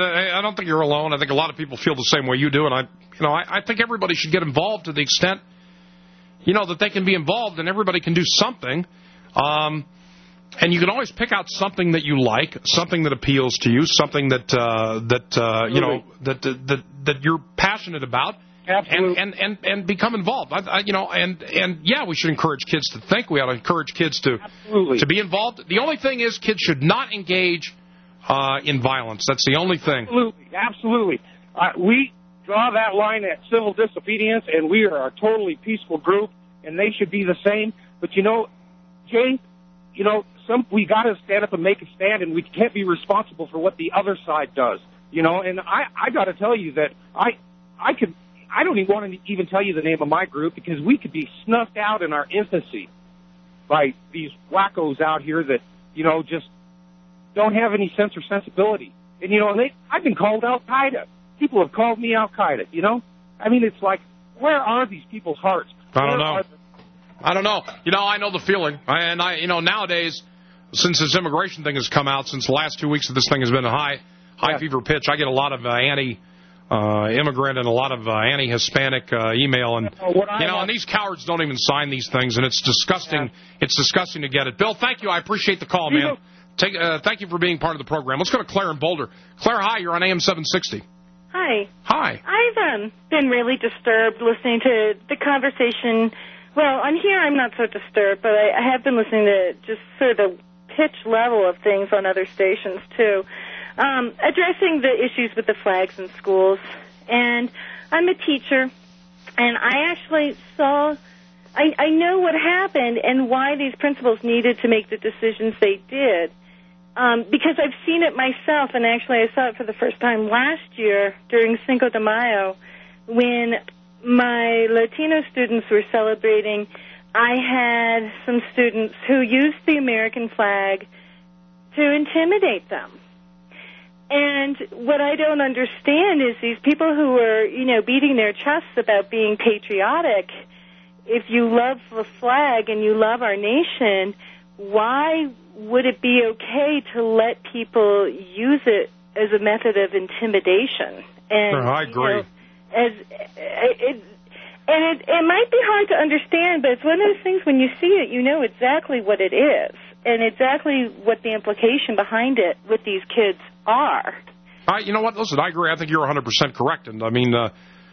I don't think you're alone. I think a lot of people feel the same way you do, and I, you know, I, I think everybody should get involved to the extent, you know, that they can be involved, and everybody can do something. Um, and you can always pick out something that you like, something that appeals to you, something that uh, that uh, you know that that that you're passionate about, Absolutely. and and and, and become involved. I, I, you know, and and yeah, we should encourage kids to think. We ought to encourage kids to Absolutely. to be involved. The only thing is, kids should not engage Uh, in violence. That's the only thing. Absolutely, absolutely. Uh, we draw that line at civil disobedience, and we are a totally peaceful group, and they should be the same. But, you know, Jay, you know, some we got to stand up and make a stand, and we can't be responsible for what the other side does. You know, and I, I got to tell you that I, I could, I don't even want to even tell you the name of my group because we could be snuffed out in our infancy by these wackos out here that, you know, just don't have any sense or sensibility. And, you know, and they, I've been called Al-Qaeda. People have called me Al-Qaeda, you know? I mean, it's like, where are these people's hearts? I don't Where know. are I don't know. You know, I know the feeling. And, I, you know, nowadays, since this immigration thing has come out, since the last two weeks that this thing has been a high, high yeah. fever pitch, I get a lot of uh, anti-immigrant uh, and a lot of uh, anti-Hispanic uh, email. And, uh, you know, and these cowards don't even sign these things, and it's disgusting. Yeah. It's disgusting to get it. Bill, thank you. I appreciate the call, man. You Take, uh, thank you for being part of the program. Let's go to Claire in Boulder. Claire, hi. You're on A M seven sixty. Hi. Hi. I've um, been really disturbed listening to the conversation. Well, on here I'm not so disturbed, but I, I have been listening to just sort of the pitch level of things on other stations, too, um, addressing the issues with the flags in schools. And I'm a teacher, and I actually saw, I, I know what happened and why these principals needed to make the decisions they did. Um, because I've seen it myself, and actually I saw it for the first time last year during Cinco de Mayo when my Latino students were celebrating. I had some students who used the American flag to intimidate them. And what I don't understand is these people who are, you know, beating their chests about being patriotic, if you love the flag and you love our nation, why would it be okay to let people use it as a method of intimidation? And, sure, I agree. You know, as it, and it, it might be hard to understand, but it's one of those things when you see it, you know exactly what it is and exactly what the implication behind it with these kids are. I, you know what? Listen, I agree. I think you're one hundred percent correct. And I mean, uh,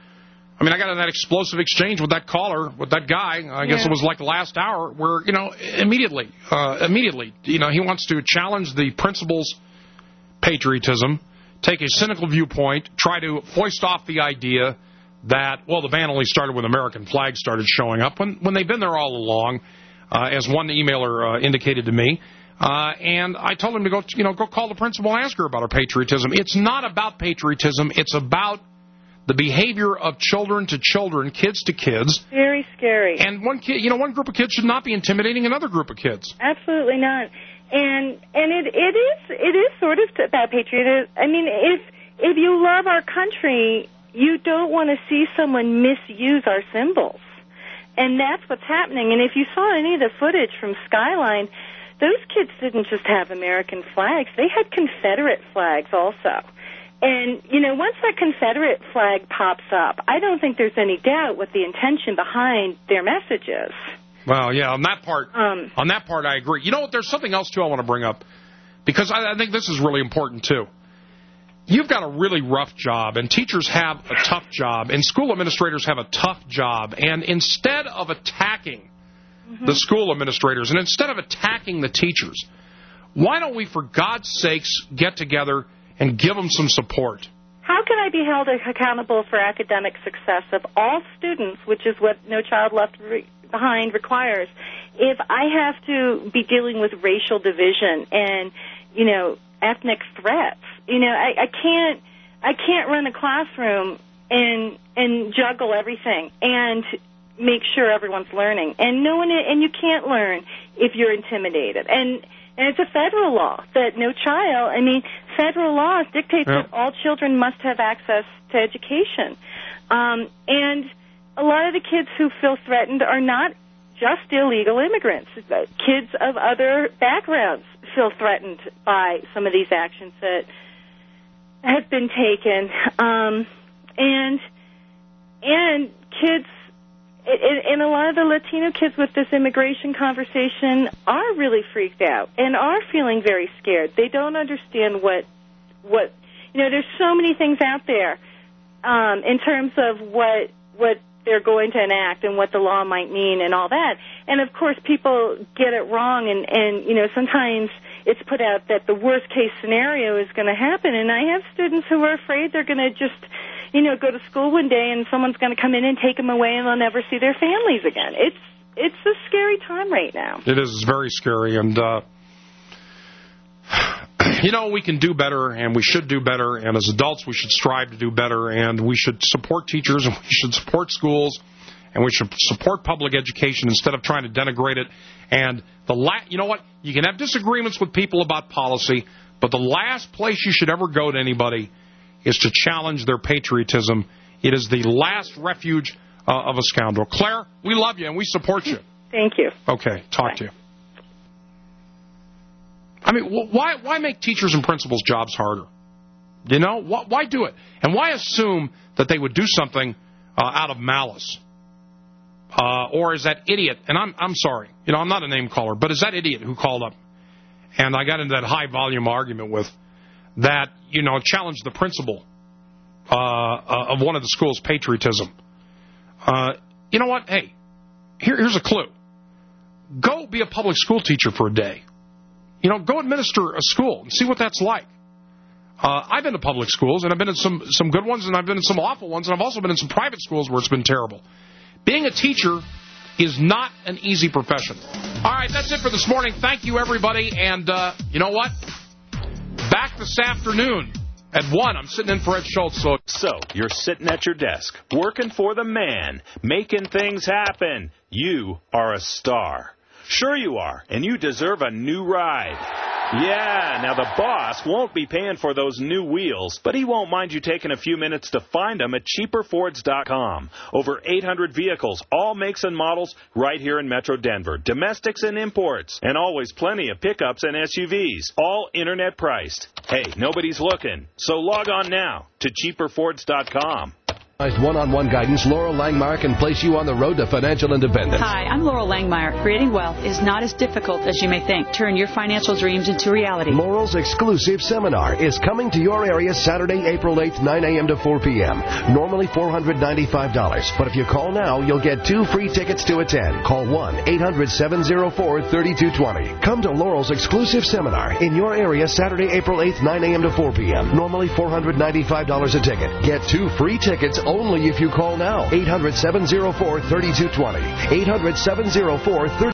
I mean, I got in that explosive exchange with that caller, with that guy. I guess yeah. it was like the last hour, where you know, immediately, uh, immediately, you know, he wants to challenge the principal's patriotism, take a cynical viewpoint, try to foist off the idea that, well, the ban only started when American flags started showing up, when when they've been there all along, uh, as one emailer uh, indicated to me. Uh, and I told him to go, you know, go call the principal and ask her about her patriotism. It's not about patriotism. It's about the behavior of children to children, kids to kids. Very scary. And one kid, you know, one group of kids should not be intimidating another group of kids. Absolutely not. And and it it is it is sort of about patriotism. I mean, if if you love our country, you don't want to see someone misuse our symbols. And that's what's happening. And if you saw any of the footage from Skyline, those kids didn't just have American flags. They had Confederate flags also. And, you know, once that Confederate flag pops up, I don't think there's any doubt what the intention behind their message is. Well, yeah, on that part, um, on that part, I agree. You know what? There's something else, too, I want to bring up, because I, I think this is really important, too. You've got a really rough job, and teachers have a tough job, and school administrators have a tough job. And instead of attacking mm-hmm. the school administrators, and instead of attacking the teachers, why don't we, for God's sakes, get together and give them some support? How can I be held accountable for academic success of all students, which is what No Child Left Re- Behind requires, if I have to be dealing with racial division and, you know, ethnic threats? You know, I, I can't I can't run a classroom and and juggle everything and make sure everyone's learning. And no one and you can't learn if you're intimidated. And And it's a federal law that no child, I mean, federal laws dictate yeah. that all children must have access to education. Um, and a lot of the kids who feel threatened are not just illegal immigrants. Kids of other backgrounds feel threatened by some of these actions that have been taken. Um, and and kids... And a lot of the Latino kids with this immigration conversation are really freaked out and are feeling very scared. They don't understand what, what you know, there's so many things out there um, in terms of what what they're going to enact and what the law might mean and all that. And, of course, people get it wrong, and, and you know, sometimes it's put out that the worst-case scenario is going to happen. And I have students who are afraid they're going to just, you know, go to school one day and someone's going to come in and take them away and they'll never see their families again. It's it's a scary time right now. It is very scary, and uh, you know, we can do better, and we should do better, and as adults, we should strive to do better, and we should support teachers, and we should support schools, and we should support public education instead of trying to denigrate it. And the la- you know what? You can have disagreements with people about policy, but the last place you should ever go to anybody is to challenge their patriotism. It is the last refuge uh, of a scoundrel. Claire, we love you, and we support you. Thank you. Okay, talk Bye. to you. I mean, why why make teachers and principals' jobs harder? You know, why, why do it? And why assume that they would do something uh, out of malice? Uh, or is that idiot, and I'm I'm sorry, you know, I'm not a name caller, but is that idiot who called up, and I got into that high-volume argument with, that, you know, challenged the principal uh, uh, of one of the school's patriotism. Uh, you know what? Hey, here, here's a clue. Go be a public school teacher for a day. You know, go administer a school and see what that's like. Uh, I've been to public schools, and I've been in some, some good ones, and I've been in some awful ones, and I've also been in some private schools where it's been terrible. Being a teacher is not an easy profession. All right, that's it for this morning. Thank you, everybody. And uh, you know what? Back this afternoon at one. I'm sitting in for Ed Schultz. So. so, you're sitting at your desk, working for the man, making things happen. You are a star. Sure you are, and you deserve a new ride. Yeah, now the boss won't be paying for those new wheels, but he won't mind you taking a few minutes to find them at cheaper fords dot com. Over eight hundred vehicles, all makes and models, right here in Metro Denver. Domestics and imports, and always plenty of pickups and S U Vs, all internet priced. Hey, nobody's looking, so log on now to cheaper fords dot com. One-on-one guidance, Laurel Langmeyer can place you on the road to financial independence. Hi, I'm Laurel Langmeyer. Creating wealth is not as difficult as you may think. Turn your financial dreams into reality. Laurel's exclusive seminar is coming to your area Saturday, April eighth, nine a.m. to four p.m. Normally four hundred ninety-five dollars, but if you call now, you'll get two free tickets to attend. Call one eight hundred seven oh four three two two zero. Come to Laurel's exclusive seminar in your area Saturday, April eighth, nine a.m. to four p.m. Normally four hundred ninety-five dollars a ticket. Get two free tickets only if you call now. eight hundred seven oh four three two two zero. eight hundred seven oh four three two two zero.